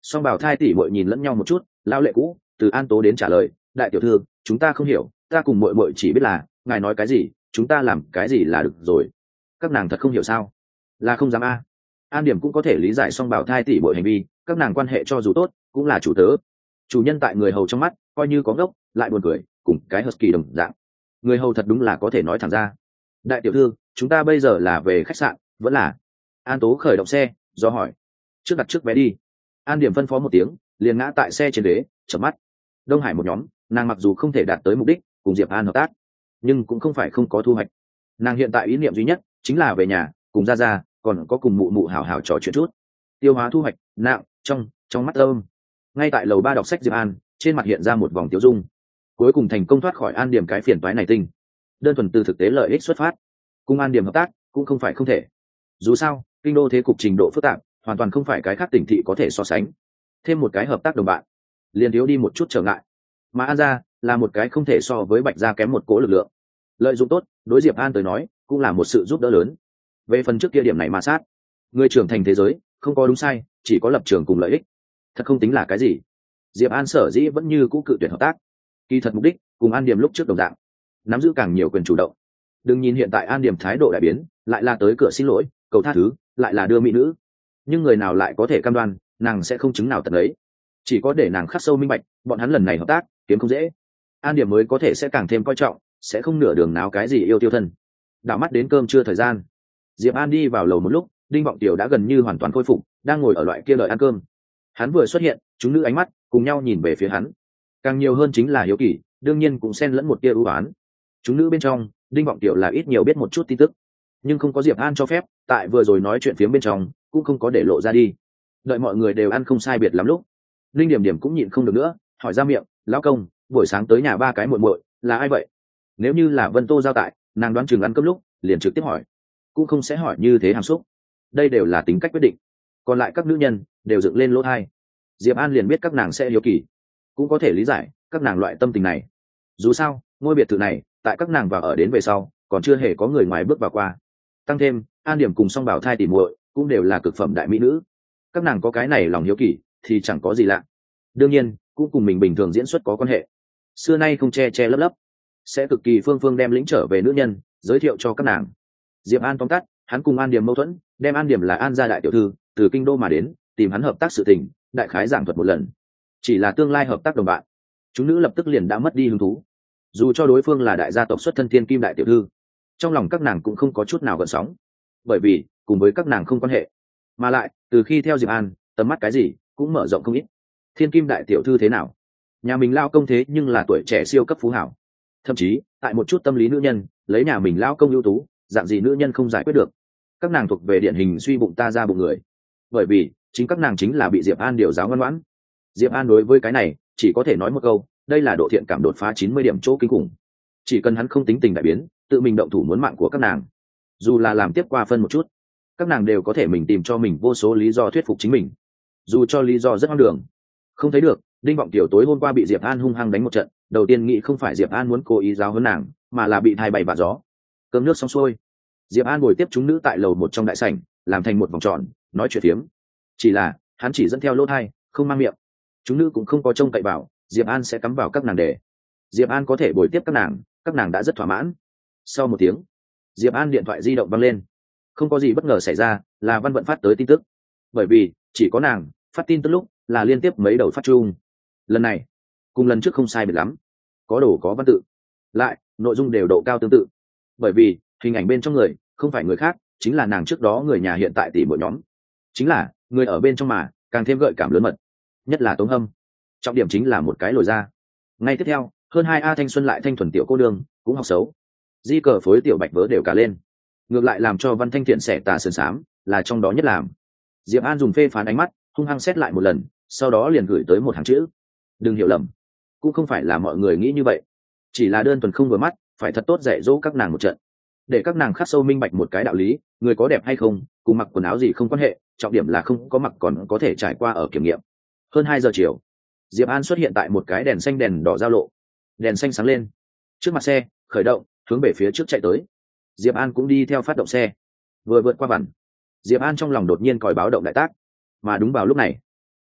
Song bảo thai tỷ muội nhìn lẫn nhau một chút, lao lệ cũ từ An Tố đến trả lời, đại tiểu thư, chúng ta không hiểu, ta cùng muội muội chỉ biết là ngài nói cái gì chúng ta làm cái gì là được rồi. Các nàng thật không hiểu sao? Là không dám a. An Điểm cũng có thể lý giải song bảo thai tỷ muội hành vi, các nàng quan hệ cho dù tốt cũng là chủ tớ, chủ nhân tại người hầu trong mắt coi như có ngốc lại buồn cười, cùng cái husky đồng dạng. Người hầu thật đúng là có thể nói thẳng ra. Đại tiểu thư, chúng ta bây giờ là về khách sạn vẫn là? An Tố khởi động xe do hỏi. Trước đặt trước vé đi. An Điểm phân phó một tiếng, liền ngã tại xe trên ghế chợp mắt. Đông Hải một nhóm, nàng mặc dù không thể đạt tới mục đích cùng Diệp An hợp tác, nhưng cũng không phải không có thu hoạch. Nàng hiện tại ý niệm duy nhất chính là về nhà cùng ra ra, còn có cùng mụ mụ hảo hảo trò chuyện chút. Tiêu hóa thu hoạch nặng trong trong mắt âm. Ngay tại lầu ba đọc sách Diệp An, trên mặt hiện ra một vòng tiêu dung. Cuối cùng thành công thoát khỏi An Điểm cái phiền toái này tinh. Đơn thuần từ thực tế lợi ích xuất phát, cùng An Điểm hợp tác cũng không phải không thể. Dù sao, kinh đô thế cục trình độ phức tạp, hoàn toàn không phải cái khác tỉnh thị có thể so sánh. Thêm một cái hợp tác đồng bạn, liền thiếu đi một chút trở ngại. Mà An gia là một cái không thể so với Bạch gia kém một cỗ lực lượng. Lợi dụng tốt, đối Diệp An tới nói, cũng là một sự giúp đỡ lớn. Về phần trước kia điểm này mà sát, người trưởng thành thế giới không có đúng sai, chỉ có lập trường cùng lợi ích, thật không tính là cái gì. Diệp An sở dĩ vẫn như cũ cự tuyệt hợp tác, kỳ thật mục đích cùng An Điểm lúc trước đồng dạng, nắm giữ càng nhiều quyền chủ động. Đừng nhìn hiện tại An Điểm thái độ đại biến, lại là tới cửa xin lỗi cầu tha thứ, lại là đưa mỹ nữ, nhưng người nào lại có thể cam đoan nàng sẽ không chứng nào tận ấy. Chỉ có để nàng khắc sâu minh bạch, bọn hắn lần này hợp tác kiếm không dễ, An Điểm mới có thể sẽ càng thêm coi trọng, sẽ không nửa đường nào cái gì yêu tiêu thân. Đảo mắt đến cơm trưa thời gian, Diệp An đi vào lầu một lúc, Đinh Vọng Tiểu đã gần như hoàn toàn khôi phục, đang ngồi ở loại kia đợi ăn cơm. Hắn vừa xuất hiện, chúng nữ ánh mắt cùng nhau nhìn về phía hắn, càng nhiều hơn chính là hiếu kỳ, đương nhiên cũng xen lẫn một tia ưu ái. Chúng nữ bên trong, Đinh Vọng Tiểu là ít nhiều biết một chút tin tức, nhưng không có Diệp An cho phép, tại vừa rồi nói chuyện phía bên trong cũng không có để lộ ra đi. Đợi mọi người đều ăn không sai biệt lắm lúc, Linh Điểm Điểm cũng nhịn không được nữa, hỏi ra miệng, lão công, buổi sáng tới nhà ba cái muội muội, là ai vậy? Nếu như là Vân Tô giao tại, nàng đoán chừng ăn cơm lúc liền trực tiếp hỏi, cũng không sẽ hỏi như thế hàm xúc. Đây đều là tính cách quyết định, còn lại các nữ nhân đều dựng lên lỗ tai. Diệp An liền biết các nàng sẽ hiếu kỳ, cũng có thể lý giải các nàng loại tâm tình này. Dù sao, ngôi biệt thự này tại các nàng vào ở đến về sau còn chưa hề có người ngoài bước vào qua, tăng thêm An Điểm cùng song bảo thai tỉ muội cũng đều là cực phẩm đại mỹ nữ, các nàng có cái này lòng hiếu kỳ thì chẳng có gì lạ. Đương nhiên cũng cùng mình bình thường diễn xuất có quan hệ, xưa nay không che che lấp lấp, sẽ cực kỳ phương phương đem lĩnh trở về nữ nhân giới thiệu cho các nàng. Diệp An tóm tắt, hắn cùng An Điểm mâu thuẫn, đem An Điểm là An gia đại tiểu thư từ kinh đô mà đến tìm hắn hợp tác sự tình đại khái giảng thuật một lần, chỉ là tương lai hợp tác đồng bạn, chúng nữ lập tức liền đã mất đi hứng thú. Dù cho đối phương là đại gia tộc xuất thân thiên kim đại tiểu thư, trong lòng các nàng cũng không có chút nào gợn sóng, bởi vì cùng với các nàng không quan hệ. Mà lại từ khi theo Diệp An, tầm mắt cái gì cũng mở rộng không ít. Thiên kim đại tiểu thư thế nào, nhà mình lao công thế nhưng là tuổi trẻ siêu cấp phú hảo, thậm chí tại một chút tâm lý nữ nhân lấy nhà mình lao công ưu tú, dạng gì nữ nhân không giải quyết được. Các nàng thuộc về điển hình suy bụng ta ra bụng người, bởi vì chính các nàng chính là bị Diệp An điều giáo ngoan ngoãn. Diệp An đối với cái này chỉ có thể nói một câu, đây là độ thiện cảm đột phá chín mươi điểm chỗ kinh khủng. Chỉ cần hắn không tính tình đại biến, tự mình động thủ muốn mạng của các nàng, dù là làm tiếp qua phân một chút, các nàng đều có thể mình tìm cho mình vô số lý do thuyết phục chính mình, dù cho lý do rất hoang đường. Không thấy được, Đinh Vọng Tiểu tối hôm qua bị Diệp An hung hăng đánh một trận, đầu tiên nghĩ không phải Diệp An muốn cố ý giáo huấn nàng, mà là bị thai bày vạ gió. Cơm nước xong xuôi, Diệp An ngồi tiếp chúng nữ tại lầu một trong đại sảnh, làm thành một vòng tròn nói chuyện phiếm. Chỉ là hắn chỉ dẫn theo lỗ tai, không mang miệng. Chúng nữ cũng không có trông cậy vào Diệp An sẽ cắm vào các nàng để Diệp An có thể bồi tiếp các nàng, các nàng đã rất thỏa mãn. Sau một tiếng, Diệp An điện thoại di động vang lên. Không có gì bất ngờ xảy ra, là Văn Vận phát tới tin tức. Bởi vì chỉ có nàng phát tin tức lúc là liên tiếp mấy đầu phát chung. Lần này cùng lần trước không sai biệt lắm, có đồ có văn tự, lại nội dung đều độ cao tương tự. Bởi vì hình ảnh bên trong người không phải người khác, chính là nàng trước đó người nhà hiện tại tỷ muội nhóm, chính là người ở bên trong mà càng thêm gợi cảm lớn mật, nhất là Tống Hâm. Trọng điểm chính là một cái lồi ra. Ngay tiếp theo, hơn hai a thanh xuân lại thanh thuần tiểu cô đường cũng học xấu, di cờ phối tiểu bạch vớ đều cả lên, ngược lại làm cho Văn Thanh Thiện xẻ tà sườn xám là trong đó nhất làm. Diệp An dùng phê phán ánh mắt hung hăng xét lại một lần, sau đó liền gửi tới một hàng chữ: đừng hiểu lầm, cũng không phải là mọi người nghĩ như vậy, chỉ là đơn thuần không vừa mắt, phải thật tốt dạy dỗ các nàng một trận, để các nàng khắc sâu minh bạch một cái đạo lý: người có đẹp hay không cùng mặc quần áo gì không quan hệ, trọng điểm là không có mặc còn có thể trải qua ở kiểm nghiệm. Hơn hai giờ chiều, Diệp An xuất hiện tại một cái đèn xanh đèn đỏ giao lộ. Đèn xanh sáng lên, trước mặt xe khởi động, hướng về phía trước chạy tới. Diệp An cũng đi theo phát động xe. Vừa vượt qua vằn, Diệp An trong lòng đột nhiên còi báo động đại tác. Mà đúng vào lúc này,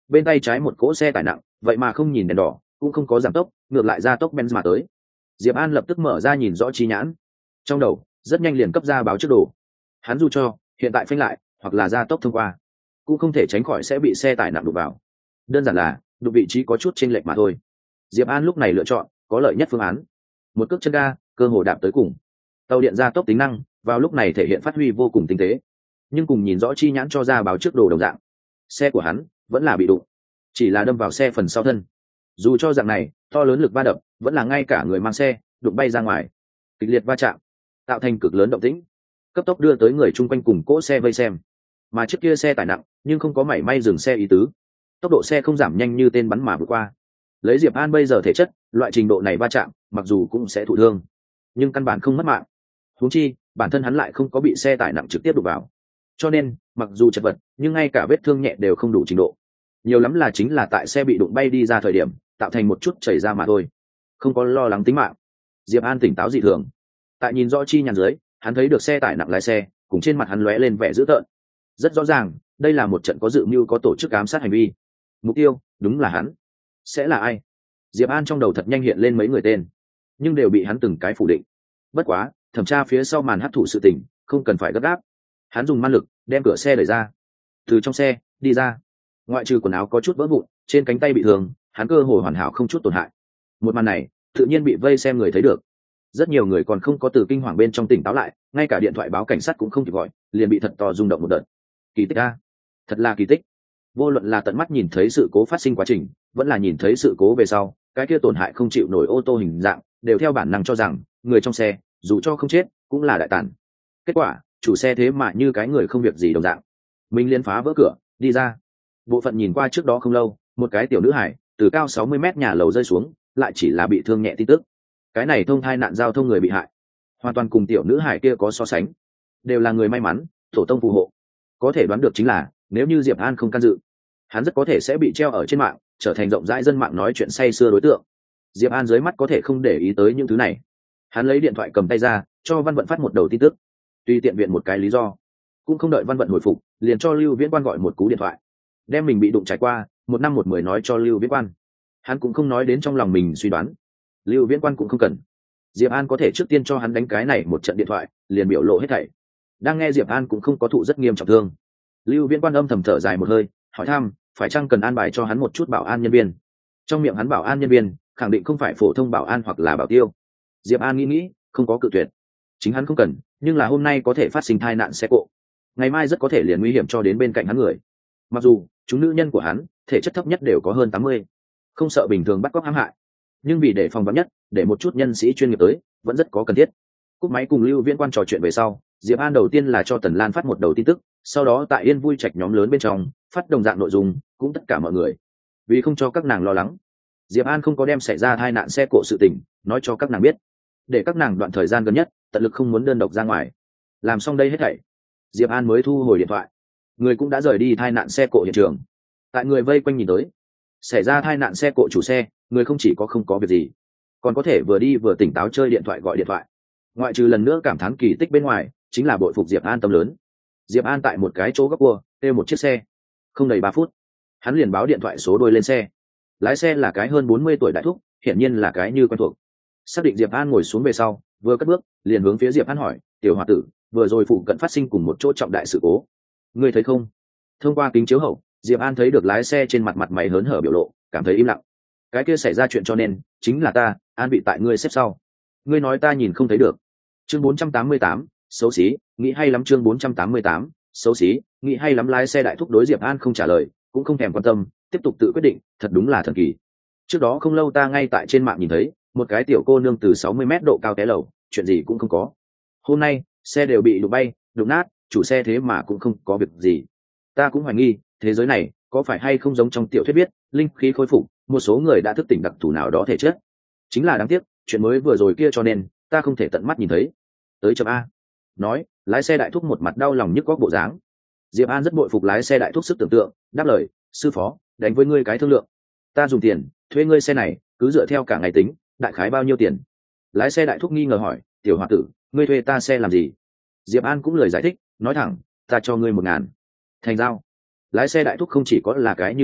bên tay trái một cỗ xe tải nặng vậy mà không nhìn đèn đỏ cũng không có giảm tốc, ngược lại ra tốc Benz mà tới. Diệp An lập tức mở ra nhìn rõ chi nhãn, trong đầu rất nhanh liền cấp ra báo trước đồ. Hắn dù cho hiện tại phanh lại hoặc là ra tốc thông qua, cũng không thể tránh khỏi sẽ bị xe tải nặng đụng vào. Đơn giản là đụng vị trí có chút chênh lệch mà thôi. Diệp An lúc này lựa chọn có lợi nhất phương án, một cước chân ga, cơ hồ đạp tới cùng. Tàu điện ra tốc tính năng vào lúc này thể hiện phát huy vô cùng tinh tế, nhưng cùng nhìn rõ chi nhãn cho ra báo trước đồ đồng dạng, xe của hắn vẫn là bị đụng, chỉ là đâm vào xe phần sau thân. Dù cho dạng này to lớn lực va đập vẫn là ngay cả người mang xe đụng bay ra ngoài, kịch liệt va chạm tạo thành cực lớn động tĩnh, cấp tốc đưa tới người chung quanh cùng cỗ xe vây xem. Mà chiếc kia xe tải nặng nhưng không có mảy may dừng xe ý tứ, tốc độ xe không giảm nhanh như tên bắn mà vượt qua. Lấy Diệp An bây giờ thể chất, loại trình độ này va chạm mặc dù cũng sẽ thụ thương, nhưng căn bản không mất mạng. Huống chi bản thân hắn lại không có bị xe tải nặng trực tiếp đụng vào, cho nên mặc dù chật vật nhưng ngay cả vết thương nhẹ đều không đủ trình độ, nhiều lắm là chính là tại xe bị đụng bay đi ra thời điểm tạo thành một chút chảy ra mà thôi, không có lo lắng tính mạng. Diệp An tỉnh táo dị thường, tại nhìn rõ chi nhãn dưới, hắn thấy được xe tải nặng lái xe cùng trên mặt hắn lóe lên vẻ dữ tợn. Rất rõ ràng đây là một trận có dự mưu có tổ chức ám sát hành vi, mục tiêu đúng là hắn. Sẽ là ai? Diệp An trong đầu thật nhanh hiện lên mấy người tên, nhưng đều bị hắn từng cái phủ định. Bất quá thẩm tra phía sau màn hấp thụ sự tình không cần phải gấp gáp. Hắn dùng man lực đem cửa xe đẩy ra, từ trong xe đi ra. Ngoại trừ quần áo có chút vỡ vụn, trên cánh tay bị thương, hắn cơ hồ hoàn hảo không chút tổn hại. Một màn này tự nhiên bị vây xem người thấy được. Rất nhiều người còn không có từ kinh hoàng bên trong tỉnh táo lại, ngay cả điện thoại báo cảnh sát cũng không kịp gọi, liền bị thật to rung động một đợt. Kỳ tích a, thật là kỳ tích. Vô luận là tận mắt nhìn thấy sự cố phát sinh quá trình, vẫn là nhìn thấy sự cố về sau, cái kia tổn hại không chịu nổi ô tô hình dạng, đều theo bản năng cho rằng người trong xe dù cho không chết cũng là đại tàn. Kết quả chủ xe thế mà như cái người không việc gì đồng dạng, mình liên phá vỡ cửa đi ra. Bộ phận nhìn qua trước đó không lâu, một cái tiểu nữ hải từ cao sáu mươi mét nhà lầu rơi xuống, lại chỉ là bị thương nhẹ tin tức. Cái này thông thai nạn giao thông người bị hại hoàn toàn cùng tiểu nữ hải kia có so sánh, đều là người may mắn, tổ tông phù hộ. Có thể đoán được chính là nếu như Diệp An không can dự, hắn rất có thể sẽ bị treo ở trên mạng, trở thành rộng rãi dân mạng nói chuyện say sưa đối tượng. Diệp An dưới mắt có thể không để ý tới những thứ này. Hắn lấy điện thoại cầm tay ra cho Văn Vận phát một đầu tin tức, tùy tiện viện một cái lý do, cũng không đợi Văn Vận hồi phục, liền cho Lưu Viễn Quan gọi một cú điện thoại, đem mình bị đụng trải qua một năm một mười nói cho Lưu Viễn Quan. Hắn cũng không nói đến trong lòng mình suy đoán, Lưu Viễn Quan cũng không cần. Diệp An có thể trước tiên cho hắn đánh cái này một trận điện thoại, liền biểu lộ hết thảy. Đang nghe Diệp An cũng không có thụ rất nghiêm trọng thương, Lưu Viễn Quan âm thầm thở dài một hơi, hỏi thăm phải chăng cần an bài cho hắn một chút bảo an nhân viên. Trong miệng hắn bảo an nhân viên khẳng định không phải phổ thông bảo an hoặc là bảo tiêu. Diệp An nghĩ nghĩ không có cự tuyệt. Chính hắn không cần, nhưng là hôm nay có thể phát sinh tai nạn xe cộ, ngày mai rất có thể liền nguy hiểm cho đến bên cạnh hắn người. Mặc dù chúng nữ nhân của hắn thể chất thấp nhất đều có hơn tám mươi, không sợ bình thường bắt cóc hãm hại, nhưng vì để phòng vắn nhất, để một chút nhân sĩ chuyên nghiệp tới vẫn rất có cần thiết. Cúp máy cùng Lưu Viễn Quan trò chuyện về sau, Diệp An đầu tiên là cho Tần Lan phát một đầu tin tức, sau đó tại Yên Vui Trạch nhóm lớn bên trong phát đồng dạng nội dung, cũng tất cả mọi người. Vì không cho các nàng lo lắng, Diệp An không có đem xảy ra tai nạn xe cộ sự tình nói cho các nàng biết, để các nàng đoạn thời gian gần nhất tận lực không muốn đơn độc ra ngoài. Làm xong đây hết thảy, Diệp An mới thu hồi điện thoại. Người cũng đã rời đi tai nạn xe cộ hiện trường. Tại người vây quanh nhìn tới, xảy ra tai nạn xe cộ chủ xe, người không chỉ có không có việc gì, còn có thể vừa đi vừa tỉnh táo chơi điện thoại gọi điện thoại. Ngoại trừ lần nữa cảm thán kỳ tích bên ngoài, chính là bội phục Diệp An tâm lớn. Diệp An tại một cái chỗ góc cua kêu một chiếc xe, không đầy ba phút hắn liền báo điện thoại số đôi lên xe. Lái xe là cái hơn bốn mươi tuổi đại thúc, hiển nhiên là cái như quen thuộc. Xác định Diệp An ngồi xuống về sau, vừa cất bước liền hướng phía Diệp An hỏi, tiểu hòa tử, vừa rồi phụ cận phát sinh cùng một chỗ trọng đại sự cố, ngươi thấy không? Thông qua kính chiếu hậu, Diệp An thấy được lái xe trên mặt mặt mày hớn hở biểu lộ, cảm thấy im lặng. Cái kia xảy ra chuyện cho nên chính là ta an bị tại ngươi xếp sau, ngươi nói ta nhìn không thấy được. Chương bốn trăm tám mươi tám, xấu xí, nghĩ hay lắm. Chương bốn trăm tám mươi tám, xấu xí, nghĩ hay lắm. Lái xe đại thúc đối Diệp An không trả lời, cũng không thèm quan tâm, tiếp tục tự quyết định, thật đúng là thần kỳ. Trước đó không lâu ta ngay tại trên mạng nhìn thấy một cái tiểu cô nương từ sáu mươi mét độ cao té lầu, chuyện gì cũng không có. Hôm nay xe đều bị đụng bay đụng nát, chủ xe thế mà cũng không có việc gì. Ta cũng hoài nghi thế giới này có phải hay không giống trong tiểu thuyết viết, linh khí khôi phục, một số người đã thức tỉnh đặc thù nào đó thể chất. Chính là đáng tiếc chuyện mới vừa rồi kia, cho nên ta không thể tận mắt nhìn thấy. Tới chậm A. Nói lái xe đại thúc một mặt đau lòng nhức góc bộ dáng. Diệp An rất bội phục lái xe đại thúc sức tưởng tượng, đáp lời, sư phó, đánh với ngươi cái thương lượng, ta dùng tiền thuê ngươi xe này, cứ dựa theo cả ngày tính, đại khái bao nhiêu tiền? Lái xe đại thúc nghi ngờ hỏi, tiểu hòa tử, ngươi thuê ta xe làm gì? Diệp An cũng lời giải thích, nói thẳng, ta cho ngươi một ngàn thành giao. Lái xe đại thúc không chỉ có là cái như quen thuộc,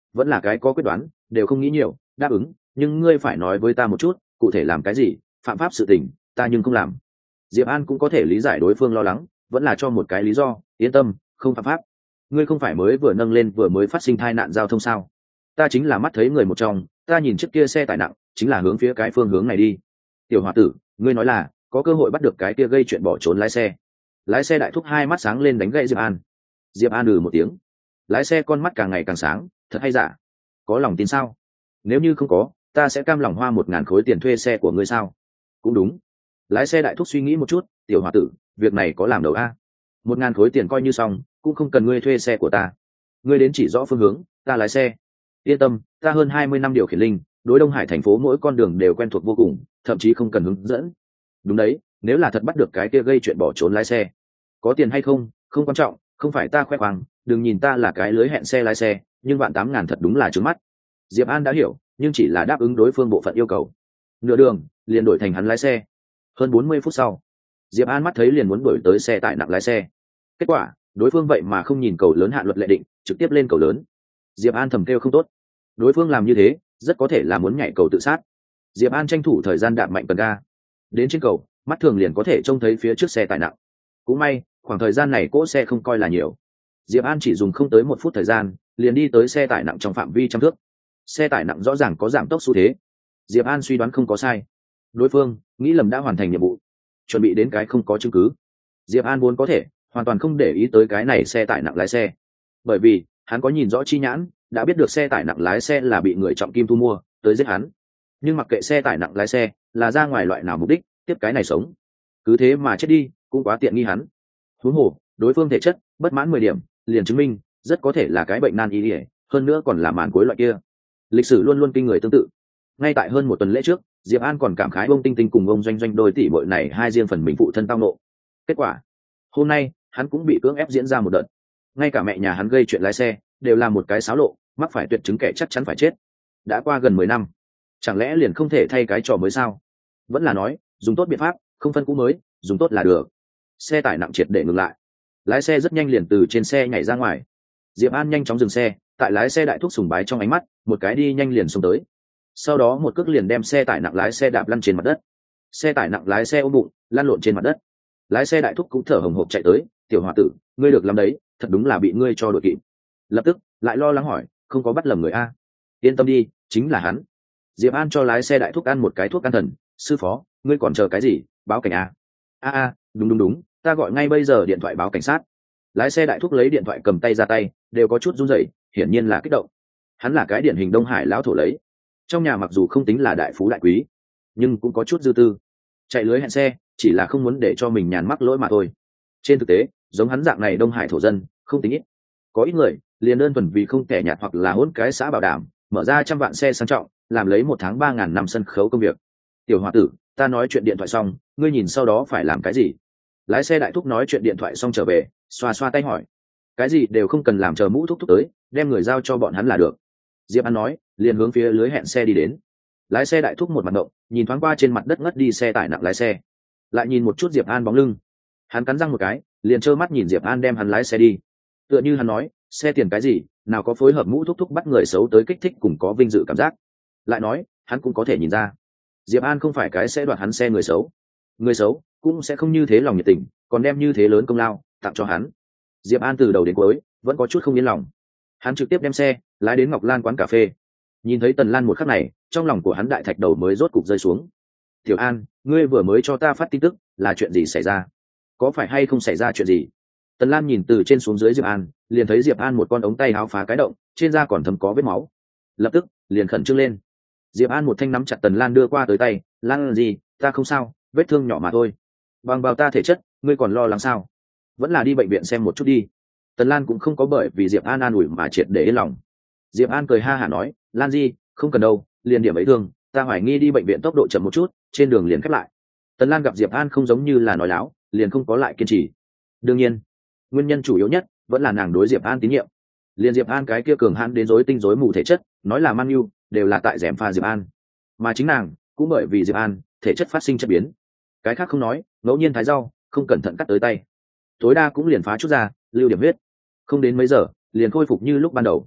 vẫn là cái có quyết đoán, đều không nghĩ nhiều, đáp ứng, nhưng ngươi phải nói với ta một chút, cụ thể làm cái gì, phạm pháp sự tình, ta nhưng không làm. Diệp An cũng có thể lý giải đối phương lo lắng, vẫn là cho một cái lý do, yên tâm, không phạm pháp. Ngươi không phải mới vừa nâng lên vừa mới phát sinh tai nạn giao thông sao? Ta chính là mắt thấy người một trong, ta nhìn chiếc kia xe tải nặng, chính là hướng phía cái phương hướng này đi. Tiểu hòa tử, ngươi nói là có cơ hội bắt được cái kia gây chuyện bỏ trốn lái xe. Lái xe đại thúc hai mắt sáng lên đánh gậy Diệp An. Diệp An ừ một tiếng. Lái xe con mắt càng ngày càng sáng, thật hay giả? Có lòng tin sao? Nếu như không có, ta sẽ cam lòng hoa một ngàn khối tiền thuê xe của ngươi sao? Cũng đúng. Lái xe đại thúc suy nghĩ một chút, tiểu hòa tử, việc này có làm đầu a? Một ngàn khối tiền coi như xong, cũng không cần ngươi thuê xe của ta. Ngươi đến chỉ rõ phương hướng, ta lái xe. Yên tâm, ta hơn hai mươi năm điều khiển linh, đối Đông Hải thành phố mỗi con đường đều quen thuộc vô cùng, thậm chí không cần hướng dẫn. Đúng đấy, nếu là thật bắt được cái kia gây chuyện bỏ trốn lái xe, có tiền hay không không quan trọng, không phải ta khoe khoang, đừng nhìn ta là cái lưới hẹn xe lái xe, nhưng bạn tám ngàn thật đúng là trướng mắt. Diệp An đã hiểu, nhưng chỉ là đáp ứng đối phương bộ phận yêu cầu. Nửa đường liền đổi thành hắn lái xe. Hơn bốn mươi phút sau, Diệp An mắt thấy liền muốn đổi tới xe tải nặng lái xe. Kết quả, đối phương vậy mà không nhìn cầu lớn hạn luật lệ định, trực tiếp lên cầu lớn. Diệp An thầm kêu không tốt. Đối phương làm như thế, rất có thể là muốn nhảy cầu tự sát. Diệp An tranh thủ thời gian đạp mạnh cần ga. Đến trên cầu, mắt thường liền có thể trông thấy phía trước xe tải nặng. Cũng may, khoảng thời gian này cỗ xe không coi là nhiều. Diệp An chỉ dùng không tới một phút thời gian, liền đi tới xe tải nặng trong phạm vi trăm thước. Xe tải nặng rõ ràng có giảm tốc xu thế. Diệp An suy đoán không có sai. Đối phương nghĩ lầm đã hoàn thành nhiệm vụ, chuẩn bị đến cái không có chứng cứ. Diệp An vốn có thể hoàn toàn không để ý tới cái này xe tải nặng lái xe, bởi vì hắn có nhìn rõ chi nhãn, đã biết được xe tải nặng lái xe là bị người trọng kim thu mua tới giết hắn. Nhưng mặc kệ xe tải nặng lái xe là ra ngoài loại nào mục đích, tiếp cái này sống, cứ thế mà chết đi cũng quá tiện nghi hắn. Huống hồ đối phương thể chất bất mãn mười điểm, liền chứng minh rất có thể là cái bệnh nan y ỉa, hơn nữa còn là màn cuối loại kia. Lịch sử luôn luôn kinh người tương tự. Ngay tại hơn một tuần lễ trước, Diệp An còn cảm khái ông Tinh Tinh cùng ông Doanh Doanh đôi tỷ muội này hai riêng phần mình phụ thân tao nộ. Kết quả hôm nay hắn cũng bị cưỡng ép diễn ra một đợt. Ngay cả mẹ nhà hắn gây chuyện lái xe đều là một cái xáo lộ, mắc phải tuyệt chứng kẻ chắc chắn phải chết. Đã qua gần mười năm, chẳng lẽ liền không thể thay cái trò mới sao? Vẫn là nói dùng tốt biện pháp, không phân cũ mới, dùng tốt là được. Xe tải nặng triệt để ngừng lại, lái xe rất nhanh liền từ trên xe nhảy ra ngoài. Diệp An nhanh chóng dừng xe, tại lái xe đại thúc sùng bái trong ánh mắt, một cái đi nhanh liền xông tới. Sau đó một cước liền đem xe tải nặng lái xe đạp lăn trên mặt đất. Xe tải nặng lái xe ôm bụng lăn lộn trên mặt đất. Lái xe đại thúc cũng thở hổn hộc chạy tới, tiểu hòa tử, ngươi được làm đấy, thật đúng là bị ngươi cho đội kịp. Lập tức lại lo lắng hỏi, không có bắt lầm người a? Yên tâm đi, chính là hắn. Diệp An cho lái xe đại thúc ăn một cái thuốc can thần. Sư phó, ngươi còn chờ cái gì, báo cảnh a? A a, đúng đúng đúng, ta gọi ngay bây giờ điện thoại báo cảnh sát. Lái xe đại thúc lấy điện thoại cầm tay ra tay, đều có chút run rẩy, hiển nhiên là kích động. Hắn là cái điển hình Đông Hải lão thổ lấy, trong nhà mặc dù không tính là đại phú đại quý, nhưng cũng có chút dư tư. Chạy lưới hẹn xe chỉ là không muốn để cho mình nhàn mắc lỗi mà thôi. Trên thực tế, giống hắn dạng này Đông Hải thổ dân không tính ít. Có ít người liền đơn thuần vì không kẻ nhạt hoặc là hôn cái xã bảo đảm, mở ra trăm vạn xe sang trọng, làm lấy một tháng ba ngàn năm sân khấu công việc. Tiểu hòa tử, ta nói chuyện điện thoại xong, ngươi nhìn sau đó phải làm cái gì? Lái xe đại thúc nói chuyện điện thoại xong trở về, xoa xoa tay hỏi. Cái gì đều không cần làm, chờ mũ thúc thúc tới, đem người giao cho bọn hắn là được. Diệp An nói, liền hướng phía lưới hẹn xe đi đến. Lái xe đại thúc một mặt động, nhìn thoáng qua trên mặt đất ngất đi xe tải nặng lái xe, lại nhìn một chút Diệp An bóng lưng. Hắn cắn răng một cái, liền trơ mắt nhìn Diệp An đem hắn lái xe đi. Tựa như hắn nói, xe tiền cái gì, nào có phối hợp mũ thúc thúc bắt người xấu tới kích thích cùng có vinh dự cảm giác. Lại nói, hắn cũng có thể nhìn ra, Diệp An không phải cái sẽ đoạt hắn xe người xấu. Người xấu cũng sẽ không như thế lòng nhiệt tình, còn đem như thế lớn công lao tặng cho hắn. Diệp An từ đầu đến cuối vẫn có chút không yên lòng. Hắn trực tiếp đem xe lái đến Ngọc Lan quán cà phê. Nhìn thấy Tần Lan một khắc này, trong lòng của hắn đại thạch đầu mới rốt cục rơi xuống. Tiểu An, ngươi vừa mới cho ta phát tin tức, là chuyện gì xảy ra? Có phải hay không xảy ra chuyện gì? Tần Lan nhìn từ trên xuống dưới Diệp An, liền thấy Diệp An một con ống tay áo phá cái động, trên da còn thấm có vết máu. Lập tức liền khẩn trương lên. Diệp An một thanh nắm chặt Tần Lan đưa qua tới tay. Lan gì, ta không sao, vết thương nhỏ mà thôi. Bằng vào ta thể chất, ngươi còn lo lắng sao? Vẫn là đi bệnh viện xem một chút đi. Tần Lan cũng không có bởi vì Diệp An an ủi mà triệt để yên lòng. Diệp An cười ha hả nói, Lan Di, không cần đâu, liền điểm ấy thương, ta hoài nghi đi bệnh viện tốc độ chậm một chút, trên đường liền khép lại. Tần Lan gặp Diệp An không giống như là nói láo, liền không có lại kiên trì. Đương nhiên, nguyên nhân chủ yếu nhất vẫn là nàng đối Diệp An tín nhiệm. Liền Diệp An cái kia cường hãn đến rối tinh rối mù thể chất, nói là man nhu, đều là tại gièm pha Diệp An. Mà chính nàng cũng bởi vì Diệp An thể chất phát sinh chất biến. Cái khác không nói, ngẫu nhiên thái rau, không cẩn thận cắt tới tay, tối đa cũng liền phá chút ra, lưu điểm huyết. Không đến mấy giờ, liền khôi phục như lúc ban đầu.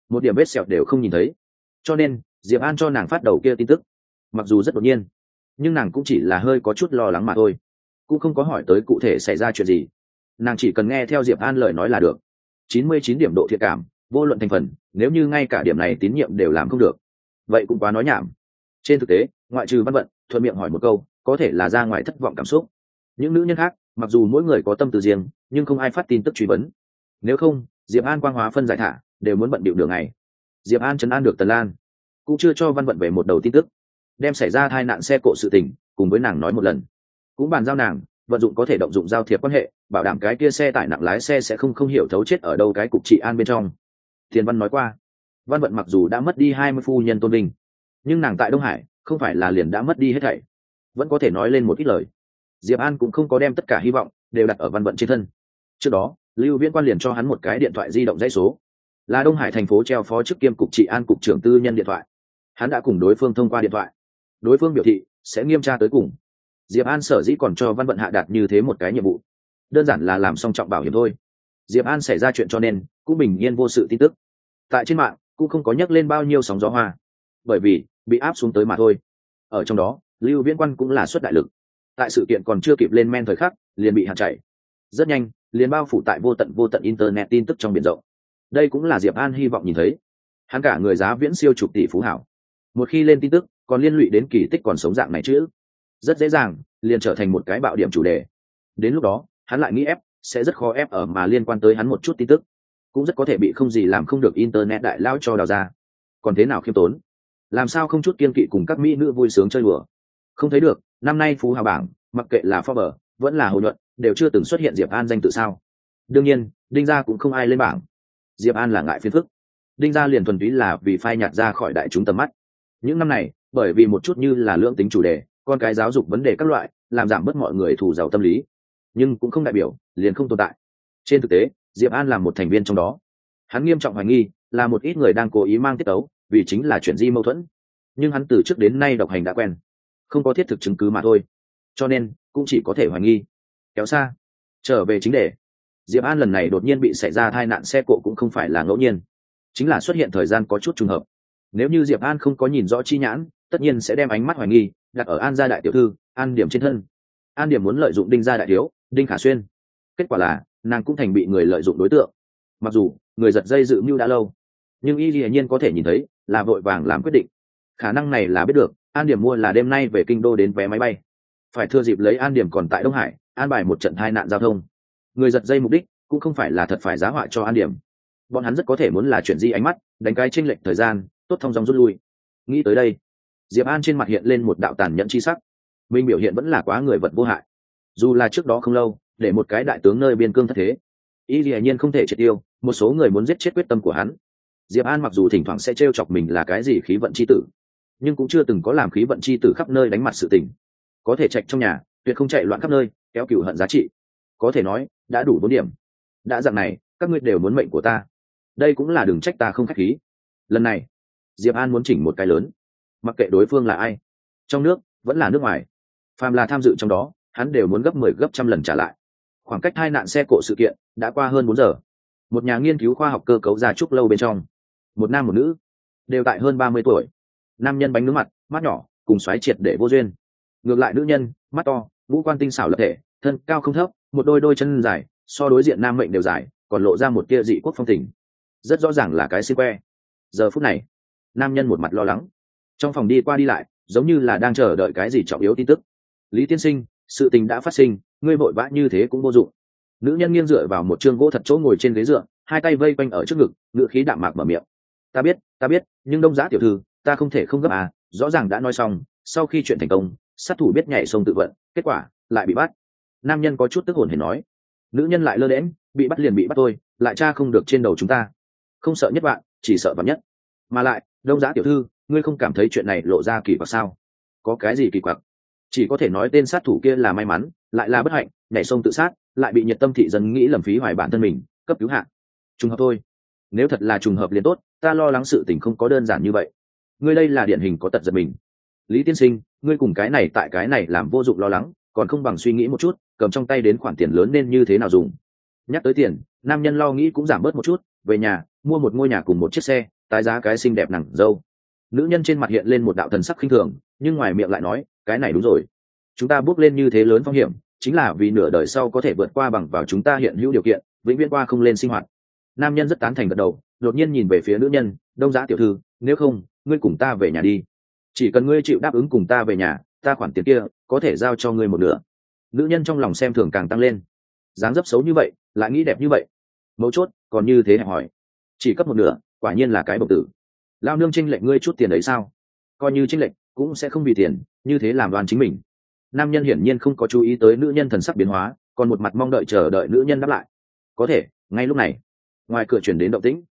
một điểm vết sẹo đều không nhìn thấy. Cho nên Diệp An cho nàng phát đầu kia tin tức, mặc dù rất đột nhiên, nhưng nàng cũng chỉ là hơi có chút lo lắng mà thôi, cũng không có hỏi tới cụ thể xảy ra chuyện gì. Nàng chỉ cần nghe theo Diệp An lời nói là được. chín mươi chín điểm độ thiện cảm, vô luận thành phần, nếu như ngay cả điểm này tín nhiệm đều làm không được, vậy cũng quá nói nhảm. Trên thực tế, ngoại trừ Văn Vận thuận miệng hỏi một câu, có thể là ra ngoài thất vọng cảm xúc. Những nữ nhân khác, mặc dù mỗi người có tâm tư riêng, nhưng không ai phát tin tức truy vấn. Nếu không, Diệp An quang hóa phân giải thả, đều muốn bận bịu đường ngày. Diệp An trấn an được Tần Lan, cũng chưa cho Văn Vận về một đầu tin tức, đem xảy ra tai nạn xe cộ sự tình cùng với nàng nói một lần, cũng bàn giao nàng vận dụng có thể động dụng giao thiệp quan hệ, bảo đảm cái kia xe tải nặng lái xe sẽ không không hiểu thấu chết ở đâu cái cục trị an bên trong. Tiền Văn nói qua, Văn Vận mặc dù đã mất đi hai mươi phu nhân tôn vinh, nhưng nàng tại Đông Hải không phải là liền đã mất đi hết thảy, vẫn có thể nói lên một ít lời. Diệp An cũng không có đem tất cả hy vọng đều đặt ở Văn Vận trên thân. Trước đó, Lưu Viễn Quan liền cho hắn một cái điện thoại di động dãy số, là Đông Hải thành phố treo phó chức kiêm cục trị an cục trưởng tư nhân điện thoại. Hắn đã cùng đối phương thông qua điện thoại, đối phương biểu thị sẽ nghiêm tra tới cùng. Diệp An sở dĩ còn cho Văn Vận hạ đạt như thế một cái nhiệm vụ, đơn giản là làm song trọng bảo hiểm thôi. Diệp An xảy ra chuyện cho nên cũng bình yên vô sự tin tức, tại trên mạng cũng không có nhắc lên bao nhiêu sóng gió hoa, bởi vì bị áp xuống tới mà thôi. Ở trong đó, Lưu Viễn Quan cũng là xuất đại lực, tại sự kiện còn chưa kịp lên men thời khắc liền bị hạn chạy, rất nhanh liền bao phủ tại vô tận vô tận internet tin tức trong biển rộng. Đây cũng là Diệp An hy vọng nhìn thấy. Hắn cả người giá viễn siêu chục tỷ phú hảo, một khi lên tin tức còn liên lụy đến kỳ tích còn sống dạng này chứ, rất dễ dàng liền trở thành một cái bạo điểm chủ đề. Đến lúc đó hắn lại nghĩ ép sẽ rất khó ép ở mà liên quan tới hắn một chút tin tức, cũng rất có thể bị không gì làm không được internet đại lao cho đào ra. Còn thế nào khiêm tốn, làm sao không chút kiên kỵ cùng các mỹ nữ vui sướng chơi đùa. Không thấy được năm nay phú hào bảng mặc kệ là Forbes vẫn là Hồ Nhuận đều chưa từng xuất hiện Diệp An danh tự sao. Đương nhiên Đinh Gia cũng không ai lên bảng. Diệp An là ngại phiền phức, Đinh Gia liền thuần túy là vì phai nhạt ra khỏi đại chúng tầm mắt. Những năm này bởi vì một chút như là lưỡng tính chủ đề, con cái giáo dục vấn đề các loại, làm giảm bớt mọi người thù giàu tâm lý, nhưng cũng không đại biểu liền không tồn tại. Trên thực tế Diệp An là một thành viên trong đó. Hắn nghiêm trọng hoài nghi là một ít người đang cố ý mang tiết tấu, vì chính là chuyện di mâu thuẫn, nhưng hắn từ trước đến nay độc hành đã quen, không có thiết thực chứng cứ mà thôi, cho nên cũng chỉ có thể hoài nghi. Kéo xa trở về chính đề, Diệp An lần này đột nhiên bị xảy ra tai nạn xe cộ cũng không phải là ngẫu nhiên, chính là xuất hiện thời gian có chút trùng hợp. Nếu như Diệp An không có nhìn rõ chi nhãn, tất nhiên sẽ đem ánh mắt hoài nghi đặt ở An gia đại tiểu thư An Điểm trên thân. An Điểm muốn lợi dụng Đinh gia đại thiếu Đinh Khả Xuyên, kết quả là nàng cũng thành bị người lợi dụng đối tượng. Mặc dù người giật dây dự mưu đã lâu, nhưng y dĩ nhiên có thể nhìn thấy là vội vàng làm quyết định. Khả năng này là biết được An Điểm mua là đêm nay về kinh đô đến vé máy bay, phải thừa dịp lấy An Điểm còn tại Đông Hải an bài một trận tai nạn giao thông. Người giật dây mục đích cũng không phải là thật phải giá họa cho An Điểm, bọn hắn rất có thể muốn là chuyển di ánh mắt, đánh cái chênh lệch thời gian, tốt thông dong rút lui. Nghĩ tới đây, Diệp An trên mặt hiện lên một đạo tàn nhẫn chi sắc. Mình biểu hiện vẫn là quá người vật vô hại. Dù là trước đó không lâu để một cái đại tướng nơi biên cương thất thế, y dĩ nhiên không thể triệt tiêu một số người muốn giết chết quyết tâm của hắn. Diệp An mặc dù thỉnh thoảng sẽ trêu chọc mình là cái gì khí vận chi tử, nhưng cũng chưa từng có làm khí vận chi tử khắp nơi đánh mặt sự tình. Có thể trạch trong nhà, tuyệt không chạy loạn khắp nơi kéo cừu hận giá trị, có thể nói đã đủ bốn điểm. Đã dạng này các ngươi đều muốn mệnh của ta, đây cũng là đừng trách ta không khách khí. Lần này Diệp An muốn chỉnh một cái lớn, mặc kệ đối phương là ai, trong nước vẫn là nước ngoài, phàm là tham dự trong đó hắn đều muốn gấp mười gấp trăm lần trả lại. Khoảng cách hai nạn xe cộ sự kiện đã qua hơn bốn giờ. Một nhà nghiên cứu khoa học cơ cấu gia trúc lâu bên trong, một nam một nữ đều tại hơn ba mươi tuổi. Nam nhân bánh nướng mặt, mắt nhỏ, cùng xoáy triệt để vô duyên. Ngược lại nữ nhân, mắt to, ngũ quan tinh xảo lập thể, thân cao không thấp, một đôi đôi chân dài, so đối diện nam mệnh đều dài, còn lộ ra một tia dị quốc phong tình. Rất rõ ràng là cái xin que. Giờ phút này, nam nhân một mặt lo lắng, trong phòng đi qua đi lại, giống như là đang chờ đợi cái gì trọng yếu tin tức. Lý tiên sinh, sự tình đã phát sinh, ngươi vội vã như thế cũng vô dụng. Nữ nhân nghiêng dựa vào một chương gỗ thật chỗ ngồi trên ghế dựa, hai tay vây quanh ở trước ngực, ngựa khí đạm mạc mở miệng. Ta biết, ta biết, nhưng Đông Giá tiểu thư, ta không thể không gấp à, rõ ràng đã nói xong, sau khi chuyện thành công, sát thủ biết nhảy sông tự vận, kết quả lại bị bắt. Nam nhân có chút tức hồn hển nói. Nữ nhân lại lơ đễnh, bị bắt liền bị bắt thôi, lại tra không được trên đầu chúng ta. Không sợ nhất bạn, chỉ sợ vạn nhất. Mà lại, Đông Giá tiểu thư, ngươi không cảm thấy chuyện này lộ ra kỳ quặc sao? Có cái gì kỳ quặc? Chỉ có thể nói tên sát thủ kia là may mắn, lại là bất hạnh, nhảy sông tự sát, lại bị nhiệt tâm thị dân nghĩ lầm phí hoài bản thân mình, cấp cứu hạng. Trùng hợp thôi. Nếu thật là trùng hợp liền tốt, ta lo lắng sự tình không có đơn giản như vậy. Ngươi đây là điển hình có tật giật mình. Lý tiên sinh, ngươi cùng cái này tại cái này làm vô dụng lo lắng, còn không bằng suy nghĩ một chút, cầm trong tay đến khoản tiền lớn nên như thế nào dùng. Nhắc tới tiền, nam nhân lo nghĩ cũng giảm bớt một chút, về nhà mua một ngôi nhà cùng một chiếc xe, tái giá cái xinh đẹp nàng dâu. Nữ nhân trên mặt hiện lên một đạo thần sắc khinh thường, nhưng ngoài miệng lại nói, cái này đúng rồi, chúng ta bước lên như thế lớn phong hiểm chính là vì nửa đời sau có thể vượt qua bằng vào chúng ta hiện hữu điều kiện, vĩnh viễn qua không lên sinh hoạt. Nam nhân rất tán thành gật đầu, đột nhiên nhìn về phía nữ nhân, Đông Giá tiểu thư, nếu không ngươi cùng ta về nhà đi, chỉ cần ngươi chịu đáp ứng cùng ta về nhà, ta khoản tiền kia có thể giao cho ngươi một nửa. Nữ nhân trong lòng xem thường càng tăng lên, dáng dấp xấu như vậy lại nghĩ đẹp như vậy, mấu chốt còn như thế hẹp hỏi, chỉ cấp một nửa, quả nhiên là cái bộc tử. Lao nương tranh lệch ngươi chút tiền ấy sao? Coi như tranh lệch cũng sẽ không vì tiền như thế làm đoan chính mình. Nam nhân hiển nhiên không có chú ý tới nữ nhân thần sắc biến hóa, còn một mặt mong đợi chờ đợi nữ nhân đáp lại. Có thể ngay lúc này ngoài cửa chuyển đến động tĩnh,